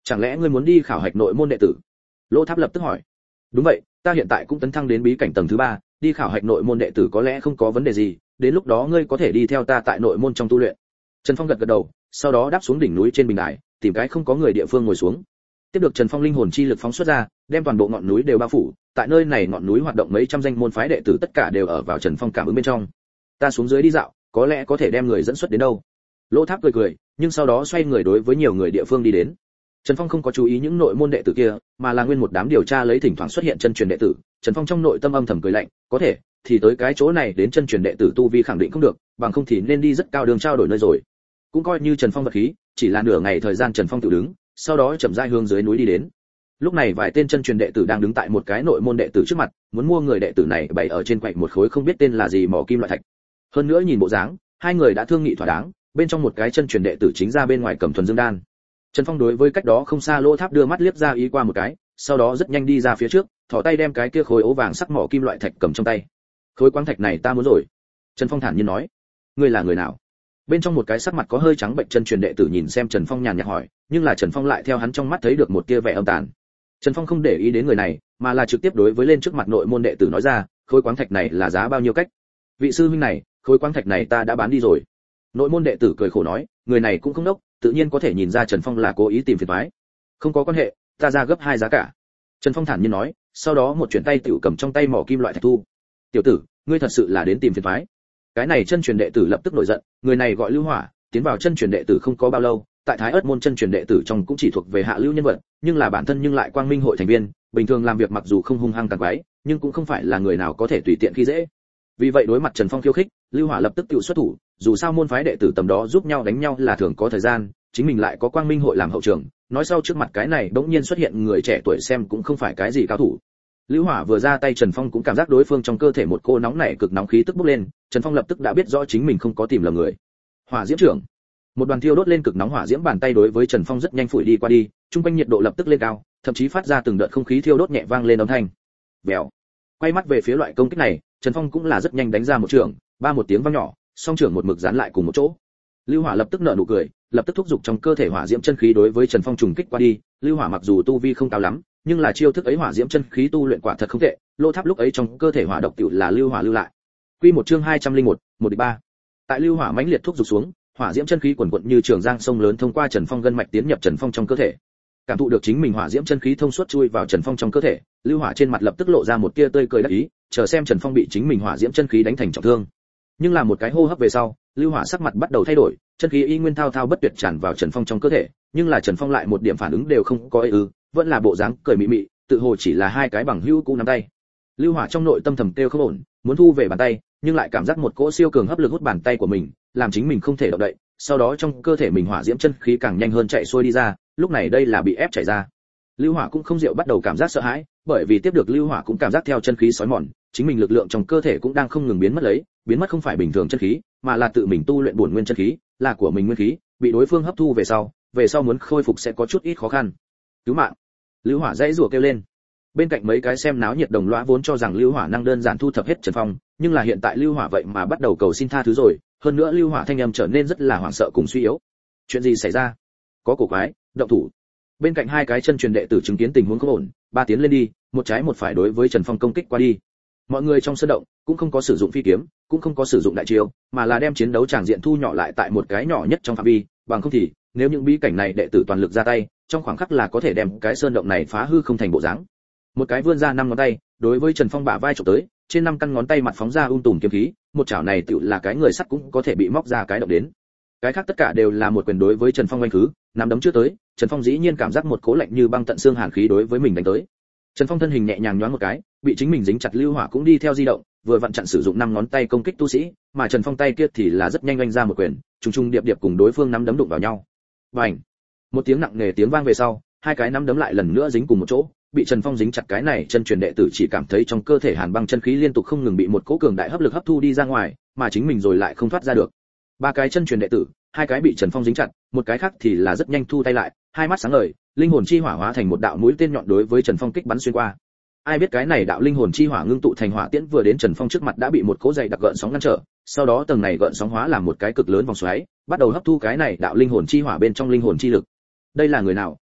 Chẳng lẽ ngươi muốn đi khảo hạch nội môn đệ tử? Lỗ Tháp lập tức hỏi. Đúng vậy, ta hiện tại cũng tấn thăng đến bí cảnh tầng thứ ba, đi khảo hạch nội môn đệ tử có lẽ không có vấn đề gì, đến lúc đó ngươi có thể đi theo ta tại nội môn trong tu luyện. Trần Phong gật gật đầu, sau đó đáp xuống đỉnh núi trên bình đài, tìm cái không có người địa phương ngồi xuống. Tiếp được Trần Phong linh hồn chi lực phóng xuất ra, đem toàn bộ ngọn núi đều bao phủ, tại nơi này ngọn núi hoạt động mấy trăm danh môn phái đệ tử tất cả đều ở vào Trần Phong cảm ứng bên trong. Ta xuống dưới đi dạo, có lẽ có thể đem người dẫn xuất đến đâu. Lỗ Tháp cười cười, nhưng sau đó xoay người đối với nhiều người địa phương đi đến. Trần Phong không có chú ý những nội môn đệ tử kia, mà là nguyên một đám điều tra lấy thỉnh thoảng xuất hiện chân truyền đệ tử. Trần Phong trong nội tâm âm thầm cười lạnh, có thể thì tới cái chỗ này đến chân truyền đệ tử tu vi khẳng định không được, bằng không thì nên đi rất cao đường trao đổi nơi rồi. Cũng coi như Trần Phong vật khí, chỉ là nửa ngày thời gian Trần Phong tự đứng, sau đó chậm rãi hướng dưới núi đi đến. Lúc này vài tên chân truyền đệ tử đang đứng tại một cái nội môn đệ tử trước mặt, muốn mua người đệ tử này bày ở trên quầy một khối không biết tên là gì mỏ kim loại thạch. Hơn nữa nhìn bộ dáng, hai người đã thương nghị thỏa đáng, bên trong một cái chân truyền đệ tử chính ra bên ngoài cầm thuần dương đan. Trần Phong đối với cách đó không xa Lỗ Tháp đưa mắt liếc ra ý qua một cái, sau đó rất nhanh đi ra phía trước, thò tay đem cái kia khối ố vàng sắc mỏ kim loại thạch cầm trong tay. Khối quáng thạch này ta muốn rồi. Trần Phong thản nhiên nói. Ngươi là người nào? Bên trong một cái sắc mặt có hơi trắng bệnh chân truyền đệ tử nhìn xem Trần Phong nhàn nhạt hỏi, nhưng là Trần Phong lại theo hắn trong mắt thấy được một tia vẻ âm tàn. Trần Phong không để ý đến người này, mà là trực tiếp đối với lên trước mặt nội môn đệ tử nói ra, khối quáng thạch này là giá bao nhiêu cách? Vị sư huynh này, khối quáng thạch này ta đã bán đi rồi. Nội môn đệ tử cười khổ nói, người này cũng không đốc, tự nhiên có thể nhìn ra Trần Phong là cố ý tìm phiền toái. Không có quan hệ, ta ra gấp hai giá cả. Trần Phong thản nhiên nói, sau đó một chuyển tay tiểu cầm trong tay mỏ kim loại thạch thu. Tiểu tử, ngươi thật sự là đến tìm phiền toái. Cái này chân truyền đệ tử lập tức nổi giận, người này gọi Lưu Hỏa, tiến vào chân truyền đệ tử không có bao lâu, tại Thái Ức môn chân truyền đệ tử trong cũng chỉ thuộc về hạ lưu nhân vật, nhưng là bản thân nhưng lại quang minh hội thành viên, bình thường làm việc mặc dù không hung hăng tàn quái, nhưng cũng không phải là người nào có thể tùy tiện khi dễ. Vì vậy đối mặt Trần Phong khiêu khích, Lưu Hỏa lập tức tự xuất thủ, dù sao môn phái đệ tử tầm đó giúp nhau đánh nhau là thường có thời gian, chính mình lại có quang minh hội làm hậu trường, nói sau trước mặt cái này bỗng nhiên xuất hiện người trẻ tuổi xem cũng không phải cái gì cao thủ. Lưu Hỏa vừa ra tay Trần Phong cũng cảm giác đối phương trong cơ thể một cô nóng nảy cực nóng khí tức bốc lên, Trần Phong lập tức đã biết rõ chính mình không có tìm lầm người. Hỏa diễm trưởng. Một đoàn thiêu đốt lên cực nóng hỏa diễm bàn tay đối với Trần Phong rất nhanh phủi đi qua đi, trung quanh nhiệt độ lập tức lên cao, thậm chí phát ra từng đợt không khí thiêu đốt nhẹ vang lên âm thanh. Vèo. Quay mắt về phía loại công kích này, Trần Phong cũng là rất nhanh đánh ra một trường, ba một tiếng vang nhỏ, song trưởng một mực dán lại cùng một chỗ. Lưu Hỏa lập tức nở nụ cười, lập tức thúc giục trong cơ thể hỏa diễm chân khí đối với Trần Phong trùng kích qua đi. Lưu Hỏa mặc dù tu vi không cao lắm, nhưng là chiêu thức ấy hỏa diễm chân khí tu luyện quả thật không tệ, Lỗ Tháp lúc ấy trong cơ thể hỏa độc tiểu là Lưu Hỏa lưu lại. Quy một chương hai trăm lẻ một, một địch ba. Tại Lưu Hỏa mãnh liệt thúc giục xuống, hỏa diễm chân khí quần quật như trường giang sông lớn thông qua Trần Phong gân mạch tiến nhập Trần Phong trong cơ thể. Cảm thụ được chính mình hỏa diễm chân khí thông suốt chui vào Trần Phong trong cơ thể, Lưu Hỏa trên mặt lập tức lộ ra một tia tươi cười đắc ý, chờ xem Trần Phong bị chính mình hỏa diễm chân khí đánh thành trọng thương. Nhưng là một cái hô hấp về sau, Lưu Hỏa sắc mặt bắt đầu thay đổi, chân khí y nguyên thao thao bất tuyệt tràn vào Trần Phong trong cơ thể, nhưng là Trần Phong lại một điểm phản ứng đều không có, ư, vẫn là bộ dáng cười mị mị, tự hồ chỉ là hai cái bằng hữu cũ nắm tay. Lưu Hỏa trong nội tâm thầm kêu không ổn, muốn thu về bàn tay, nhưng lại cảm giác một cỗ siêu cường hấp lực hút bàn tay của mình, làm chính mình không thể động đậy, sau đó trong cơ thể mình hỏa diễm chân khí càng nhanh hơn chạy xuôi đi ra, lúc này đây là bị ép chạy ra. Lưu Hỏa cũng không diệu bắt đầu cảm giác sợ hãi, bởi vì tiếp được Lưu Hỏa cũng cảm giác theo chân khí sói mòn, chính mình lực lượng trong cơ thể cũng đang không ngừng biến mất lấy, biến mất không phải bình thường chân khí, mà là tự mình tu luyện bổn nguyên chân khí, là của mình nguyên khí, bị đối phương hấp thu về sau, về sau muốn khôi phục sẽ có chút ít khó khăn. Cứu mạng! Lưu Hỏa dãy rủa kêu lên. Bên cạnh mấy cái xem náo nhiệt đồng lõa vốn cho rằng Lưu Hỏa năng đơn giản thu thập hết Trần Phong, nhưng là hiện tại Lưu Hỏa vậy mà bắt đầu cầu xin tha thứ rồi, hơn nữa Lưu Hỏa thanh âm trở nên rất là hoảng sợ cùng suy yếu. Chuyện gì xảy ra? Có cổ quái, động thủ. Bên cạnh hai cái chân truyền đệ tử chứng kiến tình huống không ổn, ba tiến lên đi, một trái một phải đối với Trần Phong công kích qua đi. Mọi người trong sân động cũng không có sử dụng phi kiếm, cũng không có sử dụng đại chiêu, mà là đem chiến đấu tràng diện thu nhỏ lại tại một cái nhỏ nhất trong phạm vi, bằng không thì nếu những bí cảnh này đệ tử toàn lực ra tay, trong khoảng khắc là có thể đem cái sơn động này phá hư không thành bộ dáng. Một cái vươn ra năm ngón tay, đối với Trần Phong bả vai chụp tới, trên năm căn ngón tay mặt phóng ra ung tùm kiếm khí, một chảo này tựu là cái người sắt cũng có thể bị móc ra cái động đến. Cái khác tất cả đều là một quyền đối với Trần Phong oanh khứ, nắm đấm chưa tới, Trần Phong dĩ nhiên cảm giác một cỗ lạnh như băng tận xương hàn khí đối với mình đánh tới. Trần Phong thân hình nhẹ nhàng nhoáng một cái, bị chính mình dính chặt Lưu Hỏa cũng đi theo di động, vừa vặn chặn sử dụng năm ngón tay công kích tu sĩ, mà Trần Phong tay kia thì là rất nhanh oanh ra một quyền, trùng trùng điệp điệp cùng đối phương nắm đấm đụng vào nhau. Bành! Một tiếng nặng nề tiếng vang về sau, hai cái nắm đấm lại lần nữa dính cùng một chỗ, bị Trần Phong dính chặt cái này chân truyền đệ tử chỉ cảm thấy trong cơ thể hàn băng chân khí liên tục không ngừng bị một cỗ cường đại hấp lực hấp thu đi ra ngoài, mà chính mình rồi lại không thoát ra được. Ba cái chân truyền đệ tử, hai cái bị Trần Phong dính chặt, một cái khác thì là rất nhanh thu tay lại, hai mắt sáng ngời, linh hồn chi hỏa hóa thành một đạo mũi tên nhọn đối với Trần Phong kích bắn xuyên qua. Ai biết cái này đạo linh hồn chi hỏa ngưng tụ thành hỏa tiễn vừa đến Trần Phong trước mặt đã bị một cỗ dày đặc gợn sóng ngăn trở, sau đó tầng này gợn sóng hóa làm một cái cực lớn vòng xoáy, bắt đầu hấp thu cái này đạo linh hồn chi hỏa bên trong linh hồn chi lực. Đây là người nào,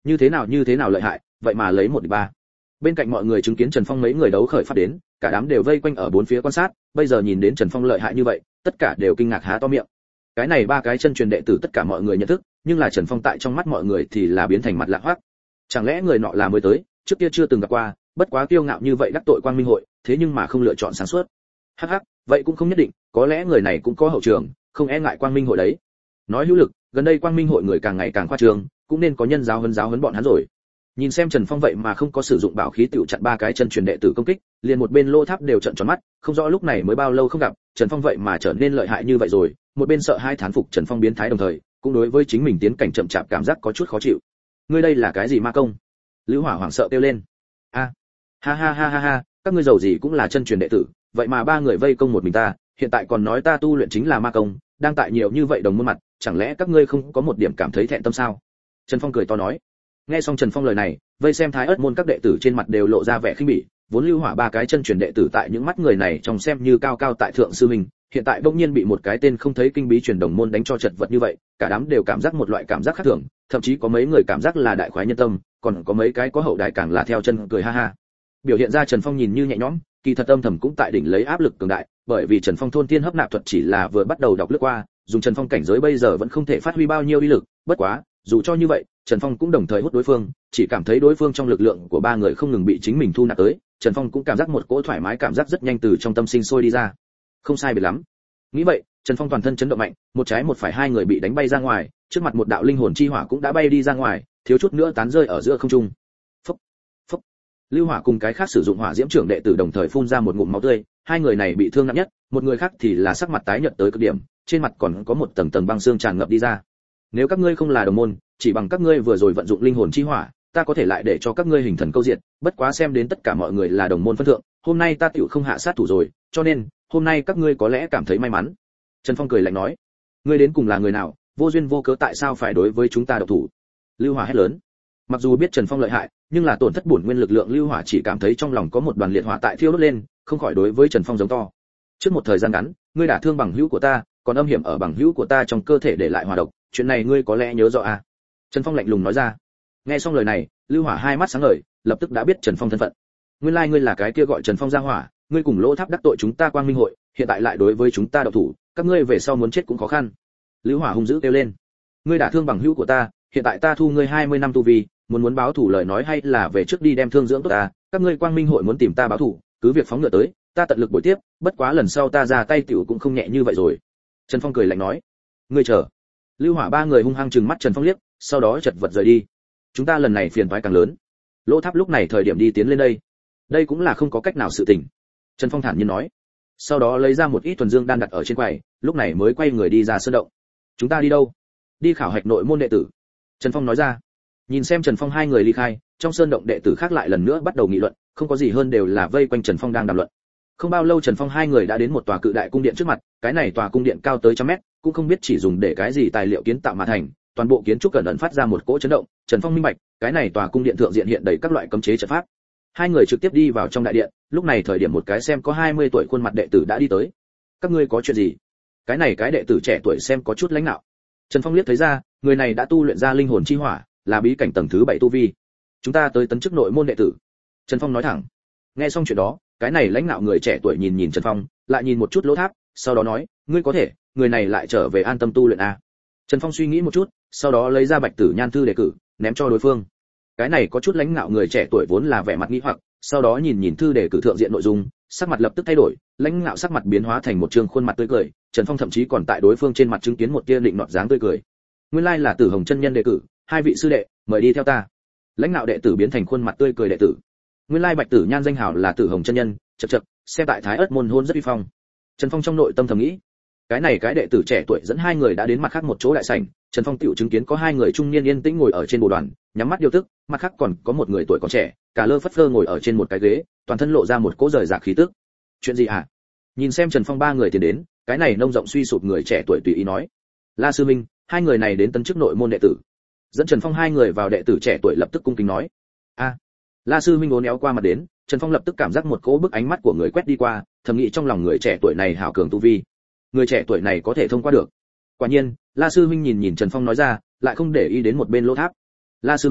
như thế nào như thế nào lợi hại, vậy mà lấy một địch ba. Bên cạnh mọi người chứng kiến Trần Phong mấy người đấu khởi phát đến, cả đám đều vây quanh ở bốn phía quan sát, bây giờ nhìn đến Trần Phong lợi hại như vậy, tất cả đều kinh ngạc há to miệng. Cái này ba cái chân truyền đệ tử tất cả mọi người nhận thức, nhưng là Trần Phong tại trong mắt mọi người thì là biến thành mặt lạ hoắc. Chẳng lẽ người nọ là mới tới, trước kia chưa từng gặp qua, bất quá kiêu ngạo như vậy đắc tội Quang Minh hội, thế nhưng mà không lựa chọn sáng suốt. Hắc hắc, vậy cũng không nhất định, có lẽ người này cũng có hậu trường, không e ngại Quang Minh hội đấy. Nói hữu lực, gần đây Quang Minh hội người càng ngày càng khoa trương, cũng nên có nhân giáo huấn giáo huấn bọn hắn rồi. Nhìn xem Trần Phong vậy mà không có sử dụng bảo khí tiểu chặn ba cái chân truyền đệ tử công kích, liền một bên Lô Tháp đều trợn tròn mắt, không rõ lúc này mới bao lâu không gặp, Trần Phong vậy mà trở nên lợi hại như vậy rồi, một bên sợ hai thán phục Trần Phong biến thái đồng thời, cũng đối với chính mình tiến cảnh chậm chạp cảm giác có chút khó chịu. Ngươi đây là cái gì ma công? Lữ Hỏa hoảng sợ kêu lên. A, ha ha ha ha ha, các ngươi giàu gì cũng là chân truyền đệ tử, vậy mà ba người vây công một mình ta, hiện tại còn nói ta tu luyện chính là ma công, đang tại nhiều như vậy đồng môn mặt, chẳng lẽ các ngươi không có một điểm cảm thấy thẹn tâm sao? Trần Phong cười to nói. Nghe xong Trần Phong lời này, vây xem Thái Ức môn các đệ tử trên mặt đều lộ ra vẻ khinh bỉ, vốn Lưu Hỏa ba cái chân truyền đệ tử tại những mắt người này trong xem như cao cao tại thượng sư mình, hiện tại bỗng nhiên bị một cái tên không thấy kinh bí truyền đồng môn đánh cho chật vật như vậy, cả đám đều cảm giác một loại cảm giác khác thường, thậm chí có mấy người cảm giác là đại khoái nhân tâm, còn có mấy cái có hậu đại càng là theo chân cười ha ha. Biểu hiện ra Trần Phong nhìn như nhẹ nhõm, kỳ thật âm thầm cũng tại đỉnh lấy áp lực cường đại, bởi vì Trần Phong thôn tiên hấp nạp thuật chỉ là vừa bắt đầu đọc lướt qua, dùng Trần Phong cảnh giới bây giờ vẫn không thể phát huy bao nhiêu uy lực, bất quá, dù cho như vậy, Trần Phong cũng đồng thời hút đối phương, chỉ cảm thấy đối phương trong lực lượng của ba người không ngừng bị chính mình thu nạp tới, Trần Phong cũng cảm giác một cỗ thoải mái cảm giác rất nhanh từ trong tâm sinh sôi đi ra. Không sai biệt lắm. Nghĩ vậy, Trần Phong toàn thân chấn động mạnh, một trái một phải hai người bị đánh bay ra ngoài, trước mặt một đạo linh hồn chi hỏa cũng đã bay đi ra ngoài, thiếu chút nữa tán rơi ở giữa không trung. Phốc, phốc. Lưu Hỏa cùng cái khác sử dụng hỏa diễm trưởng đệ tử đồng thời phun ra một ngụm máu tươi, hai người này bị thương nặng nhất, một người khác thì là sắc mặt tái nhợt tới cực điểm, trên mặt còn có một tầng tầng băng xương tràn ngập đi ra. Nếu các ngươi không là đồng môn, chỉ bằng các ngươi vừa rồi vận dụng linh hồn chi hỏa, ta có thể lại để cho các ngươi hình thần câu diệt, bất quá xem đến tất cả mọi người là đồng môn phân thượng, hôm nay ta tiểu không hạ sát thủ rồi, cho nên, hôm nay các ngươi có lẽ cảm thấy may mắn. Trần Phong cười lạnh nói, ngươi đến cùng là người nào, vô duyên vô cớ tại sao phải đối với chúng ta độc thủ? Lưu Hỏa hét lớn. Mặc dù biết Trần Phong lợi hại, nhưng là tổn thất bổn nguyên lực lượng Lưu Hỏa chỉ cảm thấy trong lòng có một đoàn liệt hỏa tại thiêu đốt lên, không khỏi đối với Trần Phong giống to. Trước một thời gian ngắn, ngươi đả thương bằng hữu của ta, còn âm hiểm ở bằng hữu của ta trong cơ thể để lại hỏa độc, chuyện này ngươi có lẽ nhớ rõ à? Trần Phong lạnh lùng nói ra. Nghe xong lời này, Lưu Hỏa hai mắt sáng ngời, lập tức đã biết Trần Phong thân phận. Nguyên lai like ngươi là cái kia gọi Trần Phong ra hỏa, ngươi cùng Lỗ Tháp đắc tội chúng ta Quang Minh hội, hiện tại lại đối với chúng ta độc thủ, các ngươi về sau muốn chết cũng khó khăn. Lưu Hỏa hung dữ kêu lên. Ngươi đả thương bằng hữu của ta, hiện tại ta thu ngươi hai mươi năm tu vi, muốn muốn báo thủ lời nói hay là về trước đi đem thương dưỡng tốt ta, các ngươi Quang Minh hội muốn tìm ta báo thủ, cứ việc phóng ngựa tới, ta tận lực bồi tiếp, bất quá lần sau ta ra tay tiểu cũng không nhẹ như vậy rồi. Trần Phong cười lạnh nói. Ngươi chờ. Lưu Hỏa ba người hung hăng trừng mắt Trần Phong liếc, sau đó chật vật rời đi. Chúng ta lần này phiền toái càng lớn. Lỗ Tháp lúc này thời điểm đi tiến lên đây. Đây cũng là không có cách nào sự tình. Trần Phong thản nhiên nói. Sau đó lấy ra một ít thuần dương đan đặt ở trên quầy, lúc này mới quay người đi ra sơn động. Chúng ta đi đâu? Đi khảo hạch nội môn đệ tử. Trần Phong nói ra. Nhìn xem Trần Phong hai người ly khai, trong sơn động đệ tử khác lại lần nữa bắt đầu nghị luận, không có gì hơn đều là vây quanh Trần Phong đang đàm luận. Không bao lâu Trần Phong hai người đã đến một tòa cự đại cung điện trước mặt, cái này tòa cung điện cao tới trăm mét, cũng không biết chỉ dùng để cái gì tài liệu kiến tạo mà thành, toàn bộ kiến trúc cẩn ẩn phát ra một cỗ chấn động, Trần Phong minh bạch, cái này tòa cung điện thượng diện hiện đầy các loại cấm chế trận pháp. Hai người trực tiếp đi vào trong đại điện, lúc này thời điểm một cái xem có hai mươi tuổi khuôn mặt đệ tử đã đi tới. Các ngươi có chuyện gì? Cái này cái đệ tử trẻ tuổi xem có chút lãnh nạo. Trần Phong liếc thấy ra, người này đã tu luyện ra linh hồn chi hỏa, là bí cảnh tầng thứ bảy tu vi. Chúng ta tới tấn chức nội môn đệ tử. Trần Phong nói thẳng. Nghe xong chuyện đó, cái này lãnh nạo người trẻ tuổi nhìn nhìn Trần Phong, lại nhìn một chút Lỗ Tháp, sau đó nói, ngươi có thể, người này lại trở về an tâm tu luyện a. Trần Phong suy nghĩ một chút, sau đó lấy ra Bạch Tử Nhan thư đề cử, ném cho đối phương. Cái này có chút lãnh nạo người trẻ tuổi vốn là vẻ mặt nghi hoặc, sau đó nhìn nhìn thư đề cử thượng diện nội dung, sắc mặt lập tức thay đổi, lãnh nạo sắc mặt biến hóa thành một trương khuôn mặt tươi cười, Trần Phong thậm chí còn tại đối phương trên mặt chứng kiến một tia định nọt dáng tươi cười. Nguyên lai là Tử Hồng chân nhân đề cử, hai vị sư đệ, mời đi theo ta. Lãnh nạo đệ tử biến thành khuôn mặt tươi cười đệ tử. Nguyên lai Bạch Tử Nhan danh hào là Tử Hồng chân nhân, chậc chậc, xem tại Thái Ức môn hôn rất uy phong. Trần Phong trong nội tâm thầm nghĩ, cái này cái đệ tử trẻ tuổi dẫn hai người đã đến mặt khác một chỗ đại sảnh, Trần Phong tiểu chứng kiến có hai người trung niên yên tĩnh ngồi ở trên bồ đoàn, nhắm mắt điều tức, mặt khác còn có một người tuổi còn trẻ, cả lơ phất phơ ngồi ở trên một cái ghế, toàn thân lộ ra một cỗ rời rạc khí tức. Chuyện gì hả? Nhìn xem Trần Phong ba người tiến đến, cái này nông rộng suy sụp người trẻ tuổi tùy ý nói. La sư minh, hai người này đến tấn chức nội môn đệ tử. Dẫn Trần Phong hai người vào, đệ tử trẻ tuổi lập tức cung kính nói. A. La sư minh uốn éo qua mặt đến, Trần Phong lập tức cảm giác một cỗ bức ánh mắt của người quét đi qua, thầm nghĩ trong lòng người trẻ tuổi này hảo cường tu vi. Người trẻ tuổi này có thể thông qua được. Quả nhiên, La sư minh nhìn nhìn Trần Phong nói ra, lại không để ý đến một bên Lỗ Tháp. La sư minh,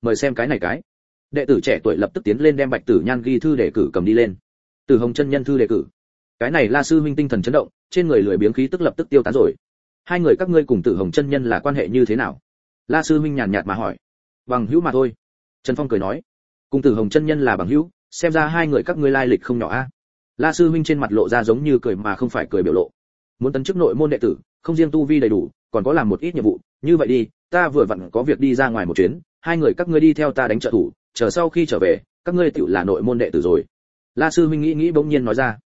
mời xem cái này cái. Đệ tử trẻ tuổi lập tức tiến lên đem Bạch Tử Nhan ghi thư đề cử cầm đi lên. Từ Hồng chân nhân thư đề cử. Cái này La sư huynh tinh thần chấn động, trên người lười biếng khí tức lập tức tiêu tán rồi. Hai người các ngươi cùng Tử Hồng chân nhân là quan hệ như thế nào? La sư huynh nhàn nhạt mà hỏi. Bằng hữu mà thôi. Trần Phong cười nói. Cùng Tử Hồng chân nhân là bằng hữu, xem ra hai người các ngươi lai lịch không nhỏ a. La sư huynh trên mặt lộ ra giống như cười mà không phải cười biểu lộ. Muốn tấn chức nội môn đệ tử, không riêng tu vi đầy đủ, còn có làm một ít nhiệm vụ, như vậy đi, ta vừa vặn có việc đi ra ngoài một chuyến, hai người các ngươi đi theo ta đánh trợ thủ, chờ sau khi trở về, các ngươi tựu là nội môn đệ tử rồi. La sư huynh nghĩ nghĩ bỗng nhiên nói ra.